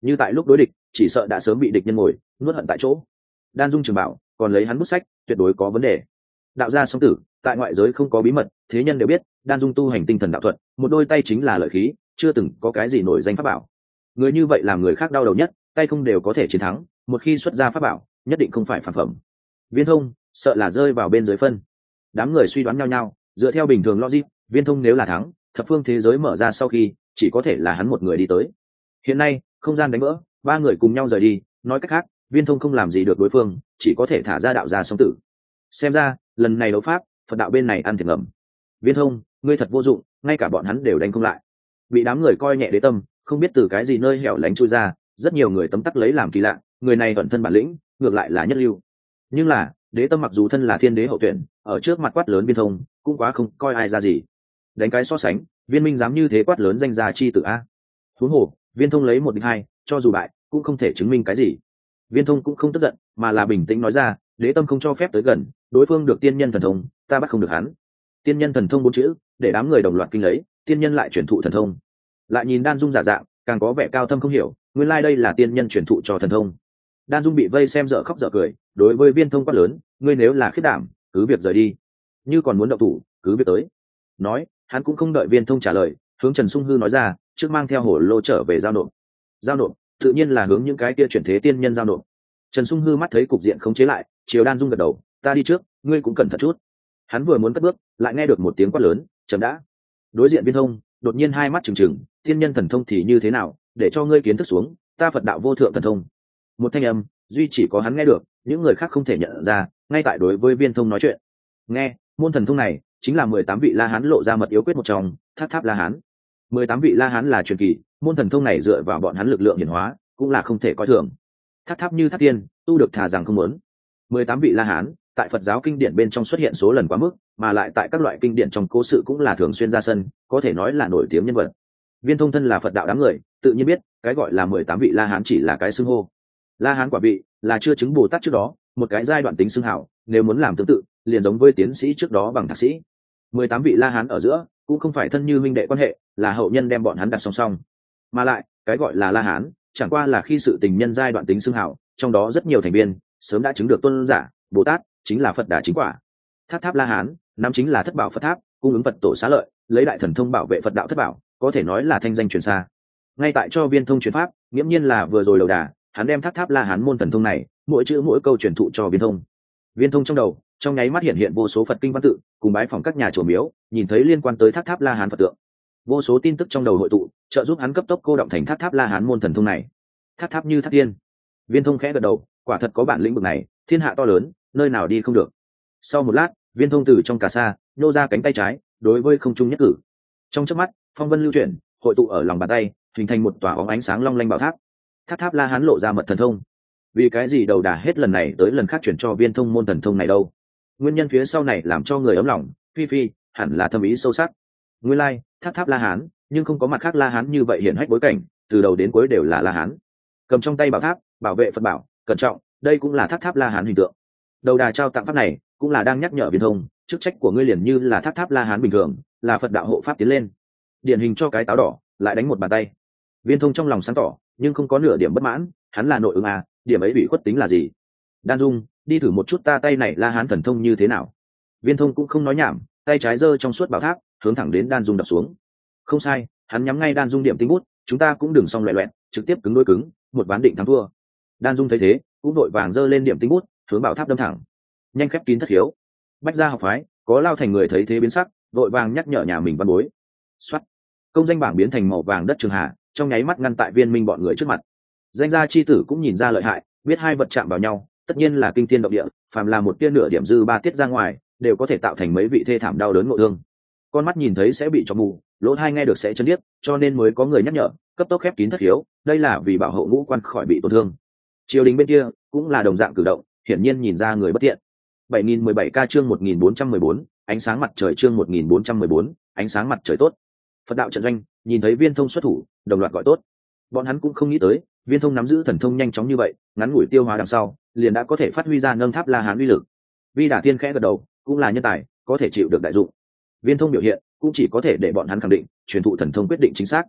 như tại lúc đối địch chỉ sợ đã sớm bị địch nhân ngồi nuốt hận tại chỗ. Đan Dung trường bảo còn lấy hắn bút sách tuyệt đối có vấn đề. Đạo gia song tử tại ngoại giới không có bí mật, thế nhân đều biết Đan Dung tu hành tinh thần đạo thuật, một đôi tay chính là lợi khí, chưa từng có cái gì nổi danh pháp bảo. Người như vậy làm người khác đau đầu nhất, tay không đều có thể chiến thắng, một khi xuất ra pháp bảo nhất định không phải phản phẩm. Viên Thông sợ là rơi vào bên dưới phân. Đám người suy đoán nhau nhau, dựa theo bình thường logic, Viên Thông nếu là thắng, thập phương thế giới mở ra sau khi chỉ có thể là hắn một người đi tới. Hiện nay không gian đánh vỡ, ba người cùng nhau rời đi, nói cách khác Viên Thông không làm gì được đối phương, chỉ có thể thả ra đạo gia song tử. Xem ra lần này đấu pháp Phật đạo bên này ăn thiệt ngầm. Viên Thông ngươi thật vô dụng, ngay cả bọn hắn đều đánh không lại. Bị đám người coi nhẹ đế tâm, không biết từ cái gì nơi hẻo lánh chui ra, rất nhiều người tấm tắc lấy làm kỳ lạ, người này ẩn thân bản lĩnh ngược lại là nhất lưu. Nhưng là đế tâm mặc dù thân là thiên đế hậu tuyển, ở trước mặt quát lớn Viên Thông cũng quá không coi ai ra gì. Đánh cái so sánh, Viên Minh dám như thế quát lớn danh gia chi tử a. Huống hồ Viên Thông lấy một địch hai, cho dù bại cũng không thể chứng minh cái gì. Viên Thông cũng không tức giận, mà là bình tĩnh nói ra, đế tâm không cho phép tới gần, đối phương được tiên nhân thần thông, ta bắt không được hắn. Tiên nhân thần thông bốn chữ để đám người đồng loạt kinh lấy, tiên nhân lại truyền thụ thần thông. Lại nhìn Đan Dung giả dạng càng có vẻ cao thâm không hiểu, nguyên lai like đây là tiên nhân truyền thụ cho thần thông. Đan Dung bị vây xem dở khóc dở cười, đối với Viên Thông quát lớn, ngươi nếu là khiết đảm cứ việc rời đi, như còn muốn động thủ cứ việc tới. Nói hắn cũng không đợi Viên Thông trả lời, hướng Trần Sung Hư nói ra, trước mang theo hổ lô trở về giao nộp. Giao nộp tự nhiên là hướng những cái kia chuyển thế tiên nhân giao nộp. Trần Sung Hư mắt thấy cục diện không chế lại, chiều Đan Dung gật đầu, ta đi trước, ngươi cũng cẩn thận chút. Hắn vừa muốn cất bước, lại nghe được một tiếng quát lớn, chậm đã. Đối diện Viên Thông đột nhiên hai mắt trừng trừng, tiên nhân thần thông thì như thế nào, để cho ngươi kiến thức xuống, ta Phật đạo vô thượng thần thông. Một thanh âm duy chỉ có hắn nghe được, những người khác không thể nhận ra, ngay tại đối với Viên Thông nói chuyện. Nghe, môn thần thông này chính là mười tám vị La Hán lộ ra mật yếu quyết một trong, Tháp Tháp La Hán. mười tám vị La Hán là truyền kỳ, môn thần thông này dựa vào bọn hắn lực lượng hiển hóa, cũng là không thể coi thường. Tháp Tháp như tháp tiên, tu được thà rằng không muốn. mười tám vị La Hán tại Phật giáo kinh điển bên trong xuất hiện số lần quá mức, mà lại tại các loại kinh điển trong cố sự cũng là thường xuyên ra sân, có thể nói là nổi tiếng nhân vật. Viên Thông thân là Phật đạo đám người, tự nhiên biết cái gọi là mười tám vị La Hán chỉ là cái xưng hô. La Hán quả vị là chưa chứng Bồ Tát trước đó một cái giai đoạn tính xưng hảo, nếu muốn làm tương tự liền giống với tiến sĩ trước đó bằng thạc sĩ. mười tám vị La Hán ở giữa cũng không phải thân như huynh đệ quan hệ, là hậu nhân đem bọn hắn đặt song song. Mà lại cái gọi là La Hán chẳng qua là khi sự tình nhân giai đoạn tính xưng hảo, trong đó rất nhiều thành viên sớm đã chứng được tôn giả Bồ Tát, chính là Phật đà chính quả. Tháp Tháp La Hán nắm chính là thất bảo Phật tháp, cung ứng Phật tổ xá lợi, lấy đại thần thông bảo vệ Phật đạo thất bảo, có thể nói là thanh danh truyền xa. Ngay tại cho Viên Thông truyền pháp, nghiễm nhiên là vừa rồi đầu đà, hắn đem Tháp Tháp La Hán môn thần thông này, mỗi chữ mỗi câu truyền thụ cho Viên Thông. Viên Thông trong đầu trong nháy mắt hiện hiện vô số Phật kinh văn tự, cùng bái phỏng các nhà chùa miếu, nhìn thấy liên quan tới Tháp Tháp La Hán Phật tượng, vô số tin tức trong đầu hội tụ, trợ giúp hắn cấp tốc cô động thành Tháp Tháp La Hán môn thần thông này. Tháp Tháp như tháp tiên. Viên Thông khẽ gật đầu, quả thật có bản lĩnh vực này, thiên hạ to lớn, nơi nào đi không được. Sau một lát, Viên Thông từ trong cà sa nhô ra cánh tay trái, đối với không trung nhất cử. Trong chớp mắt, phong vân lưu chuyển, hội tụ ở lòng bàn tay, hình thành một tòa óng ánh sáng long lanh bảo tháp. Tháp Tháp La Hán lộ ra mật thần thông. Vì cái gì đầu đà hết lần này tới lần khác chuyển cho Viên Thông môn thần thông này đâu? Nguyên nhân phía sau này làm cho người ấm lòng, phi phi hẳn là thâm ý sâu sắc. Nguyên lai like, Tháp Tháp La Hán, nhưng không có mặt khác La Hán như vậy hiển hách bối cảnh, từ đầu đến cuối đều là La Hán. Cầm trong tay bảo tháp, bảo vệ Phật bảo, cẩn trọng, đây cũng là Tháp Tháp La Hán hình tượng. Đầu đà trao tặng pháp này, cũng là đang nhắc nhở Viên Thông, chức trách của ngươi liền như là Tháp Tháp La Hán bình thường, là Phật đạo hộ pháp tiến lên. Điển hình cho cái táo đỏ, lại đánh một bàn tay. Viên Thông trong lòng sáng tỏ, nhưng không có nửa điểm bất mãn, hắn là nội ứng à, điểm ấy bị khuất tính là gì? Đan Dung, đi thử một chút ta tay này La Hán thần thông như thế nào? Viên Thông cũng không nói nhảm, tay trái giơ trong suốt bảo tháp, hướng thẳng đến Đan Dung đập xuống. Không sai, hắn nhắm ngay Đan Dung điểm tinh bút, chúng ta cũng đừng xong loẹt loẹt, trực tiếp cứng đối cứng, một ván định thắng thua. Đan Dung thấy thế, cũng đội vàng giơ lên điểm tinh bút, hướng bảo tháp đâm thẳng. Nhanh khép kín thất hiếu. Bách gia học phái, có Lao Thành người thấy thế biến sắc, đội vàng nhắc nhở nhà mình văn bối. Soát. Công danh bảng biến thành màu vàng đất trường hạ, trong nháy mắt ngăn tại Viên Minh bọn người trước mặt. Danh gia chi tử cũng nhìn ra lợi hại, biết hai vật chạm vào nhau, tất nhiên là kinh thiên động địa, phàm là một tia nửa điểm dư ba tiết ra ngoài, đều có thể tạo thành mấy vị thê thảm đau đớn ngộ thương. Con mắt nhìn thấy sẽ bị cho mù, lỗ tai nghe được sẽ chấn điếc, cho nên mới có người nhắc nhở, cấp tốc khép kín thất hiếu, đây là vì bảo hộ ngũ quan khỏi bị tổn thương. Triều đình bên kia cũng là đồng dạng cử động, hiển nhiên nhìn ra người bất thiện. bảy nghìn mười bảy ca chương một nghìn bốn trăm mười bốn, ánh sáng mặt trời chương một nghìn bốn trăm mười bốn, ánh sáng mặt trời tốt. Phật đạo trận doanh, nhìn thấy Viên Thông xuất thủ, đồng loạt gọi tốt. Bọn hắn cũng không nghĩ tới, Viên Thông nắm giữ thần thông nhanh chóng như vậy, ngắn ngủi tiêu hóa đằng sau, liền đã có thể phát huy ra nâng Tháp La Hán uy lực. Vi Đả Thiên khẽ gật đầu, cũng là nhân tài, có thể chịu được đại dụng. Viên Thông biểu hiện, cũng chỉ có thể để bọn hắn khẳng định, truyền thụ thần thông quyết định chính xác.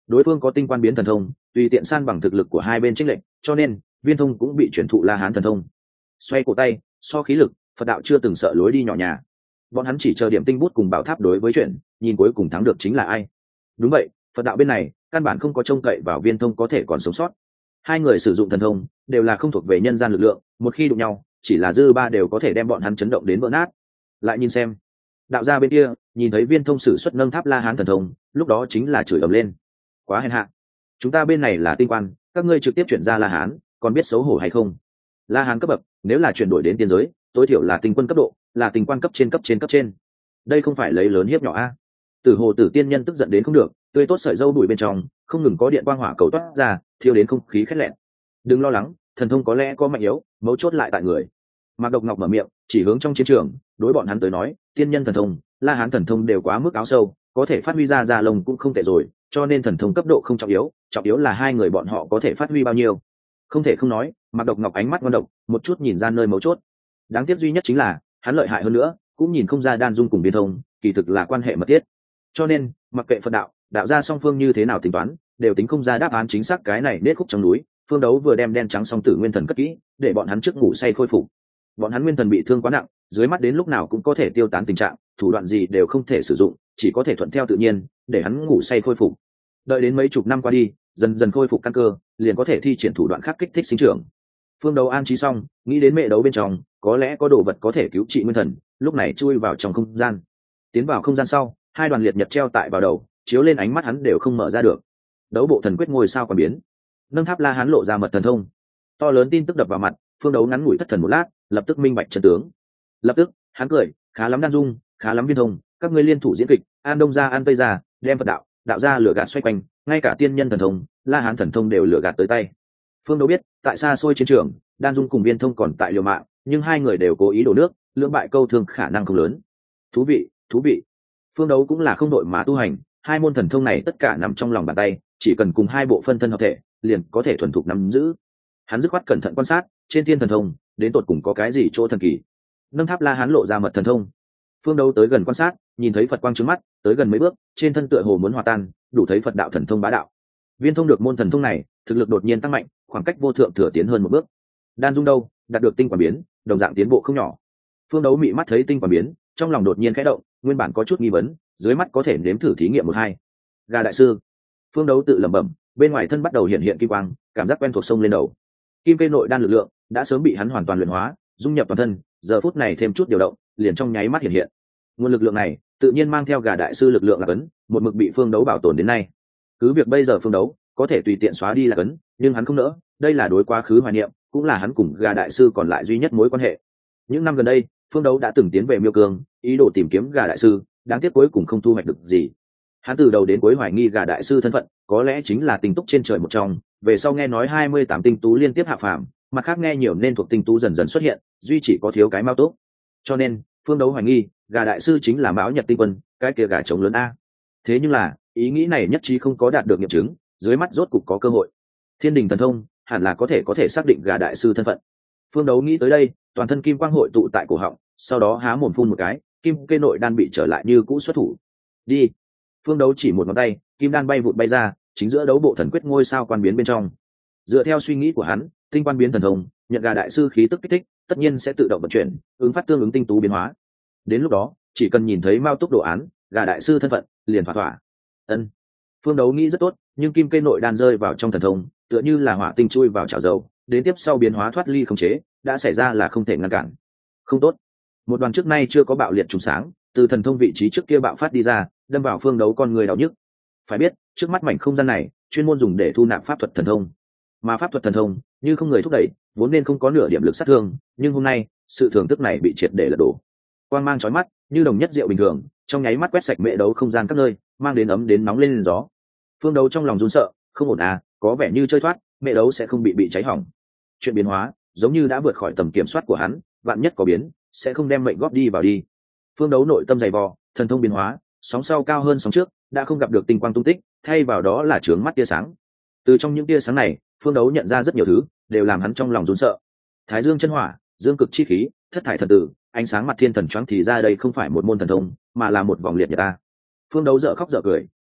đối phương có tinh quan biến thần thông, tùy tiện san bằng thực lực của hai bên chênh lệch, cho nên Viên Thông cũng bị chuyển thụ La Hán thần thông. Xoay cổ tay, so khí lực, Phật đạo chưa từng sợ lối đi nhỏ nhà. Bọn hắn chỉ chờ điểm tinh bút cùng bảo tháp đối với chuyện, nhìn cuối cùng thắng được chính là ai. Đúng vậy, Phật đạo bên này căn bản không có trông cậy vào Viên Thông có thể còn sống sót. Hai người sử dụng thần thông đều là không thuộc về nhân gian lực lượng, một khi đụng nhau, chỉ là dư ba đều có thể đem bọn hắn chấn động đến vỡ nát. Lại nhìn xem, đạo gia bên kia nhìn thấy Viên Thông sử xuất nâng tháp La Hán thần thông, lúc đó chính là chửi ầm lên. Quá hèn hạ, chúng ta bên này là tinh quan, các ngươi trực tiếp chuyển ra La Hán, còn biết xấu hổ hay không? La Hán cấp bậc, nếu là chuyển đổi đến tiên giới, tối thiểu là tinh quân cấp độ, là tinh quan cấp trên cấp trên cấp trên. Đây không phải lấy lớn hiếp nhỏ a. Tử Hồ Tử tiên nhân tức giận đến không được, tươi tốt sợi dâu đuổi bên trong, không ngừng có điện quang hỏa cầu toát ra, thiêu đến không khí khét lẹn. Đừng lo lắng, thần thông có lẽ có mạnh yếu, mấu chốt lại tại người. Mạc Độc Ngọc mở miệng, chỉ hướng trong chiến trường, đối bọn hắn tới nói, tiên nhân thần thông, La Hán thần thông đều quá mức áo sâu, có thể phát huy ra ra lông cũng không tệ rồi, cho nên thần thông cấp độ không trọng yếu, trọng yếu là hai người bọn họ có thể phát huy bao nhiêu. Không thể không nói, Mạc Độc Ngọc ánh mắt ngon độc, một chút nhìn ra nơi mấu chốt. Đáng tiếc duy nhất chính là, hắn lợi hại hơn nữa, cũng nhìn không ra Đan Dung cùng Viên Thông, kỳ thực là quan hệ mật thiết. Cho nên, mặc kệ Phật đạo, đạo gia song phương như thế nào tính toán, đều tính không ra đáp án chính xác cái này nết khúc trong núi. Phương Đấu vừa đem đen trắng song tử nguyên thần cất kỹ, để bọn hắn trước ngủ say khôi phục. Bọn hắn nguyên thần bị thương quá nặng, dưới mắt đến lúc nào cũng có thể tiêu tán tình trạng, thủ đoạn gì đều không thể sử dụng, chỉ có thể thuận theo tự nhiên, để hắn ngủ say khôi phục. Đợi đến mấy chục năm qua đi, dần dần khôi phục căn cơ, liền có thể thi triển thủ đoạn khác kích thích sinh trưởng. Phương Đấu an trí xong, nghĩ đến mẹ đấu bên trong, có lẽ có đồ vật có thể cứu trị nguyên thần, lúc này chui vào trong không gian. Tiến vào không gian sau, hai đoàn liệt nhật treo tại vào đầu, chiếu lên ánh mắt hắn đều không mở ra được. Đấu bộ thần quyết ngôi sao còn biến, nâng tháp La Hán lộ ra mật thần thông. To lớn tin tức đập vào mặt, Phương Đấu ngắn ngủi thất thần một lát, lập tức minh bạch chân tướng. Lập tức, hắn cười, khá lắm Đan Dung, khá lắm Viên Thông, các ngươi liên thủ diễn kịch, an đông ra an tây ra, đem Phật đạo, đạo ra lửa gạt xoay quanh, ngay cả tiên nhân thần thông, La Hán thần thông đều lửa gạt tới tay. Phương Đấu biết, tại xa xôi chiến trường, Đan Dung cùng Viên Thông còn tại liều mạng, nhưng hai người đều cố ý đổ nước, lưỡng bại câu thương khả năng không lớn. Thú vị, thú vị. Phương Đấu cũng là không đội mà tu hành, hai môn thần thông này tất cả nằm trong lòng bàn tay, chỉ cần cùng hai bộ phân thân hợp thể, liền có thể thuần thục nắm giữ. Hắn dứt khoát cẩn thận quan sát, trên thiên thần thông, đến tột cùng có cái gì chỗ thần kỳ. Nâng tháp La Hán lộ ra mật thần thông. Phương Đấu tới gần quan sát, nhìn thấy Phật quang trước mắt, tới gần mấy bước, trên thân tựa hồ muốn hòa tan, đủ thấy Phật đạo thần thông bá đạo. Viên Thông được môn thần thông này, thực lực đột nhiên tăng mạnh, khoảng cách vô thượng thừa tiến hơn một bước. Đan Dung đâu, đạt được tinh quả biến, đồng dạng tiến bộ không nhỏ. Phương Đấu mị mắt thấy tinh quả biến, trong lòng đột nhiên khẽ động, nguyên bản có chút nghi vấn, dưới mắt có thể nếm thử thí nghiệm một hai. Gà đại sư, Phương Đấu tự lẩm bẩm, bên ngoài thân bắt đầu hiện hiện kim quang, cảm giác quen thuộc sông lên đầu. Kim cây nội đan lực lượng đã sớm bị hắn hoàn toàn luyện hóa, dung nhập toàn thân, giờ phút này thêm chút điều động, liền trong nháy mắt hiện hiện. Nguồn lực lượng này, tự nhiên mang theo Gà đại sư lực lượng là cấn, một mực bị Phương Đấu bảo tồn đến nay. Cứ việc bây giờ Phương Đấu có thể tùy tiện xóa đi là cấn, nhưng hắn không nỡ, đây là đối quá khứ hoài niệm, cũng là hắn cùng Gà đại sư còn lại duy nhất mối quan hệ. Những năm gần đây, Phương Đấu đã từng tiến về Miêu Cương, ý đồ tìm kiếm Gà đại sư, đáng tiếc cuối cùng không thu hoạch được gì. Hắn từ đầu đến cuối hoài nghi Gà đại sư thân phận, có lẽ chính là tinh túc trên trời một trong, về sau nghe nói hai mươi tám tinh tú liên tiếp hạ phàm, mặt khác nghe nhiều nên thuộc tinh tú dần dần xuất hiện, duy chỉ có thiếu cái Mao Túc. Cho nên, Phương Đấu hoài nghi, Gà đại sư chính là Mão Nhật tinh quân, cái kia gà trống lớn a. Thế nhưng là, ý nghĩ này nhất trí không có đạt được nghiệm chứng, dưới mắt rốt cục có cơ hội. Thiên Đình thần thông, hẳn là có thể có thể xác định Gà đại sư thân phận. Phương Đấu nghĩ tới đây, toàn thân kim quang hội tụ tại cổ họng, sau đó há mồm phun một cái, kim cây nội đan bị trở lại như cũ xuất thủ. Đi. Phương Đấu chỉ một ngón tay, kim đan bay vụt bay ra, chính giữa đấu bộ thần quyết ngôi sao quan biến bên trong. Dựa theo suy nghĩ của hắn, tinh quan biến thần thông, nhận Gà đại sư khí tức kích thích, tất nhiên sẽ tự động vận chuyển, ứng phát tương ứng tinh tú biến hóa. Đến lúc đó, chỉ cần nhìn thấy Mao Túc đồ án, Gà đại sư thân phận, liền thỏa thỏa. Ân. Phương Đấu nghĩ rất tốt, nhưng kim cây nội đan rơi vào trong thần thông, tựa như là hỏa tinh chui vào chảo dầu, đến tiếp sau biến hóa thoát ly không chế, đã xảy ra là không thể ngăn cản. Không tốt. Một đoàn trước nay chưa có bạo liệt trùng sáng, từ thần thông vị trí trước kia bạo phát đi ra, đâm vào Phương Đấu con người đau nhức. Phải biết, trước mắt mảnh không gian này, chuyên môn dùng để thu nạp pháp thuật thần thông. Mà pháp thuật thần thông, như không người thúc đẩy, vốn nên không có nửa điểm lực sát thương, nhưng hôm nay, sự thưởng thức này bị triệt để lật đổ. Quang mang chói mắt, như đồng nhất rượu bình thường, trong nháy mắt quét sạch mẹ đấu không gian các nơi, mang đến ấm đến nóng lên, lên gió. Phương Đấu trong lòng run sợ, không ổn à, có vẻ như chơi thoát, mẹ đấu sẽ không bị bị cháy hỏng. Chuyện biến hóa, giống như đã vượt khỏi tầm kiểm soát của hắn, vạn nhất có biến, sẽ không đem mệnh góp đi vào đi. Phương Đấu nội tâm dày vò, thần thông biến hóa, sóng sau cao hơn sóng trước, đã không gặp được tinh quang tung tích, thay vào đó là chướng mắt tia sáng. Từ trong những tia sáng này, Phương Đấu nhận ra rất nhiều thứ, đều làm hắn trong lòng run sợ. Thái Dương chân hỏa, dương cực chi khí, thất thải thần tử, ánh sáng mặt thiên thần choáng thì ra đây không phải một môn thần thông, mà là một vòng liệt nhật ta. Phương Đấu dở khóc dở cười,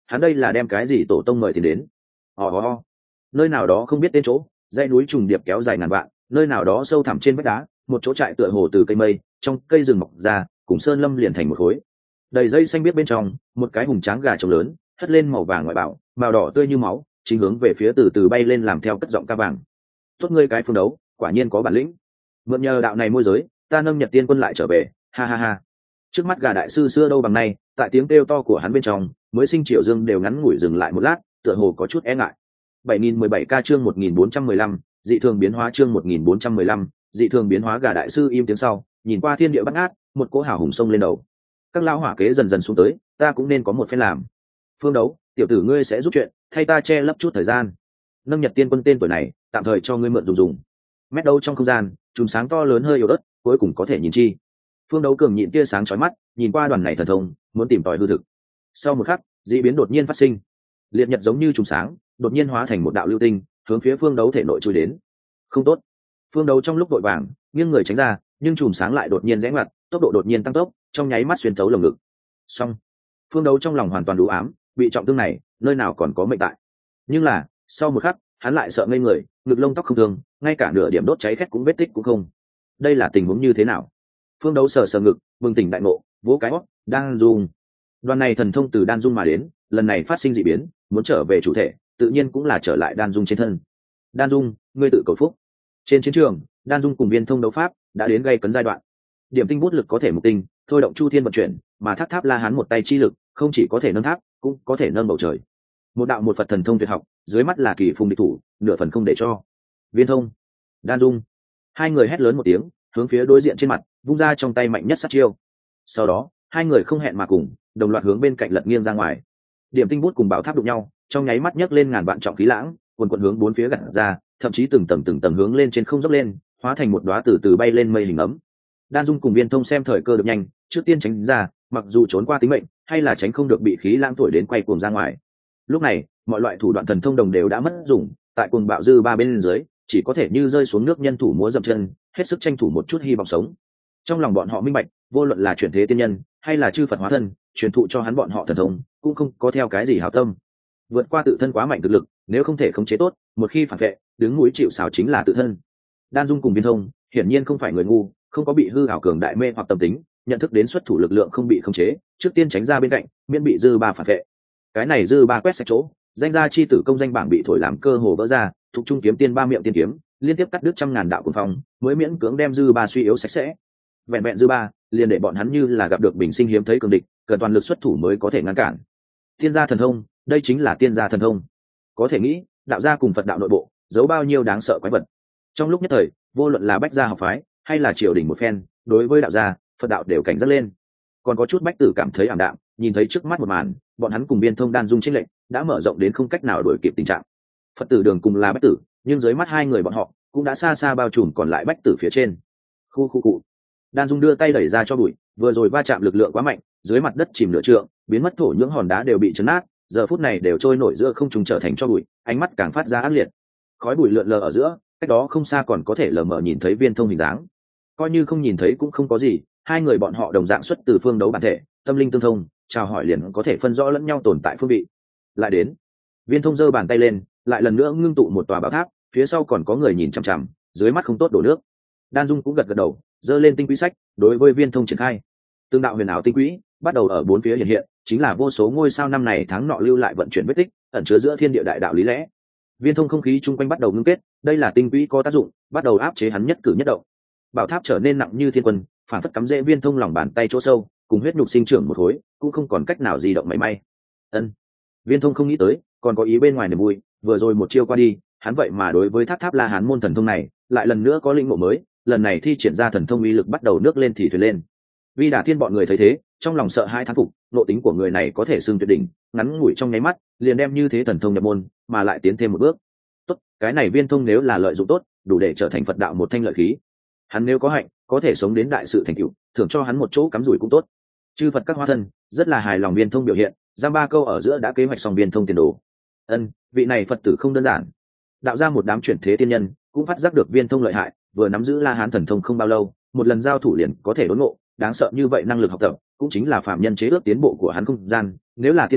hắn đây là đem cái gì tổ tông mời tiền đến? Ò ò ò. Nơi nào đó không biết tên chỗ, dãy núi trùng điệp kéo dài ngàn vạn, nơi nào đó sâu thẳm trên vách đá, một chỗ trại tựa hồ từ cây mây, trong cây rừng mọc ra, cùng sơn lâm liền thành một khối. Đầy dây xanh biết bên trong, một cái hùng tráng gà trống lớn, hất lên màu vàng ngoại bảo, màu đỏ tươi như máu, chính hướng về phía từ từ bay lên làm theo cất giọng ca vàng. Tốt ngươi cái phương đấu, quả nhiên có bản lĩnh. Mượn nhờ đạo này môi giới, ta nâng Nhật Tiên quân lại trở về, ha ha ha. Trước mắt gà đại sư xưa đâu bằng nay, tại tiếng kêu to của hắn bên trong, mới sinh Triệu Dương đều ngắn ngủi dừng lại một lát, tựa hồ có chút e ngại. bảy nghìn mười bảy ca chương một nghìn bốn trăm mười lăm, dị thường biến hóa chương một nghìn bốn trăm mười lăm, dị thường biến hóa gà đại sư im tiếng sau, nhìn qua thiên địa bát ngát, một cỗ hào hùng sông lên đầu. Các lão hỏa kế dần dần xuống tới, ta cũng nên có một phen làm. Phương Đấu, tiểu tử ngươi sẽ giúp chuyện, thay ta che lấp chút thời gian. Nâng Nhật Tiên quân tên tuổi này, tạm thời cho ngươi mượn dùng dùng. Mét đâu trong không gian, chùm sáng to lớn hơi yếu ớt, cuối cùng có thể nhìn chi. Phương Đấu cường nhịn tia sáng chói mắt, nhìn qua đoàn này thần thông, muốn tìm tòi hư thực. Sau một khắc, dị biến đột nhiên phát sinh. Liệt nhật giống như chùm sáng, đột nhiên hóa thành một đạo lưu tinh, hướng phía Phương Đấu thể nội chui đến. Không tốt. Phương Đấu trong lúc vội vàng, nghiêng người tránh ra, nhưng chùm sáng lại đột nhiên rẽ ngoặt, tốc độ đột nhiên tăng tốc, trong nháy mắt xuyên thấu lồng ngực. Xong. Phương Đấu trong lòng hoàn toàn đủ ám, bị trọng thương này, nơi nào còn có mệnh tại. Nhưng là, sau một khắc, hắn lại sợ ngây người, ngực lông tóc không thương, ngay cả nửa điểm đốt cháy khét cũng vết tích cũng không. Đây là tình huống như thế nào? Phương Đấu sờ sờ ngực, bừng tỉnh đại ngộ, vỗ cái hót, đang dùng. Đoàn này thần thông từ đan dung mà đến, lần này phát sinh dị biến, muốn trở về chủ thể, tự nhiên cũng là trở lại đan dung trên thân. Đan dung, ngươi tự cầu phúc. Trên chiến trường, đan dung cùng viên thông đấu pháp đã đến gây cấn giai đoạn. Điểm tinh bút lực có thể mục tinh, thôi động chu thiên vận chuyển, mà tháp tháp la hán một tay chi lực, không chỉ có thể nâng tháp, cũng có thể nâng bầu trời. Một đạo một Phật thần thông tuyệt học, dưới mắt là kỳ phùng địch thủ, nửa phần không để cho. Viên thông, đan dung, hai người hét lớn một tiếng, hướng phía đối diện trên mặt, vung ra trong tay mạnh nhất sát chiêu. Sau đó, hai người không hẹn mà cùng, đồng loạt hướng bên cạnh lật nghiêng ra ngoài. Điểm tinh bút cùng bảo tháp đụng nhau, trong nháy mắt nhấc lên ngàn vạn trọng khí lãng, cuồn cuộn hướng bốn phía gặt ra, thậm chí từng tầng từng tầng hướng lên trên không dốc lên, hóa thành một đóa từ từ bay lên mây hình ấm. Đan dung cùng viên thông xem thời cơ được nhanh, trước tiên tránh ra, mặc dù trốn qua tính mệnh, hay là tránh không được bị khí lãng thổi đến quay cuồng ra ngoài. Lúc này, mọi loại thủ đoạn thần thông đồng đều đã mất dùng, tại cuồng bạo dư ba bên dưới, chỉ có thể như rơi xuống nước nhân thủ múa dậm chân, hết sức tranh thủ một chút hy vọng sống. Trong lòng bọn họ minh bạch, vô luận là chuyển thế tiên nhân, hay là chư Phật hóa thân, truyền thụ cho hắn bọn họ thần thông, cũng không có theo cái gì hảo tâm. Vượt qua tự thân quá mạnh thực lực, nếu không thể khống chế tốt, một khi phản vệ, đứng mũi chịu sào chính là tự thân. Đan dung cùng viên thông, hiển nhiên không phải người ngu, không có bị hư ảo cường đại mê hoặc tâm tính, nhận thức đến xuất thủ lực lượng không bị khống chế, trước tiên tránh ra bên cạnh, miễn bị dư ba phản vệ. Cái này dư ba quét sạch chỗ, danh gia chi tử công danh bảng bị thổi làm cơ hồ vỡ ra, thuộc trung kiếm tiên ba miệng tiên kiếm, liên tiếp cắt đứt trăm ngàn đạo cuồng phong, mới miễn cưỡng đem dư ba suy yếu sạch sẽ. Vẹn vẹn dư ba, liền để bọn hắn như là gặp được bình sinh hiếm thấy cường địch, cần toàn lực xuất thủ mới có thể ngăn cản. Tiên gia thần thông, đây chính là tiên gia thần thông. Có thể nghĩ, đạo gia cùng Phật đạo nội bộ, giấu bao nhiêu đáng sợ quái vật. Trong lúc nhất thời, vô luận là bách gia học phái, hay là triều đình một phen, đối với đạo gia, Phật đạo đều cảnh giác lên. Còn có chút bách tử cảm thấy ảm đạm, nhìn thấy trước mắt một màn, bọn hắn cùng viên thông đan dung chênh lệnh, đã mở rộng đến không cách nào đuổi kịp tình trạng. Phật tử đường cùng là bách tử, nhưng dưới mắt hai người bọn họ cũng đã xa xa bao trùm còn lại bách tử phía trên. Khu khu cụ. Đan dung đưa tay đẩy ra cho bụi, vừa rồi va chạm lực lượng quá mạnh, dưới mặt đất chìm nửa trượng, biến mất thổ những hòn đá đều bị chấn nát, giờ phút này đều trôi nổi giữa không trung trở thành cho bụi, ánh mắt càng phát ra ác liệt. Khói bụi lượn lờ ở giữa, cách đó không xa còn có thể lờ mờ nhìn thấy viên thông hình dáng. Coi như không nhìn thấy cũng không có gì, hai người bọn họ đồng dạng xuất từ phương đấu bản thể, tâm linh tương thông, chào hỏi liền có thể phân rõ lẫn nhau tồn tại phương vị. Lại đến, viên thông giơ bàn tay lên, lại lần nữa ngưng tụ một tòa bảo tháp, phía sau còn có người nhìn chằm chằm, dưới mắt không tốt đổ nước. Đan dung cũng gật gật đầu, giơ lên tinh quỹ sách, đối với viên thông triển khai. Tương đạo huyền ảo tinh quỹ bắt đầu ở bốn phía hiện hiện, chính là vô số ngôi sao năm này tháng nọ lưu lại vận chuyển vết tích, ẩn chứa giữa thiên địa đại đạo lý lẽ. Viên thông không khí chung quanh bắt đầu ngưng kết, đây là tinh quỹ có tác dụng, bắt đầu áp chế hắn nhất cử nhất động. Bảo tháp trở nên nặng như thiên quân, phản phất cắm rễ viên thông lòng bàn tay chỗ sâu, cùng huyết nhục sinh trưởng một khối, cũng không còn cách nào di động mảy may. Ân. Viên thông không nghĩ tới, còn có ý bên ngoài niềm vui, vừa rồi một chiêu qua đi, hắn vậy mà đối với tháp tháp la hán môn thần thông này, lại lần nữa có lĩnh ngộ mới, lần này thi triển ra thần thông uy lực bắt đầu nước lên thì thuyền lên. Vi Đả Thiên bọn người thấy thế, trong lòng sợ hãi thán phục, nội tính của người này có thể xưng tuyệt đỉnh, ngắn ngủi trong nháy mắt, liền đem như thế thần thông nhập môn, mà lại tiến thêm một bước. Tốt, cái này viên thông nếu là lợi dụng tốt, đủ để trở thành Phật đạo một thanh lợi khí. Hắn nếu có hạnh, có thể sống đến đại sự thành tựu, thưởng cho hắn một chỗ cắm rủi cũng tốt. Chư Phật các hóa thân rất là hài lòng viên thông biểu hiện, giam ba câu ở giữa đã kế hoạch xong viên thông tiền đồ. Ân, vị này Phật tử không đơn giản. Đạo ra một đám chuyển thế tiên nhân cũng phát giác được viên thông lợi hại, vừa nắm giữ La Hán thần thông không bao lâu, một lần giao thủ liền có thể đốn ngộ, đáng sợ như vậy năng lực học tập, cũng chính là phạm nhân chế ước tiến bộ của hắn không gian, nếu là tiên nhân,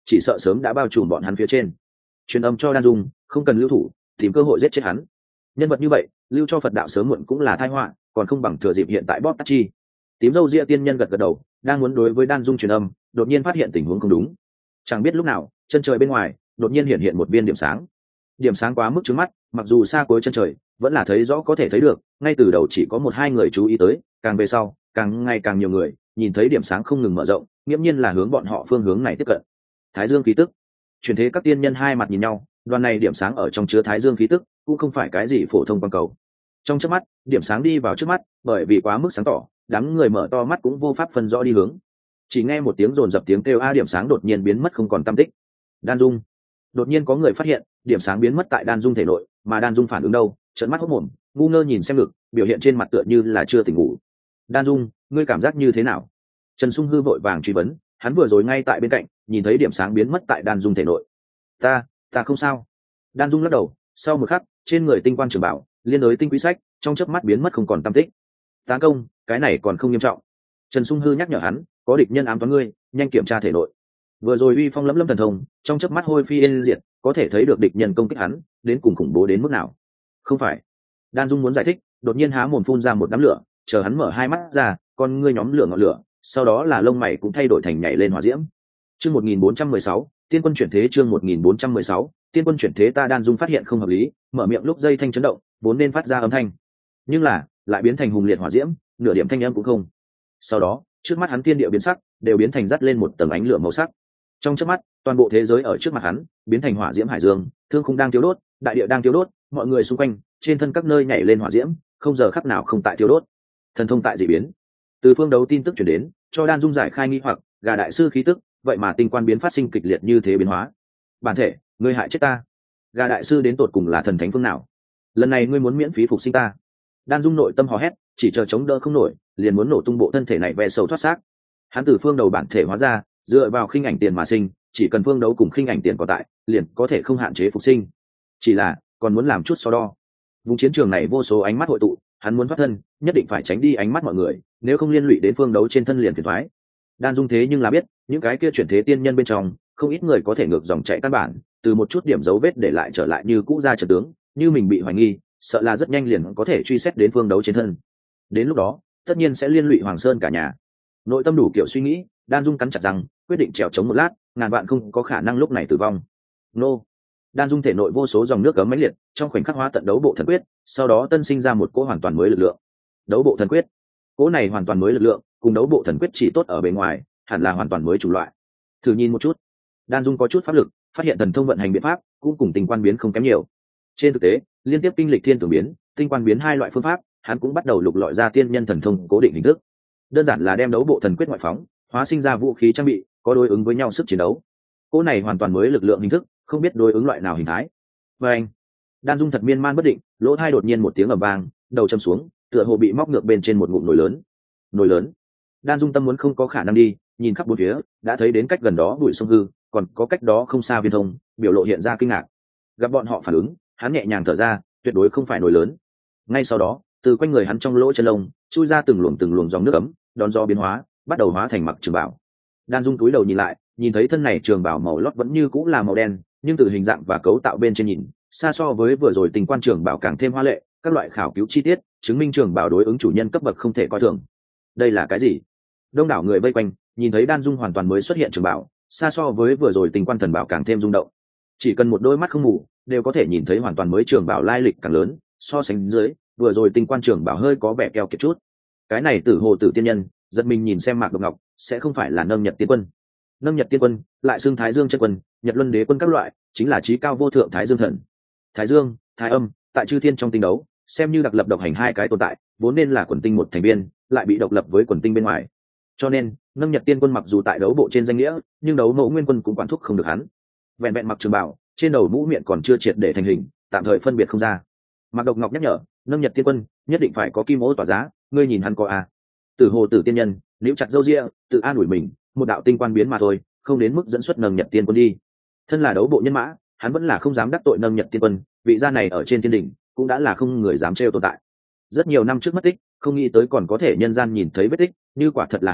chỉ sợ sớm đã bao trùm bọn hắn phía trên. Truyền âm cho Đan Dung, không cần lưu thủ, tìm cơ hội giết chết hắn. Nhân vật như vậy, lưu cho Phật đạo sớm muộn cũng là tai họa, còn không bằng thừa dịp hiện tại bóp tắt chi. Tím râu ria tiên nhân gật gật đầu, đang muốn đối với Đan Dung truyền âm, đột nhiên phát hiện tình huống không đúng. Chẳng biết lúc nào, chân trời bên ngoài đột nhiên hiện hiện một viên điểm sáng. Điểm sáng quá mức trước mắt, mặc dù xa cuối chân trời, vẫn là thấy rõ có thể thấy được, ngay từ đầu chỉ có một hai người chú ý tới, càng về sau, càng ngày càng nhiều người, nhìn thấy điểm sáng không ngừng mở rộng, nghiễm nhiên là hướng bọn họ phương hướng này tiếp cận. Thái Dương khí tức. Chuyển thế các tiên nhân hai mặt nhìn nhau, đoàn này điểm sáng ở trong chứa Thái Dương khí tức, cũng không phải cái gì phổ thông quang cầu. Trong chớp mắt, điểm sáng đi vào trước mắt, bởi vì quá mức sáng tỏ, đám người mở to mắt cũng vô pháp phân rõ đi hướng. Chỉ nghe một tiếng rồn dập tiếng kêu a, điểm sáng đột nhiên biến mất không còn tăm tích. Đan Dung. Đột nhiên có người phát hiện, điểm sáng biến mất tại Đan Dung thể nội, mà Đan Dung phản ứng đâu, trợn mắt hốt mồm, ngu ngơ nhìn xem ngực, biểu hiện trên mặt tựa như là chưa tỉnh ngủ. Đan Dung, ngươi cảm giác như thế nào? Trần Sung Hư vội vàng truy vấn, hắn vừa rồi ngay tại bên cạnh, nhìn thấy điểm sáng biến mất tại Đan Dung thể nội. Ta, ta không sao. Đan Dung lắc đầu, sau một khắc, trên người tinh quan trường bảo, liên đối tinh quý sách, trong chớp mắt biến mất không còn tăm tích. Tán công, cái này còn không nghiêm trọng. Trần Sung Hư nhắc nhở hắn, có địch nhân ám toán ngươi, nhanh kiểm tra thể nội. Vừa rồi uy phong lẫm lẫm thần thông, trong chớp mắt hôi phi yên diệt, có thể thấy được địch nhân công kích hắn, đến cùng khủng bố đến mức nào. Không phải. Đan Dung muốn giải thích, đột nhiên há mồm phun ra một đám lửa, chờ hắn mở hai mắt ra, con ngươi nhóm lửa ngọn lửa, sau đó là lông mày cũng thay đổi thành nhảy lên hỏa diễm. Chương một nghìn bốn trăm mười sáu, Tiên quân chuyển thế. Chương một nghìn bốn trăm mười sáu, Tiên quân chuyển thế. Ta Đan Dung phát hiện không hợp lý, mở miệng lúc dây thanh chấn động, vốn nên phát ra âm thanh, nhưng là lại biến thành hùng liệt hỏa diễm, nửa điểm thanh âm cũng không. Sau đó, trước mắt hắn thiên địa biến sắc, đều biến thành dắt lên một tầng ánh lửa màu sắc. Trong chớp mắt, toàn bộ thế giới ở trước mặt hắn biến thành hỏa diễm hải dương, thương khung đang thiêu đốt, đại địa đang thiêu đốt, mọi người xung quanh, trên thân các nơi nhảy lên hỏa diễm, không giờ khắc nào không tại thiêu đốt. Thần thông tại dị biến. Từ phương đấu tin tức truyền đến, cho Đan Dung giải khai nghi hoặc, gà đại sư khí tức, vậy mà tinh quan biến phát sinh kịch liệt như thế biến hóa. Bản thể, ngươi hại chết ta. Gà đại sư đến tột cùng là thần thánh phương nào? Lần này ngươi muốn miễn phí phục sinh ta. Đan Dung nội tâm hò hét, chỉ chờ chống đỡ không nổi, liền muốn nổ tung bộ thân thể này về sầu thoát xác. Hắn từ phương đầu bản thể hóa ra, dựa vào khinh ảnh tiền mà sinh, chỉ cần phương đấu cùng khinh ảnh tiền còn tại, liền có thể không hạn chế phục sinh. Chỉ là còn muốn làm chút so đo. Vùng chiến trường này vô số ánh mắt hội tụ, hắn muốn thoát thân, nhất định phải tránh đi ánh mắt mọi người, nếu không liên lụy đến phương đấu trên thân liền phiền toái. Đan Dung thế nhưng là biết, những cái kia chuyển thế tiên nhân bên trong, không ít người có thể ngược dòng chạy căn bản, từ một chút điểm dấu vết để lại trở lại như cũ ra trận tướng, như mình bị hoài nghi, sợ là rất nhanh liền có thể truy xét đến phương đấu trên thân. Đến lúc đó, tất nhiên sẽ liên lụy Hoàng Sơn cả nhà. Nội tâm đủ kiểu suy nghĩ, Đan Dung cắn chặt răng, quyết định trèo chống một lát, ngàn vạn không có khả năng lúc này tử vong. Nô. Đan Dung thể nội vô số dòng nước cấm mãnh liệt, trong khoảnh khắc hóa tận đấu bộ thần quyết, sau đó tân sinh ra một cỗ hoàn toàn mới lực lượng. Đấu bộ thần quyết. Cỗ này hoàn toàn mới lực lượng, cùng đấu bộ thần quyết chỉ tốt ở bề ngoài, hẳn là hoàn toàn mới chủ loại. Thử nhìn một chút. Đan Dung có chút pháp lực, phát hiện thần thông vận hành biện pháp cũng cùng tinh quan biến không kém nhiều. Trên thực tế, liên tiếp kinh lịch thiên tưởng biến, tinh quan biến hai loại phương pháp, hắn cũng bắt đầu lục lọi ra tiên nhân thần thông cố định hình thức. Đơn giản là đem đấu bộ thần quyết ngoại phóng, hóa sinh ra vũ khí trang bị, có đối ứng với nhau sức chiến đấu. Cỗ này hoàn toàn mới lực lượng hình thức, không biết đối ứng loại nào hình thái. Và anh, Đan Dung thật miên man bất định, lỗ tai đột nhiên một tiếng ầm vang, đầu châm xuống, tựa hồ bị móc ngược bên trên một ngụm nồi lớn. Nồi lớn. Đan Dung tâm muốn không có khả năng đi, nhìn khắp bốn phía, đã thấy đến cách gần đó bụi sông hư, còn có cách đó không xa viên thông, biểu lộ hiện ra kinh ngạc. Gặp bọn họ phản ứng, hắn nhẹ nhàng thở ra, tuyệt đối không phải nồi lớn. Ngay sau đó, từ quanh người hắn trong lỗ chân lông, chui ra từng luồng từng luồng dòng nước ấm, đón gió biến hóa, bắt đầu hóa thành mặc trường bảo. Đan Dung cúi đầu nhìn lại, nhìn thấy thân này trường bảo màu lót vẫn như cũng là màu đen, nhưng từ hình dạng và cấu tạo bên trên nhìn, xa so với vừa rồi tình quan trường bảo càng thêm hoa lệ, các loại khảo cứu chi tiết, chứng minh trường bảo đối ứng chủ nhân cấp bậc không thể coi thường. Đây là cái gì? Đông đảo người vây quanh, nhìn thấy Đan Dung hoàn toàn mới xuất hiện trường bảo, xa so với vừa rồi tình quan thần bảo càng thêm rung động. Chỉ cần một đôi mắt không mù, đều có thể nhìn thấy hoàn toàn mới trường bảo lai lịch càng lớn, so sánh dưới, vừa rồi tình quan trường bảo hơi có vẻ keo kiệt chút. Cái này Tử Hồ Tử tiên nhân, giật mình nhìn xem Mạc Độc Ngọc, sẽ không phải là Nâng Nhật Tiên Quân. Nâng Nhật Tiên Quân, lại xưng Thái Dương chân quân, Nhật Luân Đế Quân các loại, chính là chí cao vô thượng Thái Dương thần. Thái Dương, Thái Âm, tại chư thiên trong tinh đấu, xem như đặc lập độc hành hai cái tồn tại, vốn nên là quần tinh một thành viên, lại bị độc lập với quần tinh bên ngoài. Cho nên, Nâng Nhật Tiên Quân mặc dù tại đấu bộ trên danh nghĩa, nhưng đấu mẫu nguyên quân cũng quản thúc không được hắn. Vẹn vẹn mặc trường bào, trên đầu mũ miệng còn chưa triệt để thành hình, tạm thời phân biệt không ra. Mạc Độc Ngọc nhắc nhở, Nâng Nhật Tiên Quân nhất định phải có kim ô tỏa giá, ngươi nhìn hắn có à? Tử Hồ Tử tiên nhân, liễu chặt râu ria, tự an ủi mình, một đạo tinh quan biến mà thôi, không đến mức dẫn xuất Nâng Nhật Tiên Quân đi. Thân là đấu bộ nhân mã, hắn vẫn là không dám đắc tội Nâng Nhật Tiên Quân, vị gia này ở trên thiên đỉnh cũng đã là không người dám trêu tồn tại. Rất nhiều năm trước mất tích, không nghĩ tới còn có thể nhân gian nhìn thấy vết tích, như quả thật là hắn,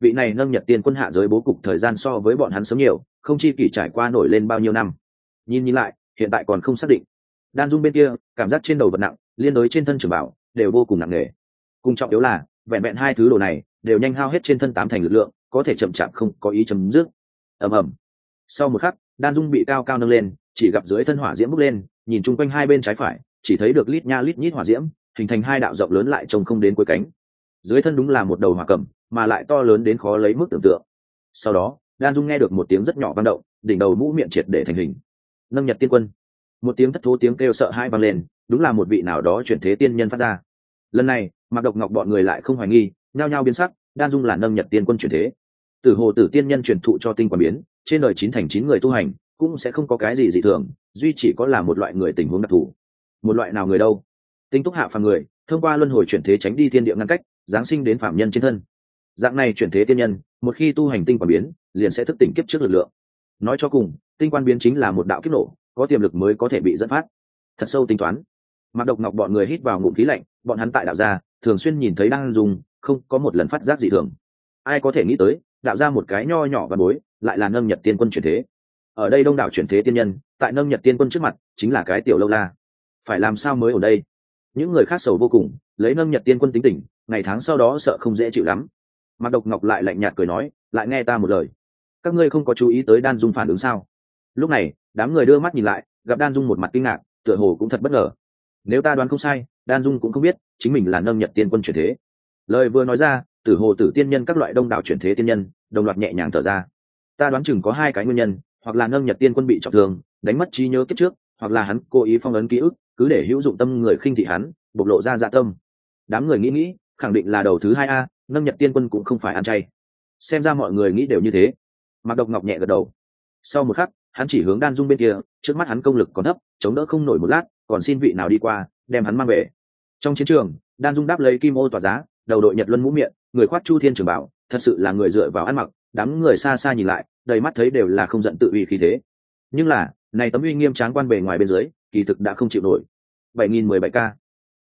vị này nâng nhật tiên quân hạ giới bố cục thời gian so với bọn hắn sớm nhiều, không chi kỷ trải qua nổi lên bao nhiêu năm. Nhìn nhìn lại, hiện tại còn không xác định. Đan Dung bên kia, cảm giác trên đầu vật nặng, liên đối trên thân trường bảo đều vô cùng nặng nề. Cùng trọng yếu là, vẹn vẹn hai thứ đồ này đều nhanh hao hết trên thân tám thành lực lượng, có thể chậm chạp không có ý chấm dứt. Ầm ầm. Sau một khắc, Đan Dung bị cao cao nâng lên, chỉ gặp dưới thân hỏa diễm bốc lên, nhìn chung quanh hai bên trái phải, chỉ thấy được lít nha lít nhít hỏa diễm, hình thành hai đạo rộng lớn lại trông không đến cuối cánh. Dưới thân đúng là một đầu hỏa cầm, mà lại to lớn đến khó lấy mức tưởng tượng. Sau đó, Đan Dung nghe được một tiếng rất nhỏ vang động, đỉnh đầu mũ miệng triệt để thành hình. Nâng Nhật Tiên Quân. Một tiếng thất thố tiếng kêu sợ hãi vang lên, đúng là một vị nào đó chuyển thế tiên nhân phát ra. Lần này, Mạc Độc Ngọc bọn người lại không hoài nghi, nhao nhao biến sắc, Đan Dung là Nâng Nhật Tiên Quân chuyển thế. Tử Hồ Tử tiên nhân truyền thụ cho tinh quan biến, trên đời chín thành chín người tu hành, cũng sẽ không có cái gì dị thường, duy chỉ có là một loại người tình huống đặc thù. Một loại nào người đâu? Tinh túc hạ phàm người, thông qua luân hồi chuyển thế tránh đi thiên địa ngăn cách, giáng sinh đến phạm nhân trên thân. Dạng này chuyển thế tiên nhân, một khi tu hành tinh quan biến, liền sẽ thức tỉnh kiếp trước lực lượng. Nói cho cùng, tinh quan biến chính là một đạo kiếp nổ, có tiềm lực mới có thể bị dẫn phát. Thật sâu tính toán. Mạc Độc Ngọc bọn người hít vào ngụm khí lạnh, bọn hắn tại đạo gia, thường xuyên nhìn thấy Đan Dung, không có một lần phát giác dị thường. Ai có thể nghĩ tới, đạo ra một cái nho nhỏ và bối, lại là Nâng Nhật Tiên Quân chuyển thế. Ở đây đông đảo chuyển thế tiên nhân, tại Nâng Nhật Tiên Quân trước mặt, chính là cái tiểu lâu la. Phải làm sao mới ở đây? Những người khác sầu vô cùng, lấy Nâng Nhật Tiên Quân tính tình, ngày tháng sau đó sợ không dễ chịu lắm. Mạc Độc Ngọc lại lạnh nhạt cười nói, lại nghe ta một lời. Các ngươi không có chú ý tới Đan Dung phản ứng sao? Lúc này, đám người đưa mắt nhìn lại, gặp Đan Dung một mặt kinh ngạc, tựa hồ cũng thật bất ngờ. Nếu ta đoán không sai, Đan Dung cũng không biết chính mình là Nâng Nhật Tiên Quân chuyển thế. Lời vừa nói ra, Tử Hồ Tử tiên nhân các loại đông đảo chuyển thế tiên nhân, đồng loạt nhẹ nhàng thở ra. Ta đoán chừng có hai cái nguyên nhân, hoặc là Nâng Nhật Tiên Quân bị trọng thương, đánh mất trí nhớ kiếp trước, hoặc là hắn cố ý phong ấn ký ức, cứ để hữu dụng tâm người khinh thị hắn, bộc lộ ra dạ tâm. Đám người nghĩ nghĩ, khẳng định là đầu thứ hai a, Nâng Nhật Tiên Quân cũng không phải ăn chay. Xem ra mọi người nghĩ đều như thế. Mạc Độc Ngọc nhẹ gật đầu. Sau một khắc, hắn chỉ hướng Đan Dung bên kia, trước mắt hắn công lực còn thấp, chống đỡ không nổi một lát, còn xin vị nào đi qua, đem hắn mang về. Trong chiến trường, Đan Dung đáp lấy kim ô tỏa giá, đầu đội Nhật Luân mũ miệng, người khoác Chu Thiên trường bảo, thật sự là người dựa vào ăn mặc, đám người xa xa nhìn lại, đầy mắt thấy đều là không giận tự uy khí thế. Nhưng là, này tấm uy nghiêm tráng quan bề ngoài bên dưới, kỳ thực đã không chịu nổi. bảy nghìn mười bảy k.